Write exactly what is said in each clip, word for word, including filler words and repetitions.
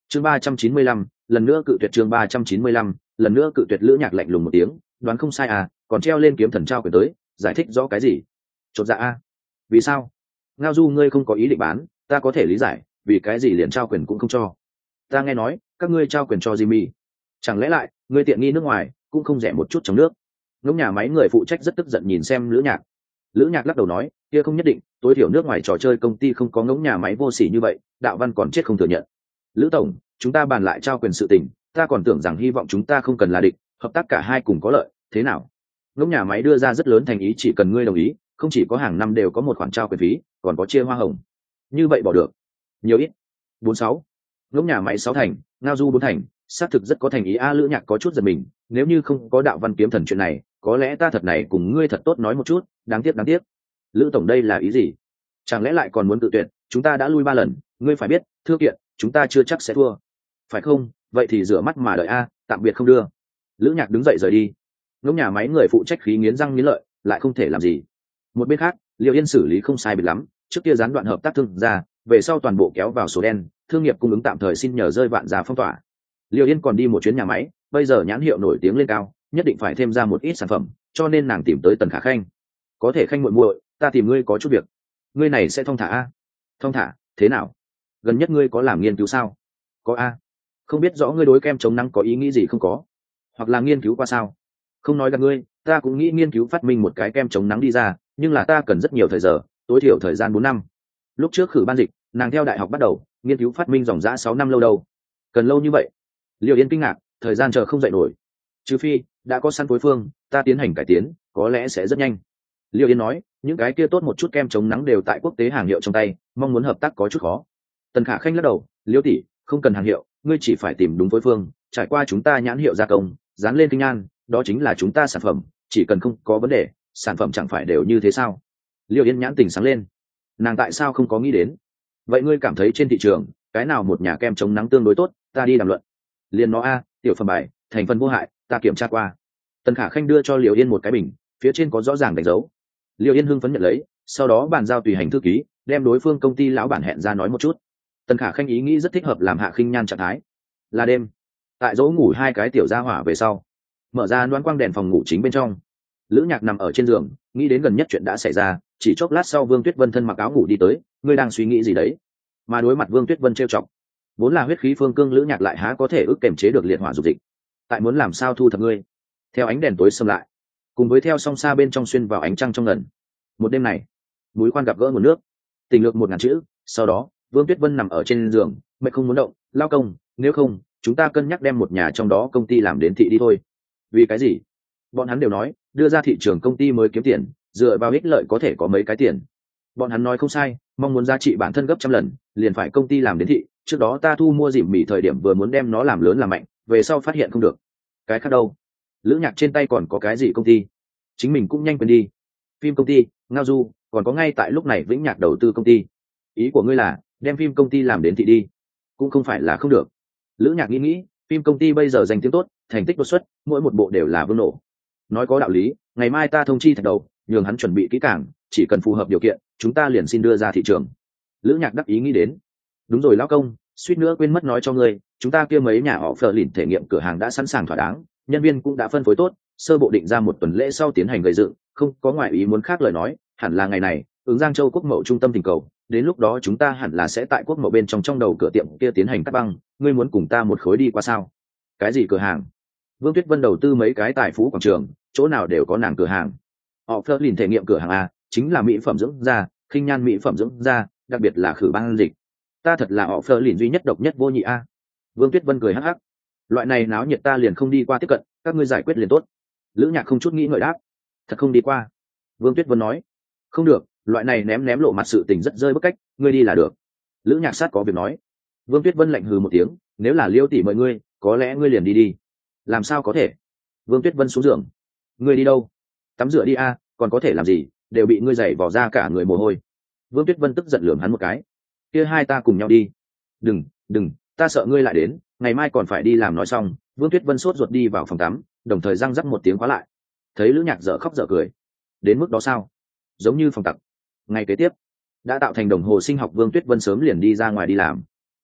chương ba trăm chín mươi lăm lần nữa cự tuyệt chương ba trăm chín mươi lăm lần nữa cự tuyệt. Lữ Nhạc lạnh lùng một tiếng, đoán không sai à, còn treo lên kiếm thần trao quyền tới, giải thích rõ cái gì? Chột dạ a. Vì sao? Ngao Du ngươi không có ý định bán, ta có thể lý giải, vì cái gì liền trao quyền cũng không cho. Ta nghe nói các ngươi trao quyền cho Jimmy, chẳng lẽ lại ngươi tiện nghi nước ngoài cũng không rẻ một chút trong nước? Ngỗng nhà máy người phụ trách rất tức giận nhìn xem Lữ Nhạc. Lữ Nhạc lắc đầu nói, kia không nhất định, tối thiểu nước ngoài trò chơi công ty không có ngỗng nhà máy vô sỉ như vậy. Đạo Văn còn chết không thừa nhận. Lữ tổng, chúng ta bàn lại trao quyền sự tình, ta còn tưởng rằng hy vọng chúng ta không cần là địch, hợp tác cả hai cùng có lợi, thế nào? Ngỗng nhà máy đưa ra rất lớn thành ý, chỉ cần ngươi đồng ý, không chỉ có hàng năm đều có một khoản trao quyền phí, còn có chia hoa hồng. Như vậy bỏ được? Nhiều ít? Bốn sáu. Ngỗng nhà máy sáu thành, Ngao Du bốn thành, xác thực rất có thành ý a. Lữ Nhạc có chút giật mình, nếu như không có Đạo Văn kiếm thần chuyện này, có lẽ ta thật này cùng ngươi thật tốt nói một chút, đáng tiếc đáng tiếc. Lữ tổng đây là ý gì? Chẳng lẽ lại còn muốn tự tuyệt? Chúng ta đã lui ba lần, ngươi phải biết, thưa kiện, chúng ta chưa chắc sẽ thua, phải không? Vậy thì rửa mắt mà đợi a, tạm biệt không đưa. Lữ Nhạc đứng dậy rời đi. Ngỗng nhà máy người phụ trách khí nghiến răng nghiến lợi, lại không thể làm gì. Một bên khác, Liệu Yên xử lý không sai biệt lắm, trước kia gián đoạn hợp tác thương ra, về sau toàn bộ kéo vào số đen, thương nghiệp cung ứng tạm thời xin nhờ rơi vạn giá phong tỏa. Liệu Yên còn đi một chuyến nhà máy, bây giờ nhãn hiệu nổi tiếng lên cao, nhất định phải thêm ra một ít sản phẩm, cho nên nàng tìm tới Tần Khả Khanh. Có thể Khanh muội muội, ta tìm ngươi có chút việc. Ngươi này sẽ thong thả a? Thong thả? Thế nào? Gần nhất ngươi có làm nghiên cứu sao? Có a. Không biết rõ ngươi đối kem chống nắng có ý nghĩ gì không có? Hoặc là nghiên cứu qua sao? Không nói gặp ngươi, ta cũng nghĩ nghiên cứu phát minh một cái kem chống nắng đi ra, nhưng là ta cần rất nhiều thời giờ, tối thiểu thời gian bốn năm. Lúc trước khử ban dịch, nàng theo đại học bắt đầu nghiên cứu phát minh dòng dã sáu năm lâu đâu. Cần lâu như vậy? Liệu Yên kinh ngạc, thời gian chờ không dậy nổi. Trừ phi đã có sẵn phối phương, ta tiến hành cải tiến, có lẽ sẽ rất nhanh. Liệu Yên nói, những cái kia tốt một chút kem chống nắng đều tại quốc tế hàng hiệu trong tay, mong muốn hợp tác có chút khó. Tần Khả Khanh lắc đầu, Liêu tỷ, không cần hàng hiệu, ngươi chỉ phải tìm đúng phối phương, trải qua chúng ta nhãn hiệu gia công, dán lên kinh an, đó chính là chúng ta sản phẩm, chỉ cần không có vấn đề, sản phẩm chẳng phải đều như thế sao? Liêu Yên nhãn tình sáng lên, nàng tại sao không có nghĩ đến? Vậy ngươi cảm thấy trên thị trường cái nào một nhà kem chống nắng tương đối tốt, ta đi đàm luận. Liên nó a, tiểu phẩm bài, thành phần vô hại, ta kiểm tra qua. Tần Khả Khanh đưa cho Liêu Yên một cái bình, phía trên có rõ ràng đánh dấu. Liêu Yên hưng phấn nhận lấy, sau đó bàn giao tùy hành thư ký, đem đối phương công ty lão bản hẹn ra nói một chút. Tần Khả Khanh ý nghĩ rất thích hợp làm Hạ Khinh Nhan trạng thái. Là đêm, tại dỗ ngủ hai cái tiểu gia hỏa về sau, mở ra loan quang đèn phòng ngủ chính bên trong. Lữ Nhạc nằm ở trên giường, nghĩ đến gần nhất chuyện đã xảy ra, chỉ chốc lát sau Vương Tuyết Vân thân mặc áo ngủ đi tới, ngươi đang suy nghĩ gì đấy? Mà đối mặt Vương Tuyết Vân trêu chọc, vốn là huyết khí phương cương Lữ Nhạc lại há có thể ức kềm chế được liệt hỏa dục dịch. Tại muốn làm sao thu thập ngươi? Theo ánh đèn tối xâm lại, cùng với theo song xa bên trong xuyên vào ánh trăng trong ngần. Một đêm này, núi khoan gặp gỡ nguồn nước, tình lược một ngàn chữ. Sau đó, Vương Tuyết Vân nằm ở trên giường, mệt không muốn động, lao công, nếu không, chúng ta cân nhắc đem một nhà trong đó công ty làm đến thị đi thôi. Vì cái gì? Bọn hắn đều nói, đưa ra thị trường công ty mới kiếm tiền, dựa vào ích lợi có thể có mấy cái tiền. Bọn hắn nói không sai, mong muốn giá trị bản thân gấp trăm lần, liền phải công ty làm đến thị. Trước đó ta thu mua dìm mì thời điểm vừa muốn đem nó làm lớn làm mạnh, về sau phát hiện không được. Cái khác đâu? Lữ Nhạc trên tay còn có cái gì công ty? Chính mình cũng nhanh quên đi. Phim công ty, Ngao Du, còn có ngay tại lúc này Vĩnh Nhạc đầu tư công ty. Ý của ngươi là đem phim công ty làm đến thị đi? Cũng không phải là không được. Lữ Nhạc nghĩ nghĩ, phim công ty bây giờ danh tiếng tốt, thành tích đột xuất, mỗi một bộ đều là vương nổ. Nói có đạo lý, ngày mai ta thông chi Thạch Đầu, nhường hắn chuẩn bị kỹ càng, chỉ cần phù hợp điều kiện, chúng ta liền xin đưa ra thị trường. Lữ Nhạc đắc ý nghĩ đến. Đúng rồi lão công, suýt nữa quên mất nói cho ngươi, chúng ta kia mấy nhà họ Phở lìn thể nghiệm cửa hàng đã sẵn sàng thỏa đáng, nhân viên cũng đã phân phối tốt, sơ bộ định ra một tuần lễ sau tiến hành gây dựng, không có ngoại ý muốn khác lời nói, hẳn là ngày này, ứng Giang Châu quốc mậu trung tâm tình cầu, đến lúc đó chúng ta hẳn là sẽ tại quốc mậu bên trong trong đầu cửa tiệm kia tiến hành cắt băng, ngươi muốn cùng ta một khối đi qua sao? Cái gì cửa hàng? Vương Tuyết Vân đầu tư mấy cái tài phú quảng trường, chỗ nào đều có nàng cửa hàng. Họ Phở lìn thể nghiệm cửa hàng a, chính là mỹ phẩm dưỡng da, khinh nhan mỹ phẩm dưỡng da, đặc biệt là khử ban dịch. Ta thật là họ Phở lìn duy nhất độc nhất vô nhị a. Vương Tuyết Vân cười hắc hắc. Loại này náo nhiệt ta liền không đi qua tiếp cận, các ngươi giải quyết liền tốt. Lữ Nhạc không chút nghĩ ngợi đáp. Thật không đi qua? Vương Tuyết Vân nói. Không được, loại này ném ném lộ mặt sự tình rất rơi bức cách, ngươi đi là được. Lữ Nhạc sát có việc nói. Vương Tuyết Vân lạnh hừ một tiếng, nếu là Liêu tỷ mời ngươi, có lẽ ngươi liền đi đi. Làm sao có thể? Vương Tuyết Vân xuống giường. Ngươi đi đâu? Tắm rửa đi a, còn có thể làm gì, đều bị ngươi giày vò ra cả người mồ hôi. Vương Tuyết Vân tức giận lườm hắn một cái. Kia hai ta cùng nhau đi. Đừng, đừng, ta sợ ngươi lại đến, ngày mai còn phải đi làm. Nói xong, Vương Tuyết Vân sốt ruột đi vào phòng tắm, đồng thời răng rắc một tiếng khóa lại. Thấy Lữ Nhạc dở khóc dở cười. Đến mức đó sao? Giống như phòng tặc. Ngày kế tiếp, đã tạo thành đồng hồ sinh học, Vương Tuyết Vân sớm liền đi ra ngoài đi làm.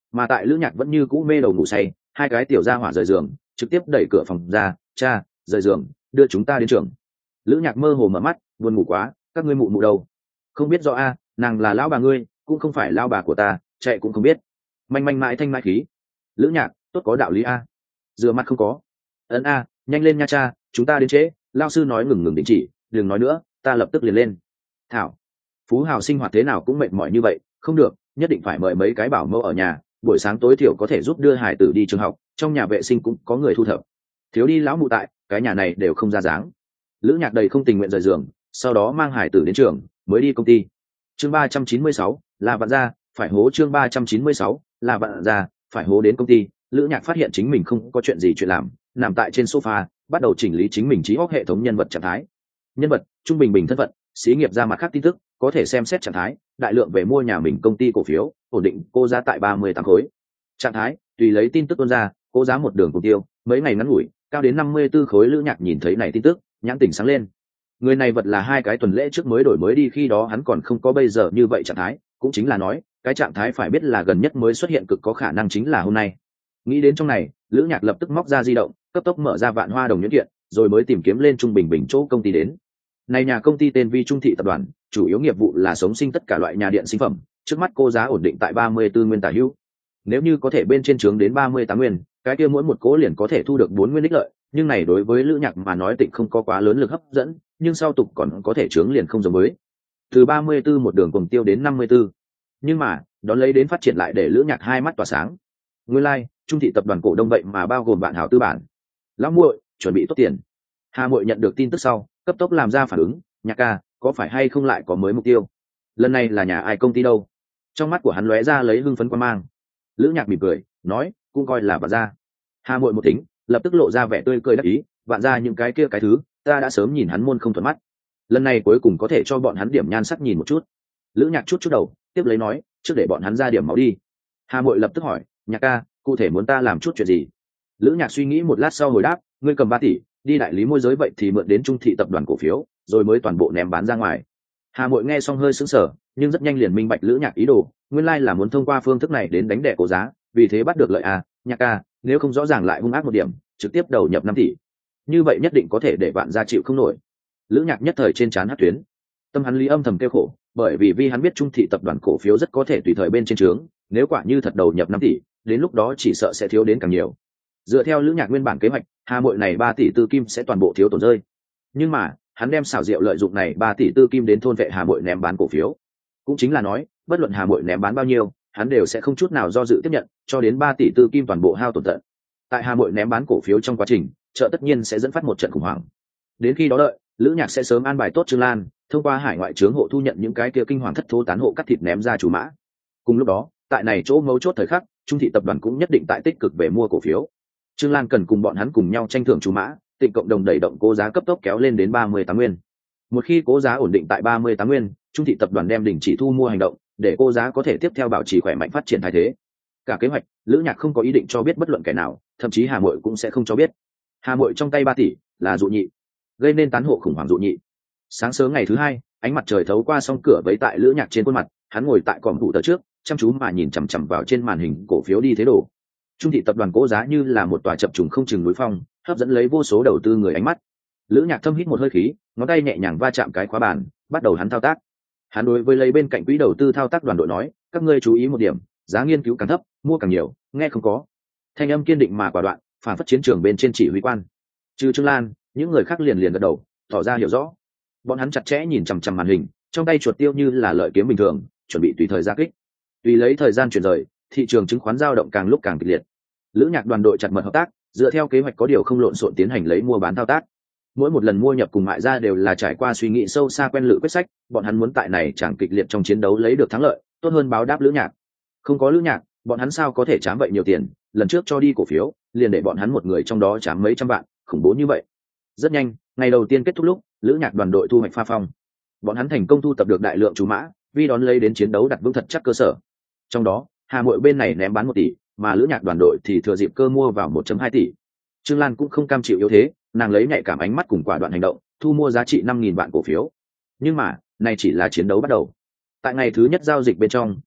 mà tại lữ nhạc vẫn như cũ mê đầu ngủ say, hai cái tiểu gia hỏa rời giường trực tiếp đẩy cửa phòng ra. Cha, rời giường, đưa chúng ta đến trường. Lữ nhạc mơ hồ mở mắt, buồn ngủ quá, các ngươi mụ mụ đâu? Không biết rõ a, nàng là lão bà ngươi, cũng không phải lão bà của ta, chạy cũng không biết. Manh manh mãi thanh mãi khí. Lữ nhạc, tốt có đạo lý a. Rửa mặt không có. Ấn a, nhanh lên nha cha, chúng ta đến trễ. Lao sư nói ngừng ngừng định chỉ, đừng nói nữa, ta lập tức liền lên. Thảo, phú hào sinh hoạt thế nào cũng mệt mỏi như vậy, không được, nhất định phải mời mấy cái bảo mẫu ở nhà, buổi sáng tối thiểu có thể giúp đưa hải tử đi trường học, trong nhà vệ sinh cũng có người thu thập. Thiếu đi lão mụ tại, cái nhà này đều không ra dáng. Lữ nhạc đầy không tình nguyện rời giường, sau đó mang hải tử đến trường, mới đi công ty. Chương ba trăm chín mươi sáu, là vạn gia, phải hố. Chương ba trăm chín mươi sáu, là vạn gia, phải hố. Đến công ty, Lữ nhạc phát hiện chính mình không có chuyện gì chuyện làm, nằm tại trên sofa, bắt đầu chỉnh lý chính mình trí óc hệ thống nhân vật trạng thái. Nhân vật, trung bình bình thân phận, xí nghiệp ra mặt khác tin tức, có thể xem xét trạng thái, đại lượng về mua nhà mình công ty cổ phiếu, ổn định cô giá tại ba mươi tám khối. Trạng thái, tùy lấy tin tức tuôn ra, cô giá một đường cùng tiêu, mấy ngày ngắn ngủi, cao đến năm mươi tư khối. Lữ nhạc nhìn thấy này tin tức, nhãn tỉnh sáng lên. Người này vật là hai cái tuần lễ trước mới đổi mới đi, khi đó hắn còn không có bây giờ như vậy trạng thái, cũng chính là nói, cái trạng thái phải biết là gần nhất mới xuất hiện, cực có khả năng chính là hôm nay. Nghĩ đến trong này, Lữ nhạc lập tức móc ra di động, cấp tốc mở ra Vạn Hoa Đồng nhuyễn kiện, rồi mới tìm kiếm lên trung bình bình chỗ công ty đến. Này nhà công ty tên Vi Trung Thị tập đoàn, chủ yếu nghiệp vụ là sống sinh tất cả loại nhà điện sinh phẩm, trước mắt cô giá ổn định tại ba mươi tư nguyên tả hữu. Nếu như có thể bên trên trướng đến ba mươi tám nguyên, cái kia mỗi một cố liền có thể thu được bốn nguyên ích lợi, nhưng này đối với Lữ nhạc mà nói tịnh không có quá lớn lực hấp dẫn, nhưng sau tục còn có thể trướng liền không giống với. Từ ba mươi tư một đường cùng tiêu đến năm mươi tư. Nhưng mà, đón lấy đến phát triển lại để Lữ nhạc hai mắt tỏa sáng. Nguyên lai, like, Trung Thị tập đoàn cổ đông vậy mà bao gồm Vạn Hảo tư bản. Lão muội, chuẩn bị tốt tiền. Hà muội nhận được tin tức sau, cấp tốc làm ra phản ứng, nhạc ca, có phải hay không lại có mới mục tiêu? Lần này là nhà ai công ty đâu? Trong mắt của hắn lóe ra lấy hưng phấn quan mang. Lữ nhạc mỉm cười, nói, cũng coi là Vạn gia. Hà muội một tính, lập tức lộ ra vẻ tươi cười đắc ý, Vạn gia những cái kia cái thứ, ta đã sớm nhìn hắn môn không thuận mắt. Lần này cuối cùng có thể cho bọn hắn điểm nhan sắc nhìn một chút. Lữ nhạc chút chút đầu, tiếp lấy nói, trước để bọn hắn ra điểm máu đi. Hà muội lập tức hỏi, nhạc ca, cụ thể muốn ta làm chút chuyện gì? Lữ nhạc suy nghĩ một lát sau hồi đáp, ngươi cầm ba tỷ, đi đại lý môi giới vậy thì mượn đến Trung Thị tập đoàn cổ phiếu, rồi mới toàn bộ ném bán ra ngoài. Hà muội nghe xong hơi sững sờ, nhưng rất nhanh liền minh bạch Lữ nhạc ý đồ, nguyên lai là muốn thông qua phương thức này đến đánh đẻ cổ giá, vì thế bắt được lợi à, nhạc ca, nếu không rõ ràng lại hung ác một điểm, trực tiếp đầu nhập năm tỷ. Như vậy nhất định có thể để Vạn gia chịu không nổi. Lữ nhạc nhất thời trên trán hất tuyến, tâm hắn lý âm thầm kêu khổ, bởi vì vì hắn biết Trung Thị tập đoàn cổ phiếu rất có thể tùy thời bên trên trướng, nếu quả như thật đầu nhập năm tỷ, đến lúc đó chỉ sợ sẽ thiếu đến càng nhiều. Dựa theo Lữ nhạc nguyên bản kế hoạch, Hà muội này ba tỷ tư kim sẽ toàn bộ thiếu tổn rơi. Nhưng mà, hắn đem xảo diệu lợi dụng này ba tỷ tư kim đến thôn vệ Hà muội ném bán cổ phiếu. Cũng chính là nói, bất luận Hà muội ném bán bao nhiêu, hắn đều sẽ không chút nào do dự tiếp nhận, cho đến ba tỷ tư kim toàn bộ hao tổn tận. Tại Hà muội ném bán cổ phiếu trong quá trình, chợ tất nhiên sẽ dẫn phát một trận khủng hoảng. Đến khi đó đợi, Lữ nhạc sẽ sớm an bài tốt Trương Lan, thông qua hải ngoại chướng hộ thu nhận những cái kia kinh hoàng thất thố tán hộ cắt thịt ném ra chủ mã. Cùng lúc đó, tại này chỗ mấu chốt thời khắc, Trung Thị tập đoàn cũng nhất định tại tích cực về mua cổ phiếu. Trương Lan cần cùng bọn hắn cùng nhau tranh thưởng chủ mã, Tịnh cộng đồng đẩy động cố giá cấp tốc kéo lên đến ba mươi tám nguyên. Một khi cố giá ổn định tại ba mươi tám nguyên, Trung Thị tập đoàn đem đình chỉ thu mua hành động, để cố giá có thể tiếp theo bảo trì khỏe mạnh phát triển thay thế. Cả kế hoạch, Lữ nhạc không có ý định cho biết bất luận kẻ nào, thậm chí Hà muội cũng sẽ không cho biết. Hà muội trong tay ba tỷ là dụ nhị, gây nên tán hộ khủng hoảng dụ nhị. Sáng sớm ngày thứ hai, ánh mặt trời thấu qua song cửa vấy tại Lữ nhạc trên khuôn mặt, hắn ngồi tại còm phụ tờ trước, chăm chú mà nhìn chằm chằm vào trên màn hình cổ phiếu đi thế đồ. Trung Thị tập đoàn cố giá như là một tòa chập trùng không chừng núi phong, hấp dẫn lấy vô số đầu tư người ánh mắt. Lữ nhạc thâm hít một hơi khí, ngón tay nhẹ nhàng va chạm cái khóa bàn, bắt đầu hắn thao tác. Hắn đối với lấy bên cạnh quỹ đầu tư thao tác đoàn đội nói, các ngươi chú ý một điểm, giá nghiên cứu càng thấp, mua càng nhiều, nghe không có. Thanh âm kiên định mà quả đoạn, phản phất chiến trường bên trên chỉ huy quan. Trừ Trương Lan, những người khác liền liền gật đầu, tỏ ra hiểu rõ. Bọn hắn chặt chẽ nhìn chằm chằm màn hình, trong tay chuột tiêu như là lợi kiếm bình thường, chuẩn bị tùy thời ra kích. Tùy lấy thời gian chuyển rời, thị trường chứng khoán dao động càng lúc càng kịch liệt. Lữ nhạc đoàn đội chặt mật hợp tác, dựa theo kế hoạch có điều không lộn xộn tiến hành lấy mua bán thao tác. Mỗi một lần mua nhập cùng mại ra đều là trải qua suy nghĩ sâu xa quen lự quyết sách, bọn hắn muốn tại này chẳng kịch liệt trong chiến đấu lấy được thắng lợi, tốt hơn báo đáp Lữ nhạc. Không có Lữ nhạc, bọn hắn sao có thể trám vậy nhiều tiền, lần trước cho đi cổ phiếu, liền để bọn hắn một người trong đó trám mấy trăm vạn, khủng bố như vậy. Rất nhanh, ngày đầu tiên kết thúc lúc, Lữ nhạc đoàn đội thu hoạch pha phong. Bọn hắn thành công thu tập được đại lượng chú mã, vì đón lấy đến chiến đấu đặt vững thật chắc cơ sở. Trong đó, Hà muội bên này ném bán một tỷ, mà Lữ nhạc đoàn đội thì thừa dịp cơ mua vào một phẩy hai tỷ. Trương Lan cũng không cam chịu yếu thế, nàng lấy nhạy cảm ánh mắt cùng quả đoạn hành động, thu mua giá trị năm nghìn vạn cổ phiếu. Nhưng mà, này chỉ là chiến đấu bắt đầu. Tại ngày thứ nhất giao dịch bên trong,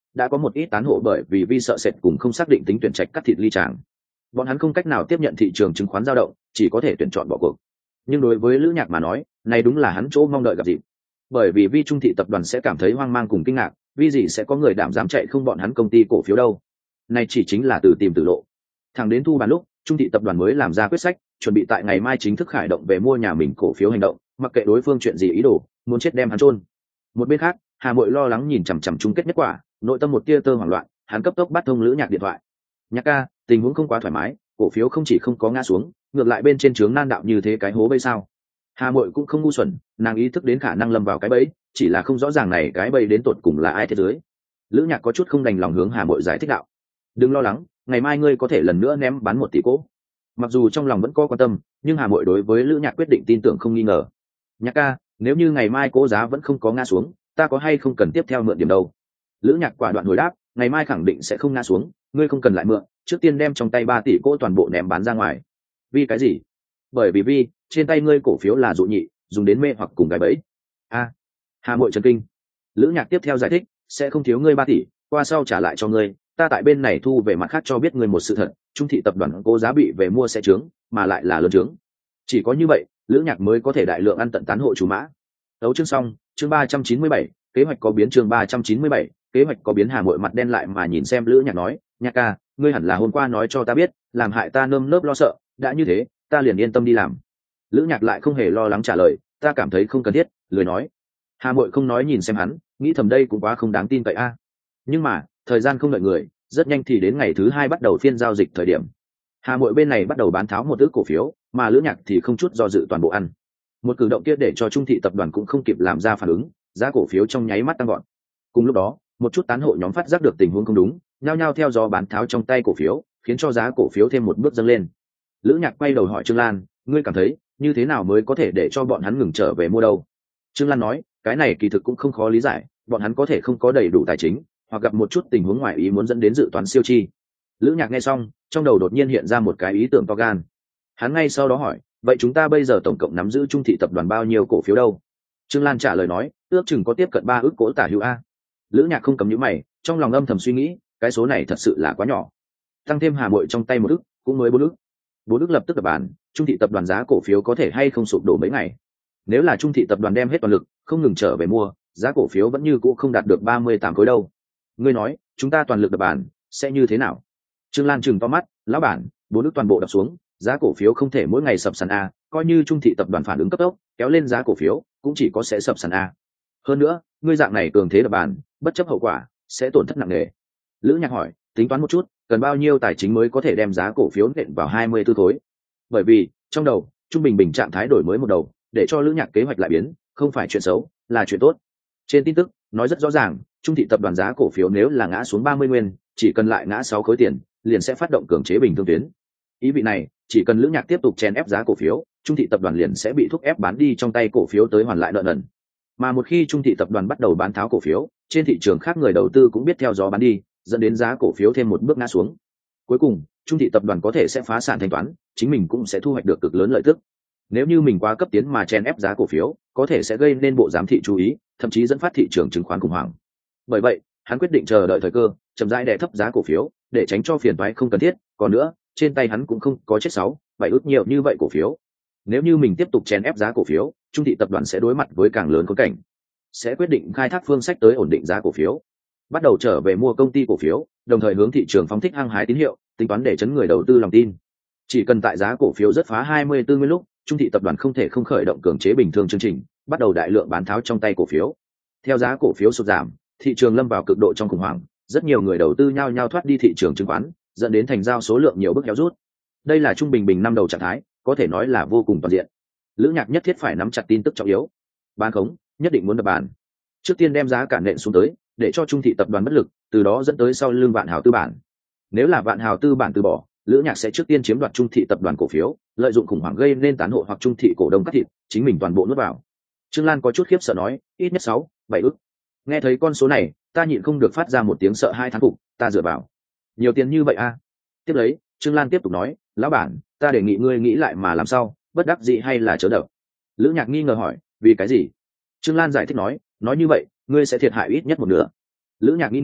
đã có một ít tán hộ bởi vì vi sợ sệt cùng không xác định tính tuyển trạch cắt thịt ly tràng, bọn hắn không cách nào tiếp nhận thị trường chứng khoán dao động, chỉ có thể tuyển chọn bỏ cuộc. Nhưng đối với Lữ Nhạc mà nói, này đúng là hắn chỗ mong đợi gặp dịp, bởi vì vi trung thị tập đoàn sẽ cảm thấy hoang mang cùng kinh ngạc, vì gì sẽ có người đảm dám chạy không bọn hắn công ty cổ phiếu đâu. Này chỉ chính là từ tìm tử lộ. Thẳng đến thu bàn lúc, trung thị tập đoàn mới làm ra quyết sách, chuẩn bị tại ngày mai chính thức khởi động về mua nhà mình cổ phiếu hành động, mặc kệ đối phương chuyện gì ý đồ, muốn chết đem hắn chôn. Một bên khác, Hà Mội lo lắng nhìn chằm chằm chung kết nhất quả, nội tâm một tia tơ hoảng loạn, hắn cấp tốc bắt thông Lữ Nhạc điện thoại. Nhạc ca, tình huống không quá thoải mái, cổ phiếu không chỉ không có ngã xuống, ngược lại bên trên trướng nan đạo như thế cái hố bây sao? Hà Mội cũng không ngu xuẩn, nàng ý thức đến khả năng lâm vào cái bẫy, chỉ là không rõ ràng này cái bẫy đến tột cùng là ai thế giới. Lữ Nhạc có chút không đành lòng hướng Hà Mội giải thích đạo: đừng lo lắng, ngày mai ngươi có thể lần nữa ném bán một tỷ cố. Mặc dù trong lòng vẫn có quan tâm, nhưng Hà Mội đối với Lữ Nhạc quyết định tin tưởng không nghi ngờ. Nhạc ca, nếu như ngày mai cố giá vẫn không có ngã xuống, ta có hay không cần tiếp theo mượn điểm đâu? Lữ Nhạc quả đoạn hồi đáp: ngày mai khẳng định sẽ không ngã xuống, ngươi không cần lại mượn, trước tiên đem trong tay ba tỷ cố toàn bộ ném bán ra ngoài. Vì cái gì? Bởi vì vi trên tay ngươi cổ phiếu là dụ nhị, dùng đến mê hoặc cùng gài bẫy. A, à, Hà Mội chấn kinh. Lữ Nhạc tiếp theo giải thích: sẽ không thiếu ngươi ba tỷ, qua sau trả lại cho ngươi, ta tại bên này thu về mặt khác cho biết ngươi một sự thật, trung thị tập đoàn cố giá bị về mua sẽ trướng, mà lại là lớn trướng. Chỉ có như vậy, Lữ Nhạc mới có thể đại lượng ăn tận tán hộ chủ mã. Đấu chương xong, chương ba trăm chín mươi bảy, kế hoạch có biến chương ba trăm chín mươi bảy, kế hoạch có biến. Hà Mội mặt đen lại mà nhìn xem Lữ Nhạc nói: Nhạc ca, ngươi hẳn là hôm qua nói cho ta biết, làm hại ta nơm nớp lo sợ, đã như thế, ta liền yên tâm đi làm. Lữ Nhạc lại không hề lo lắng trả lời: ta cảm thấy không cần thiết, lười nói. Hà Mội không nói nhìn xem hắn, nghĩ thầm đây cũng quá không đáng tin cậy a. Nhưng mà thời gian không đợi người, rất nhanh thì đến ngày thứ hai bắt đầu phiên giao dịch thời điểm. Hà Mội bên này bắt đầu bán tháo một ước cổ phiếu, mà Lữ Nhạc thì không chút do dự toàn bộ ăn. Một cử động kia để cho trung thị tập đoàn cũng không kịp làm ra phản ứng, giá cổ phiếu trong nháy mắt tăng gọn. Cùng lúc đó, một chút tán hộ nhóm phát giác được tình huống không đúng, nhao nhao theo gió bán tháo trong tay cổ phiếu, khiến cho giá cổ phiếu thêm một bước dâng lên. Lữ Nhạc quay đầu hỏi Trương Lan: ngươi cảm thấy như thế nào mới có thể để cho bọn hắn ngừng trở về mua đâu? Trương Lan nói: cái này kỳ thực cũng không khó lý giải, bọn hắn có thể không có đầy đủ tài chính, hoặc gặp một chút tình huống ngoài ý muốn dẫn đến dự toán siêu chi. Lữ Nhạc nghe xong, trong đầu đột nhiên hiện ra một cái ý tưởng to gan. Hắn ngay sau đó hỏi: vậy chúng ta bây giờ tổng cộng nắm giữ trung thị tập đoàn bao nhiêu cổ phiếu đâu? Trương Lan trả lời nói: ước chừng có tiếp cận ba ước cổ tả hữu a. Lữ Nhạc không cầm nhíu mày, trong lòng âm thầm suy nghĩ, cái số này thật sự là quá nhỏ. Tăng thêm Hà Mội trong tay một ước, cũng mới bốn ước. Bốn ước lập tức đập bàn, trung thị tập đoàn giá cổ phiếu có thể hay không sụp đổ mấy ngày. Nếu là trung thị tập đoàn đem hết toàn lực, không ngừng trở về mua, giá cổ phiếu vẫn như cũ không đạt được ba mươi tám khối đâu. Ngươi nói, chúng ta toàn lực đập bàn, sẽ như thế nào? Trương Lan trừng to mắt: lão bản, bốn ước toàn bộ đập xuống, giá cổ phiếu không thể mỗi ngày sập sàn a, coi như trung thị tập đoàn phản ứng cấp tốc, kéo lên giá cổ phiếu, cũng chỉ có sẽ sập sàn a. Hơn nữa, ngươi dạng này cường thế đập bàn, bất chấp hậu quả, sẽ tổn thất nặng nề. Lữ Nhạc hỏi: tính toán một chút, cần bao nhiêu tài chính mới có thể đem giá cổ phiếu nện vào hai mươi tư khối? Bởi vì, trong đầu, trung bình bình trạng thái đổi mới một đầu, để cho Lữ Nhạc kế hoạch lại biến, không phải chuyện xấu, là chuyện tốt. Trên tin tức nói rất rõ ràng, trung thị tập đoàn giá cổ phiếu nếu là ngã xuống ba mươi nguyên, chỉ cần lại ngã sáu khối tiền, liền sẽ phát động cưỡng chế bình thường tuyến. Ý vị này, chỉ cần Lữ Nhạc tiếp tục chèn ép giá cổ phiếu, trung thị tập đoàn liền sẽ bị thúc ép bán đi trong tay cổ phiếu tới hoàn lại nợ nần. Mà một khi trung thị tập đoàn bắt đầu bán tháo cổ phiếu, trên thị trường khác người đầu tư cũng biết theo gió bán đi, dẫn đến giá cổ phiếu thêm một bước ngã xuống. Cuối cùng, trung thị tập đoàn có thể sẽ phá sản thanh toán, chính mình cũng sẽ thu hoạch được cực lớn lợi tức. Nếu như mình quá cấp tiến mà chèn ép giá cổ phiếu, có thể sẽ gây nên bộ giám thị chú ý, thậm chí dẫn phát thị trường chứng khoán khủng hoảng. Bởi vậy, hắn quyết định chờ đợi thời cơ, chậm rãi đè thấp giá cổ phiếu, để tránh cho phiền toái không cần thiết. Còn nữa, trên tay hắn cũng không có chết sáu, bảy ước nhiều như vậy cổ phiếu. Nếu như mình tiếp tục chèn ép giá cổ phiếu, trung thị tập đoàn sẽ đối mặt với càng lớn khốn cảnh, sẽ quyết định khai thác phương sách tới ổn định giá cổ phiếu, bắt đầu trở về mua công ty cổ phiếu, đồng thời hướng thị trường phóng thích hăng hái tín hiệu, tính toán để chấn người đầu tư lòng tin. Chỉ cần tại giá cổ phiếu rất phá hai mươi tư nguyên lúc, trung thị tập đoàn không thể không khởi động cưỡng chế bình thường chương trình, bắt đầu đại lượng bán tháo trong tay cổ phiếu. Theo giá cổ phiếu sụt giảm, thị trường lâm vào cực độ trong khủng hoảng, rất nhiều người đầu tư nhao nhao thoát đi thị trường chứng khoán, dẫn đến thành giao số lượng nhiều bước héo rút. Đây là trung bình bình năm đầu trạng thái, có thể nói là vô cùng toàn diện. Lữ Nhạc nhất thiết phải nắm chặt tin tức trọng yếu. Bán khống, nhất định muốn đập bàn. Trước tiên đem giá cả nện xuống tới, để cho trung thị tập đoàn bất lực, từ đó dẫn tới sau lưng Vạn Hào tư bản. Nếu là Vạn Hào tư bản từ bỏ, Lữ Nhạc sẽ trước tiên chiếm đoạt trung thị tập đoàn cổ phiếu, lợi dụng khủng hoảng gây nên tán hộ hoặc trung thị cổ đông cắt thịt, chính mình toàn bộ nuốt vào. Trương Lan có chút khiếp sợ nói: ít nhất sáu, bảy ức. Nghe thấy con số này, ta nhịn không được phát ra một tiếng sợ hai thán phục, ta dựa vào. Nhiều tiền như vậy a? À? Tiếp lấy, Trương Lan tiếp tục nói: lão bản, ta đề nghị ngươi nghĩ lại mà làm sao, bất đắc dĩ hay là chớ đập. Lữ Nhạc nghi ngờ hỏi: vì cái gì? Trương Lan giải thích nói: nói như vậy, ngươi sẽ thiệt hại ít nhất một nửa. Lữ Nhạc nghĩ nghĩ,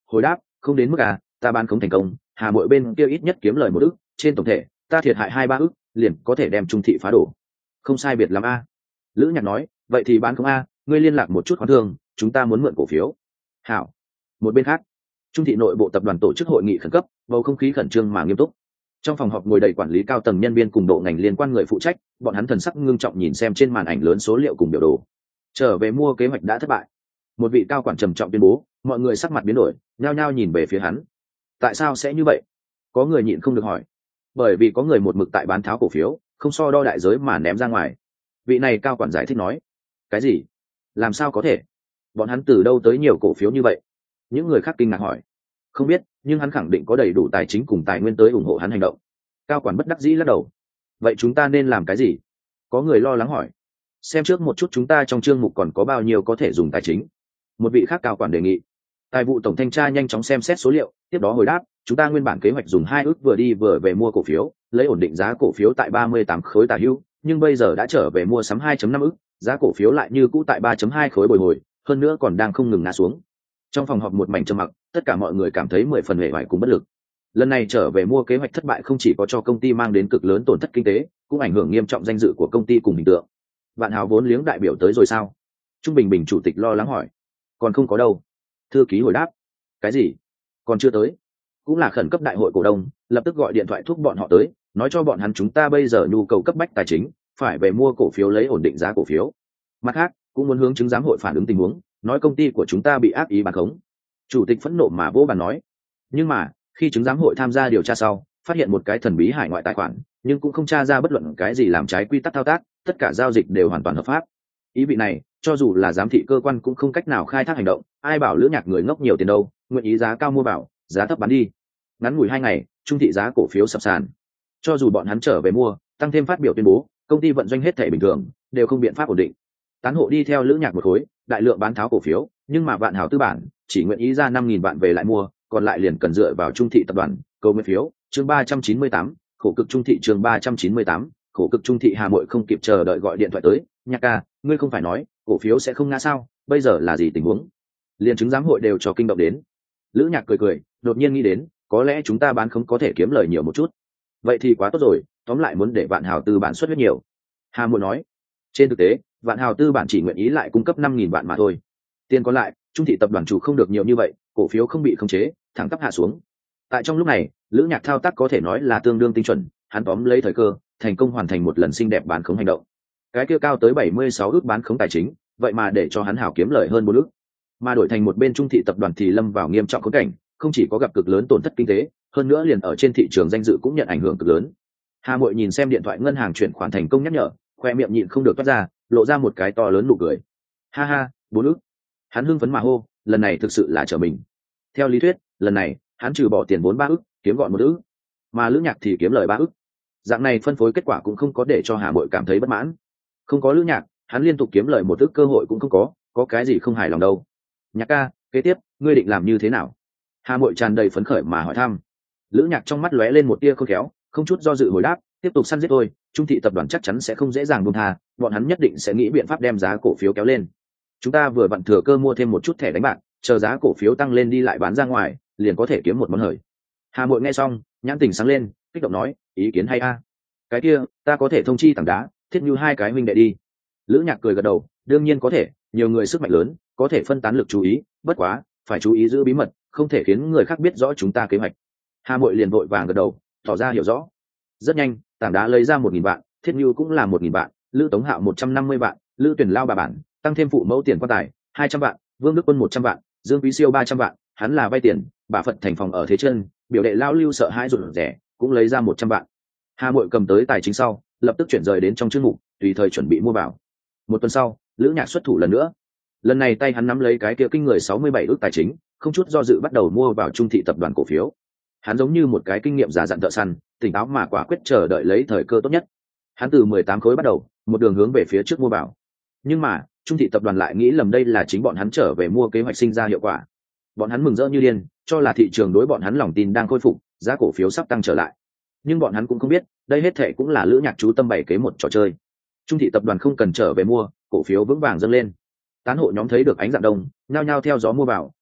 hồi đáp không đến mức à, ta bán không thành công, Hà Mội bên kia ít nhất kiếm lời một ức, trên tổng thể ta thiệt hại hai ba ức, liền có thể đem Trung thị phá đổ. Không sai biệt lắm a. Lữ Nhạc nói, vậy thì bán không a, ngươi liên lạc một chút khoán thương, chúng ta muốn mượn cổ phiếu. Hảo. Một bên khác, Trung thị nội bộ tập đoàn tổ chức hội nghị khẩn cấp, bầu không khí khẩn trương mà nghiêm túc. Trong phòng họp ngồi đầy quản lý cao tầng nhân viên cùng độ ngành liên quan người phụ trách, bọn hắn thần sắc ngưng trọng nhìn xem trên màn ảnh lớn số liệu cùng biểu đồ. Trở về mua kế hoạch đã thất bại. Một vị cao quản trầm trọng tuyên bố, mọi người sắc mặt biến đổi, nhao nhao nhìn về phía hắn. Tại sao sẽ như vậy? Có người nhịn không được hỏi. Bởi vì có người một mực tại bán tháo cổ phiếu, không so đo đại giới mà ném ra ngoài. Vị này cao quản giải thích nói. Cái gì? Làm sao có thể? Bọn hắn từ đâu tới nhiều cổ phiếu như vậy? Những người khác kinh ngạc hỏi. Không biết, nhưng hắn khẳng định có đầy đủ tài chính cùng tài nguyên tới ủng hộ hắn hành động. Cao quản bất đắc dĩ lắc đầu. Vậy chúng ta nên làm cái gì? Có người lo lắng hỏi. Xem trước một chút chúng ta trong chương mục còn có bao nhiêu có thể dùng tài chính. Một vị khác cao quản đề nghị. Tài vụ tổng thanh tra nhanh chóng xem xét số liệu, tiếp đó hồi đáp, chúng ta nguyên bản kế hoạch dùng hai ước vừa đi vừa về mua cổ phiếu, lấy ổn định giá cổ phiếu tại ba mươi tám khối tả hữu, nhưng bây giờ đã trở về mua sắm hai phẩy năm ức, giá cổ phiếu lại như cũ tại ba phẩy hai khối bồi hồi, hơn nữa còn đang không ngừng ngã xuống. Trong phòng họp một mảnh trầm mặc, tất cả mọi người cảm thấy mười phần uể oải cùng bất lực. Lần này trở về mua kế hoạch thất bại không chỉ có cho công ty mang đến cực lớn tổn thất kinh tế, cũng ảnh hưởng nghiêm trọng danh dự của công ty cùng hình tượng. Vạn Hào vốn liếng đại biểu tới rồi sao? Trung Bình Bình chủ tịch lo lắng hỏi. Còn không có đâu. Thư ký hồi đáp. Cái gì? Còn chưa tới. Cũng là khẩn cấp đại hội cổ đông, lập tức gọi điện thoại thúc bọn họ tới, nói cho bọn hắn chúng ta bây giờ nhu cầu cấp bách tài chính, phải về mua cổ phiếu lấy ổn định giá cổ phiếu. Mặt khác, cũng muốn hướng chứng giám hội phản ứng tình huống, nói công ty của chúng ta bị ác ý bán khống. Chủ tịch phẫn nộ mà vỗ bàn nói. Nhưng mà, khi chứng giám hội tham gia điều tra sau, phát hiện một cái thần bí hải ngoại tài khoản, nhưng cũng không tra ra bất luận cái gì làm trái quy tắc thao tác, tất cả giao dịch đều hoàn toàn hợp pháp. Ý vị này, cho dù là giám thị cơ quan cũng không cách nào khai thác hành động, ai bảo Lữ Nhạc người ngốc nhiều tiền đâu, nguyện ý giá cao mua vào, giá thấp bán đi. Ngắn ngủi hai ngày, Trung thị giá cổ phiếu sập sàn. Cho dù bọn hắn trở về mua, tăng thêm phát biểu tuyên bố, công ty vận doanh hết thể bình thường, đều không biện pháp ổn định. Tán hộ đi theo Lữ Nhạc một khối, đại lượng bán tháo cổ phiếu, nhưng mà Vạn Hào tư bản chỉ nguyện ý ra năm nghìn vạn về lại mua, còn lại liền cần dựa vào Trung thị tập đoàn, cầu nguyện phiếu, chương ba trăm chín mươi tám, khổ cực Trung thị chương ba trăm chín mươi tám, khổ cực Trung thị. Hà Mội không kịp chờ đợi gọi điện thoại tới, Nhạc ca, ngươi không phải nói cổ phiếu sẽ không ngã sao, bây giờ là gì tình huống? Liên chứng giám hội đều cho kinh động đến. Lữ Nhạc cười cười, đột nhiên nghĩ đến, có lẽ chúng ta bán không có thể kiếm lời nhiều một chút. Vậy thì quá tốt rồi, tóm lại muốn để Vạn Hào tư bản xuất huyết nhiều. Hà Mội nói. Trên thực tế, Vạn Hào tư bản chỉ nguyện ý lại cung cấp năm nghìn vạn mà thôi. Tiền còn lại, Trung thị tập đoàn chủ không được nhiều như vậy, cổ phiếu không bị khống chế, thẳng tắp hạ xuống. Tại trong lúc này, Lữ Nhạc thao tác có thể nói là tương đương tinh chuẩn, hắn tóm lấy thời cơ, thành công hoàn thành một lần xinh đẹp bán khống hành động. Cái kia cao tới bảy mươi sáu ước bán khống tài chính, vậy mà để cho hắn hảo kiếm lời hơn bốn ước. Mà đổi thành một bên Trung thị tập đoàn thì lâm vào nghiêm trọng khốn cảnh, không chỉ có gặp cực lớn tổn thất kinh tế, hơn nữa liền ở trên thị trường danh dự cũng nhận ảnh hưởng cực lớn. Hà Mội nhìn xem điện thoại ngân hàng chuyển khoản thành công nhắc nhở, khoe miệng nhịn không được toát ra, lộ ra một cái to lớn nụ cười. Ha ha, bốn ước. Hắn hưng phấn mà hô, lần này thực sự là trở mình. Theo lý thuyết, lần này hắn trừ bỏ tiền vốn ba ước, kiếm gọn một ước, mà Lữ Nhạc thì kiếm lời ba ước. Dạng này phân phối kết quả cũng không có để cho Hà Mội cảm thấy bất mãn. Không có Lữ Nhạc, hắn liên tục kiếm lời một ước cơ hội cũng không có, có cái gì không hài lòng đâu. Nhạc ca, kế tiếp ngươi định làm như thế nào? Hà Mội tràn đầy phấn khởi mà hỏi thăm. Lữ Nhạc trong mắt lóe lên một tia khôn khéo, không chút do dự hồi đáp, tiếp tục săn giết thôi, Trung thị tập đoàn chắc chắn sẽ không dễ dàng buông tha, bọn hắn nhất định sẽ nghĩ biện pháp đem giá cổ phiếu kéo lên. Chúng ta vừa vặn thừa cơ mua thêm một chút thẻ đánh bạc, chờ giá cổ phiếu tăng lên đi lại bán ra ngoài, liền có thể kiếm một món hời. Hà Mội nghe xong, nhãn tình sáng lên, kích động nói, ý kiến hay a. Cái kia, ta có thể thông chi tảng đá, Thiết Như hai cái huynh đệ đi. Lữ Nhạc cười gật đầu, đương nhiên có thể, nhiều người sức mạnh lớn, có thể phân tán lực chú ý, bất quá, phải chú ý giữ bí mật, không thể khiến người khác biết rõ chúng ta kế hoạch. Hà Mội liền vội vàng gật đầu, tỏ ra hiểu rõ. Rất nhanh, tảng đá lấy ra một nghìn vạn, Thiết Như cũng là một nghìn vạn, Lữ Tống Hạo một trăm năm mươi vạn, Lữ Tuyển Lao bà bản, tăng thêm phụ mẫu tiền quan tài hai trăm vạn, Vương Đức Quân một trăm vạn, Dương Quý Siêu ba trăm vạn, hắn là vay tiền, bà Phật thành phòng ở thế chân, biểu đệ Lao Lưu sợ hãi rụt rẻ, cũng lấy ra một trăm vạn. Hà Mội cầm tới tài chính sau, lập tức chuyển rời đến trong chương mục, tùy thời chuẩn bị mua vào. Một tuần sau, Lữ Nhạc xuất thủ lần nữa. Lần này tay hắn nắm lấy cái kia kinh người sáu mươi bảy ước tài chính, không chút do dự bắt đầu mua vào Trung thị tập đoàn cổ phiếu. Hắn giống như một cái kinh nghiệm già dặn thợ săn, tỉnh táo mà quả quyết chờ đợi lấy thời cơ tốt nhất. Hắn từ mười tám khối bắt đầu, một đường hướng về phía trước mua vào. Nhưng mà, Trung thị tập đoàn lại nghĩ lầm đây là chính bọn hắn trở về mua kế hoạch sinh ra hiệu quả. Bọn hắn mừng rỡ như điên, cho là thị trường đối bọn hắn lòng tin đang khôi phục, giá cổ phiếu sắp tăng trở lại. Nhưng bọn hắn cũng không biết, đây hết thệ cũng là Lữ Nhạc chú tâm bày kế một trò chơi. Trung thị tập đoàn không cần trở về mua, cổ phiếu vững vàng dâng lên. Tán hộ nhóm thấy được ánh dạng đông, nhao nhao theo gió mua vào,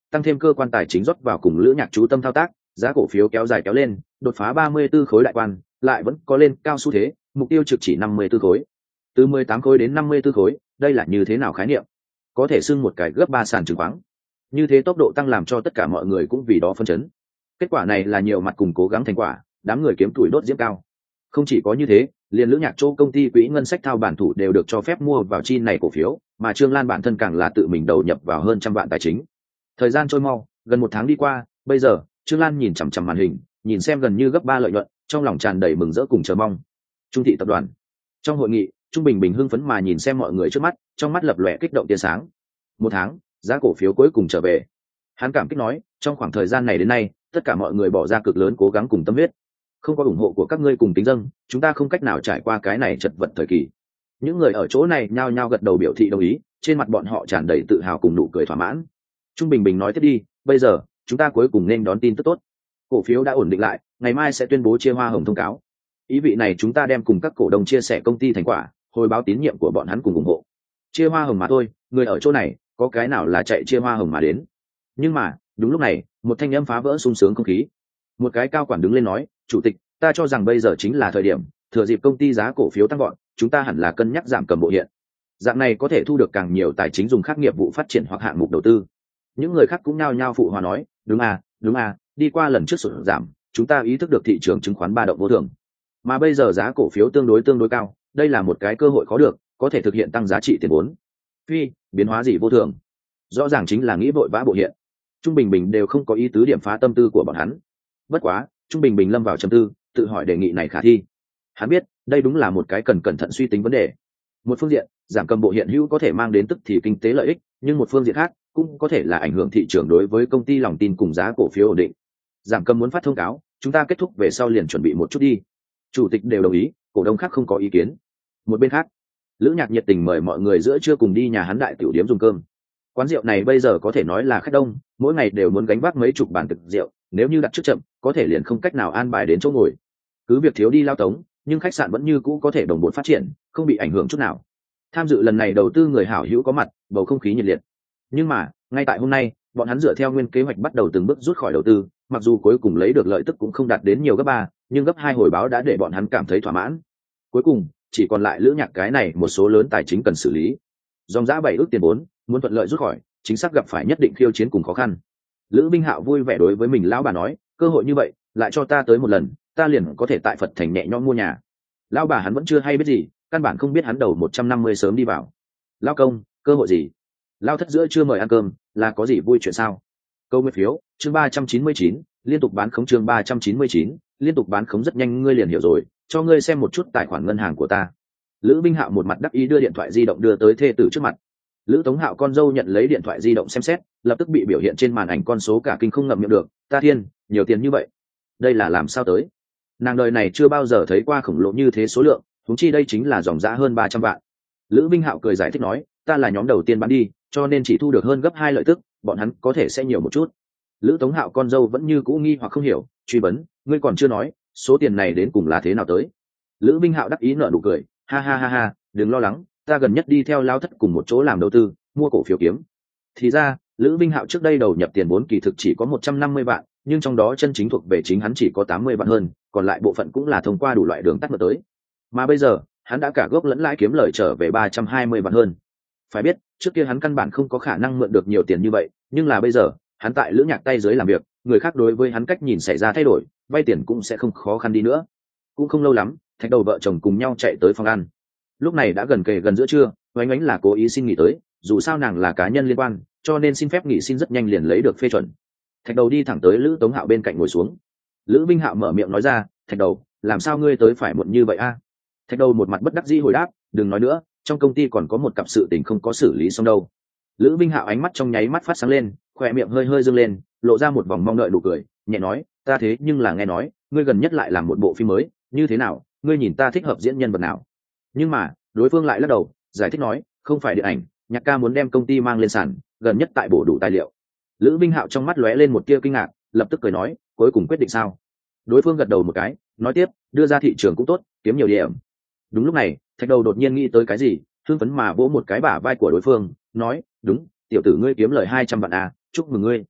tăng thêm cơ quan tài chính rót vào cùng lữ nhạc chú tâm thao tác, giá cổ phiếu kéo dài kéo lên, đột phá ba mươi tư khối đại quan, lại vẫn có lên cao xu thế, mục tiêu trực chỉ năm mươi tư khối. Từ mười tám khối đến năm mươi tư khối, đây là như thế nào khái niệm? Có thể xưng một cái gấp ba sàn chứng khoán. Như thế tốc độ tăng làm cho tất cả mọi người cũng vì đó phân chấn. Kết quả này là nhiều mặt cùng cố gắng thành quả, đám người kiếm tuổi đốt diễm cao. Không chỉ có như thế, liền lữ nhạc chỗ công ty quỹ ngân sách thao bản thủ đều được cho phép mua vào chi này cổ phiếu, mà Trương Lan bản thân càng là tự mình đầu nhập vào hơn trăm vạn tài chính. Thời gian trôi mau, gần một tháng đi qua, bây giờ Trương Lan nhìn chằm chằm màn hình, nhìn xem gần như gấp ba lợi nhuận, trong lòng tràn đầy mừng rỡ cùng chờ mong. Trung thị tập đoàn. Trong hội nghị, Trung Bình Bình hưng phấn mà nhìn xem mọi người trước mắt, trong mắt lập lòe kích động tia sáng. Một tháng, giá cổ phiếu cuối cùng trở về. Hắn cảm kích nói, trong khoảng thời gian này đến nay, tất cả mọi người bỏ ra cực lớn cố gắng cùng tâm huyết. Không có ủng hộ của các ngươi cùng tính dâng, chúng ta không cách nào trải qua cái này chật vật thời kỳ. Những người ở chỗ này nhao nhao gật đầu biểu thị đồng ý, trên mặt bọn họ tràn đầy tự hào cùng nụ cười thỏa mãn. Trung Bình Bình nói tiếp đi, bây giờ chúng ta cuối cùng nên đón tin tức tốt. Cổ phiếu đã ổn định lại, ngày mai sẽ tuyên bố chia hoa hồng thông cáo. Ý vị này chúng ta đem cùng các cổ đông chia sẻ công ty thành quả, hồi báo tín nhiệm của bọn hắn cùng ủng hộ. Chia hoa hồng mà thôi, người ở chỗ này có cái nào là chạy chia hoa hồng mà đến. Nhưng mà đúng lúc này, một thanh âm phá vỡ sung sướng không khí. Một cái cao quản đứng lên nói, chủ tịch, ta cho rằng bây giờ chính là thời điểm, thừa dịp công ty giá cổ phiếu tăng gọn, chúng ta hẳn là cân nhắc giảm cầm bộ hiện. Dạng này có thể thu được càng nhiều tài chính dùng khác nghiệp vụ phát triển hoặc hạng mục đầu tư. Những người khác cũng nhao nhao phụ hòa nói, đúng à, đúng à, đi qua lần trước sụt giảm, chúng ta ý thức được thị trường chứng khoán ba động vô thường, mà bây giờ giá cổ phiếu tương đối tương đối cao, đây là một cái cơ hội khó được, có thể thực hiện tăng giá trị tiền vốn. Phi, biến hóa gì vô thường? Rõ ràng chính là nghĩ vội vã bộ hiện. Trung Bình Bình đều không có ý tứ điểm phá tâm tư của bọn hắn. Bất quá, Trung Bình Bình lâm vào trầm tư, tự hỏi đề nghị này khả thi. Hắn biết, đây đúng là một cái cần cẩn thận suy tính vấn đề. Một phương diện, giảm cầm bộ hiện hữu có thể mang đến tức thì kinh tế lợi ích, nhưng một phương diện khác cũng có thể là ảnh hưởng thị trường đối với công ty lòng tin cùng giá cổ phiếu ổn định. Giảm cầm muốn phát thông cáo, chúng ta kết thúc về sau liền chuẩn bị một chút đi. Chủ tịch đều đồng ý, cổ đông khác không có ý kiến. Một bên khác, Lữ Nhạc nhiệt tình mời mọi người giữa trưa cùng đi nhà hắn đại tiểu điếm dùng cơm. Quán rượu này bây giờ có thể nói là khách đông, mỗi ngày đều muốn gánh vác mấy chục bàn thực rượu, nếu như đặt trước chậm, có thể liền không cách nào an bài đến chỗ ngồi. Cứ việc thiếu đi lao tống, nhưng khách sạn vẫn như cũ có thể đồng bộ phát triển, không bị ảnh hưởng chút nào. Tham dự lần này đầu tư người hảo hữu có mặt, bầu không khí nhiệt liệt. Nhưng mà, ngay tại hôm nay, bọn hắn dựa theo nguyên kế hoạch bắt đầu từng bước rút khỏi đầu tư, mặc dù cuối cùng lấy được lợi tức cũng không đạt đến nhiều gấp ba, nhưng gấp hai hồi báo đã để bọn hắn cảm thấy thỏa mãn. Cuối cùng, chỉ còn lại Lữ Nhạc cái này một số lớn tài chính cần xử lý. Dòng giá bảy ước tiền vốn, muốn thuận lợi rút khỏi, chính xác gặp phải nhất định khiêu chiến cùng khó khăn. Lữ Binh Hạo vui vẻ đối với mình lão bà nói, cơ hội như vậy, lại cho ta tới một lần, ta liền có thể tại Phật Thành nhẹ nhõm mua nhà. Lão bà hắn vẫn chưa hay biết gì, căn bản không biết hắn đầu một trăm năm mươi sớm đi vào. Lão công, cơ hội gì? Lão thất giữa chưa mời ăn cơm, là có gì vui chuyện sao? Câu nguyên phiếu, chương ba trăm chín mươi chín, liên tục bán khống chương ba trăm chín mươi chín, liên tục bán khống rất nhanh ngươi liền hiểu rồi, cho ngươi xem một chút tài khoản ngân hàng của ta. Lữ Binh Hạo một mặt đắc ý đưa điện thoại di động đưa tới thê tử trước mặt. Lữ Tống Hạo con dâu nhận lấy điện thoại di động xem xét, lập tức bị biểu hiện trên màn ảnh con số cả kinh không ngậm miệng được, ta thiên, nhiều tiền như vậy, đây là làm sao tới? Nàng đời này chưa bao giờ thấy qua khổng lồ như thế số lượng, huống chi đây chính là dòng giá hơn ba trăm vạn. Lữ Binh Hạo cười giải thích nói, ta là nhóm đầu tiên bán đi, cho nên chỉ thu được hơn gấp hai lợi tức, bọn hắn có thể sẽ nhiều một chút. Lữ Tống Hạo con dâu vẫn như cũ nghi hoặc không hiểu, truy vấn, ngươi còn chưa nói, số tiền này đến cùng là thế nào tới? Lữ Binh Hạo đắc ý nở nụ cười, ha ha ha ha, đừng lo lắng, ta gần nhất đi theo Lao Thất cùng một chỗ làm đầu tư, mua cổ phiếu kiếm. Thì ra, Lữ Binh Hạo trước đây đầu nhập tiền vốn kỳ thực chỉ có một trăm năm mươi vạn, nhưng trong đó chân chính thuộc về chính hắn chỉ có tám mươi vạn hơn, còn lại bộ phận cũng là thông qua đủ loại đường tắt mượn tới. Mà bây giờ, hắn đã cả gốc lẫn lãi kiếm lời trở về ba trăm hai mươi vạn hơn. Phải biết, trước kia hắn căn bản không có khả năng mượn được nhiều tiền như vậy, nhưng là bây giờ, hắn tại Lữ Nhạc tay dưới làm việc, người khác đối với hắn cách nhìn xảy ra thay đổi, vay tiền cũng sẽ không khó khăn đi nữa. Cũng không lâu lắm, Thạch Đầu vợ chồng cùng nhau chạy tới phòng ăn. Lúc này đã gần kề gần giữa trưa, Oánh Oánh là cố ý xin nghỉ tới, dù sao nàng là cá nhân liên quan, cho nên xin phép nghỉ xin rất nhanh liền lấy được phê chuẩn. Thạch Đầu đi thẳng tới Lữ Tống Hạo bên cạnh ngồi xuống. Lữ Binh Hạo mở miệng nói ra, Thạch Đầu, làm sao ngươi tới phải muộn như vậy a? Thạch Đầu một mặt bất đắc dĩ hồi đáp, đừng nói nữa, trong công ty còn có một cặp sự tình không có xử lý xong đâu. Lữ Binh Hạo ánh mắt trong nháy mắt phát sáng lên, khỏe miệng hơi hơi dương lên, lộ ra một vòng mong đợi nụ cười, nhẹ nói, ta thế nhưng là nghe nói, ngươi gần nhất lại làm một bộ phim mới, như thế nào, ngươi nhìn ta thích hợp diễn nhân vật nào? Nhưng mà, đối phương lại lắc đầu, giải thích nói, không phải điện ảnh, Nhạc ca muốn đem công ty mang lên sàn, gần nhất tại bổ đủ tài liệu. Lữ Binh Hạo trong mắt lóe lên một tia kinh ngạc, lập tức cười nói, cuối cùng quyết định sao? Đối phương gật đầu một cái, nói tiếp, đưa ra thị trường cũng tốt, kiếm nhiều điểm. Đúng lúc này, Thạch Đầu đột nhiên nghĩ tới cái gì, hưng phấn mà vỗ một cái bả vai của đối phương, nói, đúng, tiểu tử ngươi kiếm lời hai trăm vạn à, chúc mừng ngươi.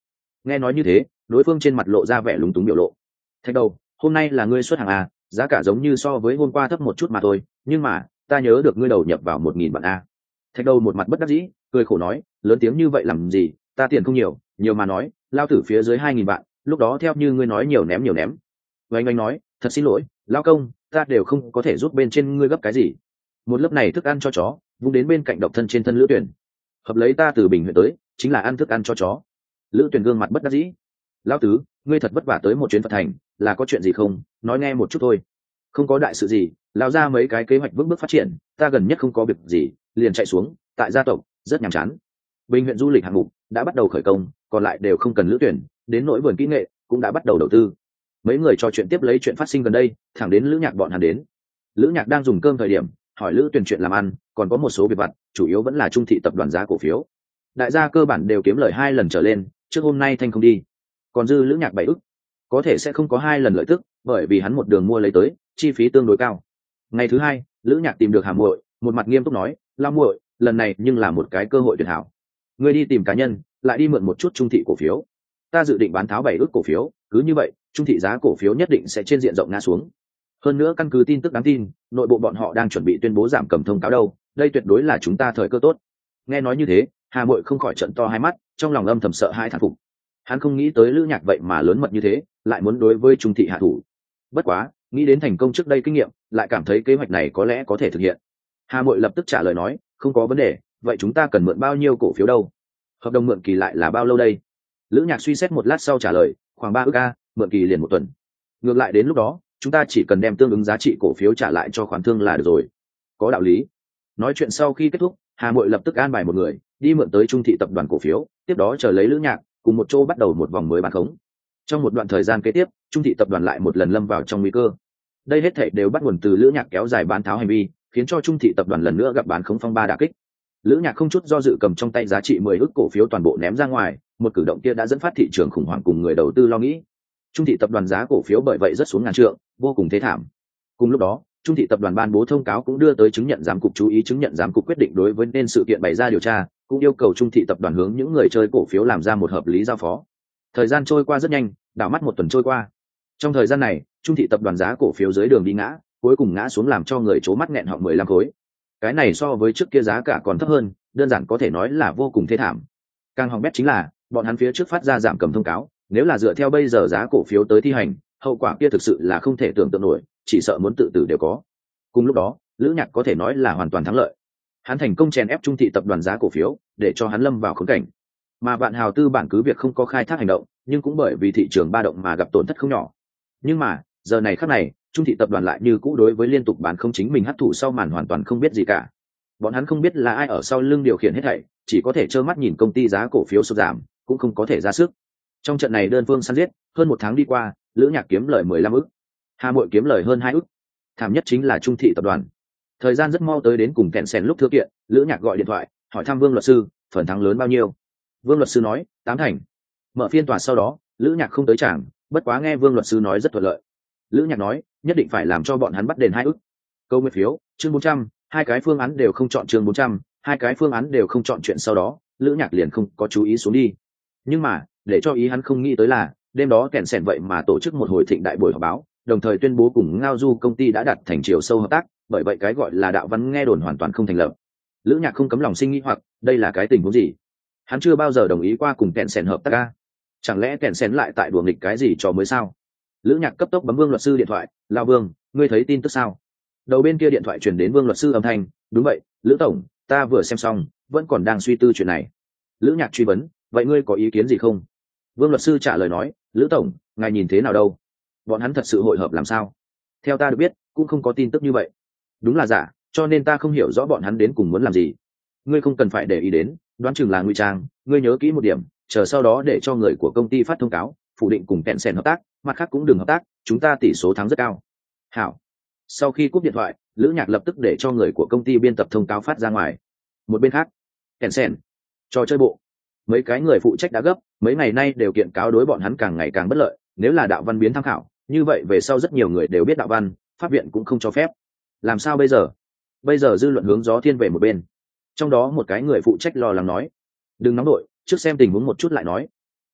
Nghe nói như thế, đối phương trên mặt lộ ra vẻ lúng túng biểu lộ. Thạch đầu, hôm nay là ngươi xuất hàng à, giá cả giống như so với hôm qua thấp một chút mà thôi, nhưng mà ta nhớ được ngươi đầu nhập vào một nghìn vạn a. Thạch đầu một mặt bất đắc dĩ, cười khổ nói, lớn tiếng như vậy làm gì, ta tiền không nhiều, nhiều mà nói, lao tử phía dưới hai nghìn vạn, lúc đó theo như ngươi nói nhiều ném nhiều ném. Và anh anh nói, thật xin lỗi, lao công, ta đều không có thể giúp bên trên ngươi gấp cái gì. Một lớp này thức ăn cho chó, vung đến bên cạnh độc thân trên thân Lữ Tuyển. Hợp lấy ta từ Bình huyện tới, chính là ăn thức ăn cho chó. Lữ Tuyển gương mặt bất đắc dĩ. Lão tứ, ngươi thật vất vả tới một chuyến Phật thành, là có chuyện gì không, nói nghe một chút thôi. Không có đại sự gì, lao ra mấy cái kế hoạch vững bước phát triển, ta gần nhất không có việc gì, liền chạy xuống, tại gia tộc, rất nhàm chán. Bình huyện du lịch hạng mục đã bắt đầu khởi công, còn lại đều không cần Lữ Tuyển, đến nỗi vườn kỹ nghệ cũng đã bắt đầu đầu tư. Mấy người trò chuyện tiếp lấy chuyện phát sinh gần đây, thẳng đến Lữ Nhạc bọn hắn đến. Lữ Nhạc đang dùng cơm thời điểm, hỏi Lữ Tuyển chuyện làm ăn, còn có một số việc vặt, chủ yếu vẫn là Trung thị tập đoàn giá cổ phiếu. Đại gia cơ bản đều kiếm lời hai lần trở lên, trước hôm nay thanh không đi, còn dư Lữ Nhạc bảy ức, có thể sẽ không có hai lần lợi tức, bởi vì hắn một đường mua lấy tới, chi phí tương đối cao. Ngày thứ hai, Lữ Nhạc tìm được Hà Muội, một mặt nghiêm túc nói, "Lão muội, lần này nhưng là một cái cơ hội tuyệt hảo. Ngươi đi tìm cá nhân, lại đi mượn một chút Trung thị cổ phiếu. Ta dự định bán tháo bảy ức cổ phiếu, cứ như vậy, Trung thị giá cổ phiếu nhất định sẽ trên diện rộng ngã xuống. Hơn nữa căn cứ tin tức đáng tin, nội bộ bọn họ đang chuẩn bị tuyên bố giảm cầm thông cáo đâu, đây tuyệt đối là chúng ta thời cơ tốt." Nghe nói như thế, Hà Muội không khỏi trợn to hai mắt, trong lòng âm thầm sợ hãi thán phục. Hắn không nghĩ tới Lữ Nhạc vậy mà lớn mật như thế, lại muốn đối với Trung thị hạ thủ. Bất quá, nghĩ đến thành công trước đây kinh nghiệm, lại cảm thấy kế hoạch này có lẽ có thể thực hiện. Hà Muội lập tức trả lời nói, không có vấn đề, vậy chúng ta cần mượn bao nhiêu cổ phiếu đâu? Hợp đồng mượn kỳ lại là bao lâu đây? Lữ Nhạc suy xét một lát sau trả lời, khoảng ba ức a, mượn kỳ liền một tuần. Ngược lại đến lúc đó, chúng ta chỉ cần đem tương ứng giá trị cổ phiếu trả lại cho khoản thương là được rồi. Có đạo lý. Nói chuyện sau khi kết thúc, Hà Muội lập tức an bài một người đi mượn tới Trung thị tập đoàn cổ phiếu, tiếp đó chờ lấy Lữ Nhạc cùng một chỗ bắt đầu một vòng mới bán khống. Trong một đoạn thời gian kế tiếp, Trung thị tập đoàn lại một lần lâm vào trong nguy cơ. Đây hết thảy đều bắt nguồn từ Lữ Nhạc kéo dài bán tháo hành vi, khiến cho Trung thị tập đoàn lần nữa gặp bán khống phong ba đả kích. Lữ Nhạc không chút do dự cầm trong tay giá trị mười ức cổ phiếu toàn bộ ném ra ngoài, một cử động kia đã dẫn phát thị trường khủng hoảng cùng người đầu tư lo nghĩ. Trung thị tập đoàn giá cổ phiếu bởi vậy rất xuống ngàn trượng, vô cùng thê thảm. Cùng lúc đó, Trung thị tập đoàn ban bố thông cáo cũng đưa tới chứng nhận giám cục chú ý, chứng nhận giám cục quyết định đối với nên sự kiện bày ra điều tra, cũng yêu cầu Trung thị tập đoàn hướng những người chơi cổ phiếu làm ra một hợp lý giao phó. Thời gian trôi qua rất nhanh, đảo mắt một tuần trôi qua. Trong thời gian này, Trung thị tập đoàn giá cổ phiếu dưới đường đi ngã, cuối cùng ngã xuống làm cho người chố mắt nghẹn họng mười lăm khối. Cái này so với trước kia giá cả còn thấp hơn, đơn giản có thể nói là vô cùng thê thảm. Càng hỏng bét chính là, bọn hắn phía trước phát ra giảm cầm thông cáo, nếu là dựa theo bây giờ giá cổ phiếu tới thi hành, hậu quả kia thực sự là không thể tưởng tượng nổi, chỉ sợ muốn tự tử đều có. Cùng lúc đó, Lữ Nhạc có thể nói là hoàn toàn thắng lợi. Hắn thành công chèn ép Trung thị tập đoàn giá cổ phiếu, để cho hắn lâm vào khốn cảnh. Mà Vạn Hào tư bản cứ việc không có khai thác hành động, nhưng cũng bởi vì thị trường ba động mà gặp tổn thất không nhỏ. Nhưng mà, giờ này khắc này, Trung thị tập đoàn lại như cũ đối với liên tục bán không chính mình hấp thụ sau màn hoàn toàn không biết gì cả. Bọn hắn không biết là ai ở sau lưng điều khiển hết thảy, chỉ có thể trơ mắt nhìn công ty giá cổ phiếu sụt giảm, cũng không có thể ra sức. Trong trận này đơn phương săn giết, hơn một tháng đi qua, Lữ Nhạc kiếm lời mười lăm ức, Hà Muội kiếm lời hơn hai ức. Thảm nhất chính là Trung thị tập đoàn. Thời gian rất mau tới đến cùng kẹn sèn lúc thư kiện, Lữ Nhạc gọi điện thoại, hỏi thăm Vương luật sư, phần thắng lớn bao nhiêu? Vương luật sư nói, tám thành. Mở phiên tòa sau đó, Lữ Nhạc không tới tràng, bất quá nghe Vương luật sư nói rất thuận lợi. Lữ Nhạc nói, nhất định phải làm cho bọn hắn bắt đền hai ức. Câu nguyên phiếu, chương bốn trăm, hai cái phương án đều không chọn chương bốn trăm, hai cái phương án đều không chọn chuyện sau đó, Lữ Nhạc liền không có chú ý xuống đi. Nhưng mà, để cho ý hắn không nghĩ tới là, đêm đó kẹn sèn vậy mà tổ chức một hồi thịnh đại buổi họp báo, đồng thời tuyên bố cùng Ngao Du công ty đã đặt thành chiều sâu hợp tác, bởi vậy cái gọi là đạo văn nghe đồn hoàn toàn không thành lập. Lữ Nhạc không cấm lòng sinh nghi hoặc, đây là cái tình huống gì? Hắn chưa bao giờ đồng ý qua cùng kẹn sèn hợp tác ca. Chẳng lẽ kẹn sèn lại tại đùa nghịch cái gì cho mới sao? Lữ Nhạc cấp tốc bấm Vương luật sư điện thoại, "Lão Vương, ngươi thấy tin tức sao?" Đầu bên kia điện thoại truyền đến Vương luật sư âm thanh, "Đúng vậy, Lữ tổng, ta vừa xem xong, vẫn còn đang suy tư chuyện này." Lữ Nhạc truy vấn, "Vậy ngươi có ý kiến gì không?" Vương luật sư trả lời nói, "Lữ tổng, ngài nhìn thế nào đâu? Bọn hắn thật sự hội hợp làm sao? Theo ta được biết, cũng không có tin tức như vậy. Đúng là giả, cho nên ta không hiểu rõ bọn hắn đến cùng muốn làm gì. Ngươi không cần phải để ý đến, đoán chừng là ngụy trang, ngươi nhớ kỹ một điểm, chờ sau đó để cho người của công ty phát thông cáo, phủ định cùng kẹn sèn hợp tác, mặt khác cũng đừng hợp tác, chúng ta tỷ số thắng rất cao." Hảo. Sau khi cúp điện thoại, Lữ Nhạc lập tức để cho người của công ty biên tập thông cáo phát ra ngoài. Một bên khác, kẹn sèn, trò chơi bộ, mấy cái người phụ trách đã gấp, mấy ngày nay đều kiện cáo đối bọn hắn càng ngày càng bất lợi, nếu là đạo văn biến tham khảo, như vậy về sau rất nhiều người đều biết đạo văn, pháp viện cũng không cho phép. Làm sao bây giờ? Bây giờ dư luận hướng gió thiên về một bên. Trong đó một cái người phụ trách lo lắng nói, "Đừng nóng đội, trước xem tình huống một chút lại nói."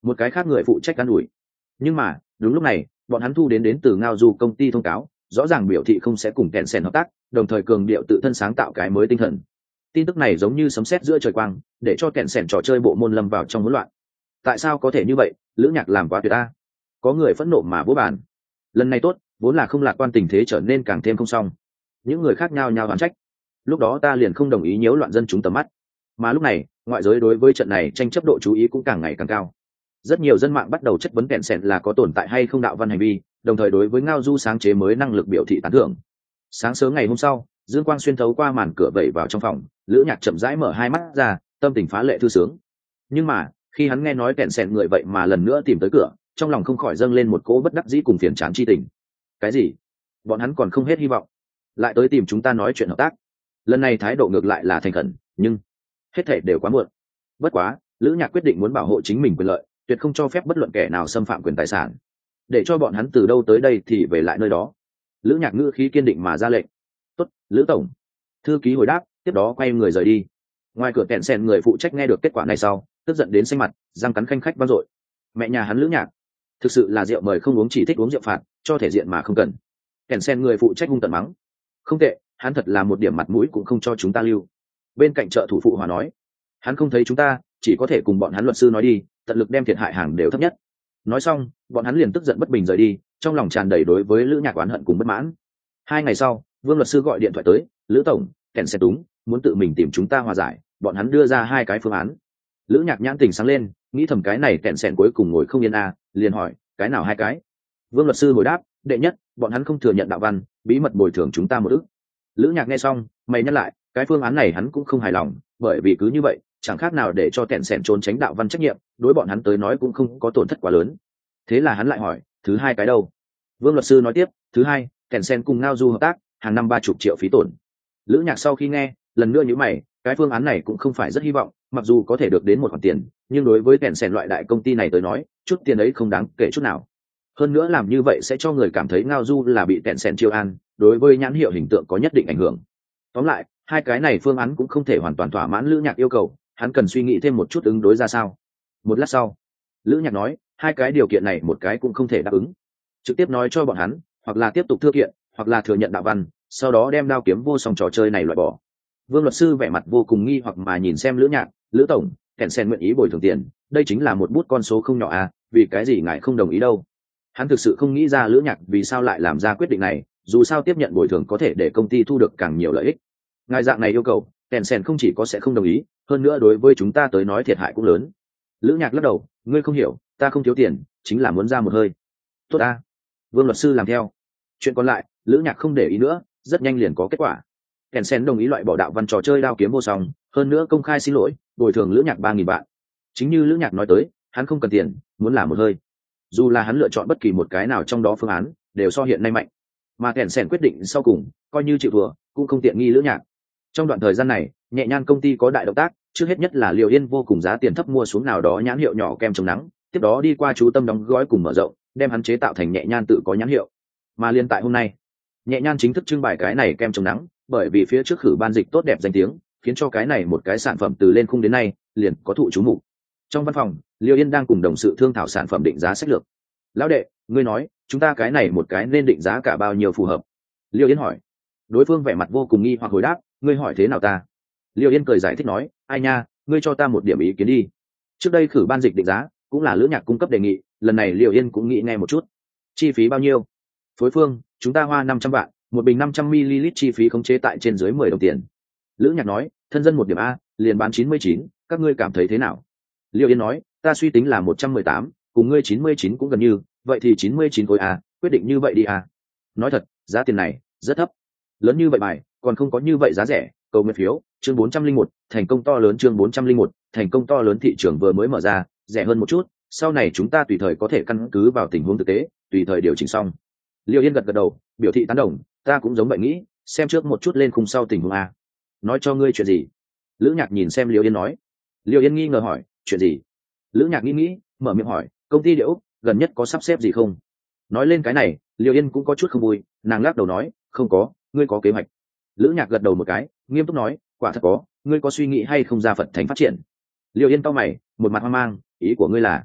một cái khác người phụ trách an ủi. Nhưng mà đúng lúc này bọn hắn thu đến đến từ ngao du công ty thông cáo, rõ ràng biểu thị không sẽ cùng kẹn sèn hợp tác, đồng thời cường điệu tự thân sáng tạo cái mới tinh thần. Tin tức này giống như sấm sét giữa trời quang, để cho kẹn sèn trò chơi bộ môn lâm vào trong hỗn loạn. Tại sao có thể như vậy? Lữ Nhạc làm quá tuyệt ta. Có người phẫn nộ mà vỗ bàn. Lần này tốt, vốn là không lạc quan tình thế trở nên càng thêm không xong. Những người khác nhau nhau oán trách. Lúc đó ta liền không đồng ý nhiễu loạn dân chúng tầm mắt. Mà lúc này, ngoại giới đối với trận này tranh chấp độ chú ý cũng càng ngày càng cao. Rất nhiều dân mạng bắt đầu chất vấn kẹn sèn là có tồn tại hay không đạo văn hành vi, đồng thời đối với ngao du sáng chế mới năng lực biểu thị tán thưởng. Sáng sớm ngày hôm sau, dương quang xuyên thấu qua màn cửa vẩy vào trong phòng, Lữ Nhạc chậm rãi mở hai mắt ra, tâm tình phá lệ thư sướng. Nhưng mà khi hắn nghe nói kẹn sèn người vậy mà lần nữa tìm tới cửa, trong lòng không khỏi dâng lên một cỗ bất đắc dĩ cùng phiền chán chi tình. Cái gì? Bọn hắn còn không hết hy vọng, lại tới tìm chúng ta nói chuyện hợp tác? Lần này thái độ ngược lại là thành khẩn, nhưng hết thảy đều quá muộn. Bất quá, Lữ Nhạc quyết định muốn bảo hộ chính mình quyền lợi, tuyệt không cho phép bất luận kẻ nào xâm phạm quyền tài sản. Để cho bọn hắn từ đâu tới đây thì về lại nơi đó. Lữ Nhạc ngữ khí kiên định mà ra lệnh. Tốt, Lữ tổng. Thư ký hồi đáp, tiếp đó quay người rời đi. Ngoài cửa kẹn sèn người phụ trách nghe được kết quả này sau, tức giận đến xanh mặt, răng cắn khanh khách vang dội. Mẹ nhà hắn Lữ Nhạc, thực sự là rượu mời không uống chỉ thích uống rượu phạt, cho thể diện mà không cần. Kẹn sèn người phụ trách hung tận mắng. Không tệ, hắn thật là một điểm mặt mũi cũng không cho chúng ta lưu. Bên cạnh trợ thủ phụ hòa nói, hắn không thấy chúng ta, chỉ có thể cùng bọn hắn luật sư nói đi, tận lực đem thiệt hại hàng đều thấp nhất. Nói xong, bọn hắn liền tức giận bất bình rời đi, trong lòng tràn đầy đối với Lữ Nhạc oán hận cùng bất mãn. Hai ngày sau, Vương luật sư gọi điện thoại tới, Lữ tổng, kẹn xe đúng, muốn tự mình tìm chúng ta hòa giải, bọn hắn đưa ra hai cái phương án. Lữ Nhạc nhãn tình sáng lên, nghĩ thầm cái này kẹn sẹn cuối cùng ngồi không yên à, liền hỏi, cái nào hai cái? Vương luật sư hồi đáp, đệ nhất, bọn hắn không thừa nhận đạo văn, bí mật bồi thường chúng ta một ức. Lữ Nhạc nghe xong, mày nhắc lại, cái phương án này hắn cũng không hài lòng, bởi vì cứ như vậy, chẳng khác nào để cho kẹn sẹn trốn tránh đạo văn trách nhiệm, đối bọn hắn tới nói cũng không có tổn thất quá lớn. Thế là hắn lại hỏi, thứ hai cái đâu? Vương luật sư nói tiếp, thứ hai, kẹn sẹn cùng ngao du hợp tác, hàng năm ba chục triệu phí tổn. Lữ Nhạc sau khi nghe, lần nữa nhíu mày, cái phương án này cũng không phải rất hy vọng, mặc dù có thể được đến một khoản tiền, nhưng đối với kẹn sẹn loại đại công ty này tới nói, chút tiền ấy không đáng kể chút nào. Hơn nữa làm như vậy sẽ cho người cảm thấy ngao du là bị kẹn sẹn chiêu an, đối với nhãn hiệu hình tượng có nhất định ảnh hưởng. Tóm lại, hai cái này phương án cũng không thể hoàn toàn thỏa mãn Lữ Nhạc yêu cầu, hắn cần suy nghĩ thêm một chút ứng đối ra sao. Một lát sau, Lữ Nhạc nói, hai cái điều kiện này một cái cũng không thể đáp ứng. Trực tiếp nói cho bọn hắn, hoặc là tiếp tục thư kiện, hoặc là thừa nhận đạo văn, sau đó đem đao kiếm vô song trò chơi này loại bỏ. Vương luật sư vẻ mặt vô cùng nghi hoặc mà nhìn xem Lữ Nhạc, Lữ tổng, kẹn sen nguyện ý bồi thường tiền, đây chính là một bút con số không nhỏ à, vì cái gì ngài không đồng ý đâu? Hắn thực sự không nghĩ ra Lữ Nhạc vì sao lại làm ra quyết định này, dù sao tiếp nhận bồi thường có thể để công ty thu được càng nhiều lợi ích. Ngài dạng này yêu cầu, kẹn sen không chỉ có sẽ không đồng ý, hơn nữa đối với chúng ta tới nói thiệt hại cũng lớn. Lữ Nhạc lắc đầu, ngươi không hiểu, ta không thiếu tiền, chính là muốn ra một hơi. Tốt ta. Vương luật sư làm theo. Chuyện còn lại, Lữ Nhạc không để ý nữa, rất nhanh liền có kết quả. Kèn sen đồng ý loại bỏ đạo văn trò chơi đao kiếm vô song, hơn nữa công khai xin lỗi, bồi thường Lữ Nhạc ba nghìn vạn. Chính như Lữ Nhạc nói tới, hắn không cần tiền, muốn làm một hơi. Dù là hắn lựa chọn bất kỳ một cái nào trong đó phương án, đều so hiện nay mạnh. Mà kèn sen quyết định sau cùng, coi như chịu thua, cũng không tiện nghi Lữ Nhạc. Trong đoạn thời gian này, nhẹ nhan công ty có đại động tác, trước hết nhất là Liều Yên vô cùng giá tiền thấp mua xuống nào đó nhãn hiệu nhỏ kem chống nắng, tiếp đó đi qua chú tâm đóng gói cùng mở rộng, đem hắn chế tạo thành nhẹ nhan tự có nhãn hiệu. Mà liên tại hôm nay, nhẹ nhan chính thức trưng bày cái này kem chống nắng, bởi vì phía trước khử ban dịch tốt đẹp danh tiếng, khiến cho cái này một cái sản phẩm từ lên khung đến nay liền có thụ chú mục. Trong văn phòng, Liêu Yên đang cùng đồng sự thương thảo sản phẩm định giá sách lược. Lão đệ, ngươi nói chúng ta cái này một cái nên định giá cả bao nhiêu phù hợp? Liêu Yên hỏi. Đối phương vẻ mặt vô cùng nghi hoặc hồi đáp, ngươi hỏi thế nào ta? Liêu Yên cười giải thích nói, ai nha, ngươi cho ta một điểm ý kiến đi. Trước đây khử ban dịch định giá cũng là Lữ Nhạc cung cấp đề nghị, lần này Liêu Yên cũng nghĩ nghe một chút. Chi phí bao nhiêu? Phối phương, chúng ta hoa năm trăm vạn, một bình năm trăm mi-li-lít chi phí khống chế tại trên dưới mười đồng tiền. Lữ Nhạc nói, thân dân một điểm a, liền bán chín mươi chín, các ngươi cảm thấy thế nào? Liêu Yên nói, ta suy tính là một trăm mười tám, cùng ngươi chín mươi chín cũng gần như, vậy thì chín mươi chín khối a, quyết định như vậy đi a. Nói thật, giá tiền này rất thấp. Lớn như vậy bài, còn không có như vậy giá rẻ, cầu nguyện phiếu, chương bốn trăm linh một, thành công to lớn chương bốn trăm linh một, thành công to lớn thị trường vừa mới mở ra, rẻ hơn một chút, sau này chúng ta tùy thời có thể căn cứ vào tình huống thực tế, tùy thời điều chỉnh xong. Liêu Yên gật gật đầu, biểu thị tán đồng, ta cũng giống vậy nghĩ, xem trước một chút lên khung sau tình huống a. Nói cho ngươi chuyện gì? Lữ Nhạc nhìn xem Liêu Yên nói. Liêu Yên nghi ngờ hỏi, chuyện gì? Lữ Nhạc nghĩ nghĩ, mở miệng hỏi, công ty Địa Úc gần nhất có sắp xếp gì không? Nói lên cái này, Liêu Yên cũng có chút không vui, nàng lắc đầu nói, không có, ngươi có kế hoạch? Lữ Nhạc gật đầu một cái, nghiêm túc nói, quả thật có, ngươi có suy nghĩ hay không ra Phật thành phát triển? Liêu Yên cau mày, một mặt hoang mang, ý của ngươi là?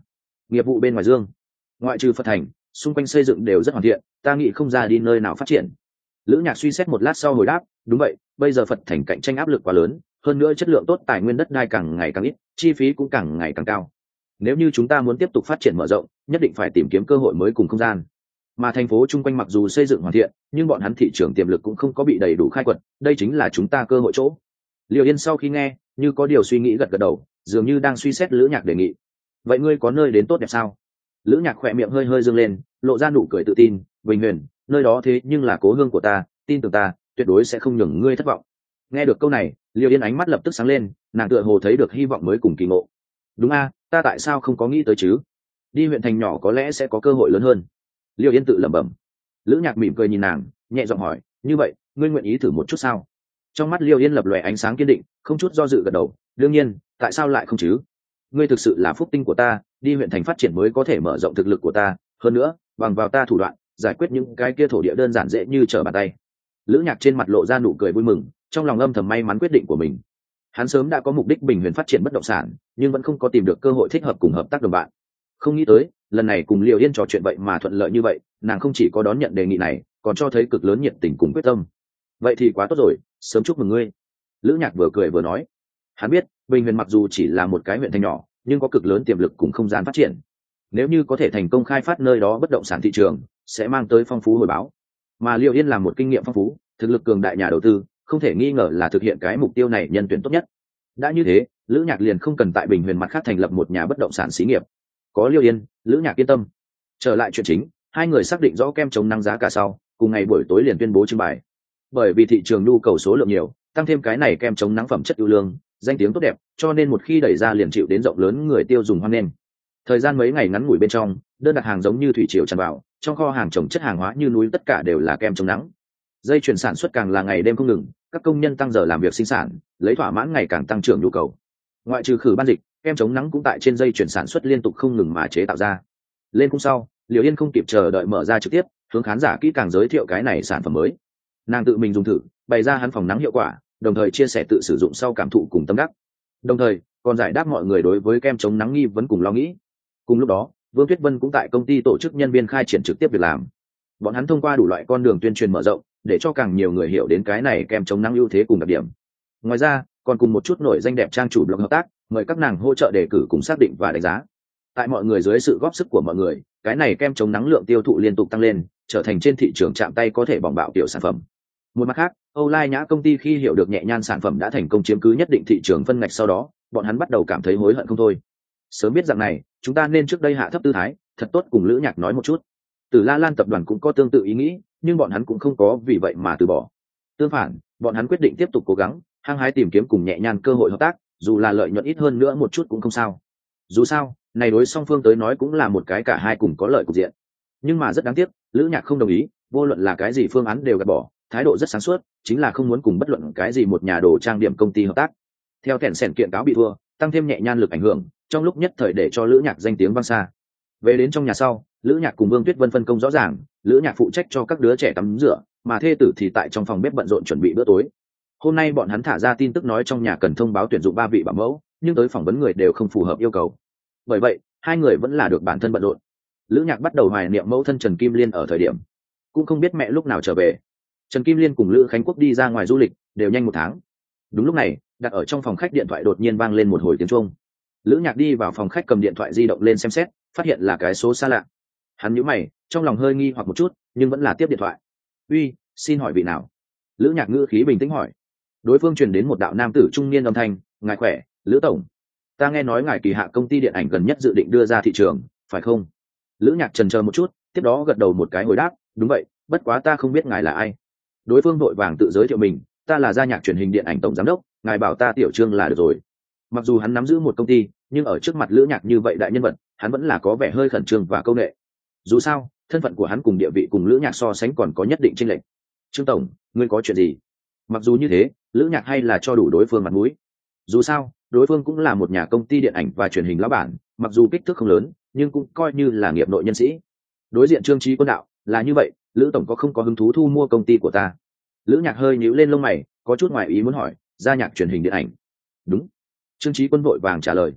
Nghiệp vụ bên ngoài dương, ngoại trừ Phật thành, xung quanh xây dựng đều rất hoàn thiện, ta nghĩ không ra đi nơi nào phát triển. Lữ Nhạc suy xét một lát sau hồi đáp, đúng vậy, bây giờ Phật thành cạnh tranh áp lực quá lớn, hơn nữa chất lượng tốt tài nguyên đất đai càng ngày càng ít, chi phí cũng càng ngày càng cao. Nếu như chúng ta muốn tiếp tục phát triển mở rộng, nhất định phải tìm kiếm cơ hội mới cùng không gian. Mà thành phố chung quanh mặc dù xây dựng hoàn thiện, nhưng bọn hắn thị trường tiềm lực cũng không có bị đầy đủ khai quật, đây chính là chúng ta cơ hội chỗ. Liêu Yên sau khi nghe, như có điều suy nghĩ gật gật đầu, dường như đang suy xét Lữ Nhạc đề nghị. Vậy ngươi có nơi đến tốt đẹp sao? Lữ Nhạc khỏe miệng hơi hơi dương lên, lộ ra nụ cười tự tin. Bình Huyền, nơi đó thế nhưng là cố hương của ta, tin tưởng ta, tuyệt đối sẽ không nhường ngươi thất vọng. Nghe được câu này, Liêu Yên ánh mắt lập tức sáng lên, nàng tựa hồ thấy được hy vọng mới cùng kỳ ngộ. Đúng a, ta tại sao không có nghĩ tới chứ? Đi huyện thành nhỏ có lẽ sẽ có cơ hội lớn hơn. Liêu Yên tự lẩm bẩm. Lữ Nhạc mỉm cười nhìn nàng, nhẹ giọng hỏi, như vậy ngươi nguyện ý thử một chút sao? Trong mắt Liêu Yên lập lòe ánh sáng kiên định, không chút do dự gật đầu. Đương nhiên, tại sao lại không chứ? Ngươi thực sự là phúc tinh của ta, đi huyện thành phát triển mới có thể mở rộng thực lực của ta, hơn nữa bằng vào ta thủ đoạn giải quyết những cái kia thổ địa đơn giản dễ như trở bàn tay. Lữ Nhạc trên mặt lộ ra nụ cười vui mừng, trong lòng âm thầm may mắn quyết định của mình. Hắn sớm đã có mục đích Bình Huyền phát triển bất động sản, nhưng vẫn không có tìm được cơ hội thích hợp cùng hợp tác đồng bạn. Không nghĩ tới lần này cùng Liêu Yên trò chuyện vậy mà thuận lợi như vậy, nàng không chỉ có đón nhận đề nghị này, còn cho thấy cực lớn nhiệt tình cùng quyết tâm. Vậy thì quá tốt rồi, sớm chúc mừng ngươi. Lữ Nhạc vừa cười vừa nói. Hắn biết Bình Huyền mặc dù chỉ là một cái huyện thành nhỏ, nhưng có cực lớn tiềm lực cùng không gian phát triển. Nếu như có thể thành công khai phát nơi đó bất động sản thị trường, sẽ mang tới phong phú hồi báo. Mà Liêu Yên là một kinh nghiệm phong phú, thực lực cường đại nhà đầu tư, không thể nghi ngờ là thực hiện cái mục tiêu này nhân tuyển tốt nhất. Đã như thế, Lữ Nhạc liền không cần tại Bình Huyền mặt khác thành lập một nhà bất động sản xí nghiệp. Có Liêu Yên, Lữ Nhạc yên tâm. Trở lại chuyện chính, hai người xác định rõ kem chống nắng giá cả sau, cùng ngày buổi tối liền tuyên bố trưng bày. Bởi vì thị trường nhu cầu số lượng nhiều, tăng thêm cái này kem chống nắng phẩm chất ưu lương, danh tiếng tốt đẹp, cho nên một khi đẩy ra liền chịu đến rộng lớn người tiêu dùng hoan nghênh. Thời gian mấy ngày ngắn ngủi bên trong, đơn đặt hàng giống như thủy triều tràn vào, trong kho hàng trồng chất hàng hóa như núi tất cả đều là kem chống nắng. Dây chuyển sản xuất càng là ngày đêm không ngừng, các công nhân tăng giờ làm việc sinh sản, lấy thỏa mãn ngày càng tăng trưởng nhu cầu. Ngoại trừ khử ban dịch, kem chống nắng cũng tại trên dây chuyển sản xuất liên tục không ngừng mà chế tạo ra. Lên khung sau, Liễu Yên không kịp chờ đợi mở ra trực tiếp, hướng khán giả kỹ càng giới thiệu cái này sản phẩm mới. Nàng tự mình dùng thử, bày ra hắn phòng nắng hiệu quả, đồng thời chia sẻ tự sử dụng sau cảm thụ cùng tâm đắc. Đồng thời, còn giải đáp mọi người đối với kem chống nắng nghi vấn cùng lo nghĩ. Cùng lúc đó, Vương Tuyết Vân cũng tại công ty tổ chức nhân viên khai triển trực tiếp việc làm. Bọn hắn thông qua đủ loại con đường tuyên truyền mở rộng, để cho càng nhiều người hiểu đến cái này kem chống nắng ưu thế cùng đặc điểm. Ngoài ra, còn cùng một chút nổi danh đẹp trang chủ blog hợp tác, mời các nàng hỗ trợ đề cử cùng xác định và đánh giá. Tại mọi người dưới sự góp sức của mọi người, cái này kem chống nắng lượng tiêu thụ liên tục tăng lên, trở thành trên thị trường chạm tay có thể bỏng bạo tiểu sản phẩm. Một mặt khác, Âu Lai Nhã công ty khi hiểu được nhẹ nhan sản phẩm đã thành công chiếm cứ nhất định thị trường phân ngạch sau đó, bọn hắn bắt đầu cảm thấy hối hận không thôi. Sớm biết rằng này, chúng ta nên trước đây hạ thấp tư thái, thật tốt cùng Lữ Nhạc nói một chút. Từ La Lan tập đoàn cũng có tương tự ý nghĩ, nhưng bọn hắn cũng không có vì vậy mà từ bỏ. Tương phản, bọn hắn quyết định tiếp tục cố gắng, hăng hái tìm kiếm cùng nhẹ nhan cơ hội hợp tác, dù là lợi nhuận ít hơn nữa một chút cũng không sao. Dù sao, này đối song phương tới nói cũng là một cái cả hai cùng có lợi cục diện. Nhưng mà rất đáng tiếc, Lữ Nhạc không đồng ý, vô luận là cái gì phương án đều gạt bỏ, thái độ rất sáng suốt, chính là không muốn cùng bất luận cái gì một nhà đồ trang điểm công ty hợp tác. Theo kẻn sẻn kiện cáo bị thua, tăng thêm nhẹ nhan lực ảnh hưởng, trong lúc nhất thời để cho Lữ Nhạc danh tiếng vang xa. Về đến trong nhà sau, Lữ Nhạc cùng Vương Tuyết Vân phân công rõ ràng, Lữ Nhạc phụ trách cho các đứa trẻ tắm rửa, mà thê tử thì tại trong phòng bếp bận rộn chuẩn bị bữa tối. Hôm nay bọn hắn thả ra tin tức nói trong nhà cần thông báo tuyển dụng ba vị bảo mẫu, nhưng tới phỏng vấn người đều không phù hợp yêu cầu. Bởi vậy, hai người vẫn là được bản thân bận rộn. Lữ Nhạc bắt đầu hoài niệm mẫu thân Trần Kim Liên ở thời điểm, cũng không biết mẹ lúc nào trở về. Trần Kim Liên cùng Lữ Khánh Quốc đi ra ngoài du lịch, đều nhanh một tháng. Đúng lúc này, đặt ở trong phòng khách điện thoại đột nhiên vang lên một hồi tiếng chuông. Lữ Nhạc đi vào phòng khách cầm điện thoại di động lên xem xét, phát hiện là cái số xa lạ. Hắn nhíu mày, trong lòng hơi nghi hoặc một chút, nhưng vẫn là tiếp điện thoại. "Uy, xin hỏi vị nào?" Lữ Nhạc ngữ khí bình tĩnh hỏi. Đối phương truyền đến một đạo nam tử trung niên âm thanh, "Ngài khỏe, Lữ tổng. Ta nghe nói ngài kỳ hạ công ty điện ảnh gần nhất dự định đưa ra thị trường, phải không?" Lữ Nhạc chần chờ một chút, tiếp đó gật đầu một cái hồi đáp, "Đúng vậy, bất quá ta không biết ngài là ai." Đối phương vội vàng tự giới thiệu mình, "Ta là Gia Nhạc truyền hình điện ảnh tổng giám đốc, ngài bảo ta Tiểu Trương là được rồi." Mặc dù hắn nắm giữ một công ty, nhưng ở trước mặt Lữ Nhạc như vậy đại nhân vật, hắn vẫn là có vẻ hơi khẩn trương và câu nệ. Dù sao, thân phận của hắn cùng địa vị cùng Lữ Nhạc so sánh còn có nhất định chênh lệch. "Trương tổng, ngươi có chuyện gì?" Mặc dù như thế, Lữ Nhạc hay là cho đủ đối phương mặt mũi. Dù sao, đối phương cũng là một nhà công ty điện ảnh và truyền hình lão bản, mặc dù kích thước không lớn, nhưng cũng coi như là nghiệp nội nhân sĩ. Đối diện Trương Chí Quân đạo, "Là như vậy, Lữ tổng có không có hứng thú thu mua công ty của ta?" Lữ Nhạc hơi nhíu lên lông mày, có chút ngoài ý muốn hỏi, "Gia Nhạc truyền hình điện ảnh?" "Đúng." Trương Chí Quân vội vàng trả lời.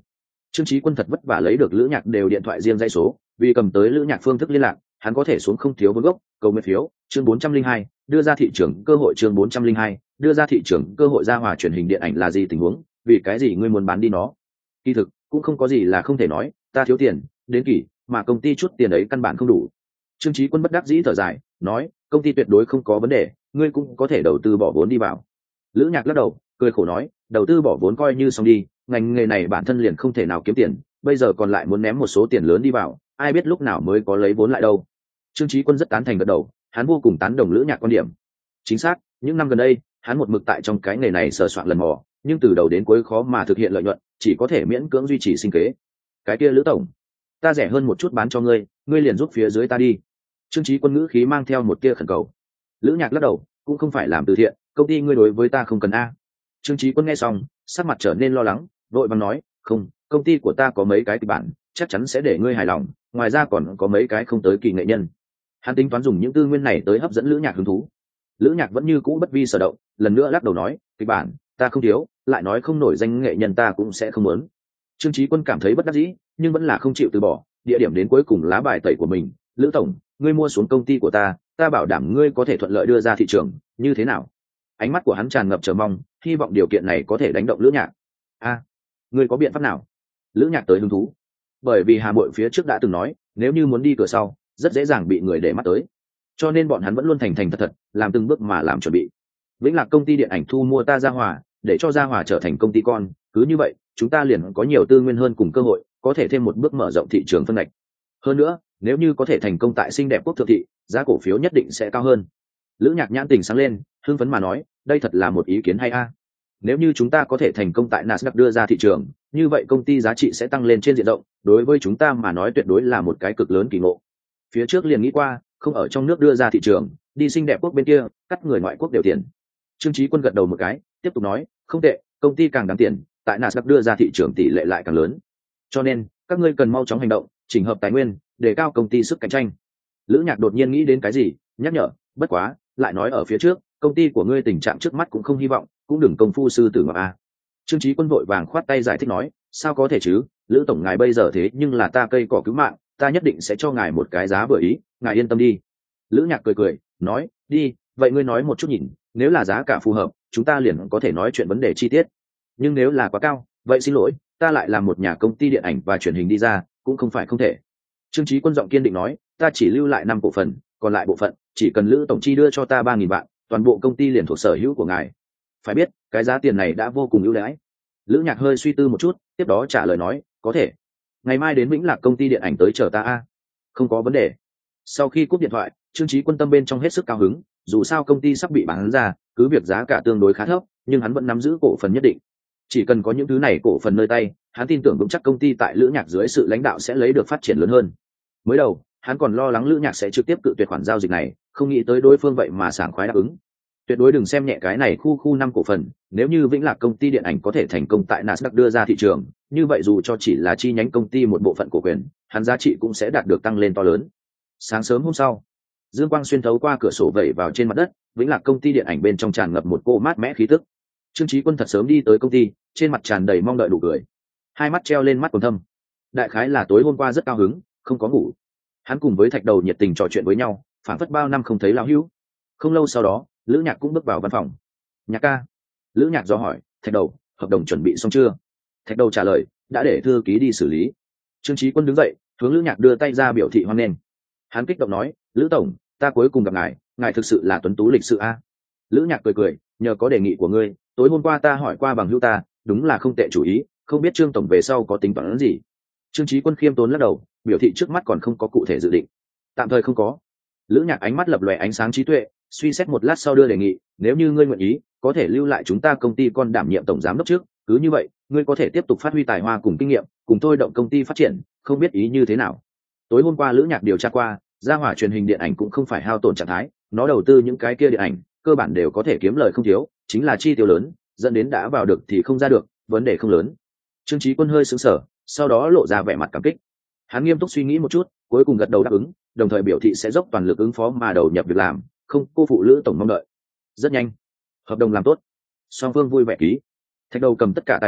Trương Chí Quân thật vất vả lấy được Lữ Nhạc đều điện thoại riêng dây số, vì cầm tới Lữ Nhạc phương thức liên lạc, hắn có thể xuống không thiếu vốn gốc, cầu nguyện phiếu, chương bốn trăm linh hai, đưa ra thị trường cơ hội chương bốn trăm linh hai, đưa ra thị trường cơ hội. Ra hòa truyền hình điện ảnh là gì tình huống, vì cái gì ngươi muốn bán đi nó? Kỳ thực, cũng không có gì là không thể nói, ta thiếu tiền, đến kỳ, mà công ty chút tiền ấy căn bản không đủ. Trương Chí Quân bất đắc dĩ thở dài, nói, công ty tuyệt đối không có vấn đề, ngươi cũng có thể đầu tư bỏ vốn đi vào. Lữ Nhạc lắc đầu, cười khổ nói, đầu tư bỏ vốn coi như xong đi, ngành nghề này bản thân liền không thể nào kiếm tiền, bây giờ còn lại muốn ném một số tiền lớn đi vào, ai biết lúc nào mới có lấy vốn lại đâu. Trương Chí Quân rất tán thành gật đầu, hắn vô cùng tán đồng Lữ Nhạc quan điểm. Chính xác, những năm gần đây, hắn một mực tại trong cái nghề này sờ soạn lần mò, nhưng từ đầu đến cuối khó mà thực hiện lợi nhuận, chỉ có thể miễn cưỡng duy trì sinh kế. Cái kia Lữ tổng, ta rẻ hơn một chút bán cho ngươi, ngươi liền giúp phía dưới ta đi. Trương Chí Quân ngữ khí mang theo một tia khẩn cầu. Lữ Nhạc lắc đầu, cũng không phải làm từ thiện, công ty ngươi đối với ta không cần a. Trương Chí Quân nghe xong, sắc mặt trở nên lo lắng, vội vàng nói, không, công ty của ta có mấy cái kịch bản, chắc chắn sẽ để ngươi hài lòng, ngoài ra còn có mấy cái không tới kỳ nghệ nhân. Hắn tính toán dùng những tư nguyên này tới hấp dẫn Lữ Nhạc hứng thú. Lữ Nhạc vẫn như cũ bất vi sở động, lần nữa lắc đầu nói, kịch bản ta không thiếu, lại nói không nổi danh nghệ nhân ta cũng sẽ không muốn. Trương Chí Quân cảm thấy bất đắc dĩ, nhưng vẫn là không chịu từ bỏ, địa điểm đến cuối cùng lá bài tẩy của mình. Lữ tổng, ngươi mua xuống công ty của ta, ta bảo đảm ngươi có thể thuận lợi đưa ra thị trường, như thế nào? Ánh mắt của hắn tràn ngập chờ mong, hy vọng điều kiện này có thể đánh động Lữ Nhạc. A, ngươi có biện pháp nào? Lữ Nhạc tới hứng thú, bởi vì Hà Bội phía trước đã từng nói, nếu như muốn đi cửa sau, rất dễ dàng bị người để mắt tới, cho nên bọn hắn vẫn luôn thành thành thật thật, làm từng bước mà làm chuẩn bị. Vĩnh Lạc công ty điện ảnh thu mua ta Gia Hòa, để cho Gia Hòa trở thành công ty con, cứ như vậy, chúng ta liền có nhiều tư nguyên hơn cùng cơ hội, có thể thêm một bước mở rộng thị trường phân ngạch. Hơn nữa, nếu như có thể thành công tại xinh đẹp quốc thượng thị, giá cổ phiếu nhất định sẽ cao hơn. Lữ Nhạc nhãn tình sáng lên, hưng phấn mà nói, đây thật là một ý kiến hay a. Nếu như chúng ta có thể thành công tại Nasdaq đưa ra thị trường, như vậy công ty giá trị sẽ tăng lên trên diện rộng, đối với chúng ta mà nói tuyệt đối là một cái cực lớn kỳ ngộ. Phía trước liền nghĩ qua, không ở trong nước đưa ra thị trường, đi xinh đẹp quốc bên kia, cắt người ngoại quốc đều tiền. Trương Chí Quân gật đầu một cái, tiếp tục nói, không tệ, công ty càng đáng tiền, tại Nasdaq đưa ra thị trường tỷ lệ lại càng lớn. Cho nên, các ngươi cần mau chóng hành động, chỉnh hợp tài nguyên, đề cao công ty sức cạnh tranh. Lữ Nhạc đột nhiên nghĩ đến cái gì, nhắc nhở, bất quá, lại nói ở phía trước, công ty của ngươi tình trạng trước mắt cũng không hy vọng, cũng đừng công phu sư tử ngọc a. Trương Chí Quân vội vàng khoát tay giải thích nói, sao có thể chứ, Lữ tổng ngài bây giờ thế nhưng là ta cây cỏ cứu mạng, ta nhất định sẽ cho ngài một cái giá vừa ý, ngài yên tâm đi. Lữ Nhạc cười cười, nói, đi, vậy ngươi nói một chút nhìn, nếu là giá cả phù hợp, chúng ta liền có thể nói chuyện vấn đề chi tiết. Nhưng nếu là quá cao, vậy xin lỗi, ta lại làm một nhà công ty điện ảnh và truyền hình đi ra, cũng không phải không thể. Trương Chí Quân giọng kiên định nói, ta chỉ lưu lại năm cổ phần, còn lại bộ phận chỉ cần Lữ tổng chi đưa cho ta ba nghìn vạn, toàn bộ công ty liền thuộc sở hữu của ngài. Phải biết, cái giá tiền này đã vô cùng ưu đãi. Lữ Nhạc hơi suy tư một chút, tiếp đó trả lời nói, có thể. Ngày mai đến Vĩnh Lạc công ty điện ảnh tới chờ ta a. Không có vấn đề. Sau khi cúp điện thoại, Trương Chí Quân tâm bên trong hết sức cao hứng, dù sao công ty sắp bị bán ra, cứ việc giá cả tương đối khá thấp, nhưng hắn vẫn nắm giữ cổ phần nhất định. Chỉ cần có những thứ này cổ phần nơi tay, hắn tin tưởng vững chắc công ty tại Lữ Nhạc dưới sự lãnh đạo sẽ lấy được phát triển lớn hơn. Mới đầu, hắn còn lo lắng Lữ Nhạc sẽ trực tiếp cự tuyệt khoản giao dịch này, không nghĩ tới đối phương vậy mà sảng khoái đáp ứng. Tuyệt đối đừng xem nhẹ cái này khu khu năm cổ phần, nếu như Vĩnh Lạc công ty điện ảnh có thể thành công tại Nasdaq đưa ra thị trường, như vậy dù cho chỉ là chi nhánh công ty một bộ phận cổ quyền, hắn giá trị cũng sẽ đạt được tăng lên to lớn. Sáng sớm hôm sau, dương quang xuyên thấu qua cửa sổ vẩy vào trên mặt đất, Vĩnh Lạc công ty điện ảnh bên trong tràn ngập một cô mát mẻ khí tức. Trương Chí Quân thật sớm đi tới công ty, trên mặt tràn đầy mong đợi đủ cười, hai mắt treo lên mắt còn thâm. Đại khái là tối hôm qua rất cao hứng, không có ngủ. Hắn cùng với Thạch Đầu nhiệt tình trò chuyện với nhau, phảng phất bao năm không thấy lão hữu. Không lâu sau đó, Lữ Nhạc cũng bước vào văn phòng. Nhạc ca. Lữ Nhạc do hỏi, Thạch Đầu, hợp đồng chuẩn bị xong chưa? Thạch Đầu trả lời, đã để thư ký đi xử lý. Trương Chí Quân đứng dậy, hướng Lữ Nhạc đưa tay ra biểu thị hoan nghênh. Hắn kích động nói, Lữ tổng, ta cuối cùng gặp ngài, ngài thực sự là tuấn tú lịch sự a. Lữ Nhạc cười cười, nhờ có đề nghị của ngươi, tối hôm qua ta hỏi qua bằng hữu ta, đúng là không tệ chủ ý, không biết Trương tổng về sau có tính toán gì. Trương Chí Quân khiêm tốn lắc đầu, biểu thị trước mắt còn không có cụ thể dự định, tạm thời không có. Lữ Nhạc ánh mắt lập lòe ánh sáng trí tuệ, suy xét một lát sau đưa đề nghị, nếu như ngươi nguyện ý, có thể lưu lại chúng ta công ty con đảm nhiệm tổng giám đốc trước, cứ như vậy, ngươi có thể tiếp tục phát huy tài hoa cùng kinh nghiệm, cùng tôi động công ty phát triển, không biết ý như thế nào. Tối hôm qua Lữ Nhạc điều tra qua, Gia Hỏa truyền hình điện ảnh cũng không phải hao tổn trạng thái, nó đầu tư những cái kia điện ảnh, cơ bản đều có thể kiếm lời không thiếu, chính là chi tiêu lớn, dẫn đến đã vào được thì không ra được, vấn đề không lớn. Trương Chí Quân hơi sững sờ, sau đó lộ ra vẻ mặt cảm kích. Hắn nghiêm túc suy nghĩ một chút, cuối cùng gật đầu đáp ứng, đồng thời biểu thị sẽ dốc toàn lực ứng phó mà đầu nhập việc làm, không cô phụ Lữ tổng mong đợi. Rất nhanh, hợp đồng làm tốt, song phương vui vẻ ký. Thạch Đầu cầm tất cả tài liệu,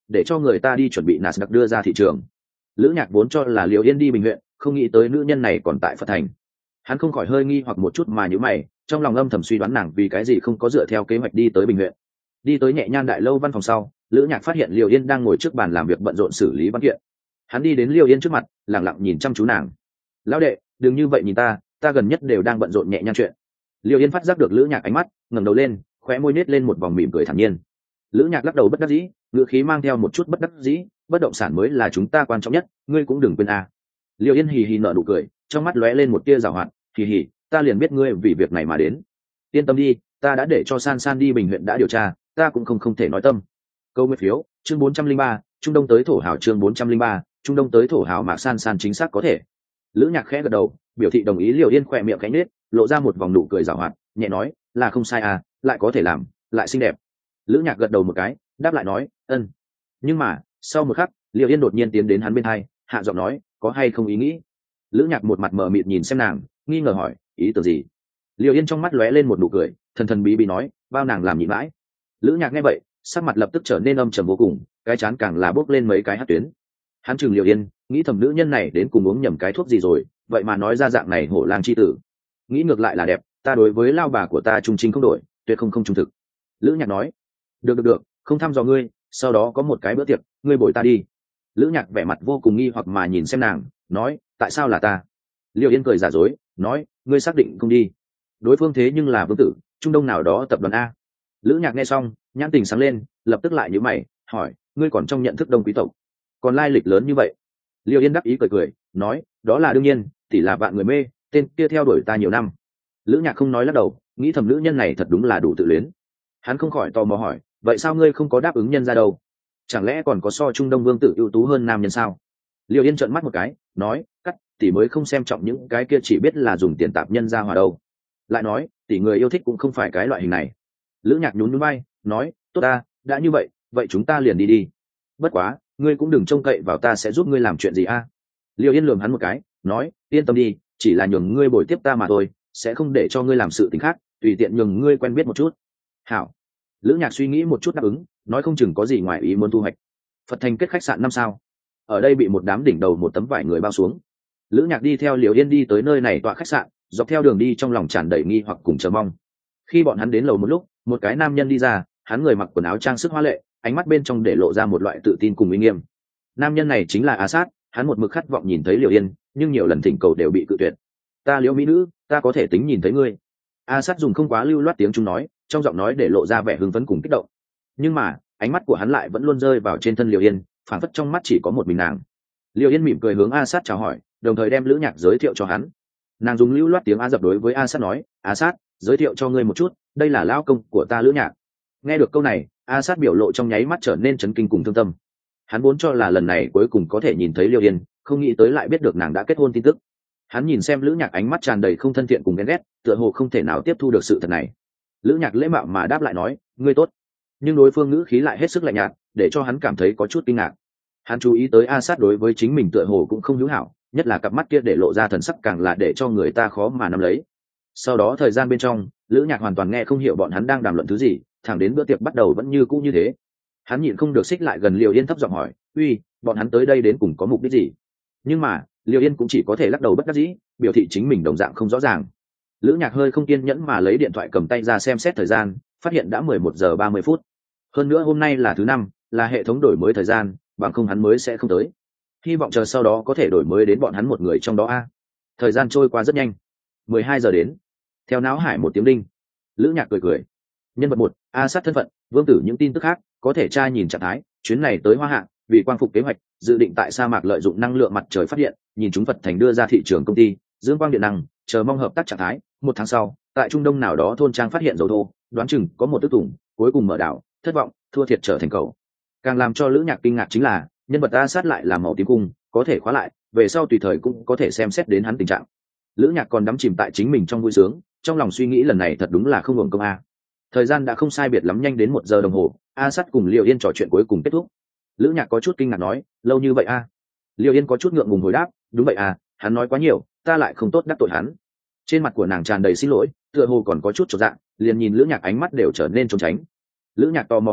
để cho người ta đi chuẩn bị nasdaq đưa ra thị trường. Lữ Nhạc vốn cho là Liều Yên đi Bình huyện, không nghĩ tới nữ nhân này còn tại Phật Thành. Hắn không khỏi hơi nghi hoặc một chút mà nhíu mày, trong lòng âm thầm suy đoán nàng vì cái gì không có dựa theo kế hoạch đi tới Bình huyện. Đi tới Nhẹ Nhan đại lâu văn phòng sau, Lữ Nhạc phát hiện Liều Yên đang ngồi trước bàn làm việc bận rộn xử lý văn kiện. Hắn đi đến Liều Yên trước mặt, lặng lặng nhìn chăm chú nàng. "Lão đệ, đừng như vậy nhìn ta, ta gần nhất đều đang bận rộn Nhẹ Nhan chuyện." Liều Yên phát giác được Lữ Nhạc ánh mắt, ngẩng đầu lên, khóe môi nết lên một vòng mỉm cười thản nhiên. Lữ Nhạc lắc đầu bất đắc dĩ, ngữ khí mang theo một chút bất đắc dĩ, "Bất động sản mới là chúng ta quan trọng nhất, ngươi cũng đừng quên à." Liều Yên hì hì nở nụ cười, trong mắt lóe lên một tia giảo hoạt, "Hì hì, ta liền biết ngươi vì việc này mà đến. Yên tâm đi, ta đã để cho San San đi Bình huyện đã điều tra, ta cũng không không thể nói tâm." Câu nguyên phiếu, chương bốn trăm linh ba, Trung Đông tới thổ hào chương bốn trăm linh ba, Trung Đông tới thổ hào Mạc San San chính xác có thể. Lữ Nhạc khẽ gật đầu, biểu thị đồng ý. Liều Yên khỏe miệng khẽ nhếch, lộ ra một vòng nụ cười giảo hoạt, nhẹ nói, "Là không sai à, lại có thể làm, lại xinh đẹp." Lữ Nhạc gật đầu một cái, đáp lại nói, "Ân." Nhưng mà, sau một khắc, Liều Yên đột nhiên tiến đến hắn bên hai, hạ giọng nói, "Có hay không ý nghĩ?" Lữ Nhạc một mặt mờ mịt nhìn xem nàng, nghi ngờ hỏi, "Ý tưởng gì?" Liều Yên trong mắt lóe lên một nụ cười, thần thần bí bí nói, "Bao nàng làm nhịn mãi." Lữ Nhạc nghe vậy, sắc mặt lập tức trở nên âm trầm vô cùng, cái chán càng là bốc lên mấy cái hắc tuyến. Hắn chừng Liều Yên, nghĩ thầm nữ nhân này đến cùng uống nhầm cái thuốc gì rồi, vậy mà nói ra dạng này hổ lang chi tử. Nghĩ ngược lại là đẹp, ta đối với lao bà của ta trung trinh không đổi, tuyệt không không trung thực. Lữ Nhạc nói, "Được được được, không thăm dò ngươi, sau đó có một cái bữa tiệc, ngươi bồi ta đi." Lữ Nhạc vẻ mặt vô cùng nghi hoặc mà nhìn xem nàng, nói, "Tại sao là ta?" Liều Yên cười giả dối, nói, "Ngươi xác định không đi? Đối phương thế nhưng là vương tử, Trung Đông nào đó tập đoàn a." Lữ Nhạc nghe xong, nhãn tình sáng lên, lập tức lại nhíu mày, hỏi, "Ngươi còn trong nhận thức Đông quý tộc, còn lai lịch lớn như vậy?" Liều Yên đắc ý cười cười, nói, "Đó là đương nhiên, tỷ là vạn người mê, tên kia theo đuổi ta nhiều năm." Lữ Nhạc không nói lắc đầu, nghĩ thầm nữ nhân này thật đúng là đủ tự luyến. Hắn không khỏi tò mò hỏi, "Vậy sao ngươi không có đáp ứng nhân ra đâu? Chẳng lẽ còn có so Trung Đông vương tử ưu tú hơn nam nhân sao?" Liều Yên trợn mắt một cái, nói, "Cắt, tỷ mới không xem trọng những cái kia chỉ biết là dùng tiền tạp nhân ra hòa đâu." Lại nói, tỷ người yêu thích cũng không phải cái loại hình này. Lữ Nhạc nhún nhún vai, nói, "Tốt ta, đã như vậy, vậy chúng ta liền đi đi. Bất quá, ngươi cũng đừng trông cậy vào ta sẽ giúp ngươi làm chuyện gì a." Liều Yên lườm hắn một cái, nói, "Yên tâm đi, chỉ là nhường ngươi bồi tiếp ta mà thôi, sẽ không để cho ngươi làm sự tình khác, tùy tiện nhường ngươi quen biết một chút." Hảo. Lữ Nhạc suy nghĩ một chút đáp ứng, nói không chừng có gì ngoài ý muốn thu hoạch. Phật Thành kết khách sạn năm sao. Ở đây bị một đám đỉnh đầu một tấm vải người bao xuống. Lữ Nhạc đi theo Liều Yên đi tới nơi này tọa khách sạn, dọc theo đường đi trong lòng tràn đầy nghi hoặc cùng chờ mong. Khi bọn hắn đến lầu một lúc, một cái nam nhân đi ra, hắn người mặc quần áo trang sức hoa lệ, ánh mắt bên trong để lộ ra một loại tự tin cùng uy nghiêm. Nam nhân này chính là A Sát, hắn một mực khát vọng nhìn thấy Liều Yên, nhưng nhiều lần thỉnh cầu đều bị cự tuyệt. "Ta Liễu mỹ nữ, ta có thể tính nhìn thấy ngươi." A Sát dùng không quá lưu loát tiếng Trung nói, trong giọng nói để lộ ra vẻ hưng phấn cùng kích động. Nhưng mà, ánh mắt của hắn lại vẫn luôn rơi vào trên thân Liều Yên, phản phất trong mắt chỉ có một mình nàng. Liều Yên mỉm cười hướng A Sát chào hỏi, đồng thời đem Lữ Nhạc giới thiệu cho hắn. Nàng dùng lưu loát tiếng Á dập đối với A Sát nói, "A Sát, giới thiệu cho ngươi một chút, đây là lão công của ta Lữ Nhạc." Nghe được câu này, A Sát biểu lộ trong nháy mắt trở nên chấn kinh cùng thương tâm. Hắn vốn cho là lần này cuối cùng có thể nhìn thấy Liều Yên, không nghĩ tới lại biết được nàng đã kết hôn tin tức. Hắn nhìn xem Lữ Nhạc ánh mắt tràn đầy không thân thiện cùng ghen ghét, tựa hồ không thể nào tiếp thu được sự thật này. Lữ Nhạc lễ mạo mà đáp lại nói, "Ngươi tốt." Nhưng đối phương ngữ khí lại hết sức lạnh nhạt, để cho hắn cảm thấy có chút kinh ngạc. Hắn chú ý tới A Sát đối với chính mình tựa hồ cũng không hữu hảo, nhất là cặp mắt kia để lộ ra thần sắc càng là để cho người ta khó mà nắm lấy. Sau đó thời gian bên trong, Lữ Nhạc hoàn toàn nghe không hiểu bọn hắn đang đàm luận thứ gì, thẳng đến bữa tiệc bắt đầu vẫn như cũ như thế. Hắn nhịn không được xích lại gần Liều Yên thấp giọng hỏi, "Uy, bọn hắn tới đây đến cùng có mục đích gì?" Nhưng mà, Liều Yên cũng chỉ có thể lắc đầu bất đắc dĩ, biểu thị chính mình đồng dạng không rõ ràng. Lữ Nhạc hơi không kiên nhẫn mà lấy điện thoại cầm tay ra xem xét thời gian, phát hiện đã mười một giờ ba mươi phút. Hơn nữa hôm nay là thứ năm, là hệ thống đổi mới thời gian, bằng không hắn mới sẽ không tới. Hy vọng chờ sau đó có thể đổi mới đến bọn hắn một người trong đó a. Thời gian trôi qua rất nhanh. mười hai giờ đến. Theo náo hải một tiếng đinh. Lữ Nhạc cười cười. Nhân vật một, A Sát thân phận, vương tử những tin tức khác, có thể tra nhìn trạng thái, chuyến này tới Hoa Hạ, vì quang phục kế hoạch, dự định tại sa mạc lợi dụng năng lượng mặt trời phát điện, nhìn chúng Phật Thành đưa ra thị trường công ty, dương quang điện năng, chờ mong hợp tác trạng thái. Một tháng sau, tại Trung Đông nào đó thôn trang phát hiện dầu thô, đoán chừng có một tức tùng, cuối cùng mở đảo, thất vọng, thua thiệt trở thành cầu. Càng làm cho Lữ Nhạc kinh ngạc chính là, nhân vật A Sát lại là màu tím cung, có thể khóa lại, về sau tùy thời cũng có thể xem xét đến hắn tình trạng. Lữ Nhạc còn đắm chìm tại chính mình trong vui sướng, trong lòng suy nghĩ lần này thật đúng là không hưởng công a. Thời gian đã không sai biệt lắm, nhanh đến một giờ đồng hồ, A Sát cùng Liều Yên trò chuyện cuối cùng kết thúc. Lữ Nhạc có chút kinh ngạc nói, "Lâu như vậy a?" Liều Yên có chút ngượng ngùng hồi đáp, "Đúng vậy à, hắn nói quá nhiều, ta lại không tốt đắc tội hắn." Trên mặt của nàng tràn đầy xin lỗi, tựa hồ còn có chút chột dạ, liền nhìn Lữ Nhạc ánh mắt đều trở nên trốn tránh. Lữ Nhạc tò mò hỏi,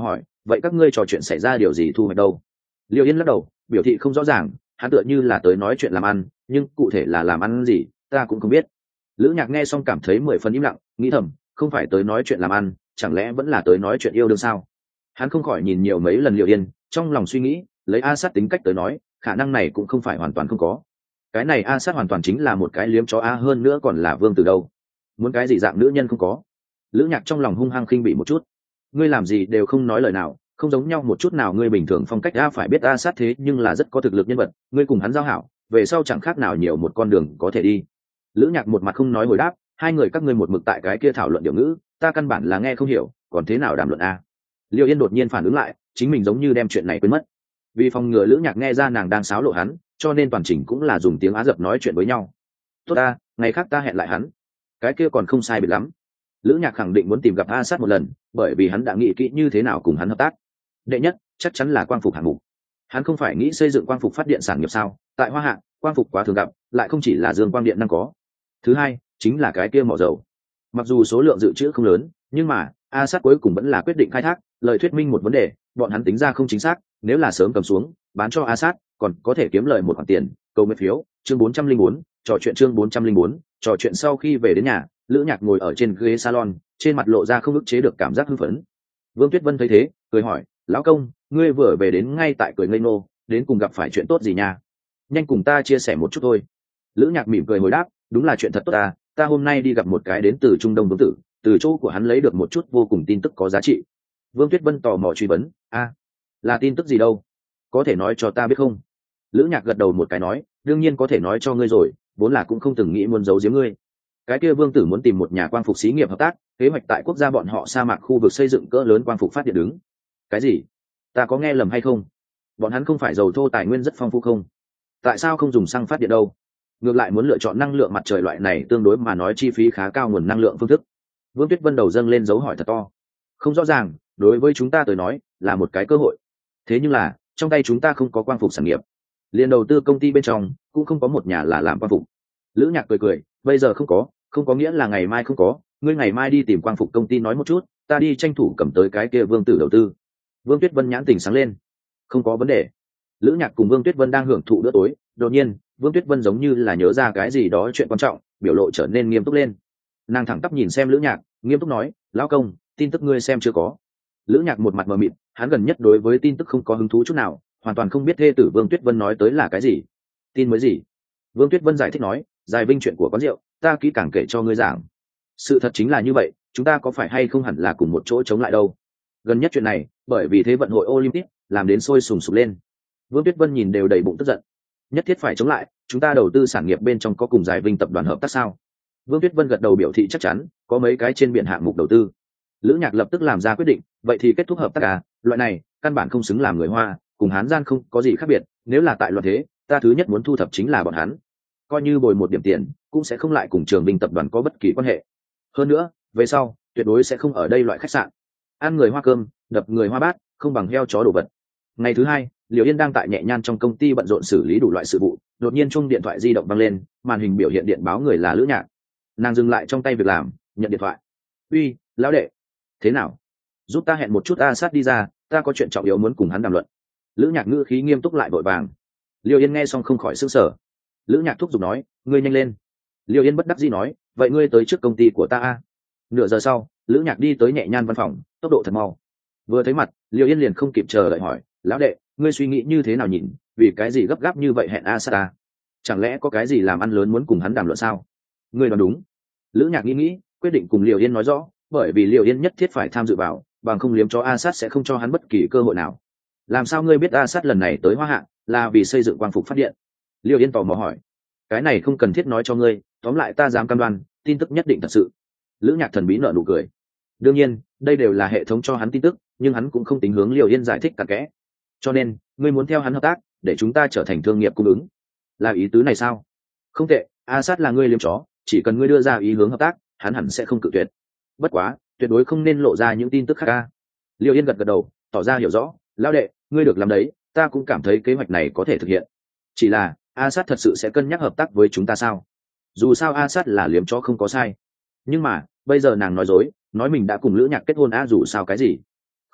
vậy các ngươi trò chuyện xảy ra điều gì thu hoạch đâu? Liêu Yên lắc đầu biểu thị không rõ ràng, hắn tựa như là tới nói chuyện làm ăn, nhưng cụ thể là làm ăn gì ta cũng không biết. Lữ Nhạc nghe xong cảm thấy mười phần im lặng, nghĩ thầm không phải tới nói chuyện làm ăn, chẳng lẽ vẫn là tới nói chuyện yêu đương sao? Hắn không khỏi nhìn nhiều mấy lần Liêu Yên, trong lòng suy nghĩ lấy A Sát tính cách tới nói khả năng này cũng không phải hoàn toàn không có. Cái này A Sát hoàn toàn chính là một cái liếm chó A, hơn nữa còn là vương từ đâu, muốn cái gì dạng nữ nhân không có. Lữ Nhạc trong lòng hung hăng khinh bị một chút, ngươi làm gì đều không nói lời nào, không giống nhau một chút nào. Ngươi bình thường phong cách A phải biết A Sát thế nhưng là rất có thực lực nhân vật, ngươi cùng hắn giao hảo về sau chẳng khác nào nhiều một con đường có thể đi. Lữ Nhạc một mặt không nói hồi đáp, hai người các ngươi một mực tại cái kia thảo luận điều ngữ, ta căn bản là nghe không hiểu, còn thế nào đàm luận A? Liêu Yên đột nhiên phản ứng lại, chính mình giống như đem chuyện này quên mất. Vì phòng ngừa Lữ Nhạc nghe ra nàng đang xáo lộ hắn, cho nên toàn trình cũng là dùng tiếng Á dập nói chuyện với nhau. Tốt ta, ngày khác ta hẹn lại hắn. Cái kia còn không sai biệt lắm. Lữ Nhạc khẳng định muốn tìm gặp A Sát một lần, bởi vì hắn đã nghĩ kỹ như thế nào cùng hắn hợp tác. Đệ nhất, chắc chắn là quang phục hạng mục. Hắn không phải nghĩ xây dựng quang phục phát điện sản nghiệp sao? Tại Hoa Hạ, quang phục quá thường gặp, lại không chỉ là dương quang điện năng có. Thứ hai, chính là cái kia mỏ dầu. Mặc dù số lượng dự trữ không lớn, nhưng mà A Sát cuối cùng vẫn là quyết định khai thác, lời thuyết minh một vấn đề, bọn hắn tính ra không chính xác, nếu là sớm cầm xuống, bán cho A Sát, còn có thể kiếm lời một khoản tiền. Câu mấy phiếu, chương bốn trăm linh bốn, trò chuyện chương bốn trăm linh bốn, trò chuyện sau khi về đến nhà, Lữ Nhạc ngồi ở trên ghế salon, trên mặt lộ ra không ức chế được cảm giác hưng phấn. Vương Tuyết Vân thấy thế, cười hỏi, lão công, ngươi vừa về đến ngay tại cười ngây nô, đến cùng gặp phải chuyện tốt gì nha? Nhanh cùng ta chia sẻ một chút thôi. Lữ Nhạc mỉm cười hồi đáp, đúng là chuyện thật tốt ta, ta hôm nay đi gặp một cái đến từ Trung Đông vương tử, từ chỗ của hắn lấy được một chút vô cùng tin tức có giá trị. Vương Tuyết Vân tò mò truy vấn, a, là tin tức gì đâu? Có thể nói cho ta biết không? Lữ Nhạc gật đầu một cái nói, đương nhiên có thể nói cho ngươi rồi, vốn là cũng không từng nghĩ muốn giấu giếm ngươi. Cái kia vương tử muốn tìm một nhà quang phục xí nghiệp hợp tác, kế hoạch tại quốc gia bọn họ sa mạc khu vực xây dựng cỡ lớn quang phục phát điện đứng. Cái gì? Ta có nghe lầm hay không? Bọn hắn không phải dầu thô tài nguyên rất phong phú không? Tại sao không dùng xăng phát điện đâu? Ngược lại muốn lựa chọn năng lượng mặt trời loại này tương đối mà nói chi phí khá cao nguồn năng lượng phương thức. Vương Tuyết Vân đầu dâng lên dấu hỏi thật to. Không rõ ràng, đối với chúng ta tới nói là một cái cơ hội. Thế nhưng là trong tay chúng ta không có quang phục sản nghiệp, liền đầu tư công ty bên trong cũng không có một nhà là làm quang phục. Lữ Nhạc cười cười, bây giờ không có, không có nghĩa là ngày mai không có, ngươi ngày mai đi tìm quang phục công ty nói một chút, ta đi tranh thủ cầm tới cái kia vương tử đầu tư. Vương Tuyết Vân nhãn tình sáng lên, không có vấn đề. Lữ Nhạc cùng Vương Tuyết Vân đang hưởng thụ bữa tối, đột nhiên Vương Tuyết Vân giống như là nhớ ra cái gì đó chuyện quan trọng, biểu lộ trở nên nghiêm túc lên. Nàng thẳng tắp nhìn xem Lữ Nhạc, nghiêm túc nói, lão công, tin tức ngươi xem chưa có? Lữ Nhạc một mặt mờ mịt, hắn gần nhất đối với tin tức không có hứng thú chút nào, hoàn toàn không biết thê tử Vương Tuyết Vân nói tới là cái gì. Tin mới gì? Vương Tuyết Vân giải thích nói, dài vinh chuyện của quán rượu, ta kỹ càng kể cho ngươi giảng. Sự thật chính là như vậy, chúng ta có phải hay không hẳn là cùng một chỗ chống lại đâu. Gần nhất chuyện này, bởi vì thế vận hội Olympic làm đến sôi sùng sục lên. Vương Tuyết Vân nhìn đều đầy bụng tức giận. Nhất thiết phải chống lại, chúng ta đầu tư sản nghiệp bên trong có cùng Giải Vinh tập đoàn hợp tác sao? Vương Tuyết Vân gật đầu biểu thị chắc chắn, có mấy cái trên biển hạng mục đầu tư. Lữ Nhạc lập tức làm ra quyết định, vậy thì kết thúc hợp tác à, loại này căn bản không xứng làm người Hoa, cùng Hán gian không có gì khác biệt, nếu là tại loạn thế, ta thứ nhất muốn thu thập chính là bọn hắn. Coi như bồi một điểm tiền, cũng sẽ không lại cùng Trường Vinh tập đoàn có bất kỳ quan hệ. Hơn nữa, về sau, tuyệt đối sẽ không ở đây loại khách sạn. Ăn người Hoa cơm, đập người Hoa bát, không bằng heo chó đồ vật. Ngày thứ hai, Liễu Yên đang tại nhẹ nhàng trong công ty bận rộn xử lý đủ loại sự vụ, đột nhiên chuông điện thoại di động vang lên, màn hình biểu hiện điện báo người là Lữ Nhạc. Nàng dừng lại trong tay việc làm, nhận điện thoại. "Uy, lão đệ, thế nào? Giúp ta hẹn một chút A Sát đi ra, ta có chuyện trọng yếu muốn cùng hắn đàm luận." Lữ Nhạc ngữ khí nghiêm túc lại vội vàng. Liễu Yên nghe xong không khỏi sửng sở. Lữ Nhạc thúc giục nói, "Ngươi nhanh lên." Liễu Yên bất đắc dĩ nói, "Vậy ngươi tới trước công ty của ta a." Nửa giờ sau, Lữ Nhạc đi tới nhẹ nhàng văn phòng, tốc độ thật mau. Vừa thấy mặt, Liễu Yên liền không kịp chờ đợi hỏi, "Lão đệ, ngươi suy nghĩ như thế nào nhìn, vì cái gì gấp gáp như vậy hẹn A Sát ta? Chẳng lẽ có cái gì làm ăn lớn muốn cùng hắn đàm luận sao?" "Ngươi đoán đúng." Lữ Nhạc nghĩ nghĩ, quyết định cùng Liễu Yên nói rõ, bởi vì Liễu Yên nhất thiết phải tham dự vào, bằng không liếm cho A Sát sẽ không cho hắn bất kỳ cơ hội nào. "Làm sao ngươi biết A Sát lần này tới Hoa Hạ là vì xây dựng quang phục phát điện?" Liễu Yên tò mò hỏi. "Cái này không cần thiết nói cho ngươi, tóm lại ta dám cam đoan, tin tức nhất định thật sự." Lữ Nhạc thần bí nở nụ cười. Đương nhiên, đây đều là hệ thống cho hắn tin tức, nhưng hắn cũng không tính hướng Liễu Yên giải thích cặn kẽ. "Cho nên, ngươi muốn theo hắn hợp tác, để chúng ta trở thành thương nghiệp cung ứng, là ý tứ này sao?" "Không tệ, A Sát là ngươi liếm chó, chỉ cần ngươi đưa ra ý hướng hợp tác, hắn hẳn sẽ không cự tuyệt. Bất quá, tuyệt đối không nên lộ ra những tin tức khác a." Liễu Yên gật gật đầu, tỏ ra hiểu rõ, "Lão đệ, ngươi được làm đấy, ta cũng cảm thấy kế hoạch này có thể thực hiện. Chỉ là, A Sát thật sự sẽ cân nhắc hợp tác với chúng ta sao? Dù sao A Sát là liếm chó không có sai. Nhưng mà, bây giờ nàng nói dối, nói mình đã cùng Lữ Nhạc kết hôn a dù sao cái gì?" "Không có,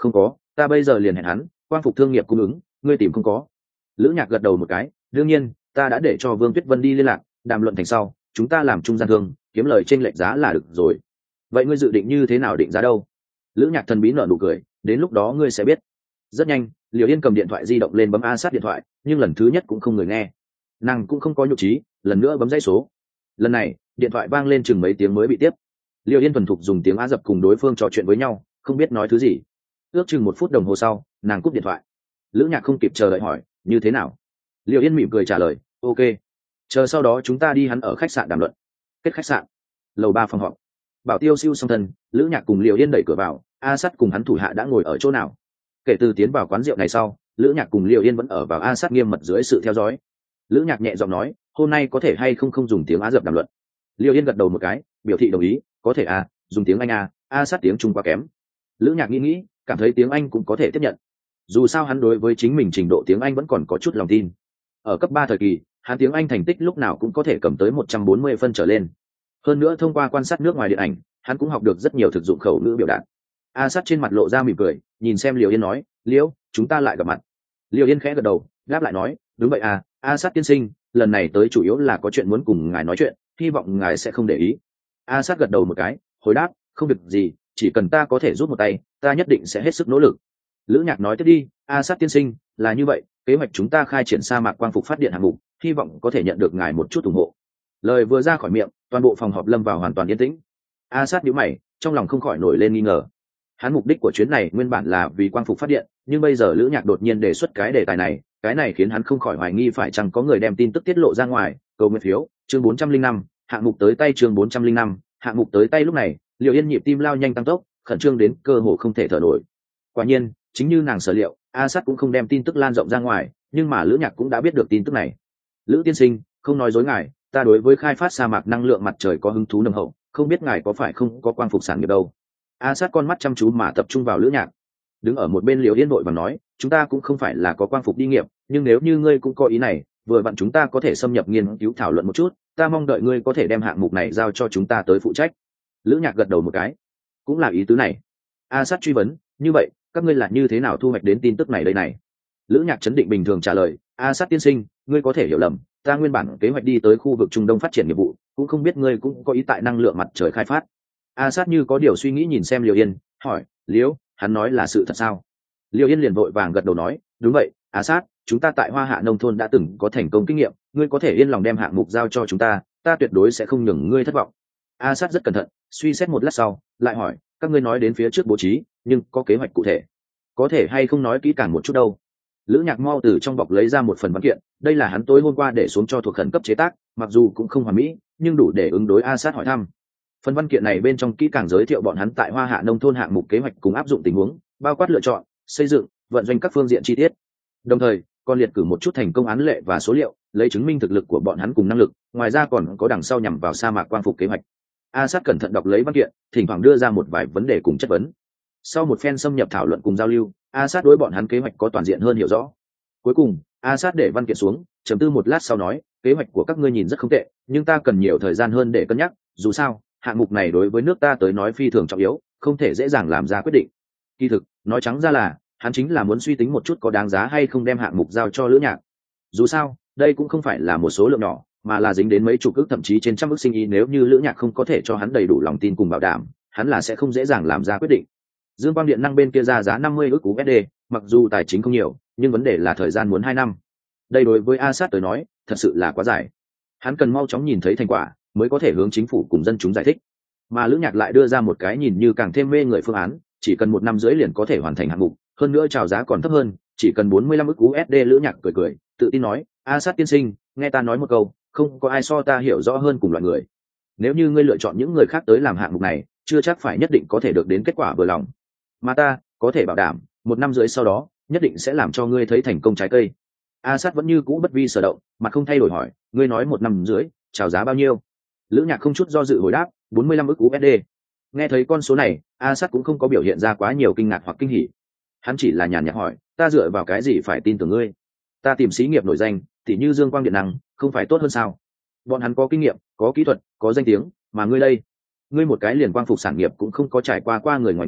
ta bây giờ liền hẹn hắn, quang phục thương nghiệp cung ứng, ngươi tìm không có? Lữ Nhạc gật đầu một cái, đương nhiên, ta đã để cho Vương Tuyết Vân đi liên lạc, đàm luận thành sau, chúng ta làm trung gian thương, kiếm lời trên lệch giá là được rồi. Vậy ngươi dự định như thế nào định giá đâu? Lữ Nhạc thần bí nở nụ cười, đến lúc đó ngươi sẽ biết. Rất nhanh, Liễu Yên cầm điện thoại di động lên bấm A Sát điện thoại, nhưng lần thứ nhất cũng không người nghe. Nàng cũng không có nhục trí, lần nữa bấm dãy số. Lần này, điện thoại vang lên chừng mấy tiếng mới bị tiếp. Liễu Yên thuần thục dùng tiếng Á dập cùng đối phương trò chuyện với nhau, không biết nói thứ gì. Ước chừng một phút đồng hồ sau, nàng cúp điện thoại. Lữ Nhạc không kịp chờ đợi hỏi, như thế nào? Liễu Yên mỉm cười trả lời, ok. Chờ sau đó chúng ta đi hắn ở khách sạn đàm luận. Kết khách sạn, lầu ba phòng họp. Bảo Tiêu siêu xong thân, Lữ Nhạc cùng Liễu Yên đẩy cửa vào, A Sát cùng hắn thủ hạ đã ngồi ở chỗ nào. Kể từ tiến vào quán rượu này sau, Lữ Nhạc cùng Liễu Yên vẫn ở vào A Sát nghiêm mật dưới sự theo dõi. Lữ Nhạc nhẹ giọng nói, hôm nay có thể hay không không dùng tiếng Á dập đàm luận. Liễu Yên gật đầu một cái, biểu thị đồng ý, có thể à, dùng tiếng Anh à, A Sát tiếng Trung quá kém. Lữ Nhạc nghĩ nghĩ, cảm thấy tiếng Anh cũng có thể tiếp nhận. Dù sao hắn đối với chính mình trình độ tiếng Anh vẫn còn có chút lòng tin. Ở cấp ba thời kỳ, hắn tiếng Anh thành tích lúc nào cũng có thể cầm tới một trăm bốn mươi phân trở lên. Hơn nữa thông qua quan sát nước ngoài điện ảnh, hắn cũng học được rất nhiều thực dụng khẩu ngữ biểu đạt. A Sát trên mặt lộ ra mỉm cười, nhìn xem Liễu Yên nói, Liễu, chúng ta lại gặp mặt. Liễu Yên khẽ gật đầu, đáp lại nói, đúng vậy à, A Sát tiên sinh, lần này tới chủ yếu là có chuyện muốn cùng ngài nói chuyện, hy vọng ngài sẽ không để ý. A Sát gật đầu một cái, hồi đáp, không việc gì, chỉ cần ta có thể giúp một tay, ta nhất định sẽ hết sức nỗ lực. Lữ Nhạc nói tiếp đi, A Sát tiên sinh, là như vậy, kế hoạch chúng ta khai triển sa mạc quang phục phát điện hạng mục, hy vọng có thể nhận được ngài một chút ủng hộ. Lời vừa ra khỏi miệng, toàn bộ phòng họp lâm vào hoàn toàn yên tĩnh. A Sát nhíu mày, trong lòng không khỏi nổi lên nghi ngờ. Hắn mục đích của chuyến này nguyên bản là vì quang phục phát điện, nhưng bây giờ Lữ Nhạc đột nhiên đề xuất cái đề tài này, cái này khiến hắn không khỏi hoài nghi phải chăng có người đem tin tức tiết lộ ra ngoài. Cầu nguyện phiếu, chương bốn trăm linh năm, hạng mục tới tay chương bốn trăm linh năm, hạng mục tới tay lúc này, Liễu Yên nhịp tim lao nhanh tăng tốc, khẩn trương đến cơ hồ không thể thở nổi. Quả nhiên, chính như nàng sở liệu, A Sát cũng không đem tin tức lan rộng ra ngoài, nhưng mà Lữ Nhạc cũng đã biết được tin tức này. Lữ tiên sinh, không nói dối ngài, ta đối với khai phát sa mạc năng lượng mặt trời có hứng thú nồng hậu, không biết ngài có phải không có quang phục sản nghiệp đâu. A Sát con mắt chăm chú mà tập trung vào Lữ Nhạc. Đứng ở một bên Liễu Yên vội vàng nói, chúng ta cũng không phải là có quang phục đi nghiệp, nhưng nếu như ngươi cũng có ý này, vừa vặn chúng ta có thể xâm nhập nghiên cứu thảo luận một chút, ta mong đợi ngươi có thể đem hạng mục này giao cho chúng ta tới phụ trách. Lữ Nhạc gật đầu một cái, cũng là ý tứ này. A Sát truy vấn, như vậy các ngươi là như thế nào thu hoạch đến tin tức này đây này? Lữ Nhạc chấn định bình thường trả lời, A Sát tiên sinh, ngươi có thể hiểu lầm, ta nguyên bản kế hoạch đi tới khu vực Trung Đông phát triển nghiệp vụ, cũng không biết ngươi cũng có ý tại năng lượng mặt trời khai phát. A Sát như có điều suy nghĩ nhìn xem Liễu Yên, hỏi, Liễu, hắn nói là sự thật sao? Liễu Yên liền vội vàng gật đầu nói, đúng vậy, A Sát, chúng ta tại Hoa Hạ nông thôn đã từng có thành công kinh nghiệm, ngươi có thể yên lòng đem hạng mục giao cho chúng ta, ta tuyệt đối sẽ không nhường ngươi thất vọng. A Sát rất cẩn thận, suy xét một lát sau, lại hỏi, các ngươi nói đến phía trước bố trí, nhưng có kế hoạch cụ thể, có thể hay không nói kỹ càng một chút đâu? Lữ Nhạc mau từ trong bọc lấy ra một phần văn kiện, đây là hắn tối hôm qua để xuống cho thuộc khẩn cấp chế tác, mặc dù cũng không hoàn mỹ, nhưng đủ để ứng đối A Sát hỏi thăm. Phần văn kiện này bên trong kỹ càng giới thiệu bọn hắn tại Hoa Hạ nông thôn hạng mục kế hoạch cùng áp dụng tình huống, bao quát lựa chọn, xây dựng, vận doanh các phương diện chi tiết. Đồng thời, còn liệt cử một chút thành công án lệ và số liệu, lấy chứng minh thực lực của bọn hắn cùng năng lực, ngoài ra còn có đằng sau nhằm vào sa mạc quang phục kế hoạch. A Sát cẩn thận đọc lấy văn kiện, thỉnh thoảng đưa ra một vài vấn đề cùng chất vấn. Sau một phen xâm nhập thảo luận cùng giao lưu, A Sát đối bọn hắn kế hoạch có toàn diện hơn hiểu rõ. Cuối cùng, A Sát để văn kiện xuống, trầm tư một lát sau nói, kế hoạch của các ngươi nhìn rất không tệ, nhưng ta cần nhiều thời gian hơn để cân nhắc, dù sao, hạng mục này đối với nước ta tới nói phi thường trọng yếu, không thể dễ dàng làm ra quyết định. Kỳ thực, nói trắng ra là, hắn chính là muốn suy tính một chút có đáng giá hay không đem hạng mục giao cho Lữ Nhạc. Dù sao, đây cũng không phải là một số lượng nhỏ, mà là dính đến mấy chục ức thậm chí trên trăm ức sinh ý, nếu như Lữ Nhạc không có thể cho hắn đầy đủ lòng tin cùng bảo đảm, hắn là sẽ không dễ dàng làm ra quyết định. Dương Quang Điện năng bên kia ra giá năm mươi ức u ét đê, mặc dù tài chính không nhiều, nhưng vấn đề là thời gian muốn hai năm. Đây đối với A Sát tới nói, thật sự là quá dài. Hắn cần mau chóng nhìn thấy thành quả, mới có thể hướng chính phủ cùng dân chúng giải thích. Mà Lữ Nhạc lại đưa ra một cái nhìn như càng thêm mê người phương án, chỉ cần một năm rưỡi liền có thể hoàn thành hạng mục, hơn nữa chào giá còn thấp hơn, chỉ cần bốn mươi lăm ức u ét đê. Lữ Nhạc cười cười, tự tin nói, A Sát tiên sinh, nghe ta nói một câu, không có ai so ta hiểu rõ hơn cùng loại người. Nếu như ngươi lựa chọn những người khác tới làm hạng mục này, chưa chắc phải nhất định có thể được đến kết quả vừa lòng. Mà ta có thể bảo đảm, một năm rưỡi sau đó, nhất định sẽ làm cho ngươi thấy thành công trái cây. A Sát vẫn như cũ bất vi sở động, mà không thay đổi hỏi, ngươi nói một năm rưỡi, chào giá bao nhiêu? Lữ Nhạc không chút do dự hồi đáp, bốn mươi lăm ức u ét đê. Nghe thấy con số này, A Sát cũng không có biểu hiện ra quá nhiều kinh ngạc hoặc kinh hỉ. Hắn chỉ là nhàn nhạt hỏi, ta dựa vào cái gì phải tin tưởng ngươi? Ta tìm xí nghiệp nổi danh, tỉ như Dương Quang Điện năng, không phải tốt hơn sao? Bọn hắn có kinh nghiệm, có kỹ thuật, có danh tiếng, mà ngươi đây, ngươi một cái liền quang phục sản nghiệp cũng không có trải qua qua người ngoài nghề,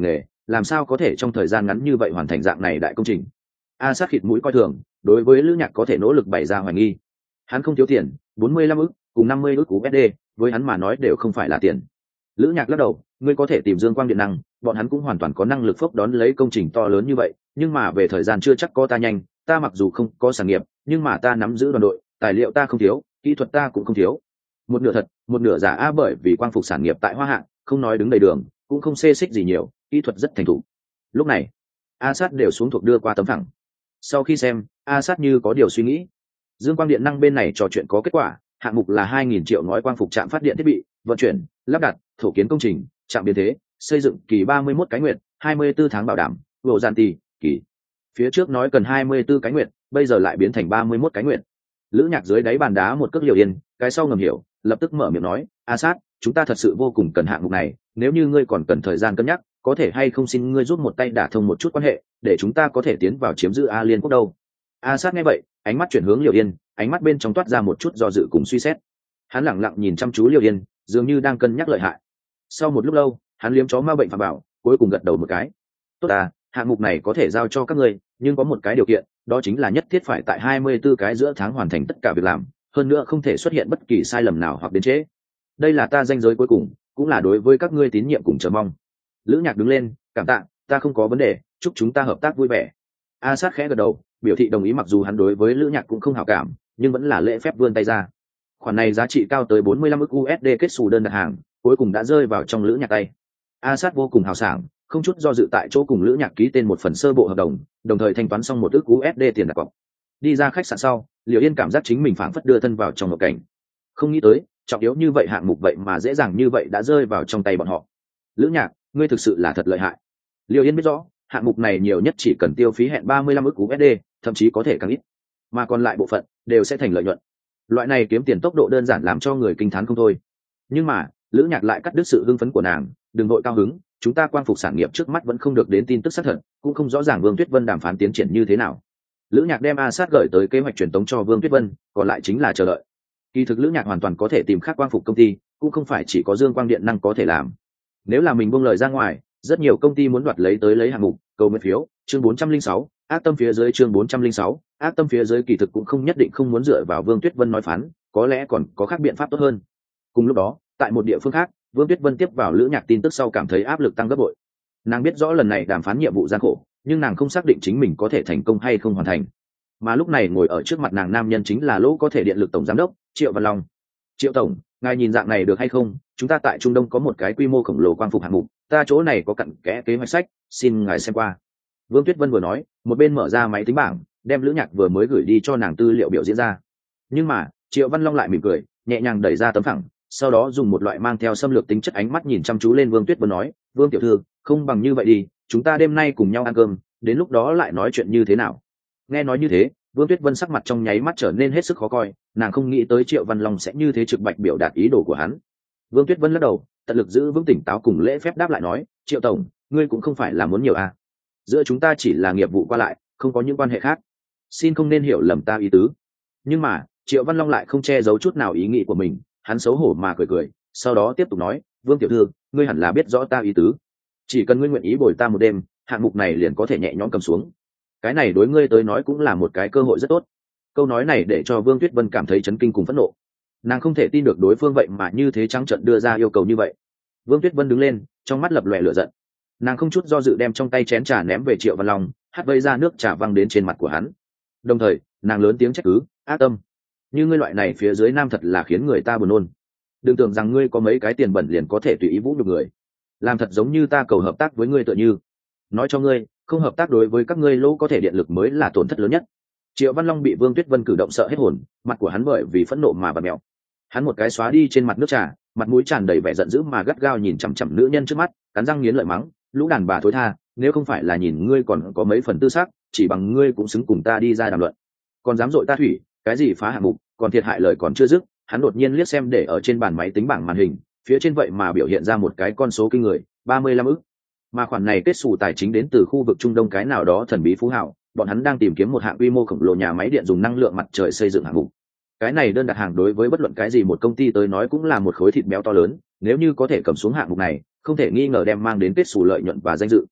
làm sao có thể trong thời gian ngắn như vậy hoàn thành dạng này đại công trình. A Sát khịt mũi coi thường, đối với Lữ Nhạc có thể nỗ lực bày ra hoài nghi. Hắn không thiếu tiền, bốn mươi lăm ức cùng năm mươi ức u ét đê, với hắn mà nói đều không phải là tiền. Lữ Nhạc lắc đầu, ngươi có thể tìm Dương Quang Điện Năng, bọn hắn cũng hoàn toàn có năng lực phốc đón lấy công trình to lớn như vậy, nhưng mà về thời gian chưa chắc có ta nhanh, ta mặc dù không có sản nghiệp, nhưng mà ta nắm giữ đoàn đội, tài liệu ta không thiếu, kỹ thuật ta cũng không thiếu. Một nửa thật, một nửa giả a, bởi vì quang phục sản nghiệp tại Hoa Hạ, không nói đứng đầy đường, cũng không xê xích gì nhiều, kỹ thuật rất thành thục. Lúc này, A Sát đều xuống thuộc đưa qua tấm phẳng. Sau khi xem, A Sát như có điều suy nghĩ. Dương Quang Điện Năng bên này trò chuyện có kết quả, hạng mục là hai nghìn triệu ngói quang phục trạm phát điện thiết bị, vận chuyển, lắp đặt, thổ kiến công trình, trạm biến thế, xây dựng kỳ ba mươi mốt cái nguyện, hai mươi tư tháng bảo đảm, vô gian tì, kỳ. Phía trước nói cần hai mươi tư cái nguyện, bây giờ lại biến thành ba mươi mốt cái nguyện. Lữ Nhạc dưới đáy bàn đá một cước liều yên, cái sau ngầm hiểu, lập tức mở miệng nói, A Sát, chúng ta thật sự vô cùng cần hạng mục này, nếu như ngươi còn cần thời gian cân nhắc, có thể hay không xin ngươi giúp một tay đả thông một chút quan hệ, để chúng ta có thể tiến vào chiếm giữ A Liên quốc đâu. A Sát nghe vậy, ánh mắt chuyển hướng Liều Yên, ánh mắt bên trong toát ra một chút do dự cùng suy xét. Hắn lẳng lặng nhìn chăm chú Liều Yên, dường như đang cân nhắc lợi hại. Sau một lúc lâu, hắn liếm chó ma bệnh phạm bảo, cuối cùng gật đầu một cái. Tốt à, hạng mục này có thể giao cho các ngươi, nhưng có một cái điều kiện, đó chính là nhất thiết phải tại hai mươi tư cái giữa tháng hoàn thành tất cả việc làm, hơn nữa không thể xuất hiện bất kỳ sai lầm nào hoặc đến trễ. Đây là ta danh giới cuối cùng, cũng là đối với các ngươi tín nhiệm cùng chờ mong. Lữ Nhạc đứng lên, cảm tạ, ta không có vấn đề, chúc chúng ta hợp tác vui vẻ. A Sát khẽ gật đầu, biểu thị đồng ý, mặc dù hắn đối với Lữ Nhạc cũng không hảo cảm, nhưng vẫn là lễ phép vươn tay ra. Khoản này giá trị cao tới bốn mươi lăm ức u ét đê kết xù đơn đặt hàng, cuối cùng đã rơi vào trong Lữ Nhạc tay. A Sát vô cùng hào sảng, không chút do dự tại chỗ cùng Lữ Nhạc ký tên một phần sơ bộ hợp đồng, đồng thời thanh toán xong một ức u ét đê tiền đặt cọc. Đi ra khách sạn sau, Liễu Yên cảm giác chính mình phảng phất đưa thân vào trong một cảnh. Không nghĩ tới, trọng yếu như vậy hạng mục vậy mà dễ dàng như vậy đã rơi vào trong tay bọn họ. Lữ Nhạc, ngươi thực sự là thật lợi hại. Liễu Yên biết rõ, hạng mục này nhiều nhất chỉ cần tiêu phí hẹn ba mươi lăm ức u ét đê, thậm chí có thể càng ít, mà còn lại bộ phận đều sẽ thành lợi nhuận. Loại này kiếm tiền tốc độ đơn giản làm cho người kinh thán không thôi. Nhưng mà, Lữ Nhạc lại cắt đứt sự hưng phấn của nàng, đừng vội cao hứng, chúng ta quang phục sản nghiệp trước mắt vẫn không được đến tin tức xác thật, cũng không rõ ràng Vương Tuyết Vân đàm phán tiến triển như thế nào. Lữ Nhạc đem A Sát gửi tới kế hoạch truyền tống cho Vương Tuyết Vân, còn lại chính là chờ đợi. Kỳ thực Lữ Nhạc hoàn toàn có thể tìm khác quang phục công ty, cũng không phải chỉ có Dương Quang Điện Năng có thể làm. Nếu là mình buông lời ra ngoài, rất nhiều công ty muốn đoạt lấy tới lấy hạng mục, cầu nguyện phiếu, chương bốn trăm linh sáu, ác tâm phía dưới chương bốn trăm linh sáu, ác tâm phía dưới kỳ thực cũng không nhất định không muốn dựa vào Vương Tuyết Vân nói phán, có lẽ còn có khác biện pháp tốt hơn. Cùng lúc đó, tại một địa phương khác, Vương Tuyết Vân tiếp vào Lữ Nhạc tin tức sau cảm thấy áp lực tăng gấp bội. Nàng biết rõ lần này đàm phán nhiệm vụ gian khổ, nhưng nàng không xác định chính mình có thể thành công hay không hoàn thành. Mà lúc này ngồi ở trước mặt nàng nam nhân chính là Lỗ có thể điện lực tổng giám đốc Triệu Văn Long. Triệu tổng, ngài nhìn dạng này được hay không? Chúng ta tại Trung Đông có một cái quy mô khổng lồ quang phục hạng mục, ta chỗ này có cặn kẽ kế hoạch sách, xin ngài xem qua. Vương Tuyết Vân vừa nói, một bên mở ra máy tính bảng, đem Lữ Nhạc vừa mới gửi đi cho nàng tư liệu biểu diễn ra. Nhưng mà Triệu Văn Long lại mỉm cười, nhẹ nhàng đẩy ra tấm phẳng, sau đó dùng một loại mang theo xâm lược tính chất ánh mắt nhìn chăm chú lên Vương Tuyết Vân nói, Vương tiểu thư, không bằng như vậy đi, chúng ta đêm nay cùng nhau ăn cơm, đến lúc đó lại nói chuyện như thế nào. Nghe nói như thế, Vương Tuyết Vân sắc mặt trong nháy mắt trở nên hết sức khó coi, nàng không nghĩ tới Triệu Văn Long sẽ như thế trực bạch biểu đạt ý đồ của hắn. Vương Tuyết Vân lắc đầu, tận lực giữ vững tỉnh táo cùng lễ phép đáp lại nói, Triệu tổng, ngươi cũng không phải là muốn nhiều à. Giữa chúng ta chỉ là nghiệp vụ qua lại, không có những quan hệ khác, xin không nên hiểu lầm ta ý tứ. Nhưng mà Triệu Văn Long lại không che giấu chút nào ý nghĩ của mình, hắn xấu hổ mà cười cười, sau đó tiếp tục nói, Vương tiểu thư, ngươi hẳn là biết rõ ta ý tứ, chỉ cần ngươi nguyện ý bồi ta một đêm, hạng mục này liền có thể nhẹ nhõm cầm xuống. Cái này đối ngươi tới nói cũng là một cái cơ hội rất tốt. Câu nói này để cho Vương Tuyết Vân cảm thấy chấn kinh cùng phẫn nộ, nàng không thể tin được đối phương vậy mà như thế trắng trợn đưa ra yêu cầu như vậy. Vương Tuyết Vân đứng lên, trong mắt lập lòe lửa giận, nàng không chút do dự đem trong tay chén trà ném về Triệu Văn Long, hắt vây ra nước trà văng đến trên mặt của hắn, đồng thời nàng lớn tiếng trách cứ, ác tâm, như ngươi loại này phía dưới nam thật là khiến người ta buồn nôn. Đừng tưởng rằng ngươi có mấy cái tiền bẩn liền có thể tùy ý vũ nhục người, làm thật giống như ta cầu hợp tác với ngươi tựa như. Nói cho ngươi, không hợp tác đối với các ngươi Lỗ có thể điện lực mới là tổn thất lớn nhất. Triệu Văn Long bị Vương Tuyết Vân cử động sợ hết hồn, mặt của hắn bởi vì phẫn nộ mà bật mèo. Hắn một cái xóa đi trên mặt nước trà, mặt mũi tràn đầy vẻ giận dữ mà gắt gao nhìn chằm chằm nữ nhân trước mắt, cắn răng nghiến lợi mắng, lũ đàn bà thối tha, nếu không phải là nhìn ngươi còn có mấy phần tư xác, chỉ bằng ngươi cũng xứng cùng ta đi ra đàm luận. Còn dám dội ta thủy, cái gì phá hạng mục, còn thiệt hại lời còn chưa dứt. Hắn đột nhiên liếc xem để ở trên bàn máy tính bảng màn hình, phía trên vậy mà biểu hiện ra một cái con số kinh người, ba mươi lăm ức. Mà khoản này kết xù tài chính đến từ khu vực Trung Đông cái nào đó thần bí phú hào, bọn hắn đang tìm kiếm một hạng quy mô khổng lồ nhà máy điện dùng năng lượng mặt trời xây dựng hạng mục. Cái này đơn đặt hàng đối với bất luận cái gì một công ty tới nói cũng là một khối thịt béo to lớn, nếu như có thể cầm xuống hạng mục này, không thể nghi ngờ đem mang đến kết xù lợi nhuận và danh dự.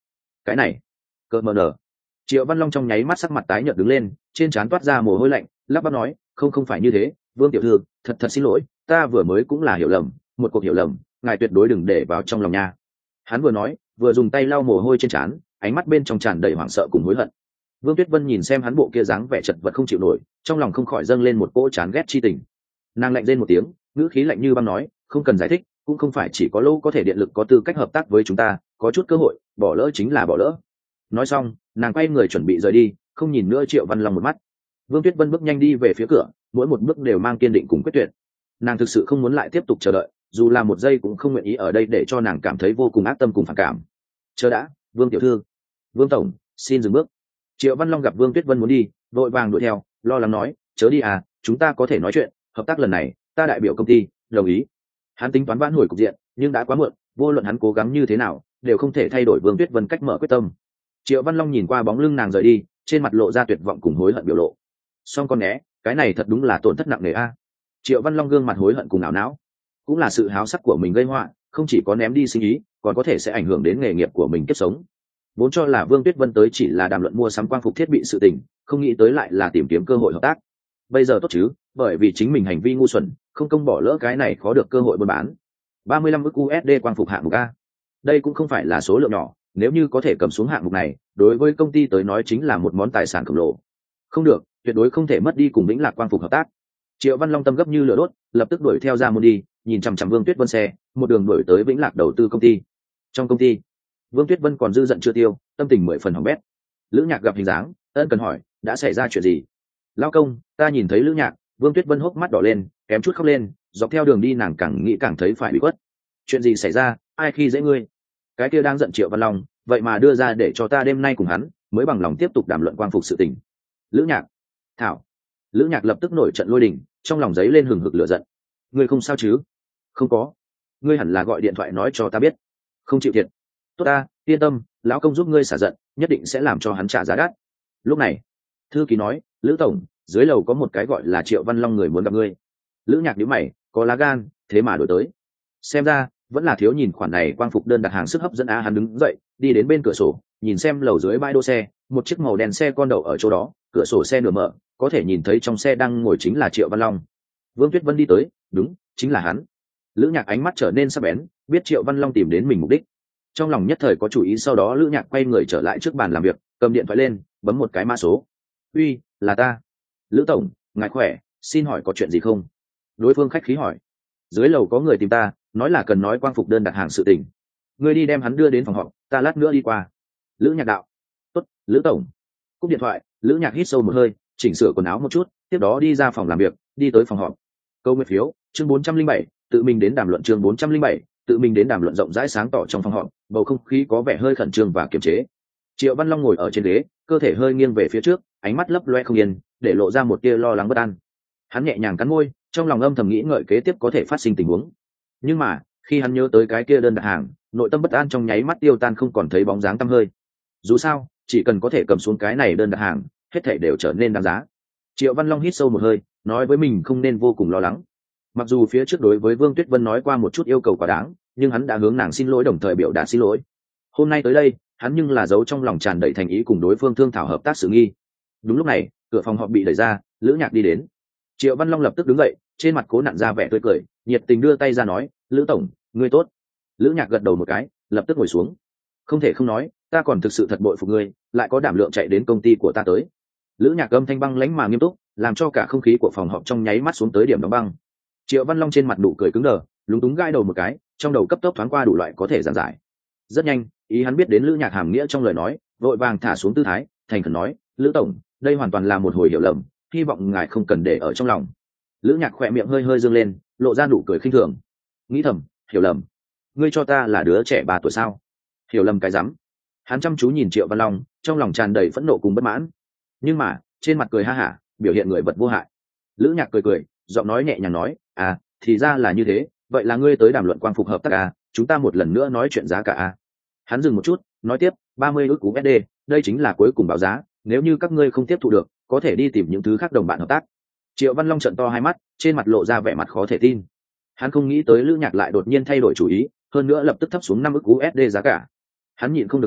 cái này cỡ mờ nở. Triệu Văn Long trong nháy mắt sắc mặt tái nhợt đứng lên, trên trán toát ra mồ hôi lạnh, lắp bắp nói, không không phải như thế, Vương tiểu thư, thật thật xin lỗi, ta vừa mới cũng là hiểu lầm, một cuộc hiểu lầm, ngài tuyệt đối đừng để vào trong lòng nha. Hắn vừa nói, vừa dùng tay lau mồ hôi trên trán, ánh mắt bên trong tràn đầy hoảng sợ cùng hối hận. Vương Tuyết Vân nhìn xem hắn bộ kia dáng vẻ chật vật không chịu nổi, trong lòng không khỏi dâng lên một cỗ chán ghét chi tình. Nàng lạnh rên một tiếng, ngữ khí lạnh như băng nói, không cần giải thích, cũng không phải chỉ có lâu có thể điện lực có tư cách hợp tác với chúng ta, có chút cơ hội, bỏ lỡ chính là bỏ lỡ. Nói xong, nàng quay người chuẩn bị rời đi, không nhìn nữa Triệu Văn Long một mắt. Vương Tuyết Vân bước nhanh đi về phía cửa, mỗi một bước đều mang kiên định cùng quyết tuyệt. Nàng thực sự không muốn lại tiếp tục chờ đợi, dù là một giây cũng không nguyện ý ở đây để cho nàng cảm thấy vô cùng ác tâm cùng phản cảm. Chờ đã, Vương tiểu thư, Vương tổng, xin dừng bước. Triệu Văn Long gặp Vương Tuyết Vân muốn đi, vội vàng đuổi theo, lo lắng nói, chớ đi à, chúng ta có thể nói chuyện, hợp tác lần này, ta đại biểu công ty, đồng ý. Hắn tính toán vãn hồi cục diện, nhưng đã quá muộn, vô luận hắn cố gắng như thế nào, đều không thể thay đổi Vương Tuyết Vân cách mở quyết tâm. Triệu Văn Long nhìn qua bóng lưng nàng rời đi, trên mặt lộ ra tuyệt vọng cùng hối hận biểu lộ. Song con né, cái này thật đúng là tổn thất nặng nề a. Triệu Văn Long gương mặt hối hận cùng ảo não, cũng là sự háo sắc của mình gây họa, không chỉ có ném đi sinh ý, còn có thể sẽ ảnh hưởng đến nghề nghiệp của mình kiếp sống. Vốn cho là Vương Tuyết Vân tới chỉ là đàm luận mua sắm quang phục thiết bị sự tình, không nghĩ tới lại là tìm kiếm cơ hội hợp tác. Bây giờ tốt chứ, bởi vì chính mình hành vi ngu xuẩn, không công bỏ lỡ cái này khó được cơ hội buôn bán. ba mươi lăm ức u ét đê quang phục hạng mục a. Đây cũng không phải là số lượng nhỏ, nếu như có thể cầm xuống hạng mục này, đối với công ty tới nói chính là một món tài sản khổng lồ. Không được, tuyệt đối không thể mất đi cùng Vĩnh Lạc quang phục hợp tác. Triệu Văn Long tâm gấp như lửa đốt, lập tức đuổi theo ra môn đi, nhìn chằm chằm Vương Tuyết Vân xe, một đường đuổi tới Vĩnh Lạc đầu tư công ty. Trong công ty, Vương Tuyết Vân còn dư giận chưa tiêu, tâm tình mười phần hỏng bét. Lữ Nhạc gặp hình dáng, ân cần hỏi, đã xảy ra chuyện gì? Lão công, ta nhìn thấy Lữ Nhạc. Vương Tuyết Vân hốc mắt đỏ lên, kém chút khóc lên, dọc theo đường đi nàng càng nghĩ càng thấy phải bị quất. Chuyện gì xảy ra, ai khi dễ ngươi? Cái kia đang giận Triệu Văn Long, vậy mà đưa ra để cho ta đêm nay cùng hắn, mới bằng lòng tiếp tục đàm luận quang phục sự tình. Lữ Nhạc, thảo. Lữ Nhạc lập tức nổi trận lôi đình, trong lòng giấy lên hừng hực lửa giận. Ngươi không sao chứ? Không có. Ngươi hẳn là gọi điện thoại nói cho ta biết. Không chịu thiệt. Tốt ta, yên tâm, lão công giúp ngươi xả giận, nhất định sẽ làm cho hắn trả giá đắt. Lúc này, thư ký nói, Lữ tổng, dưới lầu có một cái gọi là Triệu Văn Long người muốn gặp ngươi. Lữ Nhạc nhíu mày, có lá gan, thế mà đổi tới. Xem ra, vẫn là thiếu nhìn khoản này quang phục đơn đặt hàng sức hấp dẫn á. Hắn đứng dậy, đi đến bên cửa sổ, nhìn xem lầu dưới bãi đỗ xe, một chiếc màu đen xe con đậu ở chỗ đó, cửa sổ xe nửa mở, có thể nhìn thấy trong xe đang ngồi chính là Triệu Văn Long. Vương Tuyết Vân đi tới, đúng, chính là hắn. Lữ Nhạc ánh mắt trở nên sắc bén, biết Triệu Văn Long tìm đến mình mục đích. Trong lòng nhất thời có chủ ý, sau đó Lữ Nhạc quay người trở lại trước bàn làm việc, cầm điện thoại lên, bấm một cái mã số. Uy, là ta. Lữ tổng, ngài khỏe, xin hỏi có chuyện gì không? Đối phương khách khí hỏi. Dưới lầu có người tìm ta, nói là cần nói quang phục đơn đặt hàng sự tình. Ngươi đi đem hắn đưa đến phòng họp, ta lát nữa đi qua. Lữ Nhạc đạo. Tốt, Lữ tổng. Cúp điện thoại, Lữ Nhạc hít sâu một hơi, chỉnh sửa quần áo một chút, tiếp đó đi ra phòng làm việc, đi tới phòng họp. Câu nguyên phiếu, chương bốn trăm linh bảy, tự mình đến đàm luận. Chương bốn trăm linh bảy, tự mình đến đàm luận rộng rãi sáng tỏ trong phòng họp, bầu không khí có vẻ hơi khẩn trương và kiềm chế. Triệu Văn Long ngồi ở trên ghế, cơ thể hơi nghiêng về phía trước, ánh mắt lấp loe không yên, để lộ ra một tia lo lắng bất an. Hắn nhẹ nhàng cắn môi, trong lòng âm thầm nghĩ ngợi kế tiếp có thể phát sinh tình huống. Nhưng mà, khi hắn nhớ tới cái kia đơn đặt hàng, nội tâm bất an trong nháy mắt tiêu tan, không còn thấy bóng dáng tăm hơi. Dù sao, chỉ cần có thể cầm xuống cái này đơn đặt hàng, hết thảy đều trở nên đáng giá. Triệu Văn Long hít sâu một hơi, nói với mình không nên vô cùng lo lắng. Mặc dù phía trước đối với Vương Tuyết Vân nói qua một chút yêu cầu quá đáng, nhưng hắn đã hướng nàng xin lỗi, đồng thời biểu đạt xin lỗi. Hôm nay tới đây, hắn nhưng là giấu trong lòng tràn đầy thành ý cùng đối phương thương thảo hợp tác sự nghi. Đúng lúc này, cửa phòng họp bị đẩy ra, Lữ Nhạc đi đến. Triệu Văn Long lập tức đứng dậy, trên mặt cố nặn ra vẻ tươi cười, nhiệt tình đưa tay ra nói, Lữ tổng, ngươi tốt. Lữ Nhạc gật đầu một cái, lập tức ngồi xuống. Không thể không nói, ta còn thực sự thật bội phục ngươi, lại có đảm lượng chạy đến công ty của ta tới. Lữ Nhạc âm thanh băng lãnh mà nghiêm túc, làm cho cả không khí của phòng họp trong nháy mắt xuống tới điểm đóng băng. Triệu Văn Long trên mặt nụ cười cứng đờ, lúng túng gai đầu một cái, trong đầu cấp tốc thoáng qua đủ loại có thể giảng giải. Rất nhanh, ý hắn biết đến Lữ Nhạc hàm nghĩa trong lời nói, vội vàng thả xuống tư thái, thành khẩn nói, Lữ tổng, đây hoàn toàn là một hồi hiểu lầm, hy vọng ngài không cần để ở trong lòng. Lữ Nhạc khỏe miệng hơi hơi dương lên, lộ ra nụ cười khinh thường. Nghĩ thầm, hiểu lầm? Ngươi cho ta là đứa trẻ ba tuổi sao? Hiểu lầm cái rắm. Hắn chăm chú nhìn Triệu Văn Long, trong lòng tràn đầy phẫn nộ cùng bất mãn. Nhưng mà, trên mặt cười ha hả, biểu hiện người vật vô hại. Lữ Nhạc cười cười, giọng nói nhẹ nhàng nói, à, thì ra là như thế, vậy là ngươi tới đàm luận quang phục hợp tác à, chúng ta một lần nữa nói chuyện giá cả à. Hắn dừng một chút, nói tiếp, ba mươi ức u ét đê, đây chính là cuối cùng báo giá, nếu như các ngươi không tiếp thu được, có thể đi tìm những thứ khác đồng bạn hợp tác. Triệu Văn Long trợn to hai mắt, trên mặt lộ ra vẻ mặt khó thể tin. Hắn không nghĩ tới Lữ Nhạc lại đột nhiên thay đổi chủ ý, hơn nữa lập tức thấp xuống năm ức u ét đê giá cả. Hắn nhịn không được hỏi,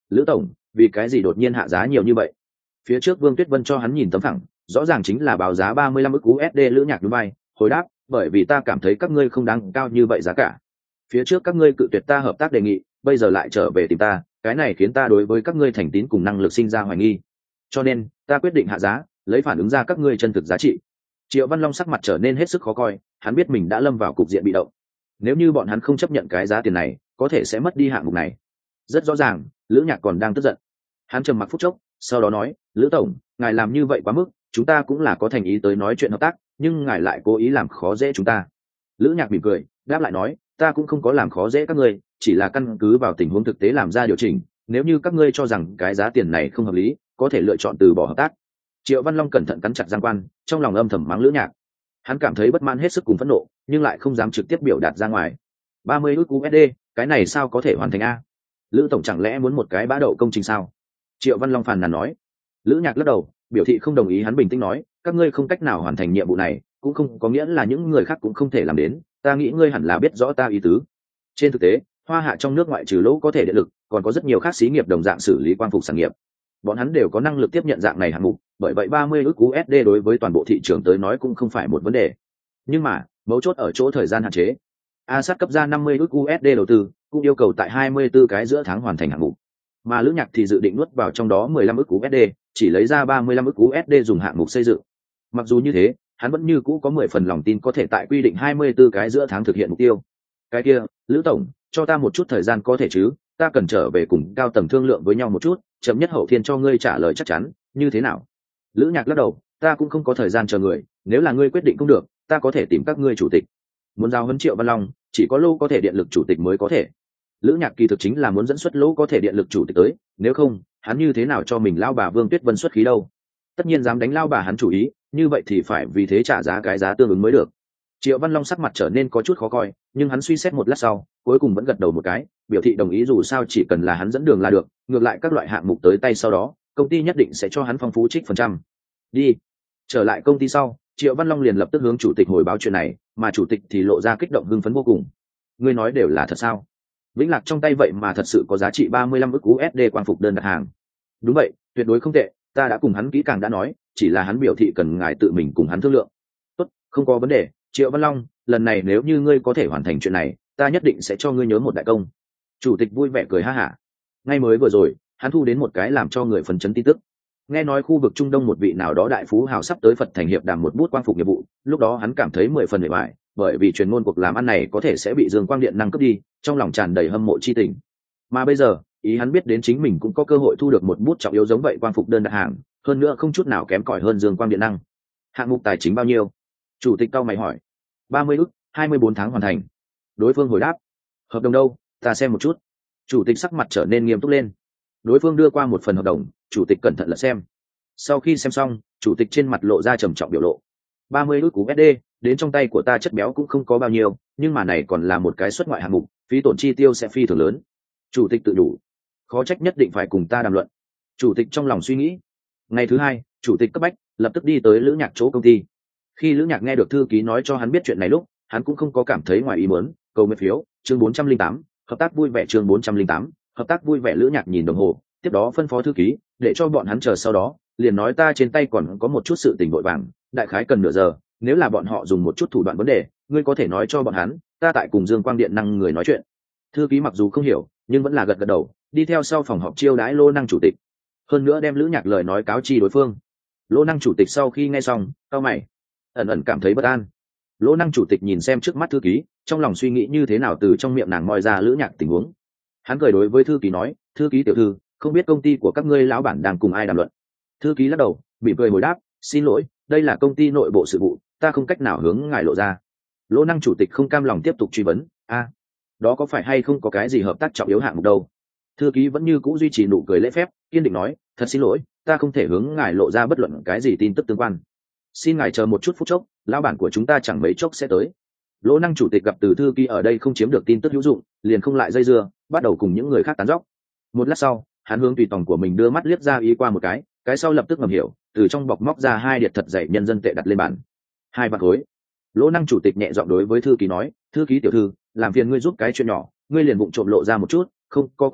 Lữ tổng, vì cái gì đột nhiên hạ giá nhiều như vậy? Phía trước Vương Tuyết Vân cho hắn nhìn tấm phẳng, rõ ràng chính là báo giá ba mươi lăm ức u ét đê. Lữ Nhạc núi bay hồi đáp, bởi vì ta cảm thấy các ngươi không đáng cao như vậy giá cả. Phía trước các ngươi cự tuyệt ta hợp tác đề nghị, bây giờ lại trở về tìm ta, cái này khiến ta đối với các ngươi thành tín cùng năng lực sinh ra hoài nghi, cho nên ta quyết định hạ giá, lấy phản ứng ra các ngươi chân thực giá trị. Triệu Văn Long sắc mặt trở nên hết sức khó coi, hắn biết mình đã lâm vào cục diện bị động. Nếu như bọn hắn không chấp nhận cái giá tiền này, có thể sẽ mất đi hạng mục này. Rất rõ ràng, Lữ Nhạc còn đang tức giận. Hắn trầm mặc phút chốc, sau đó nói, Lữ tổng, ngài làm như vậy quá mức, chúng ta cũng là có thành ý tới nói chuyện hợp tác, nhưng ngài lại cố ý làm khó dễ chúng ta. Lữ Nhạc mỉm cười, đáp lại nói, ta cũng không có làm khó dễ các ngươi, chỉ là căn cứ vào tình huống thực tế làm ra điều chỉnh. Nếu như các ngươi cho rằng cái giá tiền này không hợp lý, có thể lựa chọn từ bỏ hợp tác. Triệu Văn Long cẩn thận cắn chặt giang quan, trong lòng âm thầm mắng Lữ Nhạc. Hắn cảm thấy bất mãn hết sức cùng phẫn nộ, nhưng lại không dám trực tiếp biểu đạt ra ngoài. ba mươi ức u ét đê, cái này sao có thể hoàn thành a? Lữ tổng chẳng lẽ muốn một cái bã đậu công trình sao? Triệu Văn Long phàn nàn nói. Lữ Nhạc lắc đầu, biểu thị không đồng ý. Hắn bình tĩnh nói, các ngươi không cách nào hoàn thành nhiệm vụ này, cũng không có nghĩa là những người khác cũng không thể làm đến. Ta nghĩ ngươi hẳn là biết rõ ta ý tứ. Trên thực tế, Hoa Hạ trong nước ngoại trừ lỗ có thể điện lực, còn có rất nhiều khác xí nghiệp đồng dạng xử lý quang phục sản nghiệp. Bọn hắn đều có năng lực tiếp nhận dạng này hạng mục, bởi vậy ba mươi ức u ét đê đối với toàn bộ thị trường tới nói cũng không phải một vấn đề. Nhưng mà, mấu chốt ở chỗ thời gian hạn chế. a sát cấp ra năm mươi ức u ét đê đầu tư, cũng yêu cầu tại hai mươi tư cái giữa tháng hoàn thành hạng mục. Mà Lữ Nhạc thì dự định nuốt vào trong đó mười lăm ức u ét đê, chỉ lấy ra ba mươi lăm ức u ét đê dùng hạng mục xây dựng. Mặc dù như thế, hắn vẫn như cũ có mười phần lòng tin có thể tại quy định hai mươi tư cái giữa tháng thực hiện mục tiêu. Cái kia, Lữ tổng, cho ta một chút thời gian có thể chứ, ta cần trở về cùng cao tầng thương lượng với nhau một chút, chậm nhất hậu thiên cho ngươi trả lời chắc chắn, như thế nào? Lữ Nhạc lắc đầu, ta cũng không có thời gian chờ người, nếu là ngươi quyết định không được, ta có thể tìm các ngươi chủ tịch. Muốn giao huấn Triệu Văn Long, chỉ có lô có thể điện lực chủ tịch mới có thể. Lữ Nhạc kỳ thực chính là muốn dẫn xuất lỗ có thể điện lực chủ tịch tới, nếu không, hắn như thế nào cho mình lao bà Vương Tuyết Vân xuất khí đâu? Tất nhiên dám đánh lao bà hắn chủ ý, như vậy thì phải vì thế trả giá cái giá tương ứng mới được. Triệu Văn Long sắc mặt trở nên có chút khó coi, nhưng hắn suy xét một lát sau, cuối cùng vẫn gật đầu một cái, biểu thị đồng ý, dù sao chỉ cần là hắn dẫn đường là được, ngược lại các loại hạng mục tới tay sau đó, công ty nhất định sẽ cho hắn phong phú trích phần trăm. Đi. Trở lại công ty sau, Triệu Văn Long liền lập tức hướng chủ tịch hồi báo chuyện này, mà chủ tịch thì lộ ra kích động hưng phấn vô cùng. Ngươi nói đều là thật sao? Vĩnh Lạc trong tay vậy mà thật sự có giá trị ba mươi lăm ức u ét đê quang phục đơn đặt hàng. Đúng vậy, tuyệt đối không tệ, ta đã cùng hắn kỹ càng đã nói, chỉ là hắn biểu thị cần ngài tự mình cùng hắn thương lượng. Tốt, không có vấn đề, Triệu Văn Long, lần này nếu như ngươi có thể hoàn thành chuyện này, ta nhất định sẽ cho ngươi nhớ một đại công. Chủ tịch vui vẻ cười ha hả. Ngay mới vừa rồi, hắn thu đến một cái làm cho người phấn chấn tin tức. Nghe nói khu vực Trung Đông một vị nào đó đại phú hào sắp tới Phật thành hiệp đàm một bút quang phục nghiệp vụ, lúc đó hắn cảm thấy mười phần bề bại, bởi vì truyền ngôn cuộc làm ăn này có thể sẽ bị Dương Quang Điện năng cướp đi, trong lòng tràn đầy hâm mộ chi tình. Mà bây giờ, ý hắn biết đến chính mình cũng có cơ hội thu được một bút trọng yếu giống vậy quang phục đơn đặt hàng, hơn nữa không chút nào kém cỏi hơn Dương Quang Điện năng. Hạng mục tài chính bao nhiêu? Chủ tịch cao mày hỏi. ba mươi ức, hai mươi bốn tháng hoàn thành. Đối phương hồi đáp. Hợp đồng đâu, ta xem một chút. Chủ tịch sắc mặt trở nên nghiêm túc lên. Đối phương đưa qua một phần hợp đồng, chủ tịch cẩn thận lật xem. Sau khi xem xong, chủ tịch trên mặt lộ ra trầm trọng biểu lộ. ba mươi ức u ét đê, đến trong tay của ta chất béo cũng không có bao nhiêu, nhưng mà này còn là một cái xuất ngoại hạng mục, phí tổn chi tiêu sẽ phi thường lớn. Chủ tịch tự đủ, khó trách nhất định phải cùng ta đàm luận. Chủ tịch trong lòng suy nghĩ. Ngày thứ hai, chủ tịch cấp bách lập tức đi tới Lữ Nhạc chỗ công ty. Khi Lữ Nhạc nghe được thư ký nói cho hắn biết chuyện này lúc, hắn cũng không có cảm thấy ngoài ý muốn. Cầu nguyện phiếu, chương bốn trăm linh tám, hợp tác vui vẻ, chương bốn trăm linh tám, hợp tác vui vẻ. Lữ Nhạc nhìn đồng hồ, tiếp đó phân phó thư ký để cho bọn hắn chờ, sau đó liền nói, ta trên tay còn có một chút sự tình vội vàng, đại khái cần nửa giờ, nếu là bọn họ dùng một chút thủ đoạn vấn đề, ngươi có thể nói cho bọn hắn, ta tại cùng Dương Quang Điện năng người nói chuyện. Thư ký mặc dù không hiểu, nhưng vẫn là gật gật đầu, đi theo sau phòng họp chiêu đãi Lô Năng chủ tịch, hơn nữa đem Lữ Nhạc lời nói cáo chi đối phương. Lô Năng chủ tịch sau khi nghe xong, cau mày, ẩn ẩn cảm thấy bất an. Lô Năng chủ tịch nhìn xem trước mắt thư ký, trong lòng suy nghĩ như thế nào từ trong miệng nàng moi ra Lữ Nhạc tình huống. Hắn cười đối với thư ký nói, thư ký tiểu thư, không biết công ty của các ngươi lão bản đang cùng ai đàm luận. Thư ký lắc đầu, mỉm cười hồi đáp, xin lỗi, đây là công ty nội bộ sự vụ, ta không cách nào hướng ngài lộ ra. Lỗ Năng chủ tịch không cam lòng tiếp tục truy vấn, a, đó có phải hay không có cái gì hợp tác trọng yếu hạng mục đâu? Thư ký vẫn như cũ duy trì nụ cười lễ phép, kiên định nói, thật xin lỗi, ta không thể hướng ngài lộ ra bất luận cái gì tin tức tương quan. Xin ngài chờ một chút phút chốc, lão bản của chúng ta chẳng mấy chốc sẽ tới. Lỗ Năng chủ tịch gặp từ thư ký ở đây không chiếm được tin tức hữu dụng, liền không lại dây dưa, bắt đầu cùng những người khác tán dóc. Một lát sau, hắn hướng tùy tòng của mình đưa mắt liếc ra ý qua một cái, cái sau lập tức ngầm hiểu, từ trong bọc móc ra hai điệp thật dày nhân dân tệ đặt lên bàn. Hai vạn khối. Lỗ Năng chủ tịch nhẹ giọng đối với thư ký nói, thư ký tiểu thư, làm phiền ngươi giúp cái chuyện nhỏ, ngươi liền vụng trộm lộ ra một chút, không có quan hệ,